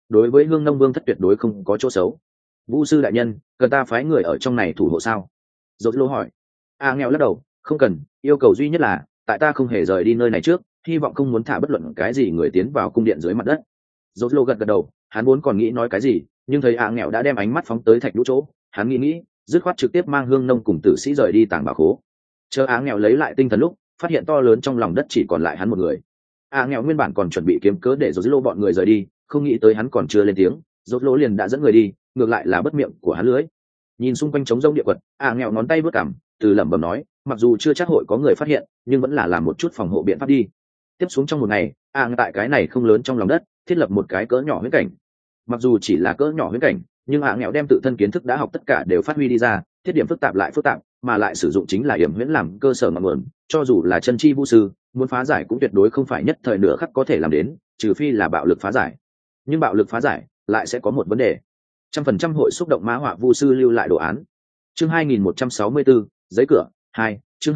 đối với hương nông vương thất tuyệt đối không có chỗ xấu. Vu sư đại nhân, cần ta phái người ở trong này thủ hộ sao? Dốt lô hỏi. Nghèo lắc đầu, không cần, yêu cầu duy nhất là tại ta không hề rời đi nơi này trước, hy vọng không muốn thả bất luận cái gì người tiến vào cung điện dưới mặt đất. Dốt lô gật gật đầu, hắn muốn còn nghĩ nói cái gì, nhưng thấy nghèo đã đem ánh mắt phóng tới thạch lũ chỗ, hắn nghĩ dứt khoát trực tiếp mang hương nông cùng tử sĩ rời đi tàng bảo khố. Chờ nghèo lấy lại tinh thần lúc phát hiện to lớn trong lòng đất chỉ còn lại hắn một người. Nghèo nguyên bản còn chuẩn bị kiếm cớ để dốt lô bọn người rời đi, không nghĩ tới hắn còn chưa lên tiếng, dốt lô liền đã dẫn người đi, ngược lại là bất miệng của hắn lưới. Nhìn xung quanh trống rông địa quật, nghèo ngón tay vớt cảm, từ lẩm bẩm nói, mặc dù chưa chắc hội có người phát hiện, nhưng vẫn là làm một chút phòng hộ biện pháp đi. Tiếp xuống trong một ngày, tại cái này không lớn trong lòng đất thiết lập một cái cỡ nhỏ huyễn cảnh. Mặc dù chỉ là cỡ nhỏ huyễn cảnh, nhưng nghèo đem tự thân kiến thức đã học tất cả đều phát huy đi ra, thiết điểm phức tạp lại phức tạp, mà lại sử dụng chính là hiểm huyễn làm cơ sở ngọn nguồn, cho dù là chân chi vu sư muốn phá giải cũng tuyệt đối không phải nhất thời nửa khắc có thể làm đến, trừ phi là bạo lực phá giải. Nhưng bạo lực phá giải lại sẽ có một vấn đề, 100% hội xúc động ma họa vu sư lưu lại đồ án. Chương 2164, giấy cửa 2, chương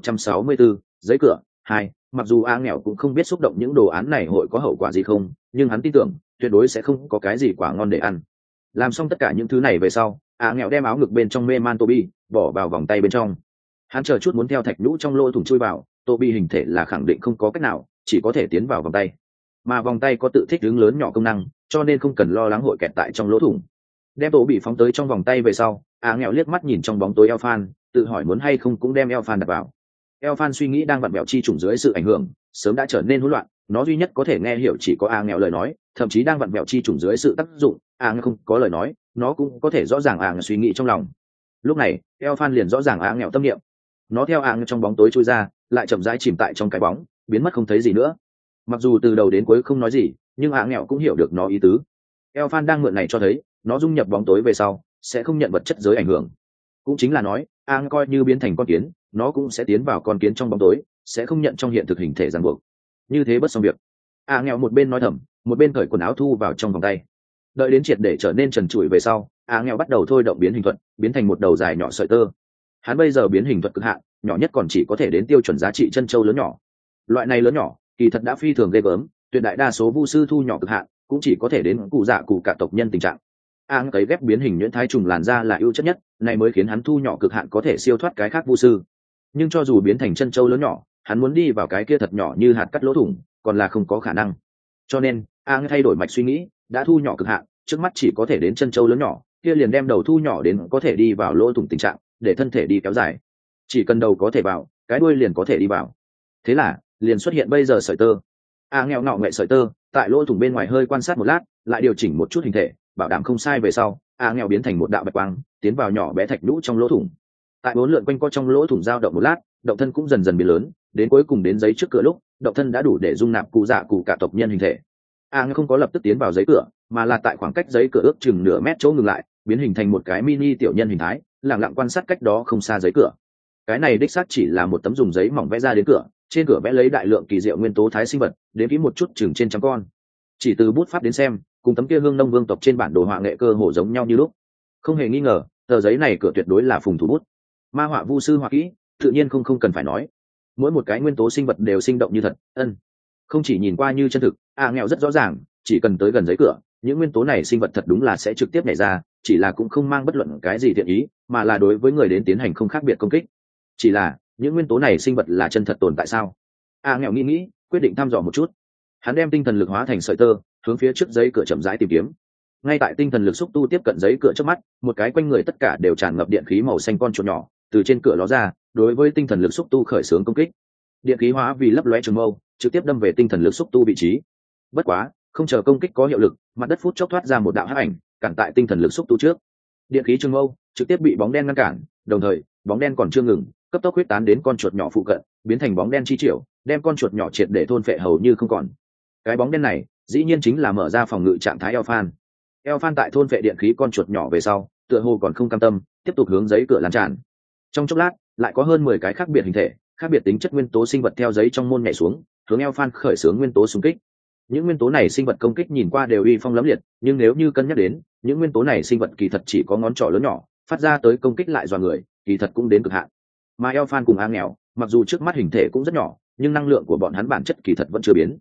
2164, giấy cửa 2. Mặc dù nghèo cũng không biết xúc động những đồ án này hội có hậu quả gì không, nhưng hắn tin tưởng tuyệt đối sẽ không có cái gì quả ngon để ăn. Làm xong tất cả những thứ này về sau, nghèo đem áo ngực bên trong mê man Toby bỏ vào vòng tay bên trong. Hắn chờ chút muốn theo thạch nhũ trong lỗ thủng chui vào, Toby hình thể là khẳng định không có cách nào, chỉ có thể tiến vào vòng tay. Mà vòng tay có tự thích ứng lớn nhỏ công năng, cho nên không cần lo lắng hội kẹt tại trong lỗ thủng. Đem Toby phóng tới trong vòng tay về sau, nghèo liếc mắt nhìn trong bóng tối Elfan, tự hỏi muốn hay không cũng đem Elfan đặt vào. Elfan suy nghĩ đang vặn vẹo chi trùng dưới sự ảnh hưởng, sớm đã trở nên hỗn loạn, nó duy nhất có thể nghe hiểu chỉ có nghèo lời nói, thậm chí đang vặn vẹo chi trùng dưới sự tác dụng, nghèo không có lời nói, nó cũng có thể rõ ràng suy nghĩ trong lòng. Lúc này, Elfan liền rõ ràng nghèo tâm niệm. Nó theo trong bóng tối trôi ra, lại chậm rãi chìm tại trong cái bóng, biến mất không thấy gì nữa. Mặc dù từ đầu đến cuối không nói gì, nhưng nghèo cũng hiểu được nó ý tứ. Elfan đang mượn này cho thấy, nó dung nhập bóng tối về sau, sẽ không nhận vật chất giới ảnh hưởng. Cũng chính là nói, coi như biến thành con kiến, nó cũng sẽ tiến vào con kiến trong bóng tối, sẽ không nhận trong hiện thực hình thể ràng buộc. Như thế bất xong việc. Nghèo một bên nói thầm, một bên cởi quần áo thu vào trong vòng tay. Đợi đến triệt để trở nên trần trụi về sau, nghèo bắt đầu thôi động biến hình thuật, biến thành một đầu dài nhỏ sợi tơ. Hắn bây giờ biến hình thuật cực hạn, nhỏ nhất còn chỉ có thể đến tiêu chuẩn giá trị chân châu lớn nhỏ. Loại này lớn nhỏ, kỳ thật đã phi thường ghê gớm, tuyệt đại đa số vu sư thu nhỏ cực hạn, cũng chỉ có thể đến cụ dạ cụ cả tộc nhân tình trạng. Cấy ghép biến hình nhuyễn thái trùng làn da là ưu chất nhất, này mới khiến hắn thu nhỏ cực hạn có thể siêu thoát cái khác vu sư. Nhưng cho dù biến thành chân châu lớn nhỏ, hắn muốn đi vào cái kia thật nhỏ như hạt cắt lỗ thủng, còn là không có khả năng. Cho nên, thay đổi mạch suy nghĩ, đã thu nhỏ cực hạn, trước mắt chỉ có thể đến chân châu lớn nhỏ, kia liền đem đầu thu nhỏ đến có thể đi vào lỗ thủng tình trạng, để thân thể đi kéo dài. Chỉ cần đầu có thể vào, cái đuôi liền có thể đi vào. Thế là, liền xuất hiện bây giờ sợi tơ. Nghèo ngọ nghệ sợi tơ, tại lỗ thủng bên ngoài hơi quan sát một lát, lại điều chỉnh một chút hình thể, bảo đảm không sai về sau, nghèo biến thành một đạo bạch quang, tiến vào nhỏ bé thạch nhũ trong lỗ thủng. Tại bốn lượn quanh co trong lỗ thủng dao động một lát, động thân cũng dần dần biến lớn, đến cuối cùng đến giấy trước cửa lúc, động thân đã đủ để dung nạp cụ dạ cụ cả tộc nhân hình thể. Không có lập tức tiến vào giấy cửa, mà là tại khoảng cách giấy cửa ước chừng nửa mét chỗ ngừng lại, biến hình thành một cái mini tiểu nhân hình thái, lặng lặng quan sát cách đó không xa giấy cửa. Cái này đích xác chỉ là một tấm dùng giấy mỏng vẽ ra đến cửa, trên cửa vẽ lấy đại lượng kỳ diệu nguyên tố thái sinh vật, đến kỹ một chút chừng trên trăm con. Chỉ từ bút pháp đến xem, cùng tấm kia hương nông vương tộc trên bản đồ họa nghệ cơ hồ giống nhau như lúc. Không hề nghi ngờ, tờ giấy này cửa tuyệt đối là phùng thủ bút. Ma họa vu sư họa kỹ, tự nhiên không cần phải nói. Mỗi một cái nguyên tố sinh vật đều sinh động như thật, không chỉ nhìn qua như chân thực, nghèo rất rõ ràng, chỉ cần tới gần giấy cửa, những nguyên tố này sinh vật thật đúng là sẽ trực tiếp nhảy ra, chỉ là cũng không mang bất luận cái gì thiện ý, mà là đối với người đến tiến hành không khác biệt công kích. Chỉ là, những nguyên tố này sinh vật là chân thật tồn tại sao? Nghèo nghĩ, quyết định thăm dò một chút. Hắn đem tinh thần lực hóa thành sợi tơ, hướng phía trước giấy cửa chậm rãi tìm kiếm. Ngay tại tinh thần lực xúc tu tiếp cận giấy cửa trước mắt, một cái quanh người tất cả đều tràn ngập điện khí màu xanh con chuột nhỏ, từ trên cửa ló ra, đối với tinh thần lực xúc tu khởi xướng công kích. Điện khí hóa vì lấp lóe trường mâu, trực tiếp đâm về tinh thần lực xúc tu vị trí. Bất quá, không chờ công kích có hiệu lực, mặt đất phút chốc thoát ra một đạo hắc ảnh, cản tại tinh thần lực xúc tu trước. Điện khí trường mâu trực tiếp bị bóng đen ngăn cản, đồng thời, bóng đen còn chưa ngừng, cấp tốc huyết tán đến con chuột nhỏ phụ cận, biến thành bóng đen chi triểu, đem con chuột nhỏ triệt để thôn phệ hầu như không còn. Cái bóng đen này, dĩ nhiên chính là mở ra phòng ngự trạng thái Elfan. Elfan tại thôn phệ điện khí con chuột nhỏ về sau, tựa hồ còn không cam tâm, tiếp tục hướng giấy cửa lan tràn. Trong chốc lát, lại có hơn 10 cái khác biệt hình thể, khác biệt tính chất nguyên tố sinh vật theo giấy trong môn nhảy xuống, hướng Elfan khởi xướng nguyên tố xung kích. Những nguyên tố này sinh vật công kích nhìn qua đều uy phong lẫm liệt, nhưng nếu như cân nhắc đến, những nguyên tố này sinh vật kỳ thật chỉ có ngón trỏ lớn nhỏ, phát ra tới công kích lại dọa người, kỳ thật cũng đến cực hạn. Mà Elfan cùng nghèo, mặc dù trước mắt hình thể cũng rất nhỏ, nhưng năng lượng của bọn hắn bản chất kỳ thật vẫn chưa biến.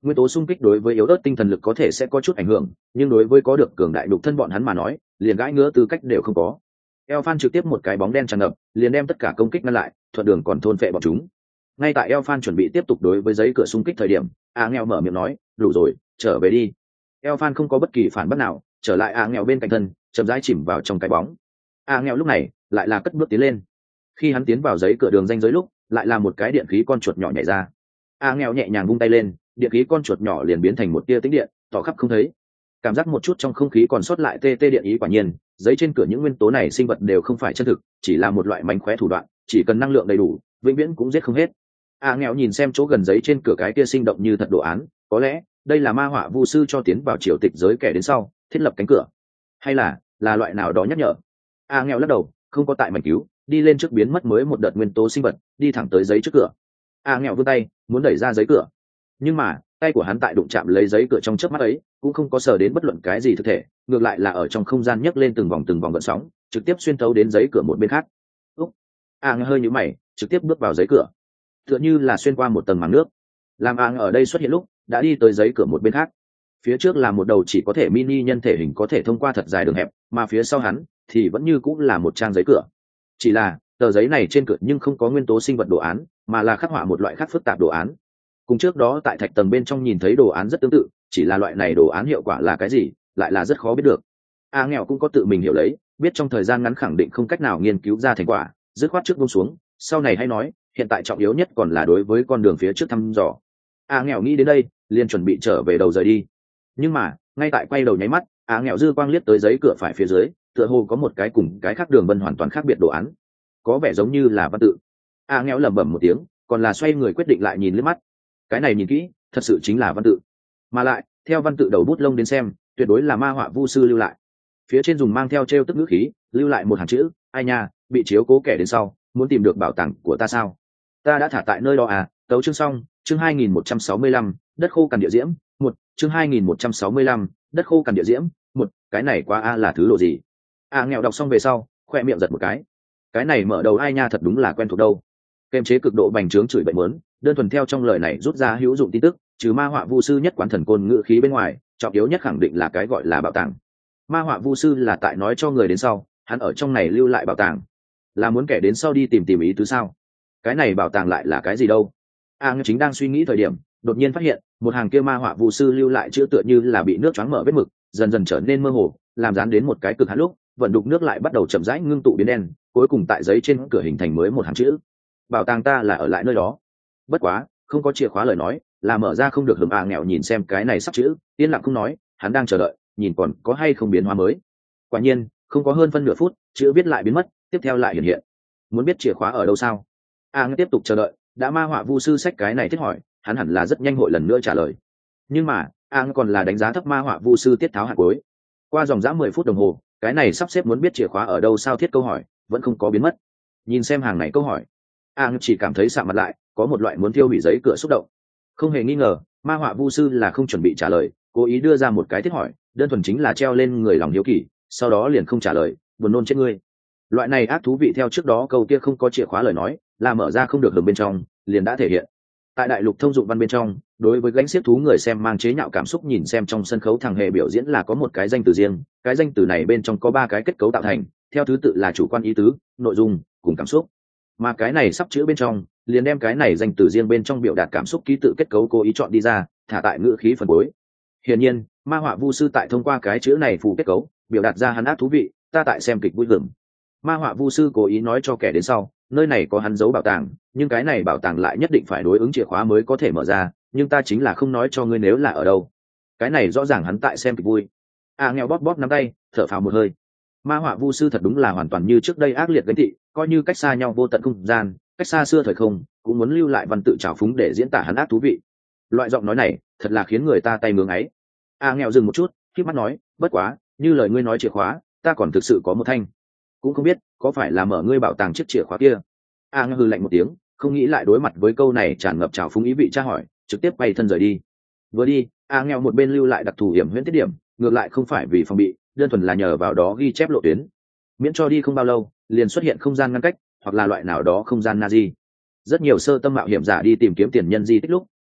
nguyên tố xung kích đối với yếu ớt tinh thần lực có thể sẽ có chút ảnh hưởng, nhưng đối với có được cường đại đục thân bọn hắn mà nói liền gãi ngứa tư cách đều không có. Eo Phan trực tiếp một cái bóng đen tràn ngập liền đem tất cả công kích ngăn lại, thuận đường còn thôn phệ bọn chúng. Ngay tại Eo Phan chuẩn bị tiếp tục đối với giấy cửa xung kích thời điểm, nghèo mở miệng nói, đủ rồi, trở về đi. Eo Phan không có bất kỳ phản bác nào, trở lại nghèo bên cạnh thân, chậm rãi chìm vào trong cái bóng. Nghèo lúc này lại là cất bước tiến lên. Khi hắn tiến vào giấy cửa đường ranh giới lúc, lại là một cái điện khí con chuột nhỏ nhảy ra. Nghèo nhẹ nhàng vung tay lên, điện khí con chuột nhỏ liền biến thành một tia tĩnh điện, tỏ khắp không thấy. Cảm giác một chút trong không khí còn sót lại tê tê điện ý, quả nhiên giấy trên cửa những nguyên tố này sinh vật đều không phải chân thực, chỉ là một loại mánh khóe thủ đoạn, chỉ cần năng lượng đầy đủ vĩnh viễn cũng giết không hết. Nghèo nhìn xem chỗ gần giấy trên cửa cái kia sinh động như thật đồ án, có lẽ đây là ma họa vu sư cho tiến vào triều tịch giới kẻ đến sau thiết lập cánh cửa, hay là loại nào đó nhắc nhở. Nghèo lắc đầu, không có tại mảnh cứu, đi lên trước biến mất mới một đợt nguyên tố sinh vật, đi thẳng tới giấy trước cửa. Nghèo vươn tay muốn đẩy ra giấy cửa, nhưng mà tay của hắn tại đụng chạm lấy giấy cửa trong chớp mắt ấy cũng không có sờ đến bất luận cái gì thực thể, ngược lại là ở trong không gian nhấc lên từng vòng gợn sóng, trực tiếp xuyên thấu đến giấy cửa một bên khác. Hơi nhíu mày, trực tiếp bước vào giấy cửa, tựa như là xuyên qua một tầng màng nước. Làm ở đây xuất hiện lúc đã đi tới giấy cửa một bên khác, phía trước là một đầu chỉ có thể mini nhân thể hình có thể thông qua thật dài đường hẹp, mà phía sau hắn thì vẫn như cũng là một trang giấy cửa, chỉ là tờ giấy này trên cửa nhưng không có nguyên tố sinh vật đồ án, mà là khắc họa một loại khác phức tạp đồ án. Cùng trước đó tại thạch tầng bên trong nhìn thấy đồ án rất tương tự, chỉ là loại này đồ án hiệu quả là cái gì lại là rất khó biết được. Nghèo cũng có tự mình hiểu lấy, biết trong thời gian ngắn khẳng định không cách nào nghiên cứu ra thành quả, dứt khoát trước buông xuống, sau này hay nói, hiện tại trọng yếu nhất còn là đối với con đường phía trước thăm dò. Nghèo nghĩ đến đây liền chuẩn bị trở về đầu rời đi, nhưng mà ngay tại quay đầu nháy mắt, nghèo dư quang liếc tới giấy cửa phải phía dưới, tựa hồ có một cái cùng cái khác đường vân hoàn toàn khác biệt đồ án, có vẻ giống như là văn tự. Nghèo lẩm bẩm một tiếng, còn là xoay người quyết định lại nhìn liếc mắt. Cái này nhìn kỹ thật sự chính là văn tự, mà lại theo văn tự đầu bút lông đến xem tuyệt đối là ma họa vu sư lưu lại. Phía trên dùng mang theo trêu tức ngữ khí lưu lại một hàng chữ, ai nha, bị chiếu cố kẻ đến sau muốn tìm được bảo tàng của ta sao? Ta đã thả tại nơi đó. Tấu chương xong. Chương 2165, đất khô cằn địa diễm một. Chương 2165, đất khô cằn địa diễm một. Cái này quá là thứ lộ gì? Nghèo đọc xong về sau khoe miệng giật một cái này mở đầu ai nha thật đúng là quen thuộc đâu. Kềm chế cực độ bành trướng chửi bậy mớn, đơn thuần theo trong lời này rút ra hữu dụng tin tức, trừ ma họa vu sư nhất quán thần côn ngữ khí bên ngoài, trọng yếu nhất khẳng định là cái gọi là bảo tàng. Ma họa vu sư là tại nói cho người đến sau hắn ở trong này lưu lại bảo tàng, là muốn kẻ đến sau đi tìm ý tứ sao? Cái này bảo tàng lại là cái gì đâu? Chính đang suy nghĩ thời điểm đột nhiên phát hiện một hàng kia ma họa vu sư lưu lại chữ tựa như là bị nước choáng mở vết mực, dần dần trở nên mơ hồ, làm dán đến một cái cực hạn lúc vận đục nước lại bắt đầu chậm rãi ngưng tụ biến đen, cuối cùng tại giấy trên cửa hình thành mới một hàng chữ, bảo tàng ta là ở lại nơi đó. Bất quá không có chìa khóa lời nói là mở ra không được. Nghèo nhìn xem cái này sắp chữ, yên lặng không nói, hắn đang chờ đợi nhìn còn có hay không biến hóa mới. Quả nhiên không có hơn phân nửa phút, chữ viết lại biến mất, tiếp theo lại hiện hiện. Muốn biết chìa khóa ở đâu sao? Tiếp tục chờ đợi, đã ma họa vu sư sách cái này thiết hỏi, hắn hẳn là rất nhanh hội lần nữa trả lời. Nhưng mà còn là đánh giá thấp ma họa vu sư tiết tháo hạt cuối. Qua dòng dã 10 phút đồng hồ, cái này sắp xếp muốn biết chìa khóa ở đâu sao thiết câu hỏi vẫn không có biến mất. Nhìn xem hàng này câu hỏi, chỉ cảm thấy sạm mặt lại, có một loại muốn tiêu hủy giấy cửa xúc động. Không hề nghi ngờ ma họa vu sư là không chuẩn bị trả lời, cố ý đưa ra một cái thiết hỏi, đơn thuần chính là treo lên người lòng hiếu kỳ, sau đó liền không trả lời, buồn nôn chết ngươi. Loại này ác thú vị theo trước đó câu kia không có chìa khóa lời nói là mở ra không được đường bên trong liền đã thể hiện. Tại đại lục thông dụng văn bên trong, đối với gánh xiếc thú người xem mang chế nhạo cảm xúc nhìn xem trong sân khấu thằng hề biểu diễn là có một cái danh từ riêng, cái danh từ này bên trong có 3 cái kết cấu tạo thành, theo thứ tự là chủ quan ý tứ, nội dung cùng cảm xúc. Mà cái này sắp chữ bên trong liền đem cái này danh từ riêng bên trong biểu đạt cảm xúc ký tự kết cấu cố ý chọn đi ra, thả tại ngữ khí phần cuối. Hiển nhiên ma họa vu sư tại thông qua cái chữ này phù kết cấu biểu đạt ra hắn ác thú vị, ta tại xem kịch vui hưởng. Ma họa vu sư cố ý nói cho kẻ đến sau nơi này có hắn giấu bảo tàng, nhưng cái này bảo tàng lại nhất định phải đối ứng chìa khóa mới có thể mở ra, nhưng ta chính là không nói cho ngươi nếu là ở đâu. Cái này rõ ràng hắn tại xem kịch vui. Nghèo bóp nắm tay, thở phào một hơi. Ma họa vu sư thật đúng là hoàn toàn như trước đây ác liệt gánh thị, coi như cách xa nhau vô tận không gian, cách xa xưa thời không, cũng muốn lưu lại văn tự trào phúng để diễn tả hắn ác thú vị. Loại giọng nói này thật là khiến người ta tay ngưỡng ấy. Nghèo dừng một chút, khép mắt nói, bất quá như lời ngươi nói chìa khóa ta còn thực sự có một thanh, cũng không biết có phải là mở ngươi bảo tàng chiếc chìa khóa kia. Nghèo hừ lạnh một tiếng, không nghĩ lại đối mặt với câu này tràn ngập trào phúng ý vị tra hỏi, trực tiếp quay thân rời đi. Vừa đi, Nghèo một bên lưu lại đặc thù hiểm huyễn tiết điểm, ngược lại không phải vì phòng bị, đơn thuần là nhờ vào đó ghi chép lộ tuyến, miễn cho đi không bao lâu liền xuất hiện không gian ngăn cách hoặc là loại nào đó không gian Nazi. Rất nhiều sơ tâm mạo hiểm giả đi tìm kiếm tiền nhân di tích lúc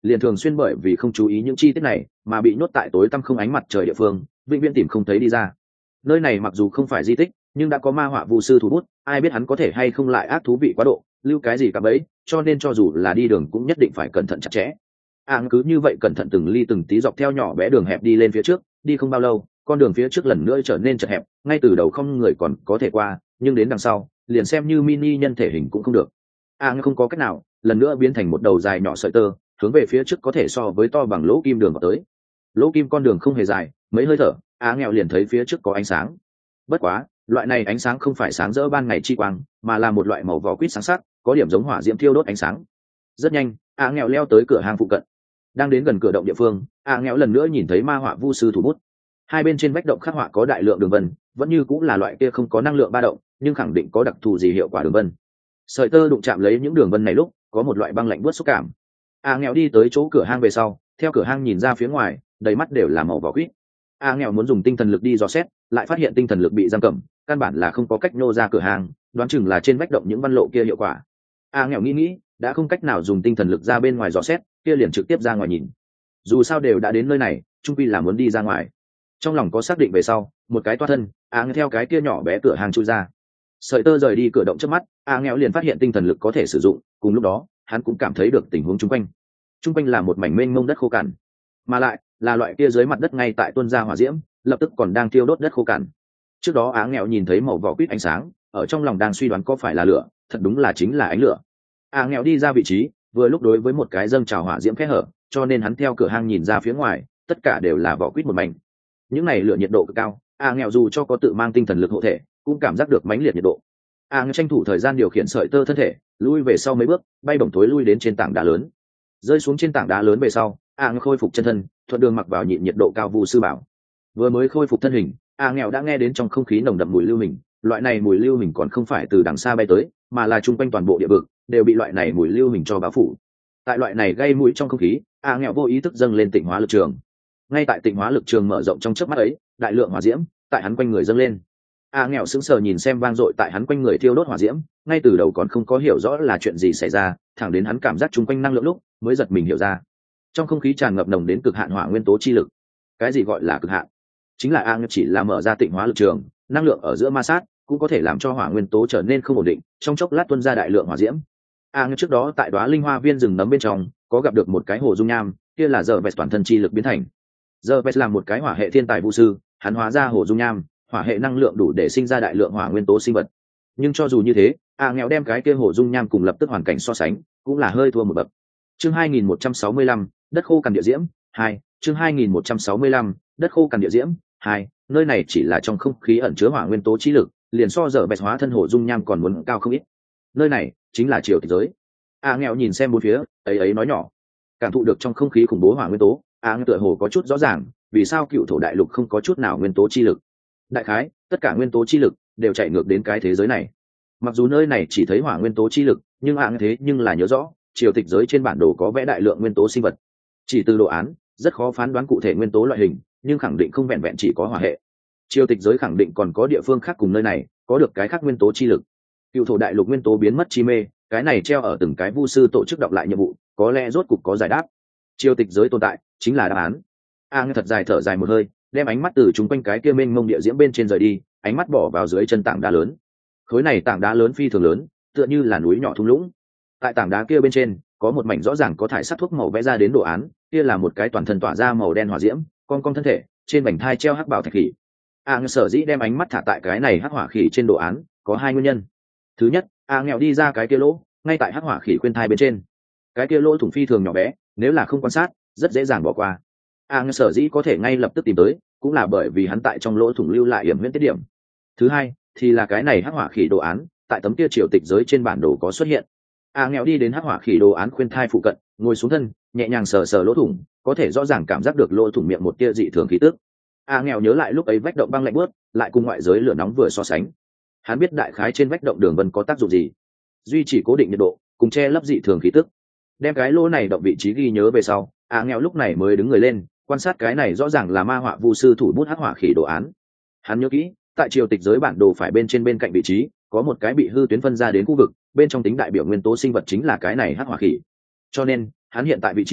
liền thường xuyên bởi vì không chú ý những chi tiết này mà bị nhốt tại tối tăm không ánh mặt trời địa phương, vĩnh viễn tìm không thấy đi ra. Nơi này mặc dù không phải di tích, nhưng đã có ma họa vu sư thủ bút, ai biết hắn có thể hay không lại ác thú vị quá độ, lưu cái gì cả bấy, cho nên cho dù là đi đường cũng nhất định phải cẩn thận chặt chẽ. Cứ như vậy cẩn thận từng ly từng tí dọc theo nhỏ bé đường hẹp đi lên phía trước, đi không bao lâu, con đường phía trước lần nữa trở nên chật hẹp, ngay từ đầu không người còn có thể qua, nhưng đến đằng sau, liền xem như mini nhân thể hình cũng không được. Không có cách nào, lần nữa biến thành một đầu dài nhỏ sợi tơ, hướng về phía trước có thể so với to bằng lỗ kim đường vào tới. Lỗ kim con đường không hề dài, mấy hơi thở, nghèo liền thấy phía trước có ánh sáng. Bất quá, loại này ánh sáng không phải sáng rỡ ban ngày chi quang, mà là một loại màu vỏ quýt sáng sắc, có điểm giống hỏa diễm thiêu đốt ánh sáng. Rất nhanh, nghèo leo tới cửa hang phụ cận. Đang đến gần cửa động địa phương, nghèo lần nữa nhìn thấy ma họa vu sư thủ bút. Hai bên trên vách động khắc họa có đại lượng đường vân, vẫn như cũng là loại kia không có năng lượng ba động, nhưng khẳng định có đặc thù gì hiệu quả đường vân. Sợi tơ đụng chạm lấy những đường vân này lúc, có một loại băng lạnh buốt xúc cảm. Nghèo đi tới chỗ cửa hang về sau, theo cửa hang nhìn ra phía ngoài, đầy mắt đều là màu vỏ quýt. Nghèo muốn dùng tinh thần lực đi dò xét, lại phát hiện tinh thần lực bị giam cầm, căn bản là không có cách nô ra cửa hang, đoán chừng là trên vách động những văn lộ kia hiệu quả. Nghèo nghĩ, đã không cách nào dùng tinh thần lực ra bên ngoài dò xét, kia liền trực tiếp ra ngoài nhìn. Dù sao đều đã đến nơi này, chung quy là muốn đi ra ngoài. Trong lòng có xác định về sau, một cái toa thân, theo cái kia nhỏ bé cửa hang chui ra. Sợi tơ rời đi cửa động trước mắt, nghèo liền phát hiện tinh thần lực có thể sử dụng, cùng lúc đó, hắn cũng cảm thấy được tình huống chung quanh. Chung quanh là một mảnh mênh mông đất khô cằn, mà lại là loại kia dưới mặt đất ngay tại tuôn ra hỏa diễm, lập tức còn đang thiêu đốt đất khô cằn. Trước đó nghèo nhìn thấy màu vỏ quýt ánh sáng, ở trong lòng đang suy đoán có phải là lửa, thật đúng là chính là ánh lửa. Nghèo đi ra vị trí, vừa lúc đối với một cái dâng trào hỏa diễm kẽ hở, cho nên hắn theo cửa hang nhìn ra phía ngoài, tất cả đều là vỏ quýt một mảnh. Những này lửa nhiệt độ cực cao, nghèo dù cho có tự mang tinh thần lực hộ thể, cũng cảm giác được mãnh liệt nhiệt độ. Tranh thủ thời gian điều khiển sợi tơ thân thể, lui về sau mấy bước, bay bổng thối lui đến trên tảng đá lớn. Rơi xuống trên tảng đá lớn về sau, khôi phục chân thân, thuận đường mặc vào nhịn nhiệt độ cao vu sư bảo. Vừa mới khôi phục thân hình, nghèo đã nghe đến trong không khí nồng đậm mùi lưu hình. Loại này mùi lưu hình còn không phải từ đằng xa bay tới, mà là chung quanh toàn bộ địa vực đều bị loại này mùi lưu hình cho bao phủ. Tại loại này gây mũi trong không khí, nghèo vô ý thức dâng lên tịnh hóa lực trường. Ngay tại tịnh hóa lực trường mở rộng trong chớp mắt ấy, đại lượng hỏa diễm tại hắn quanh người dâng lên. Nghèo sững sờ nhìn xem vang dội tại hắn quanh người thiêu đốt hỏa diễm, ngay từ đầu còn không có hiểu rõ là chuyện gì xảy ra, thẳng đến hắn cảm giác chung quanh năng lượng lúc mới giật mình hiểu ra. Trong không khí tràn ngập nồng đến cực hạn hỏa nguyên tố chi lực. Cái gì gọi là cực hạn? Chính là chỉ là mở ra tịnh hóa lực trường, năng lượng ở giữa ma sát cũng có thể làm cho hỏa nguyên tố trở nên không ổn định, trong chốc lát tuôn ra đại lượng hỏa diễm. Trước đó tại đóa linh hoa viên rừng nấm bên trong có gặp được một cái hồ dung nham, kia là giờ vẹt toàn thân chi lực biến thành. Giờ vẹt là một cái hỏa hệ thiên tài vu sư, hắn hóa ra hồ dung nham, hỏa hệ năng lượng đủ để sinh ra đại lượng hỏa nguyên tố sinh vật. Nhưng cho dù như thế, nghèo đem cái kia hồ dung nham cùng lập tức hoàn cảnh so sánh, cũng là hơi thua một bậc. Chương 2165, đất khô cằn địa diễm 2. Chương 2165, đất khô cằn địa diễm 2. Nơi này chỉ là trong không khí ẩn chứa hỏa nguyên tố trí lực, liền so giờ bẹt hóa thân hồ dung nham còn muốn cao không ít. Nơi này chính là triều tịch giới. Nghèo nhìn xem bốn phía, ấy nói nhỏ, cảm thụ được trong không khí khủng bố hỏa nguyên tố. Tựa hồ có chút rõ ràng, vì sao cựu thổ đại lục không có chút nào nguyên tố chi lực. Đại khái, tất cả nguyên tố chi lực đều chạy ngược đến cái thế giới này. Mặc dù nơi này chỉ thấy hỏa nguyên tố chi lực, nhưng thế nhưng là nhớ rõ, triều tịch giới trên bản đồ có vẽ đại lượng nguyên tố sinh vật. Chỉ từ đồ án, rất khó phán đoán cụ thể nguyên tố loại hình, nhưng khẳng định không vẹn vẹn chỉ có hỏa hệ. Triều tịch giới khẳng định còn có địa phương khác cùng nơi này có được cái khác nguyên tố chi lực. Cựu thổ đại lục nguyên tố biến mất chi mê, cái này treo ở từng cái vu sư tổ chức đọc lại nhiệm vụ, có lẽ rốt cục có giải đáp. Triều tịch giới tồn tại chính là đáp án. Thật dài thở dài một hơi, đem ánh mắt từ chúng quanh cái kia mênh mông địa diễm bên trên rời đi, ánh mắt bỏ vào dưới chân tảng đá lớn. Khối này tảng đá lớn phi thường lớn, tựa như là núi nhỏ thung lũng. Tại tảng đá kia bên trên có một mảnh rõ ràng có thải sắt thuốc màu vẽ ra đến đồ án, kia là một cái toàn thân tỏa ra màu đen hỏa diễm, con thân thể trên vành thai treo hắc bảo thạch khỉ. Sở dĩ đem ánh mắt thả tại cái này hắc hỏa khỉ trên đồ án có hai nguyên nhân. Thứ nhất, nghèo đi ra cái kia lỗ ngay tại hắc hỏa khỉ khuyên thai bên trên. Cái kia lỗ thủng phi thường nhỏ bé, nếu là không quan sát rất dễ dàng bỏ qua. Sở dĩ có thể ngay lập tức tìm tới, cũng là bởi vì hắn tại trong lỗ thủng lưu lại hiểm huyễn tiết điểm. Thứ hai thì là cái này hắc hỏa khỉ đồ án tại tấm kia triều tịch giới trên bản đồ có xuất hiện. Nghèo đi đến hắc hỏa khỉ đồ án khuyên thai phụ cận, ngồi xuống thân, nhẹ nhàng sờ sờ lỗ thủng, có thể rõ ràng cảm giác được lỗ thủng miệng một tia dị thường khí tức. Nghèo nhớ lại lúc ấy vách động băng lạnh buốt, lại cùng ngoại giới lửa nóng vừa so sánh. Hắn biết đại khái trên vách động đường vân có tác dụng gì, duy trì cố định nhiệt độ, cùng che lấp dị thường khí tức. Đem cái lỗ này động vị trí ghi nhớ về sau, nghèo lúc này mới đứng người lên, quan sát cái này rõ ràng là ma họa vu sư thủ bút hắc hỏa khỉ đồ án. Hắn nhớ kỹ, tại triều tịch giới bản đồ phải bên trên bên cạnh vị trí có một cái bị hư tuyến phân ra đến khu vực, bên trong tính đại biểu nguyên tố sinh vật chính là cái này hắc hỏa khỉ. Cho nên hắn hiện tại vị trí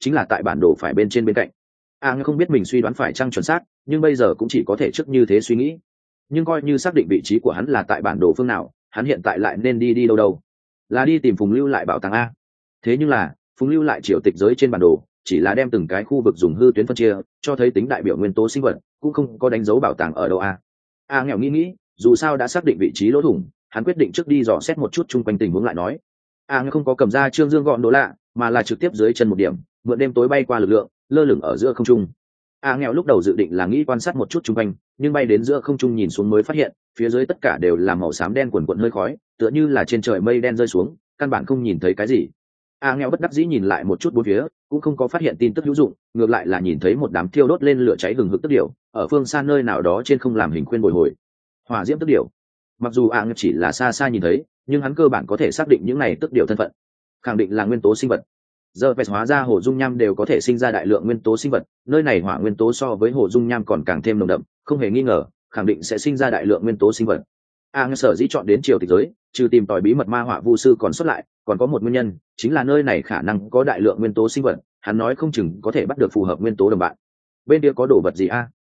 chính là tại bản đồ phải bên trên bên cạnh. Không biết mình suy đoán phải chăng chuẩn xác, nhưng bây giờ cũng chỉ có thể trước như thế suy nghĩ. Nhưng coi như xác định vị trí của hắn là tại bản đồ phương nào, hắn hiện tại lại nên đi đâu? Là đi tìm Phùng Lưu lại bảo tàng a? Thế nhưng là Phùng Lưu lại triều tịch giới trên bản đồ chỉ là đem từng cái khu vực dùng hư tuyến phân chia, cho thấy tính đại biểu nguyên tố sinh vật, cũng không có đánh dấu bảo tàng ở đâu a. Nghèo nghĩ, dù sao đã xác định vị trí lỗ thủng, hắn quyết định trước đi dò xét một chút chung quanh tình huống lại nói. Nghèo không có cầm ra trương dương gọn đồ lạ, mà là trực tiếp dưới chân một điểm, mượn đêm tối bay qua lực lượng, lơ lửng ở giữa không trung. Nghèo lúc đầu dự định là nghĩ quan sát một chút chung quanh, nhưng bay đến giữa không trung nhìn xuống mới phát hiện phía dưới tất cả đều là màu xám đen quần quận hơi khói, tựa như là trên trời mây đen rơi xuống, căn bản không nhìn thấy cái gì. Nghèo bất đắc dĩ nhìn lại một chút bốn phía, cũng không có phát hiện tin tức hữu dụng, ngược lại là nhìn thấy một đám thiêu đốt lên lửa cháy hừng hực tức điểu ở phương xa nơi nào đó trên không làm hình khuyên bồi hồi. Hỏa diễm tức điểu. Mặc dù Nghèo chỉ là xa xa nhìn thấy, nhưng hắn cơ bản có thể xác định những này tức điểu thân phận, khẳng định là nguyên tố sinh vật. Giờ phải hóa ra hồ dung nham đều có thể sinh ra đại lượng nguyên tố sinh vật, nơi này hỏa nguyên tố so với hồ dung nham còn càng thêm nồng đậm, không hề nghi ngờ khẳng định sẽ sinh ra đại lượng nguyên tố sinh vật. Sở dĩ chọn đến triều tịch giới, trừ tìm tòi bí mật ma hỏa vu sư còn xuất lại, còn có một nguyên nhân, chính là nơi này khả năng có đại lượng nguyên tố sinh vật, hắn nói không chừng có thể bắt được phù hợp nguyên tố đồng bạn. Bên kia có đồ vật gì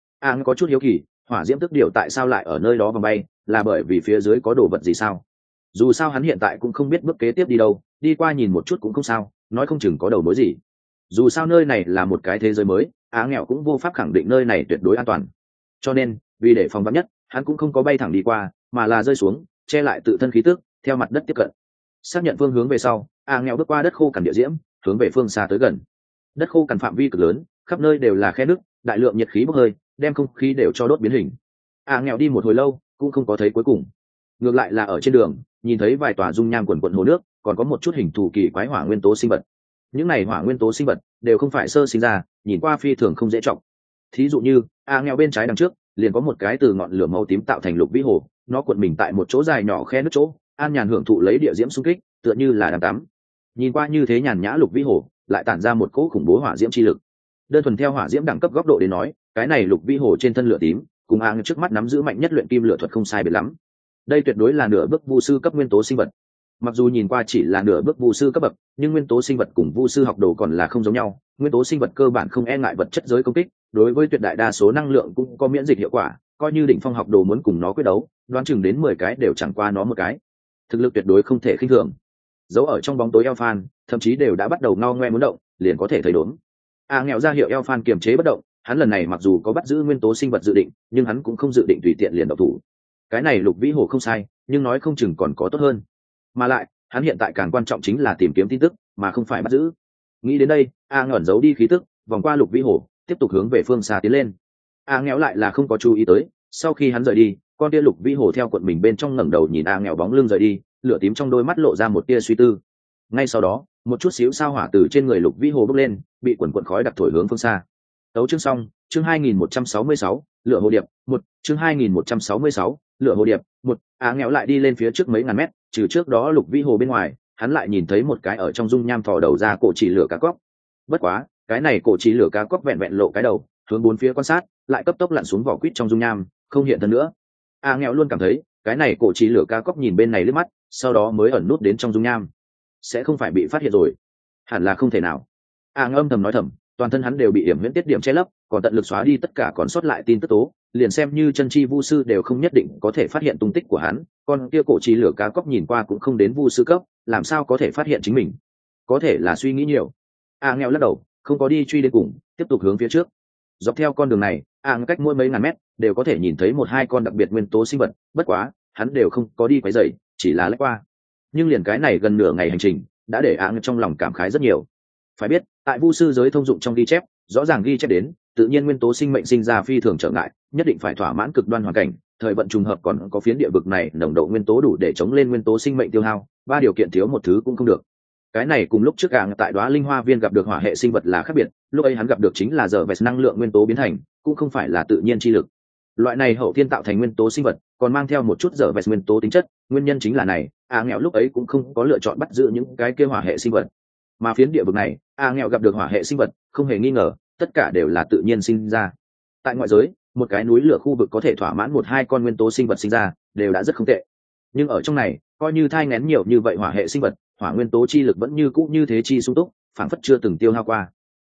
có chút hiếu kỳ, hỏa diễm tức điểu tại sao lại ở nơi đó vòng bay, là bởi vì phía dưới có đồ vật gì sao? Dù sao hắn hiện tại cũng không biết bước kế tiếp đi đâu, đi qua nhìn một chút cũng không sao, nói không chừng có đầu mối gì. Dù sao nơi này là một cái thế giới mới, Nghèo cũng vô pháp khẳng định nơi này tuyệt đối an toàn, cho nên vì để phòng vắn nhất, hắn cũng không có bay thẳng đi qua, mà là rơi xuống, che lại tự thân khí tức, theo mặt đất tiếp cận. Xác nhận phương hướng về sau, Nghèo bước qua đất khô cằn địa diễm, hướng về phương xa tới gần. Đất khô cằn phạm vi cực lớn, khắp nơi đều là khe nước, đại lượng nhiệt khí bốc hơi, đem không khí đều cho đốt biến hình. Nghèo đi một hồi lâu cũng không có thấy cuối cùng. Ngược lại là ở trên đường nhìn thấy vài tòa dung nham quần quận hồ nước, còn có một chút hình thù kỳ quái hỏa nguyên tố sinh vật. Những này hỏa nguyên tố sinh vật đều không phải sơ sinh ra, nhìn qua phi thường không dễ trọng. Thí dụ như Nghèo bên trái đằng trước liền có một cái từ ngọn lửa màu tím tạo thành lục vĩ hồ, nó cuộn mình tại một chỗ dài nhỏ khe nước chỗ, an nhàn hưởng thụ lấy địa diễm xung kích, tựa như là đang tắm. Nhìn qua như thế nhàn nhã lục vĩ hồ lại tản ra một cỗ khủng bố hỏa diễm chi lực. Đơn thuần theo hỏa diễm đẳng cấp góc độ đến nói, cái này lục vĩ hồ trên thân lửa tím cùng trước mắt nắm giữ mạnh nhất luyện kim lửa thuật không sai biệt lắm. Đây tuyệt đối là nửa bước vu sư cấp nguyên tố sinh vật. Mặc dù nhìn qua chỉ là nửa bước vu sư cấp bậc, nhưng nguyên tố sinh vật cùng vu sư học đồ còn là không giống nhau. Nguyên tố sinh vật cơ bản không e ngại vật chất giới công kích, đối với tuyệt đại đa số năng lượng cũng có miễn dịch hiệu quả, coi như đỉnh phong học đồ muốn cùng nó quyết đấu, đoán chừng đến 10 cái đều chẳng qua nó một cái. Thực lực tuyệt đối không thể khinh thường. Giấu ở trong bóng tối Elfan, thậm chí đều đã bắt đầu ngao ngoe muốn động, liền có thể thấy đốn. Nghèo ra hiệu Elfan kiềm chế bất động, hắn lần này mặc dù có bắt giữ nguyên tố sinh vật dự định, nhưng hắn cũng không dự định tùy tiện liền động thủ. Cái này lục vĩ hồ không sai, nhưng nói không chừng còn có tốt hơn. Mà lại hắn hiện tại càng quan trọng chính là tìm kiếm tin tức, mà không phải bắt giữ. Nghĩ đến đây, ngẩn giấu đi khí tức, vòng qua lục vĩ hồ, tiếp tục hướng về phương xa tiến lên. Nghèo lại là không có chú ý tới, sau khi hắn rời đi, con tia lục vĩ hồ theo cuộn mình bên trong ngẩng đầu nhìn nghèo bóng lưng rời đi, lửa tím trong đôi mắt lộ ra một tia suy tư. Ngay sau đó, một chút xíu sao hỏa từ trên người lục vĩ hồ bốc lên, bị quần quần khói đặc thổi hướng phương xa. Tấu chương xong, chương 2166, lửa hồ điệp, một chương 2166, lửa hồ điệp, một nghèo lại đi lên phía trước mấy ngàn mét, trừ trước đó lục vĩ hồ bên ngoài, hắn lại nhìn thấy một cái ở trong dung nham thò đầu ra cổ chỉ lửa cá cóc. Bất quá, cái này cổ chỉ lửa cá cóc vẹn vẹn lộ cái đầu, hướng bốn phía quan sát, lại cấp tốc lặn xuống vỏ quýt trong dung nham, không hiện thân nữa. Nghèo luôn cảm thấy, cái này cổ chỉ lửa cá cóc nhìn bên này liếc mắt, sau đó mới ẩn nút đến trong dung nham. Sẽ không phải bị phát hiện rồi? Hẳn là không thể nào. Âm thầm nói thầm, toàn thân hắn đều bị hiểm huyễn tiết điểm che lấp, còn tận lực xóa đi tất cả còn sót lại tin tức tố, liền xem như chân chi vu sư đều không nhất định có thể phát hiện tung tích của hắn. Con kia cổ chỉ lửa cá cóc nhìn qua cũng không đến vu sư cấp, làm sao có thể phát hiện chính mình? Có thể là suy nghĩ nhiều. Nghèo lắc đầu, không có đi truy đến cùng, tiếp tục hướng phía trước. Dọc theo con đường này, cách mỗi mấy ngàn mét đều có thể nhìn thấy một hai con đặc biệt nguyên tố sinh vật, bất quá hắn đều không có đi quấy rầy, chỉ là lách qua. Nhưng liền cái này gần nửa ngày hành trình đã để trong lòng cảm khái rất nhiều. Phải biết, tại vu sư giới thông dụng trong ghi chép, rõ ràng ghi chép đến tự nhiên nguyên tố sinh mệnh sinh ra phi thường trở ngại, nhất định phải thỏa mãn cực đoan hoàn cảnh, thời vận trùng hợp còn có phiến địa vực này nồng độ nguyên tố đủ để chống lên nguyên tố sinh mệnh tiêu hao, ba điều kiện thiếu một thứ cũng không được. Cái này cùng lúc trước tại Đóa Linh Hoa Viên gặp được hỏa hệ sinh vật là khác biệt, lúc ấy hắn gặp được chính là giờ vẹt năng lượng nguyên tố biến thành, cũng không phải là tự nhiên chi lực. Loại này hậu thiên tạo thành nguyên tố sinh vật, còn mang theo một chút giờ vẹt nguyên tố tính chất, nguyên nhân chính là này, nghèo lúc ấy cũng không có lựa chọn bắt giữ những cái kia hỏa hệ sinh vật. Mà phiến địa vực này, nghèo gặp được hỏa hệ sinh vật, không hề nghi ngờ, tất cả đều là tự nhiên sinh ra. Tại ngoại giới, một cái núi lửa khu vực có thể thỏa mãn một hai con nguyên tố sinh vật sinh ra, đều đã rất không tệ. Nhưng ở trong này, coi như thai nghén nhiều như vậy hỏa hệ sinh vật, hỏa nguyên tố chi lực vẫn như cũ như thế chi sung túc, phảng phất chưa từng tiêu hao qua.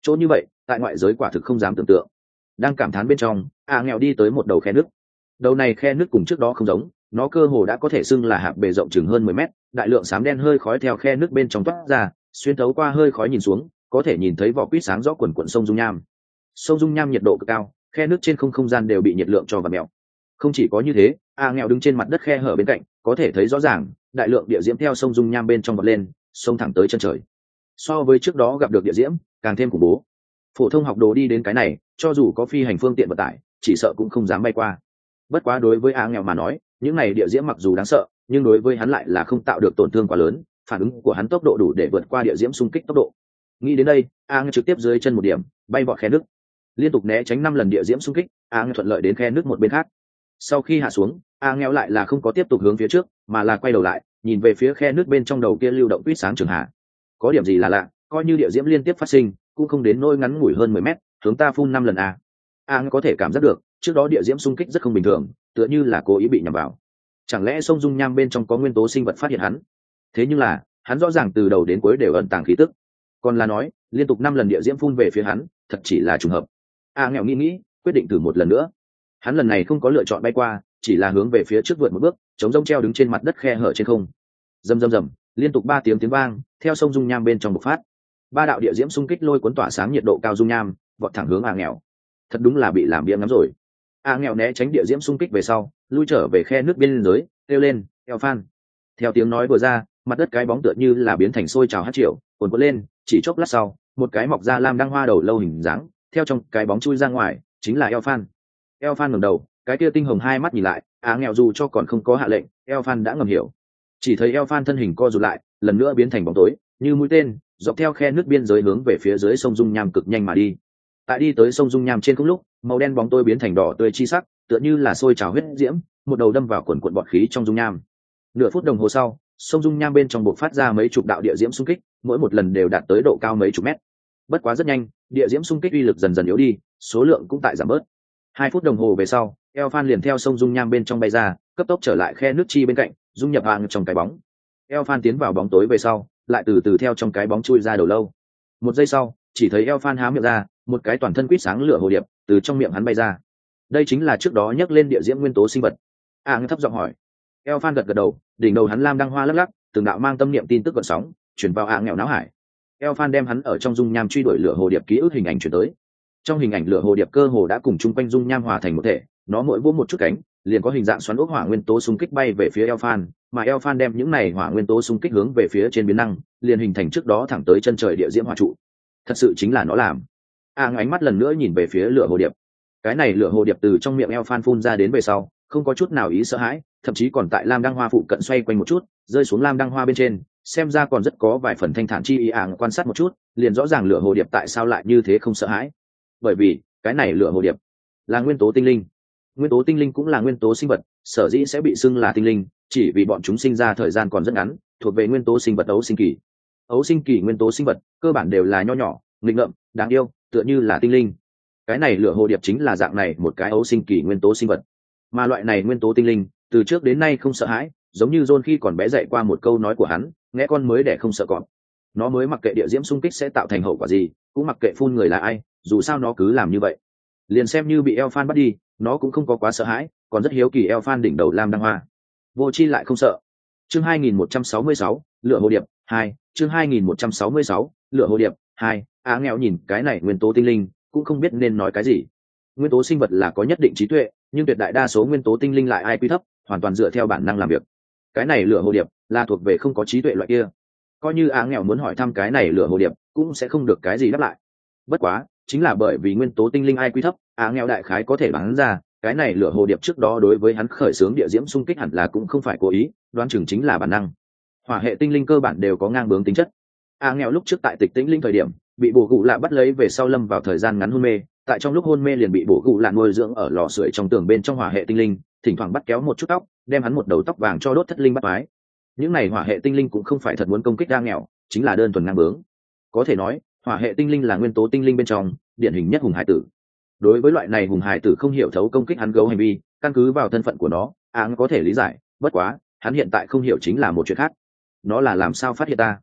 chỗ như vậy tại ngoại giới quả thực không dám tưởng tượng. Đang cảm thán bên trong, nghèo đi tới một đầu khe nước. Đầu này khe nước cùng trước đó không giống, nó cơ hồ đã có thể xưng là hạp bề rộng chừng hơn 10 mét, đại lượng xám đen hơi khói theo khe nước bên trong toát ra, xuyên thấu qua hơi khói nhìn xuống, có thể nhìn thấy vỏ quýt sáng rõ quần quần sông dung nham. Sông dung nham nhiệt độ cực cao, khe nước trên không gian đều bị nhiệt lượng cho vặn mèo. Không chỉ có như thế, nghèo đứng trên mặt đất khe hở bên cạnh, có thể thấy rõ ràng, đại lượng địa diễm theo sông dung nham bên trong vọt lên, sông thẳng tới chân trời. So với trước đó gặp được địa diễm, càng thêm khủng bố. Phổ thông học đồ đi đến cái này, cho dù có phi hành phương tiện vận tải, chỉ sợ cũng không dám bay qua. Bất quá đối với nghèo mà nói, những này địa diễm mặc dù đáng sợ, nhưng đối với hắn lại là không tạo được tổn thương quá lớn, phản ứng của hắn tốc độ đủ để vượt qua địa diễm xung kích tốc độ. Nghĩ đến đây, nghèo trực tiếp dưới chân một điểm, bay vọt khe nước, liên tục né tránh 5 lần địa diễm xung kích, nghèo thuận lợi đến khe nước một bên khác. Sau khi hạ xuống, nghèo lại là không có tiếp tục hướng phía trước, mà là quay đầu lại, nhìn về phía khe nước bên trong đầu kia lưu động quýt sáng trường hạ. Có điểm gì là lạ, coi như địa diễm liên tiếp phát sinh, cũng không đến nỗi ngắn ngủi hơn 10 mét, hướng ta phun 5 lần a. Có thể cảm giác được, trước đó địa diễm xung kích rất không bình thường, tựa như là cố ý bị nhắm vào. Chẳng lẽ sông dung nham bên trong có nguyên tố sinh vật phát hiện hắn? Thế nhưng là, hắn rõ ràng từ đầu đến cuối đều ẩn tàng khí tức. Còn là nói, liên tục 5 lần địa diễm phun về phía hắn, thật chỉ là trùng hợp. Nghèo nghĩ, quyết định thử một lần nữa. Hắn lần này không có lựa chọn bay qua, chỉ là hướng về phía trước vượt một bước, chống rông treo đứng trên mặt đất khe hở trên không. Rầm rầm rầm, liên tục 3 tiếng vang, theo sông dung nham bên trong bộc phát. 3 đạo địa diễm xung kích lôi cuốn tỏa sáng nhiệt độ cao dung nham, vọt thẳng hướng nghèo. Thật đúng là bị làm biếng ngắm rồi. nghèo né tránh địa diễm xung kích về sau, lui trở về khe nước biên giới, kêu lên, "Eo Phan." Theo tiếng nói vừa ra, mặt đất cái bóng tựa như là biến thành sôi trào hát triệu, cuồn cuộn lên, chỉ chốc lát sau, một cái mọc ra lam đăng hoa đầu lâu hình dáng, theo trong cái bóng chui ra ngoài, chính là Eo Phan. Eo Phan ngẩng đầu, cái kia tinh hồng hai mắt nhìn lại, nghèo dù cho còn không có hạ lệnh, Eo Phan đã ngầm hiểu. Chỉ thấy Eo Phan thân hình co rụt lại, lần nữa biến thành bóng tối, như mũi tên, dọc theo khe nước biên giới hướng về phía dưới sông dung nham cực nhanh mà đi. Tại đi tới sông dung nham trên không lúc, màu đen bóng tối biến thành đỏ tươi chi sắc, tựa như là sôi trào huyết diễm, một đầu đâm vào quần quần bọt khí trong dung nham. Nửa phút đồng hồ sau, sông dung nham bên trong bộc phát ra mấy chục đạo địa diễm xung kích, mỗi một lần đều đạt tới độ cao mấy chục mét. Bất quá rất nhanh, địa diễm xung kích uy lực dần dần yếu đi, số lượng cũng tại giảm bớt. 2 phút đồng hồ về sau, Eo Phan liền theo sông dung nham bên trong bay ra, cấp tốc trở lại khe nước chi bên cạnh, dung nhập vào trong cái bóng. Eo Phan tiến vào bóng tối về sau, lại từ từ theo trong cái bóng chui ra đầu lâu. 1 giây sau, chỉ thấy Eo Phan há miệng ra, một cái toàn thân quýt sáng lửa hồ điệp từ trong miệng hắn bay ra. Đây chính là trước đó nhắc lên địa diễm nguyên tố sinh vật. Thấp giọng hỏi. Eo Phan gật gật đầu, đỉnh đầu hắn lam đăng hoa lắc lắc, từng đạo mang tâm niệm tin tức gợn sóng chuyển vào nghèo náo hải. Eo Phan đem hắn ở trong dung nham truy đuổi lửa hồ điệp ký ức hình ảnh chuyển tới. Trong hình ảnh lửa hồ điệp cơ hồ đã cùng chung quanh dung nham hòa thành một thể, nó mỗi vỗ một chút cánh, liền có hình dạng xoắn ốc hỏa nguyên tố xung kích bay về phía Eo Phan, mà Eo Phan đem những này hỏa nguyên tố xung kích hướng về phía trên biến năng, liền hình thành trước đó thẳng tới chân trời địa diễm hỏa trụ. Thật sự chính là nó làm. Ánh mắt lần nữa nhìn về phía lửa hồ điệp. Cái này lửa hồ điệp từ trong miệng Eo Phan phun ra đến về sau, không có chút nào ý sợ hãi, thậm chí còn tại lam đăng hoa phụ cận xoay quanh một chút, rơi xuống lam đăng hoa bên trên, xem ra còn rất có vài phần thanh thản chi ý. Quan sát một chút, liền rõ ràng lửa hồ điệp tại sao lại như thế không sợ hãi. Bởi vì cái này lửa hồ điệp là nguyên tố tinh linh. Nguyên tố tinh linh cũng là nguyên tố sinh vật, sở dĩ sẽ bị xưng là tinh linh, chỉ vì bọn chúng sinh ra thời gian còn rất ngắn, thuộc về nguyên tố sinh vật ấu sinh kỳ. Ấu sinh kỳ nguyên tố sinh vật cơ bản đều là nho nhỏ, nghịch ngợm, đáng yêu, tựa như là tinh linh. Cái này lửa hồ điệp chính là dạng này một cái ấu sinh kỳ nguyên tố sinh vật. Mà loại này nguyên tố tinh linh từ trước đến nay không sợ hãi, giống như John khi còn bé dạy qua một câu nói của hắn, nghe con mới đẻ không sợ cọp. Nó mới mặc kệ địa diễm xung kích sẽ tạo thành hậu quả gì, cũng mặc kệ phun người là ai, dù sao nó cứ làm như vậy. Liền xem như bị Eo Phan bắt đi, nó cũng không có quá sợ hãi, còn rất hiếu kỳ Eo Phan đỉnh đầu lam đăng hoa. Vô chi lại không sợ. Chương 2166, lửa hồ điệp 2, chương 2166, lửa hồ điệp 2. Nghèo nhìn cái này nguyên tố tinh linh, cũng không biết nên nói cái gì. Nguyên tố sinh vật là có nhất định trí tuệ, nhưng tuyệt đại đa số nguyên tố tinh linh lại ai quy thấp, hoàn toàn dựa theo bản năng làm việc. Cái này lửa hồ điệp là thuộc về không có trí tuệ loại kia. Coi như nghèo muốn hỏi thăm cái này lửa hồ điệp, cũng sẽ không được cái gì đáp lại. Bất quá, chính là bởi vì nguyên tố tinh linh ai quy thấp, nghèo đại khái có thể đoán ra, cái này lửa hồ điệp trước đó đối với hắn khởi xướng địa diễm xung kích hẳn là cũng không phải cố ý, đoán chừng chính là bản năng. Hỏa hệ tinh linh cơ bản đều có ngang bướng tính chất. Nghèo lúc trước tại Tịch Tĩnh Linh thời điểm, bị bổ gụ lạ bắt lấy về sau lâm vào thời gian ngắn hôn mê, tại trong lúc hôn mê liền bị bổ gụ lạ nuôi dưỡng ở lò sưởi trong tường bên trong hỏa hệ tinh linh, thỉnh thoảng bắt kéo một chút tóc, đem hắn một đầu tóc vàng cho đốt thất linh bắt mái. Những này hỏa hệ tinh linh cũng không phải thật muốn công kích nghèo, chính là đơn thuần ngang bướng. Có thể nói, hỏa hệ tinh linh là nguyên tố tinh linh bên trong điển hình nhất hùng hải tử. Đối với loại này hùng hải tử không hiểu thấu công kích hắn gấu hành vi, căn cứ vào thân phận của nó, có thể lý giải, bất quá hắn hiện tại không hiểu chính là một chuyện khác. Nó là làm sao phát hiện ta?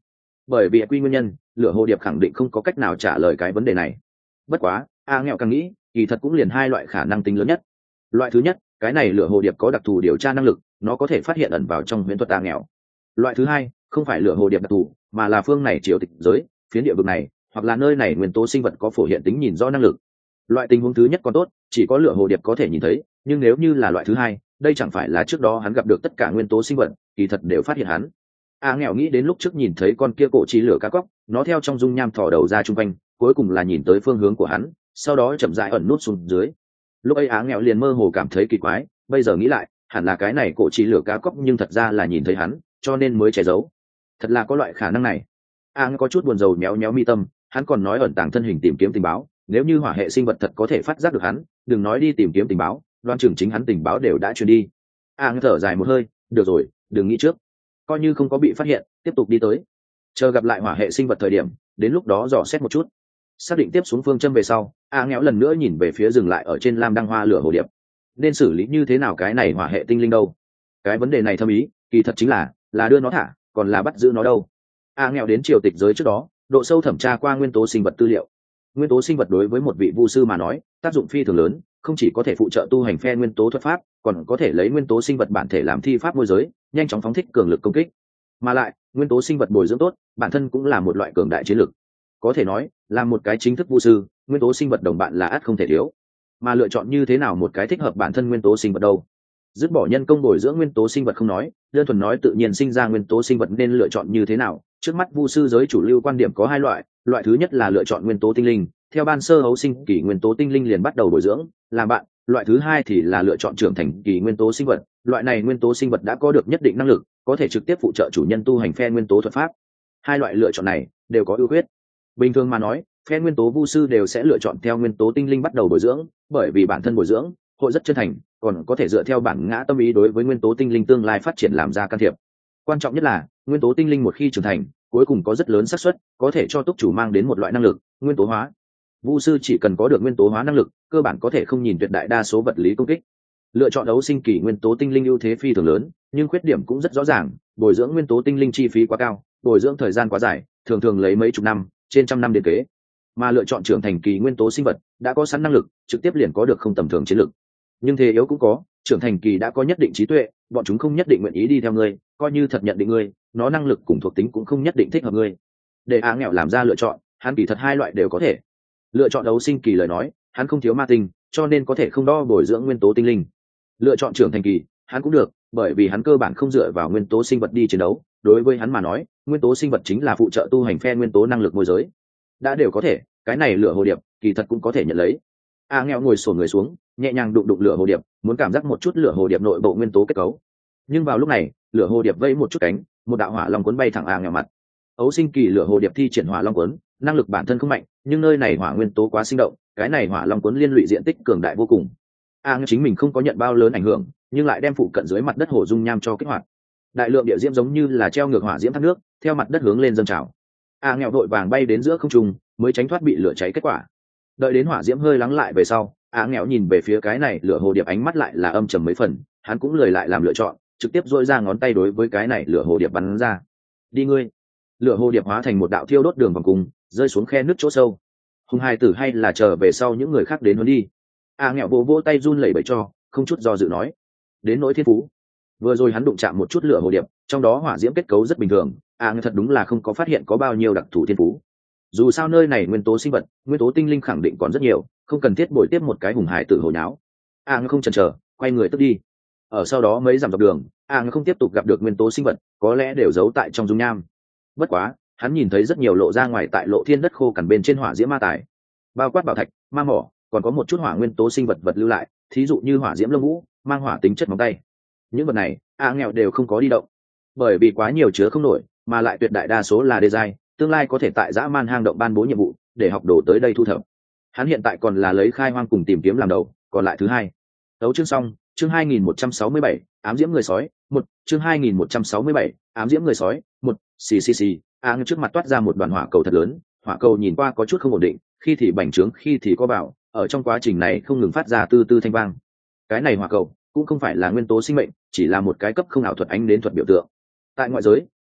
Bởi vì quy nguyên nhân, lửa hồ điệp khẳng định không có cách nào trả lời cái vấn đề này. Bất quá a nghèo càng nghĩ, kỳ thật cũng liền hai loại khả năng tính lớn nhất. Loại thứ nhất, cái này lửa hồ điệp có đặc thù điều tra năng lực, nó có thể phát hiện ẩn vào trong huyễn thuật a nghèo. Loại thứ hai, không phải lửa hồ điệp đặc thù, mà là phương này triều tịch giới, phiến địa vực này, hoặc là nơi này nguyên tố sinh vật có phổ hiện tính nhìn rõ năng lực. Loại tình huống thứ nhất còn tốt, chỉ có lửa hồ điệp có thể nhìn thấy, nhưng nếu như là loại thứ hai, đây chẳng phải là trước đó hắn gặp được tất cả nguyên tố sinh vật kỳ thật đều phát hiện hắn. A nghèo nghĩ đến lúc trước nhìn thấy con kia cổ trí lửa cá cóc, nó theo trong dung nham thò đầu ra trung quanh, cuối cùng là nhìn tới phương hướng của hắn, sau đó chậm rãi ẩn nút xuống dưới. Lúc ấy Á nghèo liền mơ hồ cảm thấy kỳ quái, bây giờ nghĩ lại, hẳn là cái này cổ trí lửa cá cóc nhưng thật ra là nhìn thấy hắn, cho nên mới che giấu. Thật là có loại khả năng này. A nghèo có chút buồn rầu méo méo mi tâm, hắn còn nói ẩn tàng thân hình tìm kiếm tình báo, nếu như hỏa hệ sinh vật thật có thể phát giác được hắn, đừng nói đi tìm kiếm tình báo, đoan chừng chính hắn tình báo đều đã truyền đi. A thở dài một hơi, được rồi, đừng nghĩ trước, coi như không có bị phát hiện, tiếp tục đi tới, chờ gặp lại hỏa hệ sinh vật thời điểm, đến lúc đó dò xét một chút. Xác định tiếp xuống phương châm về sau, A nghẽo lần nữa nhìn về phía dừng lại ở trên lam đăng hoa lửa hồ điệp. Nên xử lý như thế nào cái này hỏa hệ tinh linh đâu? Cái vấn đề này thâm ý, kỳ thật chính là đưa nó thả, còn là bắt giữ nó đâu? A nghẽo đến triều tịch giới trước đó, độ sâu thẩm tra qua nguyên tố sinh vật tư liệu. Nguyên tố sinh vật đối với một vị vu sư mà nói, tác dụng phi thường lớn, không chỉ có thể phụ trợ tu hành phe nguyên tố thuật pháp, còn có thể lấy nguyên tố sinh vật bản thể làm thi pháp môi giới, nhanh chóng phóng thích cường lực công kích. Mà lại, nguyên tố sinh vật bồi dưỡng tốt, bản thân cũng là một loại cường đại chiến lực. Có thể nói, là một cái chính thức vu sư, nguyên tố sinh vật đồng bạn là ắt không thể thiếu. Mà lựa chọn như thế nào một cái thích hợp bản thân nguyên tố sinh vật đâu? Dứt bỏ nhân công bồi dưỡng nguyên tố sinh vật không nói, đơn thuần nói tự nhiên sinh ra nguyên tố sinh vật nên lựa chọn như thế nào? Trước mắt vu sư giới chủ lưu quan điểm có hai loại, loại thứ nhất là lựa chọn nguyên tố tinh linh, theo ban sơ hấu sinh kỳ nguyên tố tinh linh liền bắt đầu bồi dưỡng làm bạn. Loại thứ hai thì là lựa chọn trưởng thành kỳ nguyên tố sinh vật, loại này nguyên tố sinh vật đã có được nhất định năng lực, có thể trực tiếp phụ trợ chủ nhân tu hành phe nguyên tố thuật pháp. Hai loại lựa chọn này đều có ưu khuyết. Bình thường mà nói, phe nguyên tố vu sư đều sẽ lựa chọn theo nguyên tố tinh linh bắt đầu bồi dưỡng, bởi vì bản thân bồi dưỡng hội rất chân thành, còn có thể dựa theo bản ngã tâm ý đối với nguyên tố tinh linh tương lai phát triển làm ra can thiệp. Quan trọng nhất là nguyên tố tinh linh một khi trưởng thành, cuối cùng có rất lớn xác suất có thể cho túc chủ mang đến một loại năng lực nguyên tố hóa. Vu sư chỉ cần có được nguyên tố hóa năng lực, cơ bản có thể không nhìn tuyệt đại đa số vật lý công kích. Lựa chọn đấu sinh kỳ nguyên tố tinh linh ưu thế phi thường lớn, nhưng khuyết điểm cũng rất rõ ràng, bồi dưỡng nguyên tố tinh linh chi phí quá cao, bồi dưỡng thời gian quá dài, thường thường lấy mấy chục năm, trên trăm năm đến kế. Mà lựa chọn trưởng thành kỳ nguyên tố sinh vật, đã có sẵn năng lực, trực tiếp liền có được không tầm thường chiến lực. Nhưng thế yếu cũng có, trưởng thành kỳ đã có nhất định trí tuệ, bọn chúng không nhất định nguyện ý đi theo ngươi, coi như thật nhận định ngươi, nó năng lực cùng thuộc tính cũng không nhất định thích hợp ngươi. Để Á nghèo làm ra lựa chọn, hắn kỳ thật hai loại đều có thể. Lựa chọn đấu sinh kỳ lời nói, hắn không thiếu ma tinh, cho nên có thể không đo bồi dưỡng nguyên tố tinh linh. Lựa chọn trưởng thành kỳ, hắn cũng được, bởi vì hắn cơ bản không dựa vào nguyên tố sinh vật đi chiến đấu, đối với hắn mà nói, nguyên tố sinh vật chính là phụ trợ tu hành phe nguyên tố năng lực môi giới. Đã đều có thể, cái này lửa hồ điệp, kỳ thật cũng có thể nhận lấy. A nghèo ngồi xổm người xuống, nhẹ nhàng đụng đụng lửa hồ điệp, muốn cảm giác một chút lửa hồ điệp nội bộ nguyên tố kết cấu. Nhưng vào lúc này, lửa hồ điệp vẫy một chút cánh, một đạo hỏa long cuốn bay thẳng A nghèo mặt. Ấu sinh kỳ lửa hồ điệp thi triển hỏa long cuốn, năng lực bản thân không mạnh, nhưng nơi này hỏa nguyên tố quá sinh động, cái này hỏa long cuốn liên lụy diện tích cường đại vô cùng. A nghèo chính mình không có nhận bao lớn ảnh hưởng, nhưng lại đem phụ cận dưới mặt đất hồ dung nham cho kích hoạt. Đại lượng địa diễm giống như là treo ngược hỏa diễm thác nước, theo mặt đất hướng lên dâng trào. A nghèo vội vàng bay đến giữa không trung, mới tránh thoát bị lửa cháy kết quả. Đợi đến hỏa diễm hơi lắng lại về sau, A nghèo nhìn về phía cái này lửa hồ điệp ánh mắt lại là âm trầm mấy phần, hắn cũng lười lại làm lựa chọn, trực tiếp dội ra ngón tay đối với cái này lửa hồ điệp bắn ra. Đi ngươi! Lửa hồ điệp hóa thành một đạo thiêu đốt đường vòng cung, rơi xuống khe nước chỗ sâu. Hùng hai tử hay là chờ về sau những người khác đến huấn đi. A nghèo vỗ tay run lẩy bẩy cho, không chút do dự nói. Đến nỗi thiên phú, vừa rồi hắn đụng chạm một chút lửa hồ điệp, trong đó hỏa diễm kết cấu rất bình thường. A nghèo thật đúng là không có phát hiện có bao nhiêu đặc thù thiên phú. Dù sao nơi này nguyên tố sinh vật, nguyên tố tinh linh khẳng định còn rất nhiều, không cần thiết bồi tiếp một cái hùng hải tử hồi nháo. A nghèo không chần chờ, quay người tức đi. Ở sau đó mấy dặm dọc đường, A nghèo không tiếp tục gặp được nguyên tố sinh vật, có lẽ đều giấu tại trong dung nham. Bất quá, hắn nhìn thấy rất nhiều lộ ra ngoài tại lộ thiên đất khô cằn bên trên hỏa diễm ma tài, bao quát bảo thạch, ma mỏ, còn có một chút hỏa nguyên tố sinh vật vật lưu lại, thí dụ như hỏa diễm lông vũ, mang hỏa tính chất móng tay. Những vật này, A nghèo đều không có đi động, bởi vì quá nhiều chứa không nổi, mà lại tuyệt đại đa số là đê giai, tương lai có thể tại dã man hang động ban bố nhiệm vụ, để học đồ tới đây thu thập. Hắn hiện tại còn là lấy khai hoang cùng tìm kiếm làm đầu, còn lại thứ hai. Tấu chương xong, chương 2167, ám diễm người sói, một chương 2167, ám diễm người sói, một xì. A trước mặt toát ra một đoàn hỏa cầu thật lớn, hỏa cầu nhìn qua có chút không ổn định, khi thì bành trướng, khi thì co vào, ở trong quá trình này không ngừng phát ra tư tư thanh vang. Cái này hỏa cầu cũng không phải là nguyên tố sinh mệnh, chỉ là một cái cấp không ảo thuật ánh đến thuật biểu tượng. Tại ngoại giới,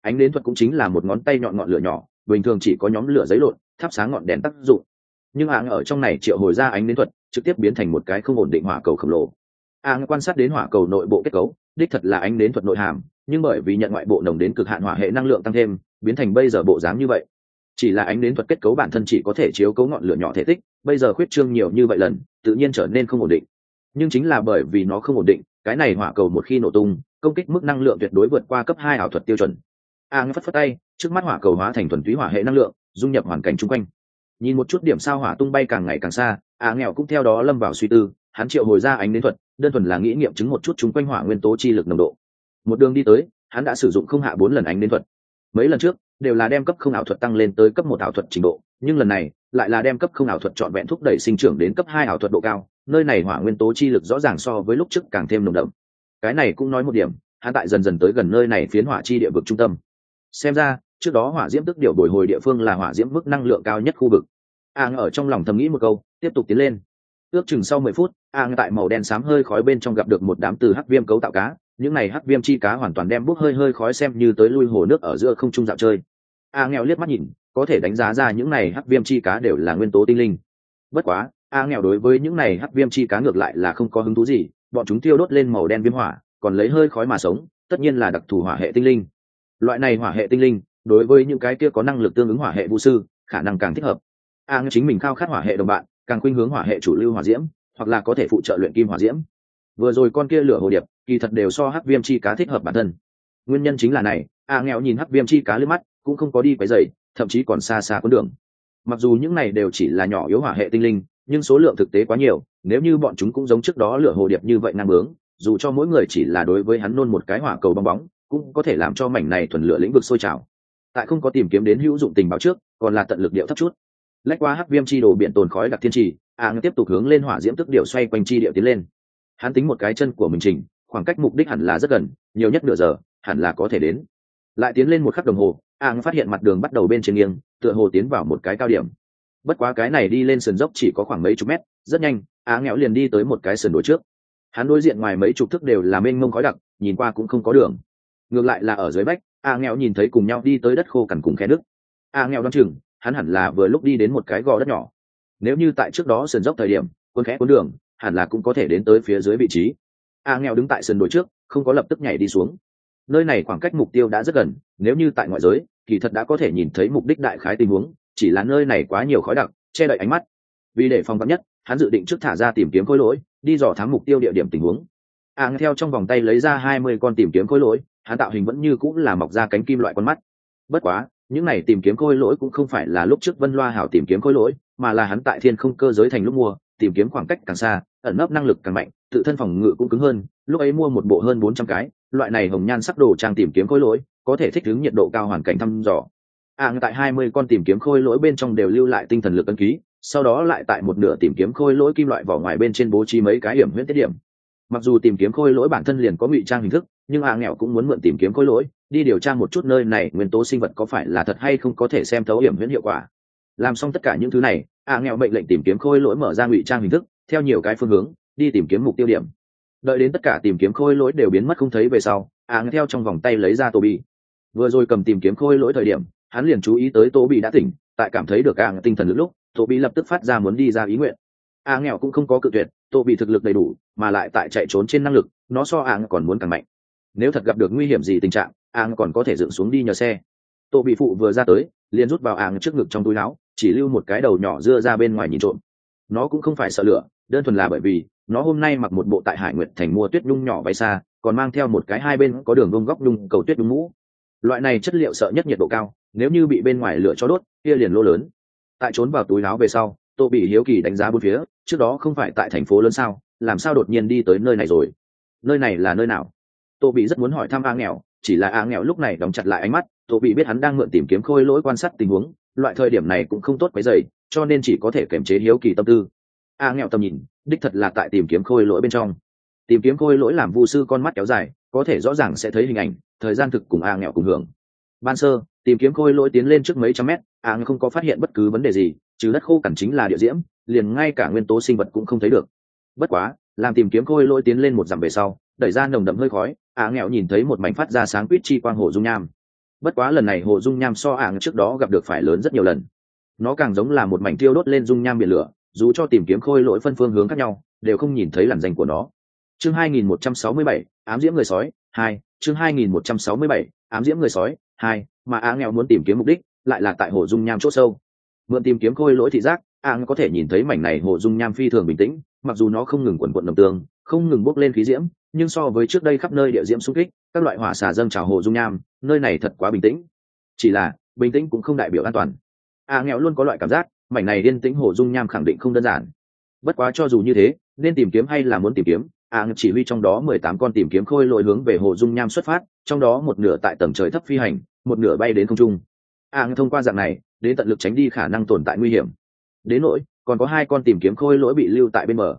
ánh đến thuật cũng chính là một ngón tay nhọn ngọn lửa nhỏ, bình thường chỉ có nhóm lửa giấy lộn thắp sáng ngọn đèn tác dụng, nhưng ở trong này triệu hồi ra ánh đến thuật trực tiếp biến thành một cái không ổn định hỏa cầu khổng lồ. Quan sát đến hỏa cầu nội bộ kết cấu, đích thật là ánh đến thuật nội hàm, nhưng bởi vì nhận ngoại bộ nồng đến cực hạn hỏa hệ năng lượng tăng thêm, biến thành bây giờ bộ dáng như vậy. Chỉ là ánh đến thuật kết cấu bản thân chỉ có thể chiếu cấu ngọn lửa nhỏ thể tích, bây giờ khuyết trương nhiều như vậy lần, tự nhiên trở nên không ổn định. Nhưng chính là bởi vì nó không ổn định, cái này hỏa cầu một khi nổ tung, công kích mức năng lượng tuyệt đối vượt qua cấp 2 ảo thuật tiêu chuẩn. Phất phất tay, trước mắt hỏa cầu hóa thành thuần túy hỏa hệ năng lượng, dung nhập hoàn cảnh xung quanh. Nhìn một chút điểm sao hỏa tung bay càng ngày càng xa, nghèo cũng theo đó lâm vào suy tư. Hắn triệu hồi ra ánh đến thuật, đơn thuần là nghĩ nghiệm chứng một chút chúng quanh hỏa nguyên tố chi lực nồng độ. Một đường đi tới, hắn đã sử dụng không hạ 4 lần ánh đến thuật. Mấy lần trước đều là đem cấp không ảo thuật tăng lên tới cấp 1 ảo thuật trình độ, nhưng lần này lại là đem cấp không ảo thuật trọn vẹn thúc đẩy sinh trưởng đến cấp 2 ảo thuật độ cao. Nơi này hỏa nguyên tố chi lực rõ ràng so với lúc trước càng thêm nồng đậm. Cái này cũng nói một điểm, hắn tại dần dần tới gần nơi này phiến hỏa chi địa vực trung tâm. Xem ra trước đó hỏa diễm tức điều bồi hồi địa phương là hỏa diễm mức năng lượng cao nhất khu vực. Ở trong lòng thầm nghĩ một câu, tiếp tục tiến lên. Ước chừng sau 10 phút, tại màu đen xám hơi khói bên trong gặp được một đám từ hắc viêm cấu tạo cá. Những này hắc viêm chi cá hoàn toàn đem bốc hơi khói xem như tới lui hồ nước ở giữa không trung dạo chơi. Nghèo liếc mắt nhìn, có thể đánh giá ra những này hắc viêm chi cá đều là nguyên tố tinh linh. Bất quá, nghèo đối với những này hắc viêm chi cá ngược lại là không có hứng thú gì, bọn chúng tiêu đốt lên màu đen viêm hỏa, còn lấy hơi khói mà sống, tất nhiên là đặc thù hỏa hệ tinh linh. Loại này hỏa hệ tinh linh, đối với những cái kia có năng lực tương ứng hỏa hệ vũ sư, khả năng càng thích hợp. Chính mình khao khát hỏa hệ đồng bạn, càng khuynh hướng hỏa hệ chủ lưu hỏa diễm, hoặc là có thể phụ trợ luyện kim hỏa diễm. Vừa rồi con kia lửa hồ điệp, kỳ thật đều so hắc viêm chi cá thích hợp bản thân. Nguyên nhân chính là này, nghèo nhìn hắc viêm chi cá lướt mắt, cũng không có đi quấy rầy, thậm chí còn xa xa con đường. Mặc dù những này đều chỉ là nhỏ yếu hỏa hệ tinh linh, nhưng số lượng thực tế quá nhiều, nếu như bọn chúng cũng giống trước đó lửa hồ điệp như vậy ngang bướng, dù cho mỗi người chỉ là đối với hắn nôn một cái hỏa cầu bong bóng, cũng có thể làm cho mảnh này thuần lửa lĩnh vực sôi trào. Tại không có tìm kiếm đến hữu dụng tình báo trước, còn là tận lực điệu thấp chút. Lách qua hắc viêm chi đồ biển tồn khói đặc thiên trì, tiếp tục hướng lên hỏa diễm tức điệu xoay quanh chi điệu tiến lên. Hắn tính một cái chân của mình trình, khoảng cách mục đích hẳn là rất gần, nhiều nhất nửa giờ, hẳn là có thể đến. Lại tiến lên một khắc đồng hồ, phát hiện mặt đường bắt đầu bên trên nghiêng, tựa hồ tiến vào một cái cao điểm. Bất quá cái này đi lên sườn dốc chỉ có khoảng mấy chục mét, rất nhanh, nghèo liền đi tới một cái sườn đồi trước. Hắn đối diện ngoài mấy chục thước đều là mênh mông khói đặc, nhìn qua cũng không có đường. Ngược lại là ở dưới vách, nghèo nhìn thấy cùng nhau đi tới đất khô cằn cùng khe nước. Nghèo đoán chừng, hắn hẳn là vừa lúc đi đến một cái gò đất nhỏ. Nếu như tại trước đó sườn dốc thời điểm, cuốn khẽ cuốn đường, hẳn là cũng có thể đến tới phía dưới vị trí. Nghèo đứng tại sườn đồi trước, không có lập tức nhảy đi xuống. Nơi này khoảng cách mục tiêu đã rất gần, nếu như tại ngoại giới, kỳ thật đã có thể nhìn thấy mục đích đại khái tình huống, chỉ là nơi này quá nhiều khói đặc, che đậy ánh mắt. Vì để phòng vắn nhất, hắn dự định trước thả ra tìm kiếm khối lỗi, đi dò thám mục tiêu địa điểm tình huống. Theo trong vòng tay lấy ra 20 con tìm kiếm khối lỗi, hắn tạo hình vẫn như cũng là mọc ra cánh kim loại con mắt. Bất quá, những này tìm kiếm khối lỗi cũng không phải là lúc trước Vân Loa Hảo tìm kiếm khối lỗi, mà là hắn tại Thiên Không Cơ Giới Thành lúc mua, tìm kiếm khoảng cách càng xa, ẩn nấp năng lực càng mạnh, tự thân phòng ngự cũng cứng hơn, lúc ấy mua một bộ hơn 400 cái, loại này hồng nhan sắc đồ trang tìm kiếm khối lỗi, có thể thích ứng nhiệt độ cao hoàn cảnh thăm dò. Tại 20 con tìm kiếm khối lỗi bên trong đều lưu lại tinh thần lực ấn ký, sau đó lại tại một nửa tìm kiếm khối lỗi kim loại vỏ ngoài bên trên bố trí mấy cái hiểm huyễn tiết điểm. Mặc dù tìm kiếm khối lỗi bản thân liền có ngụy trang hình thức, nhưng nghèo cũng muốn mượn tìm kiếm khối lỗi đi điều tra một chút nơi này nguyên tố sinh vật có phải là thật hay không có thể xem thấu hiểm huyễn hiệu quả. Làm xong tất cả những thứ này, nghèo mệnh lệnh tìm kiếm khối lỗi mở ra ngụy trang hình thức, theo nhiều cái phương hướng đi tìm kiếm mục tiêu điểm. Đợi đến tất cả tìm kiếm khối lỗi đều biến mất không thấy về sau, theo trong vòng tay lấy ra Toby. Vừa rồi cầm tìm kiếm khối lỗi thời điểm, hắn liền chú ý tới Toby đã tỉnh, tại cảm thấy được tinh thần lúc, Toby lập tức phát ra muốn đi ra ý nguyện. Nghèo cũng không có cự tuyệt, Toby thực lực đầy đủ, mà lại tại chạy trốn trên năng lực, nó so còn muốn càng mạnh. Nếu thật gặp được nguy hiểm gì tình trạng, còn có thể dựng xuống đi nhờ xe. Toby phụ vừa ra tới, liền rút vào trước ngực trong túi áo, chỉ lưu một cái đầu nhỏ dưa ra bên ngoài nhìn trộm. Nó cũng không phải sợ lửa, đơn thuần là bởi vì nó hôm nay mặc một bộ tại Hải Nguyệt Thành mua tuyết nhung nhỏ váy xa, còn mang theo một cái hai bên có đường vông góc nhung cầu tuyết nhung mũ. Loại này chất liệu sợ nhất nhiệt độ cao, nếu như bị bên ngoài lửa cho đốt, kia liền lô lớn. Tại trốn vào túi áo về sau, Toby hiếu kỳ đánh giá bốn phía, trước đó không phải tại thành phố lớn sao, làm sao đột nhiên đi tới nơi này rồi? Nơi này là nơi nào? Toby rất muốn hỏi thăm nghèo, chỉ là nghèo lúc này đóng chặt lại ánh mắt. Toby biết hắn đang mượn tìm kiếm khôi lỗi quan sát tình huống, loại thời điểm này cũng không tốt quấy rầy, cho nên chỉ có thể kiềm chế hiếu kỳ tâm tư. Nghèo tầm nhìn, đích thật là tại tìm kiếm khôi lỗi bên trong. Tìm kiếm khôi lỗi làm vu sư con mắt kéo dài, có thể rõ ràng sẽ thấy hình ảnh, thời gian thực cùng nghèo cùng hưởng. Ban sơ, tìm kiếm khôi lỗi tiến lên trước mấy trăm mét, không có phát hiện bất cứ vấn đề gì, trừ đất khô cằn chính là địa diễm, liền ngay cả nguyên tố sinh vật cũng không thấy được. Bất quá, làm tìm kiếm khôi lỗi tiến lên một dặm về sau, đẩy ra nồng đậm hơi khói, nghèo nhìn thấy một mảnh phát ra sáng quýt chi quang hồ dung nham. bất quá lần này hồ dung nham so ảng trước đó gặp được phải lớn rất nhiều lần. Nó càng giống là một mảnh tiêu đốt lên dung nham biển lửa, dù cho tìm kiếm khôi lỗi phân phương hướng khác nhau đều không nhìn thấy làn danh của nó. Chương 2167, ám diễm người sói 2. Chương 2167, ám diễm người sói 2. Mà Á Nghèo muốn tìm kiếm mục đích lại là tại hồ dung nham chỗ sâu. Mượn tìm kiếm khôi lỗi thị giác, Á có thể nhìn thấy mảnh này hồ dung nham phi thường bình tĩnh, mặc dù nó không ngừng quần quật đồng tường, không ngừng bốc lên khí diễm, nhưng so với trước đây khắp nơi địa diễm xung kích, các loại hỏa xà dâng trào hồ dung nham, nơi này thật quá bình tĩnh. Chỉ là bình tĩnh cũng không đại biểu an toàn. Á Nghèo luôn có loại cảm giác mảnh này yên tĩnh hồ dung nham khẳng định không đơn giản. Bất quá cho dù như thế, nên tìm kiếm hay là muốn tìm kiếm, chỉ huy trong đó 18 con tìm kiếm khôi lỗi hướng về hồ dung nham xuất phát, trong đó một nửa tại tầng trời thấp phi hành, một nửa bay đến không trung. Thông qua dạng này đến tận lực tránh đi khả năng tồn tại nguy hiểm. Đến nỗi còn có 2 con tìm kiếm khôi lỗi bị lưu tại bên bờ.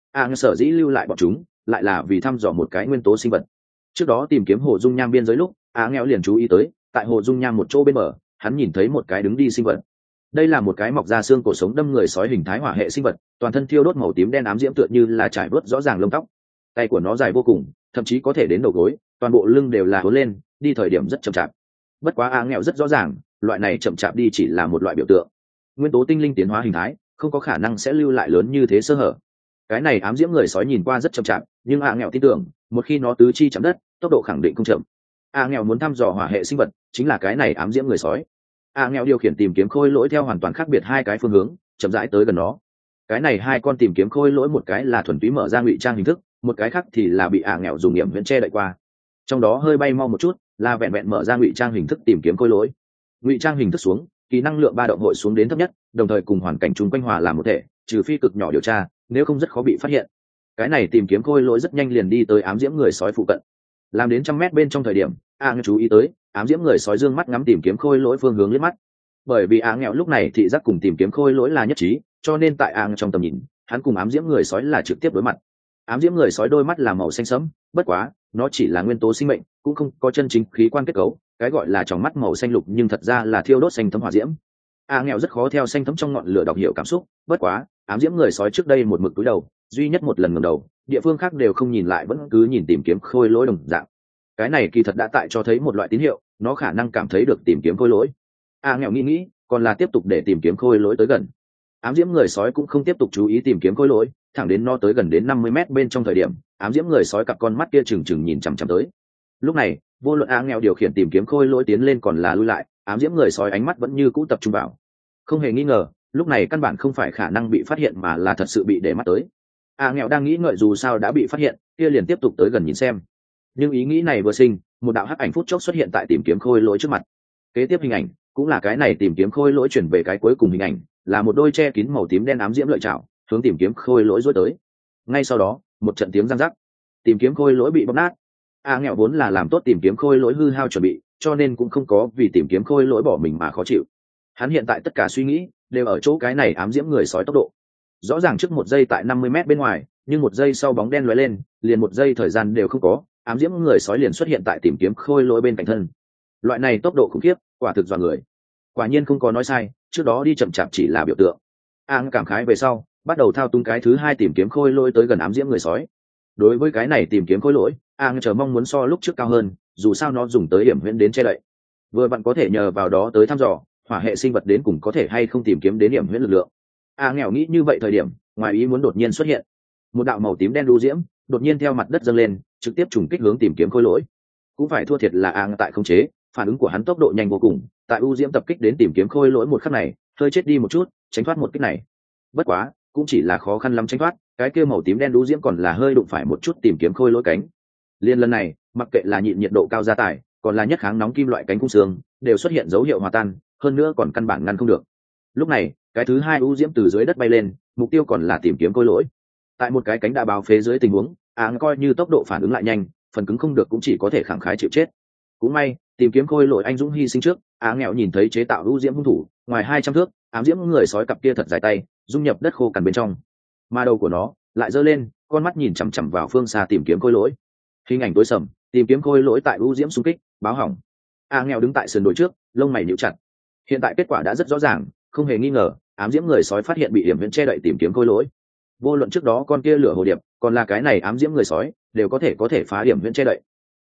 Sở dĩ lưu lại bọn chúng lại là vì thăm dò một cái nguyên tố sinh vật. Trước đó tìm kiếm hồ dung nham biên giới lúc, Nghèo liền chú ý tới tại hồ dung nham một chỗ bên bờ, hắn nhìn thấy một cái đứng đi sinh vật. Đây là một cái mọc ra xương cổ sống đâm người sói hình thái hỏa hệ sinh vật, toàn thân thiêu đốt màu tím đen ám diễm tựa như là trải bớt rõ ràng lông tóc. Tay của nó dài vô cùng, thậm chí có thể đến đầu gối, toàn bộ lưng đều là hố lên, đi thời điểm rất chậm chạp. Bất quá Nghèo rất rõ ràng, loại này chậm chạp đi chỉ là một loại biểu tượng. Nguyên tố tinh linh tiến hóa hình thái không có khả năng sẽ lưu lại lớn như thế sơ hở. Cái này ám diễm người sói nhìn qua rất chậm chạp, nhưng Nghèo tin tưởng một khi nó tứ chi chạm đất, tốc độ khẳng định không chậm. Nghèo muốn thăm dò hỏa hệ sinh vật chính là cái này ám diễm người sói. Nghèo điều khiển tìm kiếm khôi lỗi theo hoàn toàn khác biệt 2 cái phương hướng, chậm rãi tới gần nó. Cái này 2 con tìm kiếm khôi lỗi, một cái là thuần túy mở ra ngụy trang hình thức, một cái khác thì là bị Nghèo dùng nghiệm viễn che đậy qua. Trong đó hơi bay mau một chút là vẹn vẹn mở ra ngụy trang hình thức tìm kiếm khôi lỗi. Ngụy trang hình thức xuống, kỳ năng lượng ba động hội xuống đến thấp nhất, đồng thời cùng hoàn cảnh chung quanh hòa làm một thể, trừ phi cực nhỏ điều tra, nếu không rất khó bị phát hiện. Cái này tìm kiếm khôi lỗi rất nhanh liền đi tới ám diễm người sói phụ cận. Làm đến 100 mét bên trong thời điểm, chú ý tới ám diễm người sói dương mắt ngắm tìm kiếm khôi lỗi phương hướng liếc mắt. Bởi vì Nghèo lúc này thị giác cùng tìm kiếm khôi lỗi là nhất trí, cho nên tại trong tầm nhìn, hắn cùng ám diễm người sói là trực tiếp đối mặt. Ám diễm người sói đôi mắt là màu xanh sẫm, bất quá nó chỉ là nguyên tố sinh mệnh, cũng không có chân chính khí quan kết cấu, cái gọi là tròng mắt màu xanh lục nhưng thật ra là thiêu đốt xanh thấm hỏa diễm. Nghèo rất khó theo xanh thấm trong ngọn lửa đọc hiểu cảm xúc, bất quá ám diễm người sói trước đây một mực túi đầu, duy nhất một lần ngẩng đầu, địa phương khác đều không nhìn lại, vẫn cứ nhìn tìm kiếm khôi lỗi đồng dạng. Cái này kỳ thật đã tại cho thấy một loại tín hiệu, nó khả năng cảm thấy được tìm kiếm khôi lỗi. Nghèo nghĩ, còn là tiếp tục để tìm kiếm khôi lỗi tới gần. Ám diễm người sói cũng không tiếp tục chú ý tìm kiếm khôi lỗi, thẳng đến nó tới gần đến 50 mét bên trong thời điểm, ám diễm người sói cặp con mắt kia trừng trừng nhìn chằm chằm tới. Lúc này, vô luận Nghèo điều khiển tìm kiếm khôi lỗi tiến lên còn là lui lại, ám diễm người sói ánh mắt vẫn như cũ tập trung vào. Không hề nghi ngờ, lúc này căn bản không phải khả năng bị phát hiện mà là thật sự bị để mắt tới. Nghèo đang nghĩ ngợi dù sao đã bị phát hiện, kia liền tiếp tục tới gần nhìn xem. Nhưng ý nghĩ này vừa sinh, một đạo hắc ảnh phút chốc xuất hiện tại tìm kiếm khôi lỗi trước mặt. Kế tiếp hình ảnh cũng là cái này tìm kiếm khôi lỗi chuyển về cái cuối cùng hình ảnh, là một đôi che kín màu tím đen ám diễm lợi chảo hướng tìm kiếm khôi lỗi dối tới. Ngay sau đó, một trận tiếng răng rắc, tìm kiếm khôi lỗi bị bóp nát. Nghèo vốn là làm tốt tìm kiếm khôi lỗi hư hao chuẩn bị, cho nên cũng không có vì tìm kiếm khôi lỗi bỏ mình mà khó chịu. Hắn hiện tại tất cả suy nghĩ đều ở chỗ cái này ám diễm người sói tốc độ. Rõ ràng trước 1 giây tại 50 mét bên ngoài, nhưng 1 giây sau bóng đen lóe lên, liền 1 giây thời gian đều không có, ám diễm người sói liền xuất hiện tại tìm kiếm khôi lỗi bên cạnh thân. Loại này tốc độ khủng khiếp, quả thực dọa người. Quả nhiên không có nói sai, trước đó đi chậm chạp chỉ là biểu tượng. Cảm khái về sau, bắt đầu thao túng cái thứ 2 tìm kiếm khôi lỗi tới gần ám diễm người sói. Đối với cái này tìm kiếm khôi lỗi, chờ mong muốn so lúc trước cao hơn, dù sao nó dùng tới hiểm huyễn đến che đậy. Vừa bạn có thể nhờ vào đó tới thăm dò hỏa hệ sinh vật đến cùng có thể hay không tìm kiếm đến hiểm huyễn lực lượng. Nghèo nghĩ như vậy thời điểm, ngoài ý muốn đột nhiên xuất hiện. Một đạo màu tím đen đu diễm đột nhiên theo mặt đất dâng lên, trực tiếp trùng kích hướng tìm kiếm khôi lỗi. Cũng phải thua thiệt là tại khống chế, phản ứng của hắn tốc độ nhanh vô cùng, tại u diễm tập kích đến tìm kiếm khôi lỗi một khắc này, hơi chết đi một chút, tránh thoát một kích này. Bất quá, cũng chỉ là khó khăn lắm tránh thoát, cái kia màu tím đen đu diễm còn là hơi đụng phải một chút tìm kiếm khôi lỗi cánh. Liên lần này, mặc kệ là nhịn nhiệt độ cao gia tải, còn là nhất kháng nóng kim loại cánh khung xương, đều xuất hiện dấu hiệu hòa tan, hơn nữa còn căn bản ngăn không được. Lúc này, cái thứ 2 u diễm từ dưới đất bay lên, mục tiêu còn là tìm kiếm khôi lỗi. Tại một cái cánh đã báo phế dưới tình huống, coi như tốc độ phản ứng lại nhanh, phần cứng không được cũng chỉ có thể khẳng khái chịu chết. Cũng may, tìm kiếm khôi lỗi anh dũng hy sinh trước, Nghèo nhìn thấy chế tạo u diễm hung thủ, ngoài 200 thước, ám diễm người sói cặp kia thật dài tay, dung nhập đất khô cằn bên trong. Mà đầu của nó lại giơ lên, con mắt nhìn chằm chằm vào phương xa tìm kiếm khôi lỗi. Hình ảnh tối sầm, tìm kiếm khôi lỗi tại u diễm xung kích, báo hỏng. Nghèo đứng tại sườn đồi trước, lông mày nhíu chặt. Hiện tại kết quả đã rất rõ ràng, không hề nghi ngờ, ám diễm người sói phát hiện bị hiểm huyễn che đậy tìm kiếm khôi lỗi. Vô luận trước đó con kia lửa hồ điệp, còn là cái này ám diễm người sói, đều có thể phá hiểm huyễn che đậy.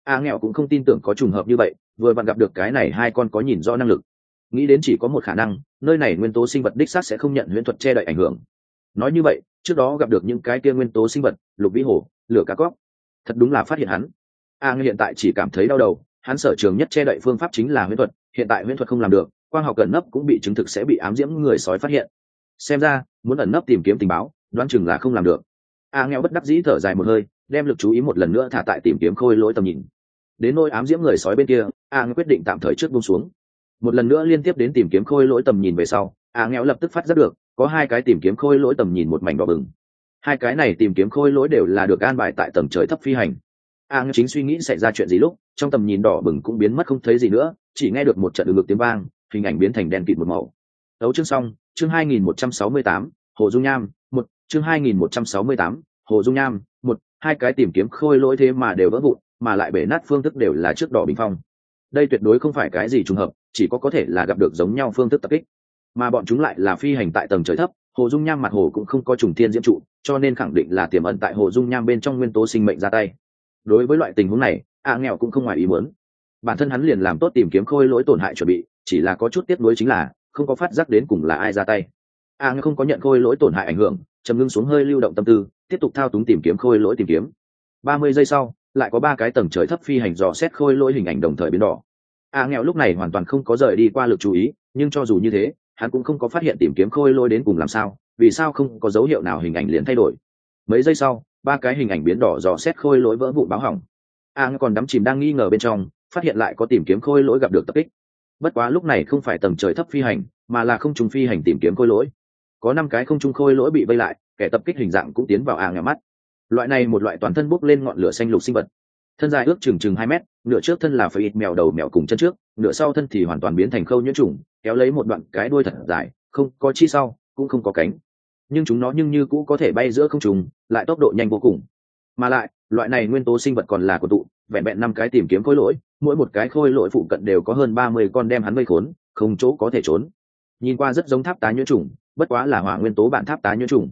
Nghèo cũng không tin tưởng có trùng hợp như vậy, vừa vặn gặp được cái này hai con có nhìn rõ năng lực, nghĩ đến chỉ có một khả năng, nơi này nguyên tố sinh vật đích xác sẽ không nhận huyễn thuật che đậy ảnh hưởng. Nói như vậy, trước đó gặp được những cái kia nguyên tố sinh vật, lục vĩ hổ, lửa cá cóc, thật đúng là phát hiện hắn. Hiện tại chỉ cảm thấy đau đầu, hắn sở trường nhất che đậy phương pháp chính là huyễn thuật, hiện tại huyễn thuật không làm được, quang học ẩn nấp cũng bị chứng thực sẽ bị ám diễm người sói phát hiện. Xem ra muốn ẩn nấp tìm kiếm tình báo, đoán chừng là không làm được. Nghèo bất đắc dĩ thở dài một hơi, đem lực chú ý một lần nữa thả tại tìm kiếm khôi lỗi tầm nhìn. Đến nôi ám diễm người sói bên kia, quyết định tạm thời trước buông xuống. Một lần nữa liên tiếp đến tìm kiếm khôi lỗi tầm nhìn về sau, nghèo lập tức phát giác được có hai cái tìm kiếm khôi lỗi tầm nhìn một mảnh đỏ bừng. Hai cái này tìm kiếm khôi lỗi đều là được an bài tại tầng trời thấp phi hành. Chính suy nghĩ xảy ra chuyện gì lúc, trong tầm nhìn đỏ bừng cũng biến mất không thấy gì nữa, chỉ nghe được một trận ngực tiếng vang, hình ảnh biến thành đen kịt một màu. Đấu chương xong, chương 2168, Hồ Dung Nham, một chương 2168, Hồ Dung Nham, một hai cái tìm kiếm khôi lỗi thế mà đều vỡ vụn, mà lại bể nát phương thức đều là trước đỏ bình phong. Đây tuyệt đối không phải cái gì trùng hợp, chỉ có thể là gặp được giống nhau phương thức tập kích, mà bọn chúng lại là phi hành tại tầng trời thấp. Hồ Dung Nham mặt hồ cũng không có trùng thiên diễm trụ, cho nên khẳng định là tiềm ẩn tại Hồ Dung Nham bên trong nguyên tố sinh mệnh ra tay. Đối với loại tình huống này, nghèo cũng không ngoài ý muốn. Bản thân hắn liền làm tốt tìm kiếm khôi lỗi tổn hại chuẩn bị, chỉ là có chút tiếc nuối chính là không có phát giác đến cùng là ai ra tay. Nghèo không có nhận khôi lỗi tổn hại ảnh hưởng, trầm ngưng xuống hơi lưu động tâm tư, tiếp tục thao túng tìm kiếm khôi lỗi tìm kiếm. 30 giây sau, lại có 3 cái tầng trời thấp phi hành dò xét khôi lỗi hình ảnh đồng thời biến đỏ. Nghèo lúc này hoàn toàn không có rời đi qua lực chú ý, nhưng cho dù như thế, hắn cũng không có phát hiện tìm kiếm khôi lỗi đến cùng làm sao, vì sao không có dấu hiệu nào hình ảnh liền thay đổi. Mấy giây sau, 3 cái hình ảnh biến đỏ dò xét khôi lỗi vỡ vụn báo hỏng. Còn đắm chìm đang nghi ngờ bên trong, phát hiện lại có tìm kiếm khôi lỗi gặp được tập kích. Bất quá lúc này không phải tầng trời thấp phi hành, mà là không trung phi hành tìm kiếm khôi lỗi. Có 5 cái không trung khôi lỗi bị vây lại, kẻ tập kích hình dạng cũng tiến vào nghèo mắt. Loại này một loại toàn thân bốc lên ngọn lửa xanh lục sinh vật, thân dài ước chừng 2 mét, nửa trước thân là phải ít mèo đầu mèo cùng chân trước, nửa sau thân thì hoàn toàn biến thành khâu nhuyễn trùng, kéo lấy một đoạn cái đuôi thật dài, không có chi sau, cũng không có cánh, nhưng chúng nó như cũ có thể bay giữa không trung, lại tốc độ nhanh vô cùng. Mà lại loại này nguyên tố sinh vật còn là của tụ, vẹn vẹn 5 cái tìm kiếm khôi lỗi, mỗi một cái khôi lỗi phụ cận đều có hơn 30 con đem hắn vây khốn, không chỗ có thể trốn. Nhìn qua rất giống tháp tá nhuyễn trùng, bất quá là hỏa nguyên tố bản tháp tá nhuyễn trùng.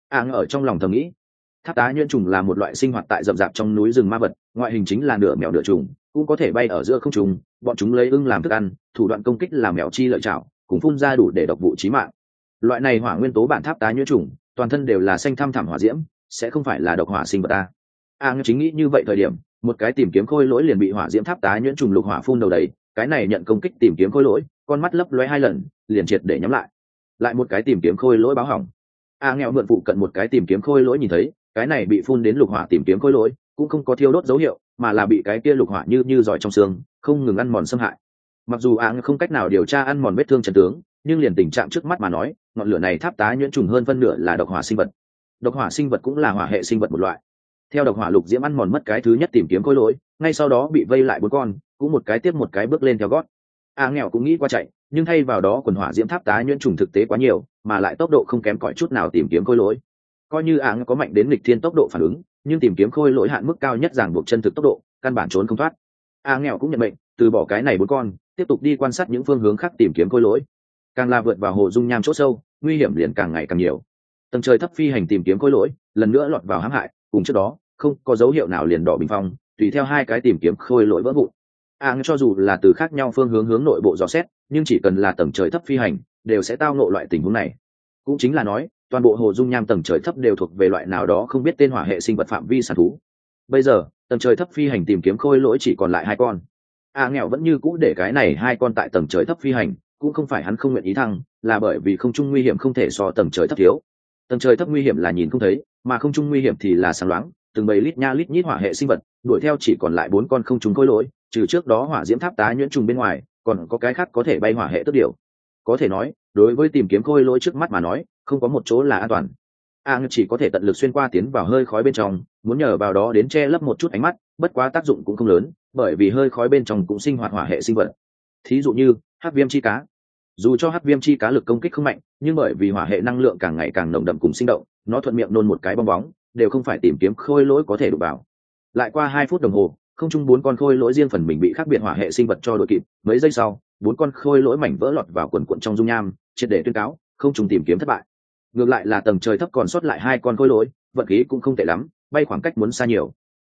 Ở trong lòng thầm nghĩ, tháp tá nhuyễn trùng là một loại sinh hoạt tại rậm rạp trong núi rừng ma vật, ngoại hình chính là nửa mèo nửa trùng, cũng có thể bay ở giữa không trung. Bọn chúng lấy ưng làm thức ăn, thủ đoạn công kích là mèo chi lợi chảo, cùng phun ra đủ để độc vụ chí mạng. Loại này hỏa nguyên tố bản tháp tá nhuyễn trùng, toàn thân đều là xanh thăm thẳm hỏa diễm, sẽ không phải là độc hỏa sinh vật ta. Chính nghĩ như vậy thời điểm, một cái tìm kiếm khôi lỗi liền bị hỏa diễm tháp tá nhuyễn trùng lục hỏa phun đầu đầy, cái này nhận công kích tìm kiếm khôi lỗi, con mắt lấp lóe 2 lần, liền triệt để nhắm lại. Lại một cái tìm kiếm khôi lỗi báo hỏng. Nghèo mượn phụ cận một cái tìm kiếm khôi lỗi nhìn thấy, cái này bị phun đến lục hỏa tìm kiếm khôi lỗi, cũng không có thiêu đốt dấu hiệu, mà là bị cái kia lục hỏa như giỏi trong xương, không ngừng ăn mòn xâm hại. Mặc dù không cách nào điều tra ăn mòn vết thương chân tướng, nhưng liền tình trạng trước mắt mà nói, ngọn lửa này tháp tá nhuyễn trùng hơn phân nửa là độc hỏa sinh vật. Độc hỏa sinh vật cũng là hỏa hệ sinh vật một loại. Theo độc hỏa lục diễm ăn mòn mất cái thứ nhất tìm kiếm khôi lỗi, ngay sau đó bị vây lại 4 con, cũng một cái tiếp một cái bước lên theo gót. Nghèo cũng nghĩ qua chạy, nhưng thay vào đó quần hỏa diễm tháp tá nhuyễn trùng thực tế quá nhiều, mà lại tốc độ không kém cỏi chút nào tìm kiếm khôi lỗi. Coi như có mạnh đến nghịch thiên tốc độ phản ứng, nhưng tìm kiếm khôi lỗi hạn mức cao nhất ràng buộc chân thực tốc độ, căn bản trốn không thoát. Nghèo cũng nhận mệnh, từ bỏ cái này 4 con, tiếp tục đi quan sát những phương hướng khác tìm kiếm khôi lỗi. Càng là vượt vào Hồ Dung Nham chỗ sâu, nguy hiểm liền càng ngày càng nhiều. Tầng trời thấp phi hành tìm kiếm khôi lỗi, lần nữa lọt vào hãm hại, cùng trước đó, không có dấu hiệu nào liền đỏ bình phong, tùy theo 2 cái tìm kiếm khôi lỗi vỡ vụn. Cho dù là từ khác nhau phương hướng hướng nội bộ dò xét, nhưng chỉ cần là tầng trời thấp phi hành, đều sẽ tao ngộ loại tình huống này. Cũng chính là nói, toàn bộ Hồ Dung Nham tầng trời thấp đều thuộc về loại nào đó không biết tên hỏa hệ sinh vật phạm vi sản thú. Bây giờ, tầng trời thấp phi hành tìm kiếm khôi lỗi chỉ còn lại 2 con. Nghèo vẫn như cũ để cái này 2 con tại tầng trời thấp phi hành, cũng không phải hắn không nguyện ý thăng, là bởi vì không trung nguy hiểm không thể so tầng trời thấp thiếu. Tầng trời thấp nguy hiểm là nhìn không thấy, mà không trung nguy hiểm thì là sáng loáng, từng bầy lít nha lít nhít hỏa hệ sinh vật, đuổi theo chỉ còn lại 4 con không trung khôi lỗi, trừ trước đó hỏa diễm tháp tá nhuyễn trùng bên ngoài, còn có cái khác có thể bay hỏa hệ tức điều. Có thể nói, đối với tìm kiếm khôi lỗi trước mắt mà nói, không có một chỗ là an toàn. Chỉ có thể tận lực xuyên qua tiến vào hơi khói bên trong, muốn nhờ vào đó đến che lấp một chút ánh mắt, bất quá tác dụng cũng không lớn, bởi vì hơi khói bên trong cũng sinh hoạt hỏa hệ sinh vật. Thí dụ như hắc viêm chi cá. Dù cho hắc viêm chi cá lực công kích không mạnh, nhưng bởi vì hỏa hệ năng lượng càng ngày càng nồng đậm cùng sinh động, nó thuận miệng nôn một cái bong bóng, đều không phải tìm kiếm khôi lỗi có thể đụng vào. Lại qua 2 phút đồng hồ, không chung 4 con khôi lỗi riêng phần mình bị khác biệt hỏa hệ sinh vật cho đội kịp. Mấy giây sau, 4 con khôi lỗi mảnh vỡ lọt vào quần quần trong dung nham, triệt để tuyên cáo không chung tìm kiếm thất bại. Ngược lại là tầng trời thấp còn sót lại 2 con khôi lỗi, vận khí cũng không tệ lắm, bay khoảng cách muốn xa nhiều.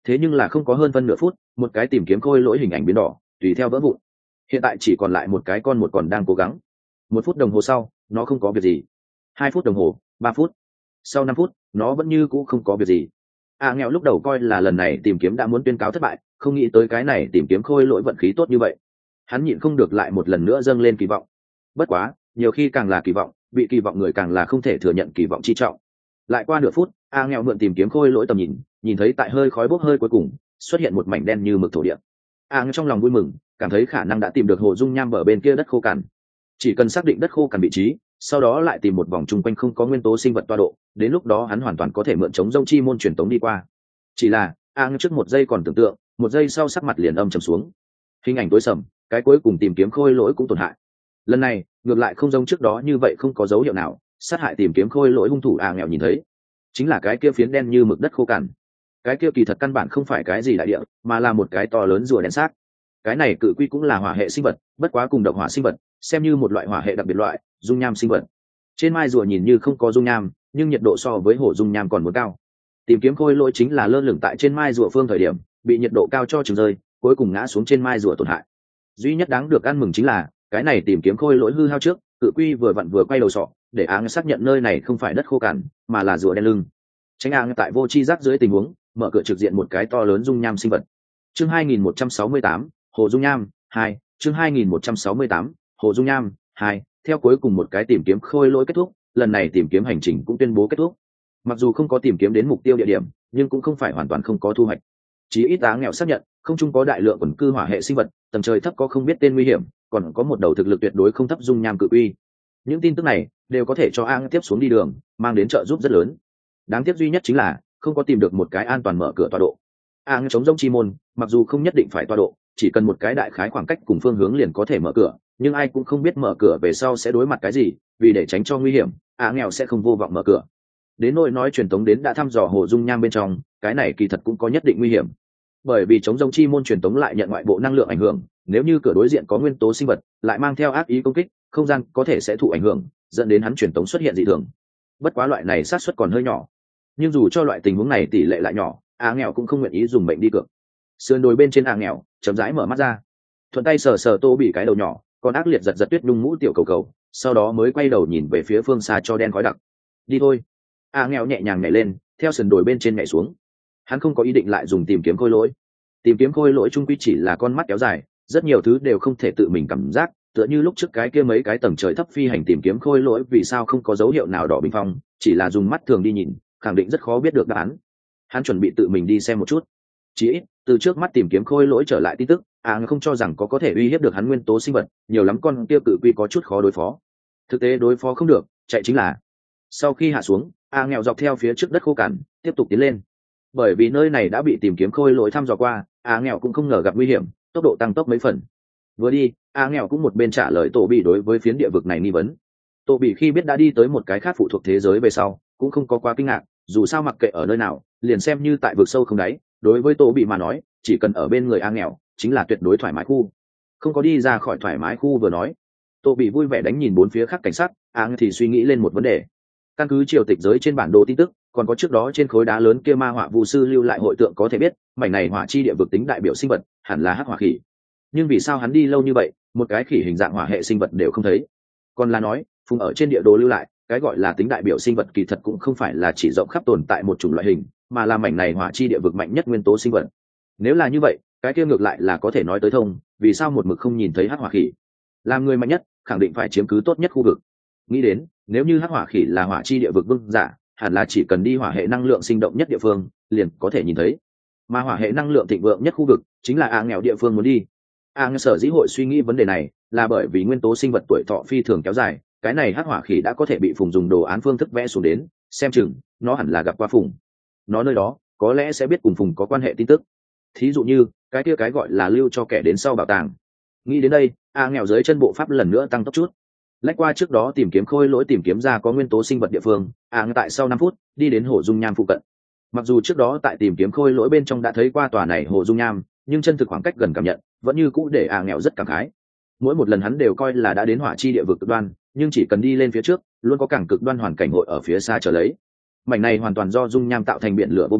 thế nhưng là không có hơn phân nửa phút, một cái tìm kiếm khôi lỗi hình ảnh biến đỏ tùy theo vỡ vụn. Hiện tại chỉ còn lại một cái con một còn đang cố gắng. 1 phút đồng hồ sau, nó không có việc gì. 2 phút đồng hồ, 3 phút, sau 5 phút, nó vẫn như cũ không có việc gì. Nghèo lúc đầu coi là lần này tìm kiếm đã muốn tuyên cáo thất bại, không nghĩ tới cái này tìm kiếm khôi lỗi vận khí tốt như vậy. Hắn nhịn không được lại một lần nữa dâng lên kỳ vọng. Bất quá, nhiều khi càng là kỳ vọng, bị kỳ vọng người càng là không thể thừa nhận kỳ vọng chi trọng. Lại qua nửa phút, nghèo mượn tìm kiếm khôi lỗi tầm nhìn thấy tại hơi khói bốc hơi cuối cùng xuất hiện một mảnh đen như mực thổ địa. Trong lòng vui mừng, cảm thấy khả năng đã tìm được hồ dung nham bờ bên kia đất khô cằn. Chỉ cần xác định đất khô cằn vị trí, sau đó lại tìm một vòng chung quanh không có nguyên tố sinh vật tọa độ, đến lúc đó hắn hoàn toàn có thể mượn chống rông chi môn truyền tống đi qua. Chỉ là trước 1 giây còn tưởng tượng, 1 giây sau sắc mặt liền âm trầm xuống. Hình ảnh tối sầm, cái cuối cùng tìm kiếm khôi lỗi cũng tổn hại. Lần này ngược lại không giống trước đó như vậy, không có dấu hiệu nào sát hại tìm kiếm khôi lỗi hung thủ. Nghèo nhìn thấy chính là cái kia phiến đen như mực đất khô cằn. Cái kia kỳ thật căn bản không phải cái gì đại địa, mà là một cái to lớn rùa đen xác. Cái này cự quy cũng là hỏa hệ sinh vật, bất quá cùng độc hỏa sinh vật, xem như một loại hỏa hệ đặc biệt loại dung nham sinh vật. Trên mai rùa nhìn như không có dung nham, nhưng nhiệt độ so với hổ dung nham còn muốn cao. Tìm kiếm khôi lỗi chính là lơ lửng tại trên mai rùa phương thời điểm bị nhiệt độ cao cho chừng rơi, cuối cùng ngã xuống trên mai rùa tổn hại. Duy nhất đáng được ăn mừng chính là cái này tìm kiếm khôi lỗi hư hao trước, cự quy vừa vặn vừa quay đầu sọ để xác nhận nơi này không phải đất khô cằn mà là rùa đen lưng. Tránh tại vô tri giác dưới tình huống mở cửa trực diện một cái to lớn dung nham sinh vật. Chương 2168, hồ dung nham 2. Chương 2168, hồ dung nham 2. Theo cuối cùng một cái tìm kiếm khôi lỗi kết thúc, lần này tìm kiếm hành trình cũng tuyên bố kết thúc. Mặc dù không có tìm kiếm đến mục tiêu địa điểm, nhưng cũng không phải hoàn toàn không có thu hoạch. Chí ít nghèo xác nhận không chung có đại lượng quần cư hỏa hệ sinh vật, tầng trời thấp có không biết tên nguy hiểm, còn có một đầu thực lực tuyệt đối không thấp dung nham cự uy. Những tin tức này đều có thể cho tiếp xuống đi đường mang đến trợ giúp rất lớn. Đáng tiếc duy nhất chính là không có tìm được một cái an toàn mở cửa tọa độ. Chống rông chi môn mặc dù không nhất định phải tọa độ, chỉ cần một cái đại khái khoảng cách cùng phương hướng liền có thể mở cửa, nhưng ai cũng không biết mở cửa về sau sẽ đối mặt cái gì, vì để tránh cho nguy hiểm, nghèo sẽ không vô vọng mở cửa. Đến nỗi nói truyền tống đến đã thăm dò hồ dung nham bên trong, cái này kỳ thật cũng có nhất định nguy hiểm, bởi vì chống rông chi môn truyền tống lại nhận ngoại bộ năng lượng ảnh hưởng, nếu như cửa đối diện có nguyên tố sinh vật lại mang theo ác ý công kích, không gian có thể sẽ thụ ảnh hưởng, dẫn đến hắn truyền tống xuất hiện dị thường. Bất quá loại này xác suất còn hơi nhỏ, nhưng dù cho loại tình huống này tỷ lệ lại nhỏ, nghèo cũng không nguyện ý dùng mệnh đi cược. Sườn đồi bên trên nghèo chậm rãi mở mắt ra, thuận tay sờ sờ Tô Bị cái đầu nhỏ, còn ác liệt giật giật tuyết nhung mũ tiểu cầu cầu, sau đó mới quay đầu nhìn về phía phương xa cho đen khói đặc. Đi thôi. Nghèo nhẹ nhàng nhảy lên, theo sườn đồi bên trên nhảy xuống. Hắn không có ý định lại dùng tìm kiếm khôi lỗi. Tìm kiếm khôi lỗi chung quy chỉ là con mắt kéo dài, rất nhiều thứ đều không thể tự mình cảm giác, tựa như lúc trước cái kia mấy cái tầng trời thấp phi hành tìm kiếm khôi lỗi vì sao không có dấu hiệu nào đỏ bình phong, chỉ là dùng mắt thường đi nhìn, khẳng định rất khó biết được đáp án. Hắn chuẩn bị tự mình đi xem một chút. Chỉ ít, từ trước mắt tìm kiếm khôi lỗi trở lại tin tức, không cho rằng có thể uy hiếp được hắn nguyên tố sinh vật, nhiều lắm con kia cự quy có chút khó đối phó. Thực tế đối phó không được, chạy chính là. Sau khi hạ xuống, nghèo dọc theo phía trước đất khô cằn, tiếp tục tiến lên. Bởi vì nơi này đã bị tìm kiếm khôi lỗi thăm dò qua, nghèo cũng không ngờ gặp nguy hiểm, tốc độ tăng tốc mấy phần. Vừa đi, nghèo cũng một bên trả lời Tổ Bị đối với phiến địa vực này nghi vấn. Tổ Bị khi biết đã đi tới một cái khác phụ thuộc thế giới về sau, cũng không có quá kinh ngạc, dù sao mặc kệ ở nơi nào, liền xem như tại vực sâu không đáy, đối với Tổ Bị mà nói, chỉ cần ở bên người nghèo, chính là tuyệt đối thoải mái khu. Không có đi ra khỏi thoải mái khu vừa nói, Tổ Bị vui vẻ đánh nhìn bốn phía khác cảnh sát, thì suy nghĩ lên một vấn đề. Căn cứ triều tịch giới trên bản đồ tin tức, còn có trước đó trên khối đá lớn kia ma họa vu sư lưu lại hội tượng có thể biết, mảnh này hỏa chi địa vực tính đại biểu sinh vật hẳn là hắc hỏa khỉ. Nhưng vì sao hắn đi lâu như vậy, một cái khỉ hình dạng hỏa hệ sinh vật đều không thấy? Còn là nói, phùng ở trên địa đồ lưu lại, cái gọi là tính đại biểu sinh vật kỳ thật cũng không phải là chỉ rộng khắp tồn tại một chủng loại hình, mà là mảnh này hỏa chi địa vực mạnh nhất nguyên tố sinh vật. Nếu là như vậy, cái kia ngược lại là có thể nói tới thông, vì sao một mực không nhìn thấy hắc hỏa khỉ? Làm người mạnh nhất, khẳng định phải chiếm cứ tốt nhất khu vực. Nghĩ đến, nếu như hắc hỏa khỉ là hỏa chi địa vực vương giả, hẳn là chỉ cần đi hỏa hệ năng lượng sinh động nhất địa phương liền có thể nhìn thấy, mà hỏa hệ năng lượng thịnh vượng nhất khu vực chính là nghèo địa phương muốn đi. Sở dĩ hội suy nghĩ vấn đề này là bởi vì nguyên tố sinh vật tuổi thọ phi thường kéo dài, cái này hắc hỏa khỉ đã có thể bị phùng dùng đồ án phương thức vẽ xuống đến, xem chừng nó hẳn là gặp qua phùng, nó nơi đó có lẽ sẽ biết cùng phùng có quan hệ tin tức, thí dụ như cái kia cái gọi là lưu cho kẻ đến sau bảo tàng. Nghĩ đến đây, nghèo dưới chân bộ pháp lần nữa tăng tốc chút, lách qua trước đó tìm kiếm khôi lỗi tìm kiếm ra có nguyên tố sinh vật địa phương, tại sau 5 phút đi đến hồ dung nham phụ cận. Mặc dù trước đó tại tìm kiếm khôi lỗi bên trong đã thấy qua tòa này hồ dung nham, nhưng chân thực khoảng cách gần cảm nhận vẫn như cũ để nghèo rất cảm khái. Mỗi một lần hắn đều coi là đã đến hỏa chi địa vực cực đoan, nhưng chỉ cần đi lên phía trước luôn có càng cực đoan hoàn cảnh hội ở phía xa chờ lấy. Mảnh này hoàn toàn do dung nham tạo thành biển lửa vô biên,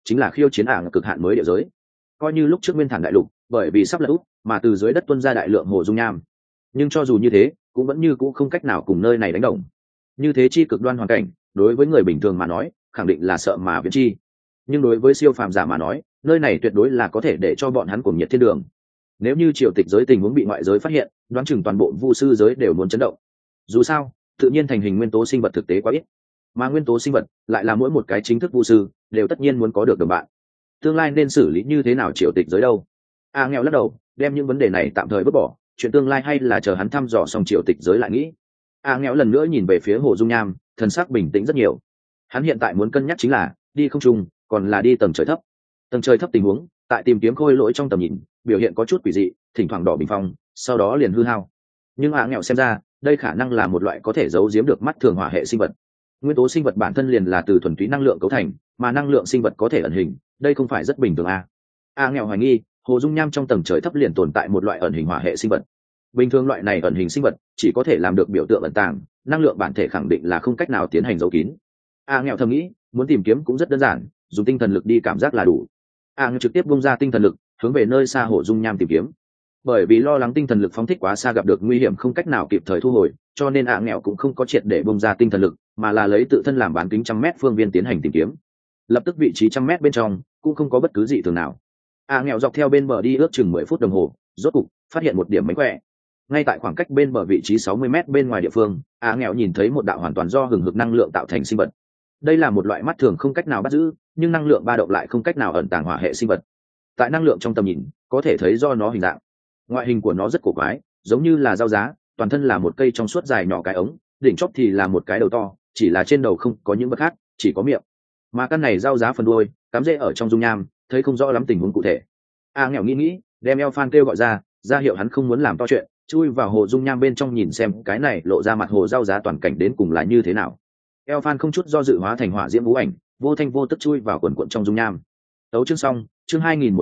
chính là khiêu chiến cực hạn mới địa giới. Coi như lúc trước nguyên thản đại lục bởi vì sắp lật úp mà từ dưới đất tuôn ra đại lượng hồ dung nham, nhưng cho dù như thế cũng vẫn như cũ không cách nào cùng nơi này đánh đồng. Như thế chi cực đoan hoàn cảnh đối với người bình thường mà nói khẳng định là sợ mà viễn chi, nhưng đối với siêu phàm giả mà nói nơi này tuyệt đối là có thể để cho bọn hắn cùng nhiệt thiên đường. Nếu như triều tịch giới tình huống bị ngoại giới phát hiện, đoán chừng toàn bộ vu sư giới đều muốn chấn động. Dù sao tự nhiên thành hình nguyên tố sinh vật thực tế quá ít, mà nguyên tố sinh vật lại là mỗi một cái chính thức vu sư đều tất nhiên muốn có được đồng bạn. Tương lai nên xử lý như thế nào triều tịch giới đâu? Nghèo lắc đầu, đem những vấn đề này tạm thời vứt bỏ, chuyện tương lai hay là chờ hắn thăm dò xong triều tịch giới lại nghĩ. Nghèo lần nữa nhìn về phía hồ dung nham, thần sắc bình tĩnh rất nhiều. Hắn hiện tại muốn cân nhắc chính là đi không trung còn là đi tầng trời thấp. Tầng trời thấp tình huống tại tìm kiếm khôi lỗi trong tầm nhìn biểu hiện có chút quỷ dị, thỉnh thoảng đỏ bình phong sau đó liền hư hao. Nhưng nghèo xem ra đây khả năng là một loại có thể giấu giếm được mắt thường hỏa hệ sinh vật. Nguyên tố sinh vật bản thân liền là từ thuần túy năng lượng cấu thành, mà năng lượng sinh vật có thể ẩn hình, đây không phải rất bình thường nghèo hoài nghi hồ dung nham trong tầng trời thấp liền tồn tại một loại ẩn hình hỏa hệ sinh vật. Bình thường loại này ẩn hình sinh vật chỉ có thể làm được biểu tượng ẩn tàng, năng lượng bản thể khẳng định là không cách nào tiến hành giấu kín. Nghèo thầm nghĩ, muốn tìm kiếm cũng rất đơn giản, dùng tinh thần lực đi cảm giác là đủ. Nghèo trực tiếp bung ra tinh thần lực hướng về nơi xa hồ dung nham tìm kiếm. Bởi vì lo lắng tinh thần lực phóng thích quá xa gặp được nguy hiểm không cách nào kịp thời thu hồi, cho nên nghèo cũng không có triệt để bung ra tinh thần lực, mà là lấy tự thân làm bán kính 100 mét phương viên tiến hành tìm kiếm. Lập tức vị trí 100 mét bên trong cũng không có bất cứ gì thường nào. Nghèo dọc theo bên bờ đi ước chừng 10 phút đồng hồ, rốt cục phát hiện một điểm mánh khỏe. Ngay tại khoảng cách bên bờ vị trí 60 mét bên ngoài địa phương, nghèo nhìn thấy một đạo hoàn toàn do hừng hực năng lượng tạo thành sinh vật. Đây là một loại mắt thường không cách nào bắt giữ, nhưng năng lượng ba động lại không cách nào ẩn tàng hỏa hệ sinh vật. Tại năng lượng trong tầm nhìn có thể thấy do nó hình dạng. Ngoại hình của nó rất cổ quái, giống như là dao giá, toàn thân là một cây trong suốt dài nhỏ cái ống, đỉnh chóp thì là một cái đầu to, chỉ là trên đầu không có những vật khác, chỉ có miệng. Mà căn này dao giá phần đuôi cắm rễ ở trong dung nham, thấy không rõ lắm tình huống cụ thể. Nghèo nghĩ đem eo phan kêu gọi ra hiệu hắn không muốn làm to chuyện, chui vào hồ dung nham bên trong nhìn xem cái này lộ ra mặt hồ dao giá toàn cảnh đến cùng là như thế nào. Eo phan không chút do dự hóa thành hỏa diễm vũ ảnh, vô thanh vô tức chui vào quần quận trong dung nham. Tấu chương xong, chương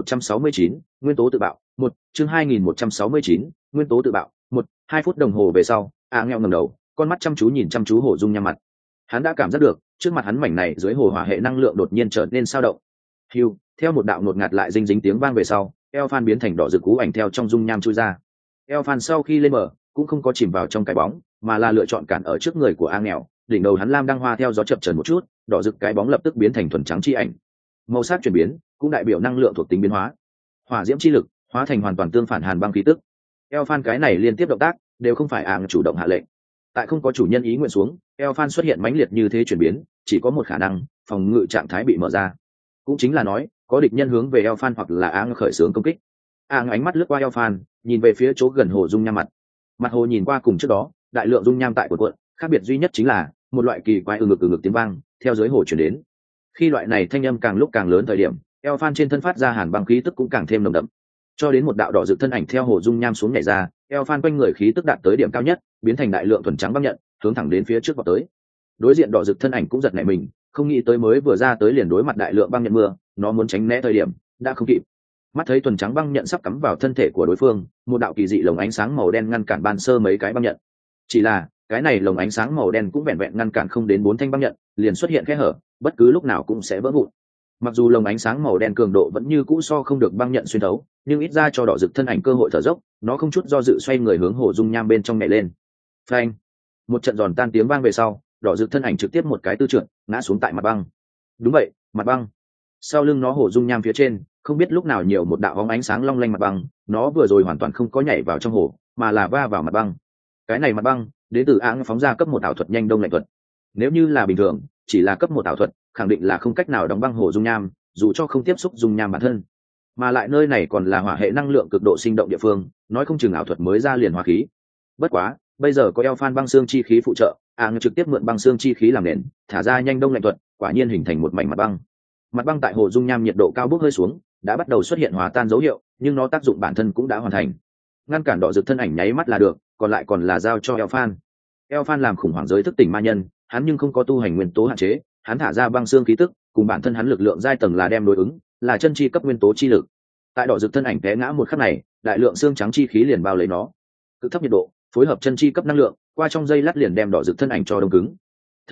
2169, nguyên tố tự bạo, 1, chương 2169, nguyên tố tự bạo, 1, 2 phút đồng hồ về sau, nghèo ngẩng đầu, con mắt chăm chú hồ dung nham mặt. Hắn đã cảm giác được, trước mặt hắn mảnh này dưới hồ hỏa hệ năng lượng đột nhiên trở nên sao động. Hưu, theo một đạo ngột ngạt lại dinh dính tiếng vang về sau, eo phan biến thành đỏ rực cú ảnh theo trong dung nham chui ra. Eo phan sau khi lên bờ cũng không có chìm vào trong cái bóng, mà là lựa chọn cản ở trước người của nghèo, đỉnh đầu hắn lam đăng hoa theo gió chập chờn một chút, đỏ rực cái bóng lập tức biến thành thuần trắng chi ảnh. Màu sắc chuyển biến cũng đại biểu năng lượng thuộc tính biến hóa. Hỏa diễm chi lực hóa thành hoàn toàn tương phản hàn băng khí tức. Eo phan cái này liên tiếp động tác đều không phải chủ động hạ lệnh. Tại không có chủ nhân ý nguyện xuống, eo phan xuất hiện mãnh liệt như thế chuyển biến, chỉ có một khả năng, phòng ngự trạng thái bị mở ra. Cũng chính là nói, có địch nhân hướng về eo phan hoặc là khởi xướng công kích. Ánh mắt lướt qua eo phan, nhìn về phía chỗ gần hồ dung nham mặt hồ nhìn qua cùng trước đó, đại lượng dung nham tại cuộn, khác biệt duy nhất chính là một loại kỳ quái ngực tiếng vang theo dưới hồ chuyển đến. Khi loại này thanh âm càng lúc càng lớn thời điểm, eo phan trên thân phát ra hàn băng khí tức cũng càng thêm nồng đậm, cho đến một đạo đỏ rực thân ảnh theo hồ dung nham xuống nhảy ra, eo phan quanh người khí tức đạt tới điểm cao nhất, biến thành đại lượng thuần trắng băng nhận, hướng thẳng đến phía trước vào tới. Đối diện đỏ rực thân ảnh cũng giật nảy mình, không nghĩ tới mới vừa ra tới liền đối mặt đại lượng băng nhận mưa, nó muốn tránh né thời điểm đã không kịp. Mắt thấy thuần trắng băng nhận sắp cắm vào thân thể của đối phương, một đạo kỳ dị lồng ánh sáng màu đen ngăn cản ban sơ mấy cái băng nhận. Chỉ là cái này lồng ánh sáng màu đen cũng vẹn vẹn ngăn cản không đến 4 thanh băng nhận, liền xuất hiện kẽ hở, bất cứ lúc nào cũng sẽ vỡ vụn. Mặc dù lồng ánh sáng màu đen cường độ vẫn như cũ so không được băng nhận xuyên thấu, nhưng ít ra cho đỏ rực thân ảnh cơ hội thở dốc, nó không chút do dự xoay người hướng hồ dung nham bên trong nhảy lên. Phanh! Một trận giòn tan tiếng vang về sau, đỏ rực thân ảnh trực tiếp một cái tư trượt, ngã xuống tại mặt băng. Đúng vậy, mặt băng. Sau lưng nó hồ dung nham phía trên, không biết lúc nào nhiều một đạo bóng ánh sáng long lanh mặt băng, nó vừa rồi hoàn toàn không có nhảy vào trong hồ, mà là va vào mặt băng. Cái này mặt băng, đến từ phóng ra cấp 1 ảo thuật nhanh đông lạnh thuật. Nếu như là bình thường, chỉ là cấp 1 ảo thuật, khẳng định là không cách nào đóng băng hồ dung nham, dù cho không tiếp xúc dung nham bản thân. Mà lại nơi này còn là hỏa hệ năng lượng cực độ sinh động địa phương, nói không chừng ảo thuật mới ra liền hóa khí. Bất quá, bây giờ có eo phan băng xương chi khí phụ trợ, trực tiếp mượn băng xương chi khí làm nền, thả ra nhanh đông lạnh thuật, quả nhiên hình thành một mảnh mặt băng. Mặt băng tại hồ dung nham nhiệt độ cao bốc hơi xuống, đã bắt đầu xuất hiện hòa tan dấu hiệu, nhưng nó tác dụng bản thân cũng đã hoàn thành. Ngăn cản đỏ rực thân ảnh nháy mắt là được, còn lại còn là giao cho eo phan. Eo phan làm khủng hoảng giới thức tỉnh ma nhân, hắn nhưng không có tu hành nguyên tố hạn chế, hắn thả ra băng xương khí tức, cùng bản thân hắn lực lượng giai tầng là đem đối ứng, là chân chi cấp nguyên tố chi lực. Tại đỏ rực thân ảnh té ngã một khắc này, đại lượng xương trắng chi khí liền bao lấy nó. Cực thấp nhiệt độ, phối hợp chân chi cấp năng lượng, qua trong dây lát liền đem đỏ rực thân ảnh cho đông cứng. Thậm chí,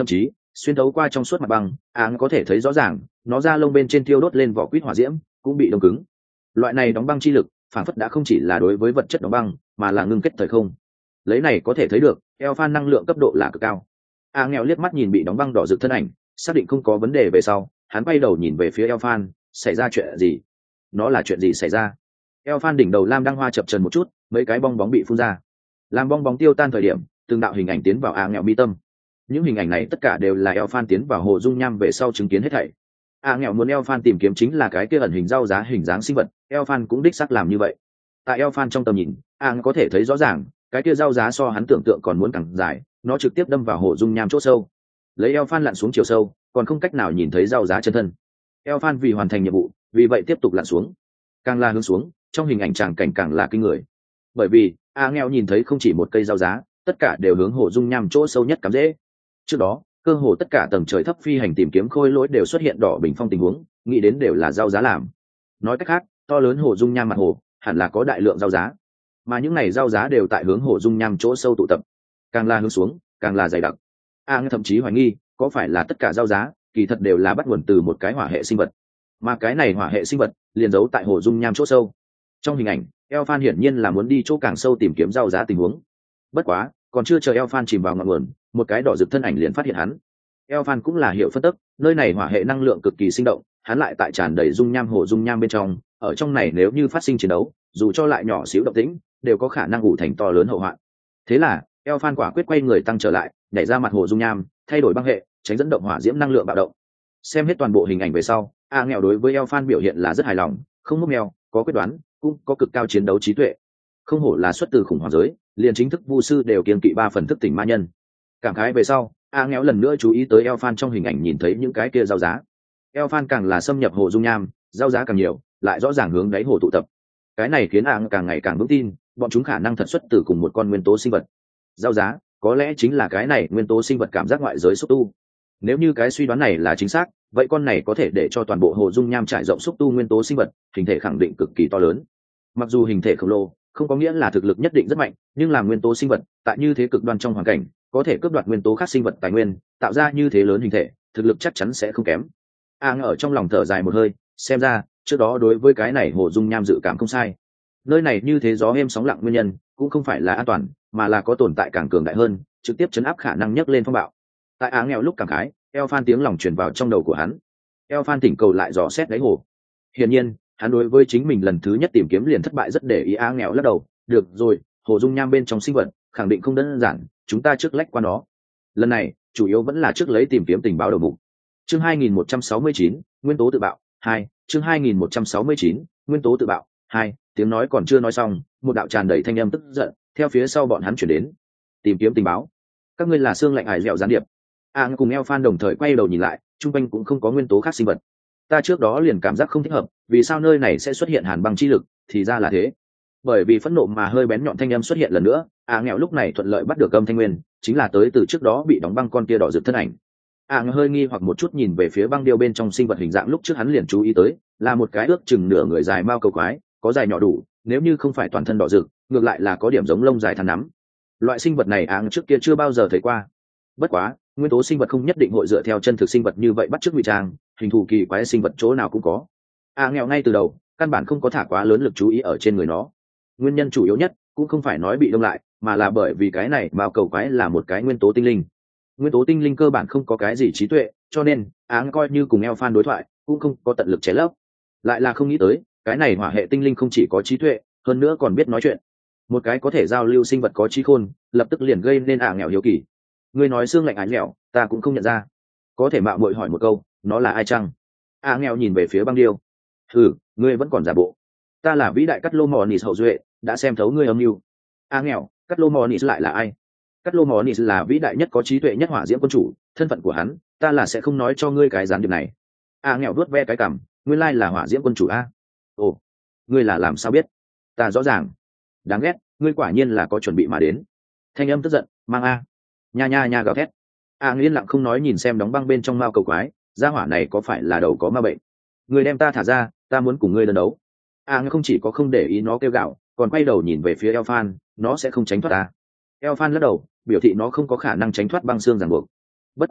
xuyên thấu qua trong suốt mặt băng, có thể thấy rõ ràng nó da lông bên trên thiêu đốt lên vỏ quýt hỏa diễm cũng bị đông cứng. Loại này đóng băng chi lực phản phất đã không chỉ là đối với vật chất đóng băng mà là ngưng kết thời không. Lấy này có thể thấy được Elphan năng lượng cấp độ là cực cao. Nghèo liếc mắt nhìn bị đóng băng đỏ rực thân ảnh, xác định không có vấn đề về sau, hắn quay đầu nhìn về phía Elphan, xảy ra chuyện gì? Nó là chuyện gì xảy ra? Elphan đỉnh đầu lam đăng hoa chập chờn một chút, mấy cái bong bóng bị phun ra. Làm bong bóng tiêu tan thời điểm, từng đạo hình ảnh tiến vào nghèo mi tâm. Những hình ảnh này tất cả đều là Elphan tiến vào hồ dung nham về sau chứng kiến hết thảy. Nghèo muốn Elphan tìm kiếm chính là cái kia ẩn hình rau giá hình dáng sinh vật, Elphan cũng đích xác làm như vậy. Tại Elphan trong tầm nhìn, có thể thấy rõ ràng, cái kia rau giá so hắn tưởng tượng còn muốn càng dài, nó trực tiếp đâm vào hồ dung nham chỗ sâu. Lấy Elphan lặn xuống chiều sâu, còn không cách nào nhìn thấy rau giá chân thân. Elphan vì hoàn thành nhiệm vụ, vì vậy tiếp tục lặn xuống. Càng là hướng xuống, trong hình ảnh tràng cảnh càng là kinh người. Bởi vì nghèo nhìn thấy không chỉ một cây rau giá, tất cả đều hướng hồ dung nham chỗ sâu nhất cắm rễ. Trước đó, cơ hồ tất cả tầng trời thấp phi hành tìm kiếm khôi lỗi đều xuất hiện đỏ bình phong tình huống, nghĩ đến đều là rau giá làm. Nói cách khác, to lớn hồ dung nham mặt hồ hẳn là có đại lượng rau giá, mà những này rau giá đều tại hướng hồ dung nham chỗ sâu tụ tập. Càng là hướng xuống, càng là dày đặc. Thậm chí hoài nghi có phải là tất cả rau giá kỳ thật đều là bắt nguồn từ một cái hỏa hệ sinh vật, mà cái này hỏa hệ sinh vật liền giấu tại hồ dung nham chỗ sâu. Trong hình ảnh, Elphan hiển nhiên là muốn đi chỗ càng sâu tìm kiếm rau giá tình huống. Bất quá, còn chưa chờ Elphan chìm vào ngọn nguồn, một cái đỏ rực thân ảnh liền phát hiện hắn. Elphan cũng là hiểu phân tức, nơi này hỏa hệ năng lượng cực kỳ sinh động, hắn lại tại tràn đầy dung nham hồ dung nham bên trong, ở trong này nếu như phát sinh chiến đấu, dù cho lại nhỏ xíu động tĩnh, đều có khả năng ủ thành to lớn hậu hoạn. Thế là, Elphan quả quyết quay người tăng trở lại, nhảy ra mặt hồ dung nham, thay đổi băng hệ, tránh dẫn động hỏa diễm năng lượng bạo động. Xem hết toàn bộ hình ảnh về sau, nghèo đối với Elphan biểu hiện là rất hài lòng, không mốc mèo, có quyết đoán, cũng có cực cao chiến đấu trí tuệ. Không hổ là xuất từ khủng hoảng giới, liền chính thức vu sư đều kiêng kỵ 3 phần thức tỉnh ma nhân. Cảm khái về sau, nghèo lần nữa chú ý tới Elphan trong hình ảnh nhìn thấy những cái kia rau giá. Elphan càng là xâm nhập hồ dung nham, rau giá càng nhiều, lại rõ ràng hướng đáy hồ tụ tập. Cái này khiến càng ngày càng vững tin, bọn chúng khả năng thật xuất từ cùng một con nguyên tố sinh vật. Rau giá có lẽ chính là cái này nguyên tố sinh vật cảm giác ngoại giới xúc tu. Nếu như cái suy đoán này là chính xác, vậy con này có thể để cho toàn bộ hồ dung nham trải rộng xúc tu nguyên tố sinh vật, hình thể khẳng định cực kỳ to lớn. Mặc dù hình thể khổng lồ không có nghĩa là thực lực nhất định rất mạnh, nhưng làm nguyên tố sinh vật tại như thế cực đoan trong hoàn cảnh, có thể cướp đoạt nguyên tố khác sinh vật tài nguyên, tạo ra như thế lớn hình thể, thực lực chắc chắn sẽ không kém. Ở trong lòng thở dài một hơi, xem ra trước đó đối với cái này hồ dung nham dự cảm không sai. Nơi này như thế gió êm sóng lặng nguyên nhân cũng không phải là an toàn, mà là có tồn tại càng cường đại hơn, trực tiếp chấn áp khả năng nhấc lên phong bạo. Tại nghèo lúc cảm khái, Elphan tiếng lòng truyền vào trong đầu của hắn. Elphan thỉnh cầu lại dò xét đáy hồ. Hiển nhiên, hắn đối với chính mình lần thứ nhất tìm kiếm liền thất bại rất để ý. Nghèo lắc đầu, được rồi, hồ dung nham bên trong sinh vật khẳng định không đơn giản, chúng ta trước lách qua nó. Lần này chủ yếu vẫn là trước lấy tìm kiếm tình báo đầu mục. Chương 2169, nguyên tố tự bạo 2. Chương 2169, nguyên tố tự bạo 2. Tiếng nói còn chưa nói xong, một đạo tràn đầy thanh âm tức giận theo phía sau bọn hắn chuyển đến. Tìm kiếm tình báo? Các ngươi là xương lạnh ải dẻo gián điệp? Cùng Elphan đồng thời quay đầu nhìn lại, chung quanh cũng không có nguyên tố khác sinh vật. Ta trước đó liền cảm giác không thích hợp, vì sao nơi này sẽ xuất hiện hàn băng chi lực? Thì ra là thế. Bởi vì phẫn nộ mà hơi bén nhọn thanh âm xuất hiện lần nữa, nghèo lúc này thuận lợi bắt được âm thanh nguyên, chính là tới từ trước đó bị đóng băng con kia đỏ rực thân ảnh. Hơi nghi hoặc một chút nhìn về phía băng điêu bên trong sinh vật hình dạng lúc trước hắn liền chú ý tới, là một cái ước chừng nửa người dài mao cầu quái, có dài nhỏ đủ, nếu như không phải toàn thân đỏ rực, ngược lại là có điểm giống lông dài thằn nắm. Loại sinh vật này trước kia chưa bao giờ thấy qua. Bất quá, nguyên tố sinh vật không nhất định hội dựa theo chân thực sinh vật như vậy bắt chước ngụy trang, hình thù kỳ quái sinh vật chỗ nào cũng có. Nghèo ngay từ đầu căn bản không có thả quá lớn lực chú ý ở trên người nó. Nguyên nhân chủ yếu nhất cũng không phải nói bị đông lại, mà là bởi vì cái này mao cầu quái là một cái nguyên tố tinh linh. Nguyên tố tinh linh cơ bản không có cái gì trí tuệ, cho nên coi như cùng Elphan đối thoại cũng không có tận lực chế lấp. Lại là không nghĩ tới, cái này hỏa hệ tinh linh không chỉ có trí tuệ, hơn nữa còn biết nói chuyện. Một cái có thể giao lưu sinh vật có trí khôn, lập tức liền gây nên nghèo hiếu kỳ. Ngươi nói xương lạnh ái lẻo, ta cũng không nhận ra. Có thể mạo muội hỏi một câu, nó là ai chăng? Nghèo nhìn về phía băng điêu. Ngươi vẫn còn giả bộ. Ta là vĩ đại Cắt Lô Mornis hậu duệ, đã xem thấu ngươi âm mưu. Nghèo, Cắt Lô Mornis lại là ai? Cắt Lô Mornis là vĩ đại nhất có trí tuệ nhất hỏa diễm quân chủ, thân phận của hắn, ta là sẽ không nói cho ngươi cái gián điệp này. Nghèo vuốt ve cái cằm, nguyên lai là hỏa diễm quân chủ a. Ồ, ngươi là làm sao biết? Ta rõ ràng. Đáng ghét, ngươi quả nhiên là có chuẩn bị mà đến. Thanh âm tức giận, mang nha gào thét. Yên lặng không nói nhìn xem đóng băng bên trong mao cầu quái, gia hỏa này có phải là đầu có ma bệnh? Ngươi đem ta thả ra, ta muốn cùng ngươi đơn đấu. Không chỉ có không để ý nó kêu gào, còn quay đầu nhìn về phía Elphan, nó sẽ không tránh thoát ta. Elphan lắc đầu, biểu thị nó không có khả năng tránh thoát băng xương ràng buộc. Bất quá,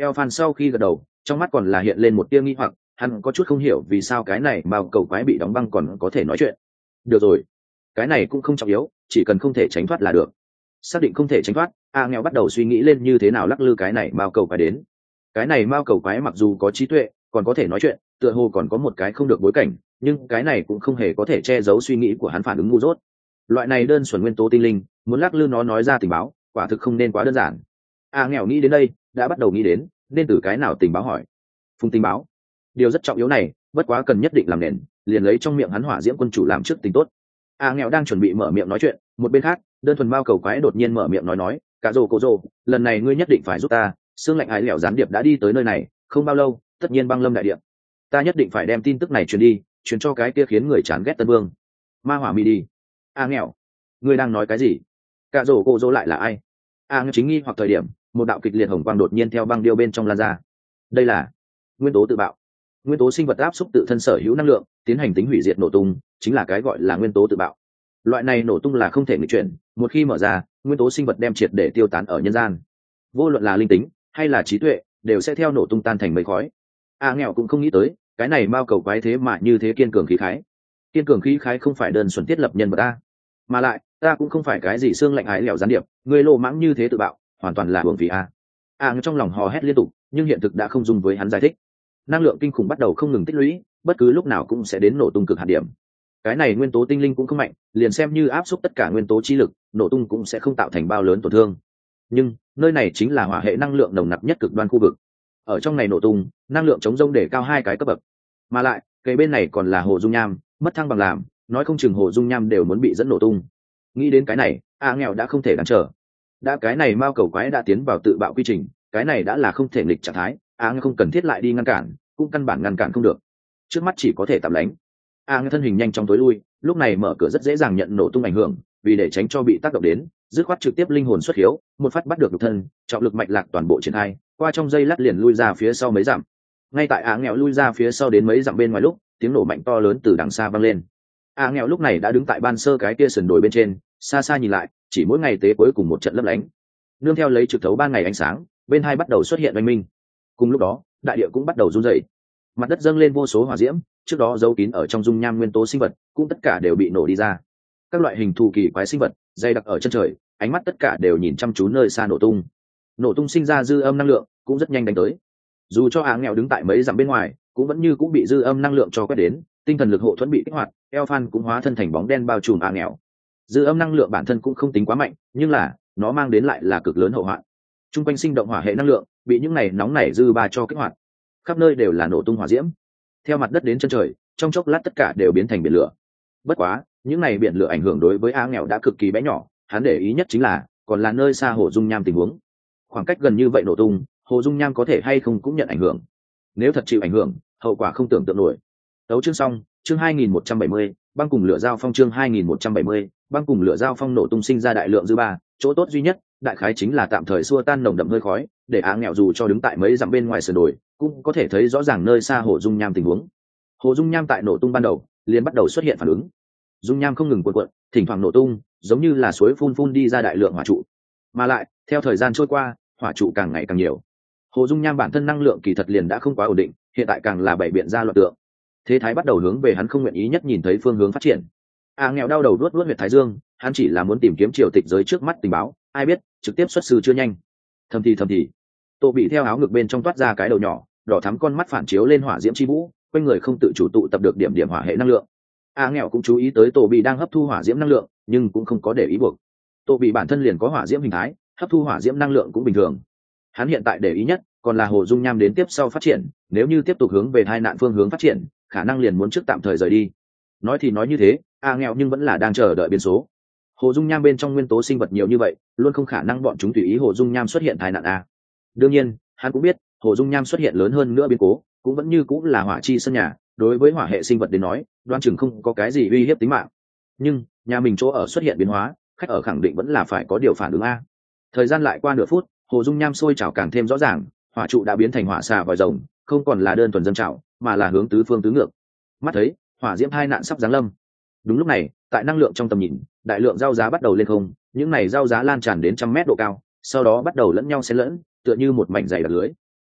eo phan sau khi gật đầu, trong mắt còn là hiện lên một tia nghi hoặc, hắn có chút không hiểu vì sao cái này mao cầu quái bị đóng băng còn có thể nói chuyện. Được rồi, cái này cũng không trọng yếu, chỉ cần không thể tránh thoát là được. Xác định không thể tránh thoát, nghèo bắt đầu suy nghĩ lên như thế nào lắc lư cái này mao cầu quái đến. Cái này mao cầu quái mặc dù có trí tuệ, còn có thể nói chuyện, tựa hồ còn có một cái không được bối cảnh, nhưng cái này cũng không hề có thể che giấu suy nghĩ của hắn phản ứng ngu dốt. Loại này đơn thuần nguyên tố tinh linh, muốn lắc lư nó nói ra tình báo, quả thực không nên quá đơn giản. Nghèo nghĩ đến đây, đã bắt đầu nghĩ đến nên từ cái nào tình báo hỏi. Phùng tình báo, điều rất trọng yếu này, bất quá cần nhất định làm nền, liền lấy trong miệng hắn hỏa diễm quân chủ làm trước tính tốt. Nghèo đang chuẩn bị mở miệng nói chuyện, một bên khác, đơn thuần mao cầu quái đột nhiên mở miệng nói, cả rồ cổ rồ, lần này ngươi nhất định phải giúp ta, xương lạnh ái lẻo gián điệp đã đi tới nơi này, không bao lâu, tất nhiên băng lâm đại địa, ta nhất định phải đem tin tức này truyền đi, truyền cho cái kia khiến người chán ghét Tân Vương. Ma hỏa mi đi. Nghèo, ngươi đang nói cái gì? Cả rồ cổ rồ lại là ai? Nghèo chính nghi hoặc thời điểm, một đạo kịch liệt hồng quang đột nhiên theo băng điêu bên trong lan ra. Đây là nguyên tố tự bạo. Nguyên tố sinh vật áp xúc tự thân sở hữu năng lượng, tiến hành tính hủy diệt nổ tung, chính là cái gọi là nguyên tố tự bạo. Loại này nổ tung là không thể nghịch chuyển, một khi mở ra, nguyên tố sinh vật đem triệt để tiêu tán ở nhân gian. Vô luận là linh tính hay là trí tuệ, đều sẽ theo nổ tung tan thành mây khói. Nghèo cũng không nghĩ tới, cái này mao cầu quái thế mà như thế kiên cường khí khái. Kiên cường khí khái không phải đơn thuần thiết lập nhân vật ta, mà lại ta cũng không phải cái gì xương lạnh ái lẻo gián điệp, người lô mãng như thế tự bạo, hoàn toàn là hưởng phí trong lòng hò hét liên tục, nhưng hiện thực đã không dung với hắn giải thích. Năng lượng kinh khủng bắt đầu không ngừng tích lũy, bất cứ lúc nào cũng sẽ đến nổ tung cực hạn điểm. Cái này nguyên tố tinh linh cũng không mạnh, liền xem như áp xúc tất cả nguyên tố chi lực, nổ tung cũng sẽ không tạo thành bao lớn tổn thương. Nhưng nơi này chính là hỏa hệ năng lượng nồng nặc nhất cực đoan khu vực. Ở trong này nổ tung, năng lượng chống rông để cao 2 cái cấp bậc. Mà lại, cây bên này còn là hồ dung nham, mất thăng bằng làm, nói không chừng hồ dung nham đều muốn bị dẫn nổ tung. Nghĩ đến cái này, nghèo đã không thể đáng chờ. Đã cái này mao cầu quái đã tiến vào tự bạo quy trình, cái này đã là không thể nghịch trạng thái, nghèo không cần thiết lại đi ngăn cản, cũng căn bản ngăn cản không được. Trước mắt chỉ có thể tạm lánh. nghèo thân hình nhanh chóng tối lui, lúc này mở cửa rất dễ dàng nhận nổ tung ảnh hưởng, vì để tránh cho bị tác động đến, dứt khoát trực tiếp linh hồn xuất hiếu, một phát bắt được nhục thân, trọng lực mạch lạc toàn bộ triển khai, qua trong dây lát liền lui ra phía sau mấy dặm. Ngay tại nghèo lui ra phía sau đến mấy dặm bên ngoài lúc, tiếng nổ mạnh to lớn từ đằng xa vang lên. nghèo lúc này đã đứng tại ban sơ cái kia sườn đồi bên trên, xa xa nhìn lại, chỉ mỗi ngày tế cuối cùng một trận lấp lánh, nương theo lấy trực thấu ban ngày ánh sáng, bên hai bắt đầu xuất hiện oanh minh. Cùng lúc đó, đại địa cũng bắt đầu rung rẩy, mặt đất dâng lên vô số hỏa diễm, trước đó giấu kín ở trong dung nham nguyên tố sinh vật cũng tất cả đều bị nổ đi ra. Các loại hình thù kỳ quái sinh vật dày đặc ở chân trời, ánh mắt tất cả đều nhìn chăm chú nơi xa nổ tung. Nổ tung sinh ra dư âm năng lượng cũng rất nhanh đánh tới. Dù cho nghèo đứng tại mấy dặm bên ngoài, cũng vẫn như cũng bị dư âm năng lượng cho quét đến, tinh thần lực hộ thuẫn bị kích hoạt, eo phan cũng hóa thân thành bóng đen bao trùm nghèo. Dư âm năng lượng bản thân cũng không tính quá mạnh, nhưng là nó mang đến lại là cực lớn hậu hoạn. Trung quanh sinh động hỏa hệ năng lượng bị những này nóng nảy dư ba cho kích hoạt, khắp nơi đều là nổ tung hỏa diễm, theo mặt đất đến chân trời, trong chốc lát tất cả đều biến thành biển lửa. Bất quá những này biển lửa ảnh hưởng đối với nghèo đã cực kỳ bé nhỏ, hắn để ý nhất chính là còn là nơi xa hồ dung nham tình huống. Khoảng cách gần như vậy nổ tung, hồ dung nham có thể hay không cũng nhận ảnh hưởng. Nếu thật chịu ảnh hưởng, hậu quả không tưởng tượng nổi. Tấu chương xong, chương 2170, băng cùng lửa giao phong, chương 2170, băng cùng lửa giao phong nổ tung sinh ra đại lượng dư ba, chỗ tốt duy nhất, đại khái chính là tạm thời xua tan nồng đậm hơi khói, để nghèo dù cho đứng tại mấy dặm bên ngoài sườn đồi, cũng có thể thấy rõ ràng nơi xa hồ dung nham tình huống. Hồ dung nham tại nổ tung ban đầu, liền bắt đầu xuất hiện phản ứng. Dung nham không ngừng cuộn cuộn, thỉnh thoảng nổ tung, giống như là suối phun phun đi ra đại lượng hỏa trụ. Mà lại, theo thời gian trôi qua, hỏa trụ càng ngày càng nhiều. Hồ dung nham bản thân năng lượng kỳ thật liền đã không quá ổn định, hiện tại càng là bảy biện ra loạn tượng. Thế thái bắt đầu hướng về hắn không nguyện ý nhất nhìn thấy phương hướng phát triển. Nghèo đau đầu luốt huyệt thái dương, hắn chỉ là muốn tìm kiếm triều tịch giới trước mắt tình báo, ai biết trực tiếp xuất sư chưa nhanh. Thầm thì Tô bị theo áo ngực bên trong toát ra cái đầu nhỏ, đỏ thắm con mắt phản chiếu lên hỏa diễm chi vũ, quanh người không tự chủ tụ tập được điểm hỏa hệ năng lượng. Nghèo cũng chú ý tới Tô bị đang hấp thu hỏa diễm năng lượng, nhưng cũng không có để ý buộc. Tô bị bản thân liền có hỏa diễm hình thái, hấp thu hỏa diễm năng lượng cũng bình thường. Hắn hiện tại để ý nhất còn là hồ dung nham đến tiếp sau phát triển, nếu như tiếp tục hướng về tai nạn phương hướng phát triển, khả năng liền muốn trước tạm thời rời đi. Nói thì nói như thế, nghèo nhưng vẫn là đang chờ đợi biến số. Hồ dung nham bên trong nguyên tố sinh vật nhiều như vậy, luôn không khả năng bọn chúng tùy ý hồ dung nham xuất hiện tai nạn đương nhiên hắn cũng biết hồ dung nham xuất hiện lớn hơn nữa biến cố cũng vẫn như cũng là hỏa chi sân nhà, đối với hỏa hệ sinh vật đến nói đoan chừng không có cái gì uy hiếp tính mạng. Nhưng nhà mình chỗ ở xuất hiện biến hóa, khách ở khẳng định vẫn là phải có điều phản ứng Thời gian lại qua nửa phút, hồ dung nham sôi trào càng thêm rõ ràng, hỏa trụ đã biến thành hỏa xà vòi rồng, không còn là đơn thuần dâng trào, mà là hướng tứ phương tứ ngược. Mắt thấy hỏa diễm hai nạn sắp giáng lâm. Đúng lúc này, tại năng lượng trong tầm nhìn, đại lượng rau giá bắt đầu lên không, những này rau giá lan tràn đến 100 mét độ cao, sau đó bắt đầu lẫn nhau xen lẫn, tựa như một mảnh dày đặc lưới.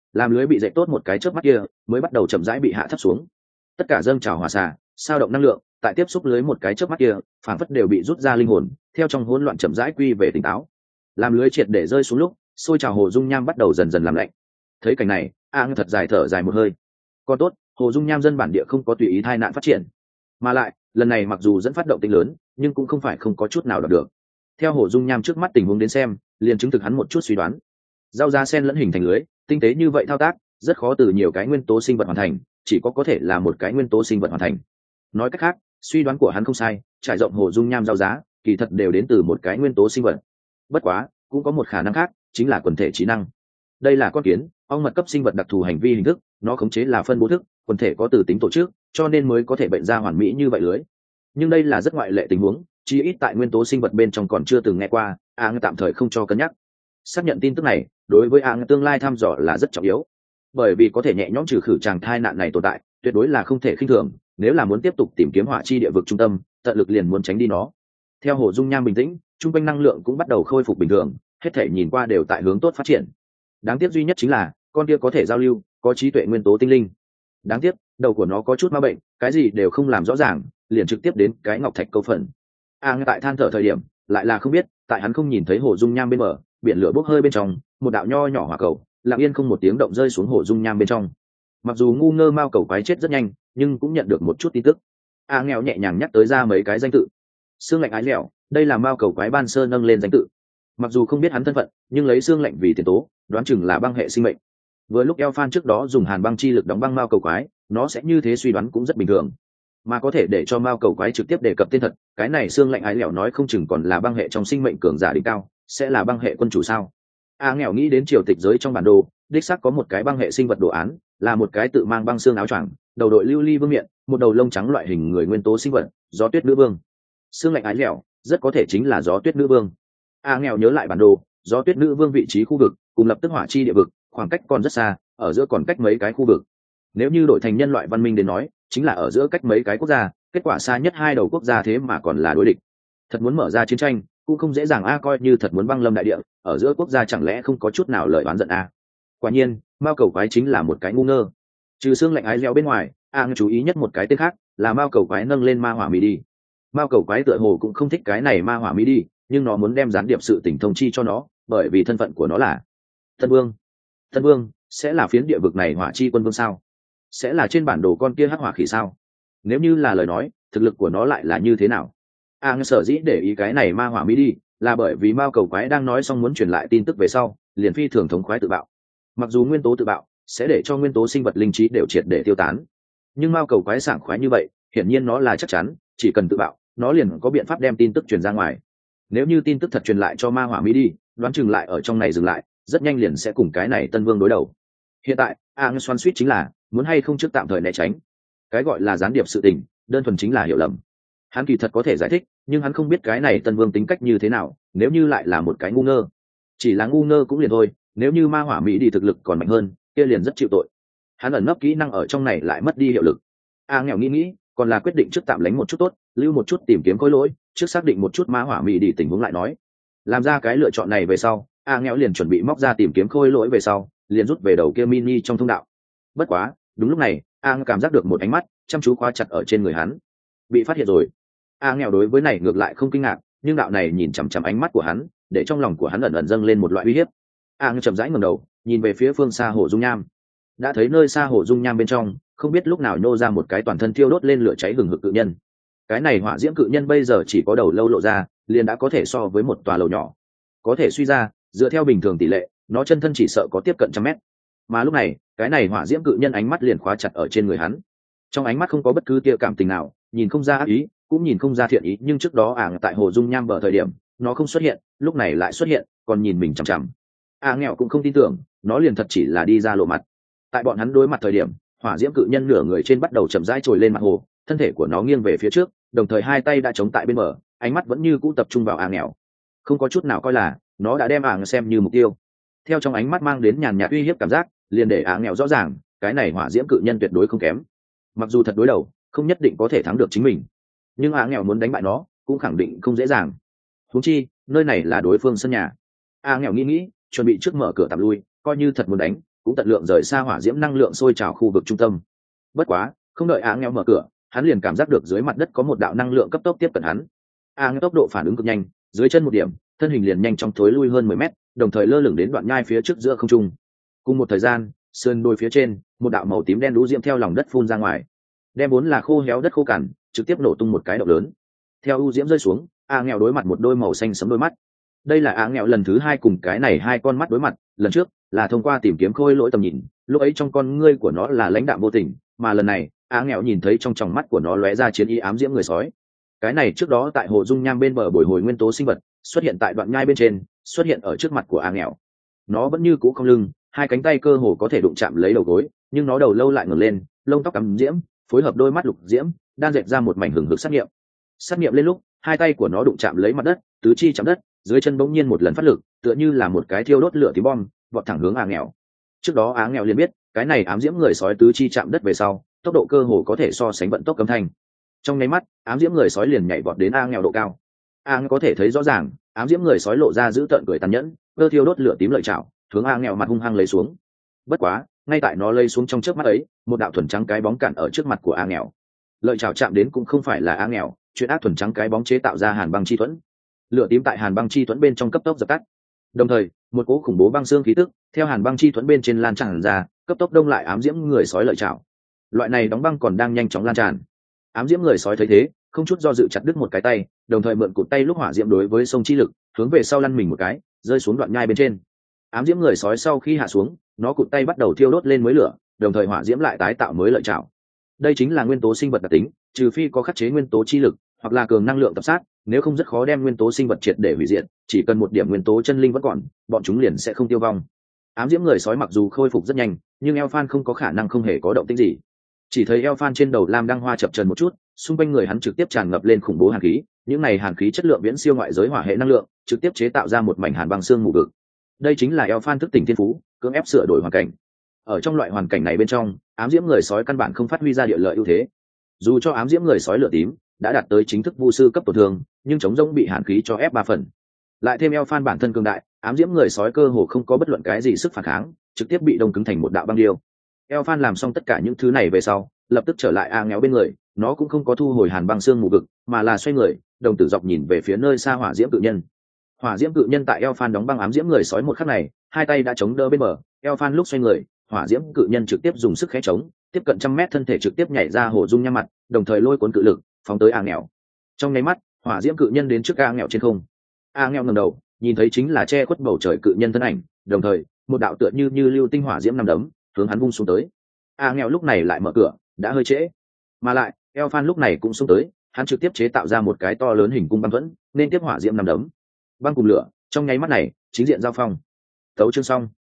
làm lưới bị dậy tốt một cái chớp mắt kia mới bắt đầu chậm rãi bị hạ thấp xuống. Tất cả dâng trào hỏa xả sao động năng lượng tại tiếp xúc lưới một cái chớp mắt kia phản phất đều bị rút ra linh hồn, theo trong hỗn loạn chậm rãi quy về tỉnh táo. Làm lưới triệt để rơi xuống lúc xôi trào hồ dung nham bắt đầu dần dần làm lạnh. Thấy cảnh này thật dài thở dài một hơi. Còn tốt hồ dung nham dân bản địa không có tùy ý tai nạn phát triển, mà lại lần này mặc dù dẫn phát động tĩnh lớn nhưng cũng không phải không có chút nào đạt được. Theo hồ dung nham trước mắt tình huống đến xem liền chứng thực hắn một chút suy đoán. Rau da sen lẫn hình thành lưới tinh tế như vậy thao tác rất khó từ nhiều cái nguyên tố sinh vật hoàn thành, chỉ có thể là một cái nguyên tố sinh vật hoàn thành. Nói cách khác suy đoán của hắn không sai, trải rộng hồ dung nham rau giá kỳ thật đều đến từ một cái nguyên tố sinh vật. Bất quá cũng có một khả năng khác, chính là quần thể trí năng. Đây là con kiến ong mật cấp sinh vật đặc thù hành vi hình thức, nó khống chế là phân bố thức, quần thể có từ tính tổ chức, cho nên mới có thể bệnh ra hoàn mỹ như vậy lưới. Nhưng đây là rất ngoại lệ tình huống, chí ít tại nguyên tố sinh vật bên trong còn chưa từng nghe qua, tạm thời không cho cân nhắc. Xác nhận tin tức này đối với tương lai thăm dò là rất trọng yếu, bởi vì có thể nhẹ nhõm trừ khử tràng thai nạn này tồn tại tuyệt đối là không thể khinh thường. Nếu là muốn tiếp tục tìm kiếm hỏa chi địa vực trung tâm, tận lực liền muốn tránh đi nó. Theo hồ dung nham bình tĩnh, trung quanh năng lượng cũng bắt đầu khôi phục bình thường, hết thể nhìn qua đều tại hướng tốt phát triển. Đáng tiếc duy nhất chính là con kia có thể giao lưu, có trí tuệ nguyên tố tinh linh. Đáng tiếc đầu của nó có chút ma bệnh, cái gì đều không làm rõ ràng, liền trực tiếp đến cái ngọc thạch câu phần. Tại than thở thời điểm lại là không biết, tại hắn không nhìn thấy hồ dung nham bên bờ, biển lửa bốc hơi bên trong, một đạo nho nhỏ hỏa cầu lặng yên không một tiếng động rơi xuống hồ dung nham bên trong. Mặc dù ngu ngơ mao cầu quái chết rất nhanh, nhưng cũng nhận được một chút tin tức. Nghèo nhẹ nhàng nhắc tới ra mấy cái danh tự. Xương lạnh ái lẹo, đây là mao cầu quái ban sơ nâng lên danh tự. Mặc dù không biết hắn thân phận, nhưng lấy xương lạnh vì tiền tố, đoán chừng là băng hệ sinh mệnh. Vừa lúc eo phan trước đó dùng hàn băng chi lực đóng băng mao cầu quái, nó sẽ như thế suy đoán cũng rất bình thường. Mà có thể để cho mao cầu quái trực tiếp đề cập tên thật, cái này xương lạnh ái lẹo nói không chừng còn là băng hệ trong sinh mệnh cường giả đỉnh cao, sẽ là băng hệ quân chủ sao? Nghèo nghĩ đến triều tịch giới trong bản đồ, đích xác có một cái băng hệ sinh vật đồ án, là một cái tự mang băng xương áo choàng, đầu đội lưu ly vương miện, một đầu lông trắng loại hình người nguyên tố sinh vật, gió tuyết nữ vương. Xương lạnh ái lẹo rất có thể chính là gió tuyết nữ vương. Nghèo nhớ lại bản đồ, gió tuyết nữ vương vị trí khu vực cùng lập tức hỏa chi địa vực khoảng cách còn rất xa, ở giữa còn cách mấy cái khu vực. Nếu như đổi thành nhân loại văn minh đến nói, chính là ở giữa cách mấy cái quốc gia, kết quả xa nhất hai đầu quốc gia thế mà còn là đối địch. Thật muốn mở ra chiến tranh cũng không dễ dàng coi như thật muốn băng lâm đại địa, ở giữa quốc gia chẳng lẽ không có chút nào lời oán giận Quả nhiên mao cầu quái chính là một cái ngu ngơ. Trừ xương lạnh ái leo bên ngoài, chú ý nhất một cái tên khác là mao cầu quái nâng lên ma hỏa mỹ đi. Mao cầu quái tựa hồ cũng không thích cái này ma hỏa mỹ đi, nhưng nó muốn đem gián điệp sự tình thông chi cho nó, bởi vì thân phận của nó là Tân Vương. Tân Vương sẽ là phiến địa vực này hỏa chi quân vương sao? Sẽ là trên bản đồ con kia hắc hỏa khỉ sao? Nếu như là lời nói, thực lực của nó lại là như thế nào? Sở dĩ để ý cái này ma hỏa mỹ đi là bởi vì mao cầu quái đang nói xong muốn truyền lại tin tức về sau liền phi thường thống khoái tự bạo. Mặc dù nguyên tố tự bạo sẽ để cho nguyên tố sinh vật linh trí đều triệt để tiêu tán, nhưng mao cầu quái sảng khoái như vậy hiển nhiên nó là chắc chắn chỉ cần tự bạo nó liền có biện pháp đem tin tức truyền ra ngoài. Nếu như tin tức thật truyền lại cho ma hỏa mỹ đi, đoán chừng lại ở trong này dừng lại, rất nhanh liền sẽ cùng cái này Tân Vương đối đầu. Hiện tại xoắn suýt chính là muốn hay không trước tạm thời né tránh. Cái gọi là gián điệp sự tình đơn thuần chính là hiểu lầm. Hắn kỳ thật có thể giải thích, nhưng hắn không biết cái này Tân Vương tính cách như thế nào, nếu như lại là một cái ngu ngơ. Chỉ là ngu ngơ cũng liền thôi, nếu như ma hỏa mỹ đi thực lực còn mạnh hơn, kia liền rất chịu tội. Hắn ẩn nấp kỹ năng ở trong này lại mất đi hiệu lực. Nghèo nghĩ, còn là quyết định trước tạm lánh một chút tốt, lưu một chút tìm kiếm khối lỗi, trước xác định một chút ma hỏa mỹ đi tình huống lại nói. Làm ra cái lựa chọn này về sau, nghèo liền chuẩn bị móc ra tìm kiếm khối lỗi về sau, liền rút về đầu kia mini trong thông đạo. Bất quá, đúng lúc này, cảm giác được một ánh mắt chăm chú khóa chặt ở trên người hắn. Bị phát hiện rồi. Nghèo đối với này ngược lại không kinh ngạc, nhưng đạo này nhìn chằm chằm ánh mắt của hắn, để trong lòng của hắn ẩn ẩn dâng lên một loại uy hiếp. Chậm rãi ngẩng đầu, nhìn về phía phương xa hồ dung nham. Đã thấy nơi xa hồ dung nham bên trong, không biết lúc nào nhô ra một cái toàn thân thiêu đốt lên lửa cháy hừng hực cự nhân. Cái này hỏa diễm cự nhân bây giờ chỉ có đầu lâu lộ ra, liền đã có thể so với một tòa lầu nhỏ. Có thể suy ra, dựa theo bình thường tỷ lệ, nó chân thân chỉ sợ có tiếp cận 100 mét. Mà lúc này, cái này hỏa diễm cự nhân ánh mắt liền khóa chặt ở trên người hắn. Trong ánh mắt không có bất cứ tia cảm tình nào, nhìn không ra ác ý, cũng nhìn không ra thiện ý, nhưng trước đó tại hồ dung nham bờ thời điểm nó không xuất hiện, lúc này lại xuất hiện, còn nhìn mình chằm chằm. Nghèo cũng không tin tưởng nó liền thật chỉ là đi ra lộ mặt. Tại bọn hắn đối mặt thời điểm, hỏa diễm cự nhân nửa người trên bắt đầu chậm rãi trồi lên mặt hồ, thân thể của nó nghiêng về phía trước, đồng thời hai tay đã chống tại bên bờ, ánh mắt vẫn như cũ tập trung vào nghèo, không có chút nào coi là nó đã đem xem như mục tiêu. Theo trong ánh mắt mang đến nhàn nhạt uy hiếp cảm giác, liền để nghèo rõ ràng cái này hỏa diễm cự nhân tuyệt đối không kém. Mặc dù thật đối đầu không nhất định có thể thắng được chính mình, nhưng nghèo muốn đánh bại nó cũng khẳng định không dễ dàng. Huống chi nơi này là đối phương sân nhà. Nghèo nghĩ, chuẩn bị trước mở cửa tạm lui, coi như thật muốn đánh cũng tận lượng rời xa hỏa diễm năng lượng sôi trào khu vực trung tâm. Bất quá không đợi a nghèo mở cửa, hắn liền cảm giác được dưới mặt đất có một đạo năng lượng cấp tốc tiếp cận hắn. A nghèo tốc độ phản ứng cực nhanh, dưới chân một điểm, thân hình liền nhanh chóng thối lui hơn 10 mét, đồng thời lơ lửng đến đoạn nhai phía trước giữa không trung. Cùng một thời gian, sườn đồi phía trên, một đạo màu tím đen đũ diễm theo lòng đất phun ra ngoài, đem vốn là khô héo đất khô cằn trực tiếp nổ tung một cái động lớn. Theo u diễm rơi xuống, a nghèo đối mặt một đôi màu xanh sẫm đôi mắt. Đây là a nghèo lần thứ hai cùng cái này hai con mắt đối mặt, lần trước là thông qua tìm kiếm khôi lỗi tầm nhìn, lúc ấy trong con ngươi của nó là lãnh đạm vô tình, mà lần này a nghèo nhìn thấy trong tròng mắt của nó lóe ra chiến ý ám diễm người sói. Cái này trước đó tại hồ dung nham bên bờ bồi hồi nguyên tố sinh vật xuất hiện tại đoạn nhai bên trên, xuất hiện ở trước mặt của a nghèo. Nó vẫn như cũ không lưng, hai cánh tay cơ hồ có thể đụng chạm lấy đầu gối, nhưng nó đầu lâu lại ngẩng lên, lông tóc ám diễm phối hợp đôi mắt lục diễm, đang dệt ra một mảnh hừng hực sát nghiệm. Sát nghiệm lên lúc, hai tay của nó đụng chạm lấy mặt đất, tứ chi chạm đất, dưới chân bỗng nhiên một lần phát lực, tựa như là một cái thiêu đốt lửa tím bom, vọt thẳng hướng a nghèo. Trước đó á nghèo liền biết, cái này ám diễm người sói tứ chi chạm đất về sau, tốc độ cơ hồ có thể so sánh vận tốc cấm thanh. Trong nháy mắt, ám diễm người sói liền nhảy vọt đến a nghèo độ cao. A nghèo có thể thấy rõ ràng, ám diễm người sói lộ ra giữ tợn cười tàn nhẫn, cơ thiêu đốt lửa tím lợi chảo, hướng a nghèo mặt hung hăng lấy xuống. Bất quá, ngay tại nó lấy xuống trong chớp mắt ấy, một đạo thuần trắng cái bóng cản ở trước mặt của a nghèo. Lợi chảo chạm đến cũng không phải là a nghèo, chuyện ác thuần trắng cái bóng chế tạo ra hàn băng chi thuẫn. Lửa tím tại hàn băng chi thuẫn bên trong cấp tốc dập tắt. Đồng thời, một cỗ khủng bố băng xương khí tức theo hàn băng chi thuẫn bên trên lan tràn ra, cấp tốc đông lại ám diễm người sói lợi chảo. Loại này đóng băng còn đang nhanh chóng lan tràn. Ám diễm người sói thấy thế, không chút do dự chặt đứt một cái tay, đồng thời mượn cụt tay lúc hỏa diễm đối với sông chi lực, hướng về sau lăn mình một cái, rơi xuống đoạn nhai bên trên. Ám diễm người sói sau khi hạ xuống, nó cụt tay bắt đầu thiêu đốt lên mới lửa, đồng thời hỏa diễm lại tái tạo mới lợi chảo. Đây chính là nguyên tố sinh vật đặc tính, trừ phi có khắc chế nguyên tố chi lực, hoặc là cường năng lượng tập sát, nếu không rất khó đem nguyên tố sinh vật triệt để hủy diệt, chỉ cần một điểm nguyên tố chân linh vẫn còn, bọn chúng liền sẽ không tiêu vong. Ám diễm người sói mặc dù khôi phục rất nhanh, nhưng Elphan không có khả năng không hề có động tĩnh gì. Chỉ thấy Elphan trên đầu lam đăng hoa chập chờn một chút, xung quanh người hắn trực tiếp tràn ngập lên khủng bố hàn khí, những này hàn khí chất lượng viễn siêu ngoại giới hỏa hệ năng lượng, trực tiếp chế tạo ra một mảnh hàn băng xương mù vực. Đây chính là Elphan thức tỉnh thiên phú, cưỡng ép sửa đổi hoàn cảnh. Ở trong loại hoàn cảnh này bên trong, ám diễm người sói căn bản không phát huy ra địa lợi ưu thế. Dù cho ám diễm người sói lửa tím đã đạt tới chính thức vu sư cấp tổn thương, nhưng chống rỗng bị hàn khí cho ép 3 phần. Lại thêm Elphan bản thân cường đại, ám diễm người sói cơ hồ không có bất luận cái gì sức phản kháng, trực tiếp bị đông cứng thành một đạo băng điêu. Elphan làm xong tất cả những thứ này về sau, lập tức trở lại a nghèo bên người, nó cũng không có thu hồi hàn băng xương mù vực, mà là xoay người, đồng tử dọc nhìn về phía nơi xa hỏa diễm cự nhân. Hỏa diễm cự nhân tại Elphan đóng băng ám diễm người sói một khắc này, hai tay đã chống đỡ bên bờ, Elphan lúc xoay người, hỏa diễm cự nhân trực tiếp dùng sức khẽ chống, tiếp cận 100 mét thân thể trực tiếp nhảy ra hồ dung nham mặt, đồng thời lôi cuốn cự lực phóng tới a nghèo. Trong nháy mắt, hỏa diễm cự nhân đến trước a nghèo trên không. A nghèo ngẩng đầu, nhìn thấy chính là che khuất bầu trời cự nhân thân ảnh, đồng thời một đạo tựa như lưu tinh hỏa diễm nằm đấm hướng hắn vung xuống tới. A nghèo lúc này lại mở cửa, đã hơi trễ, mà lại Elphan lúc này cũng xuống tới, hắn trực tiếp chế tạo ra một cái to lớn hình cung băng thuẫn, nên tiếp hỏa diễm nằm đấm. Băng cùng lửa, trong nháy mắt này chính diện giao phong. Tấu chương xong.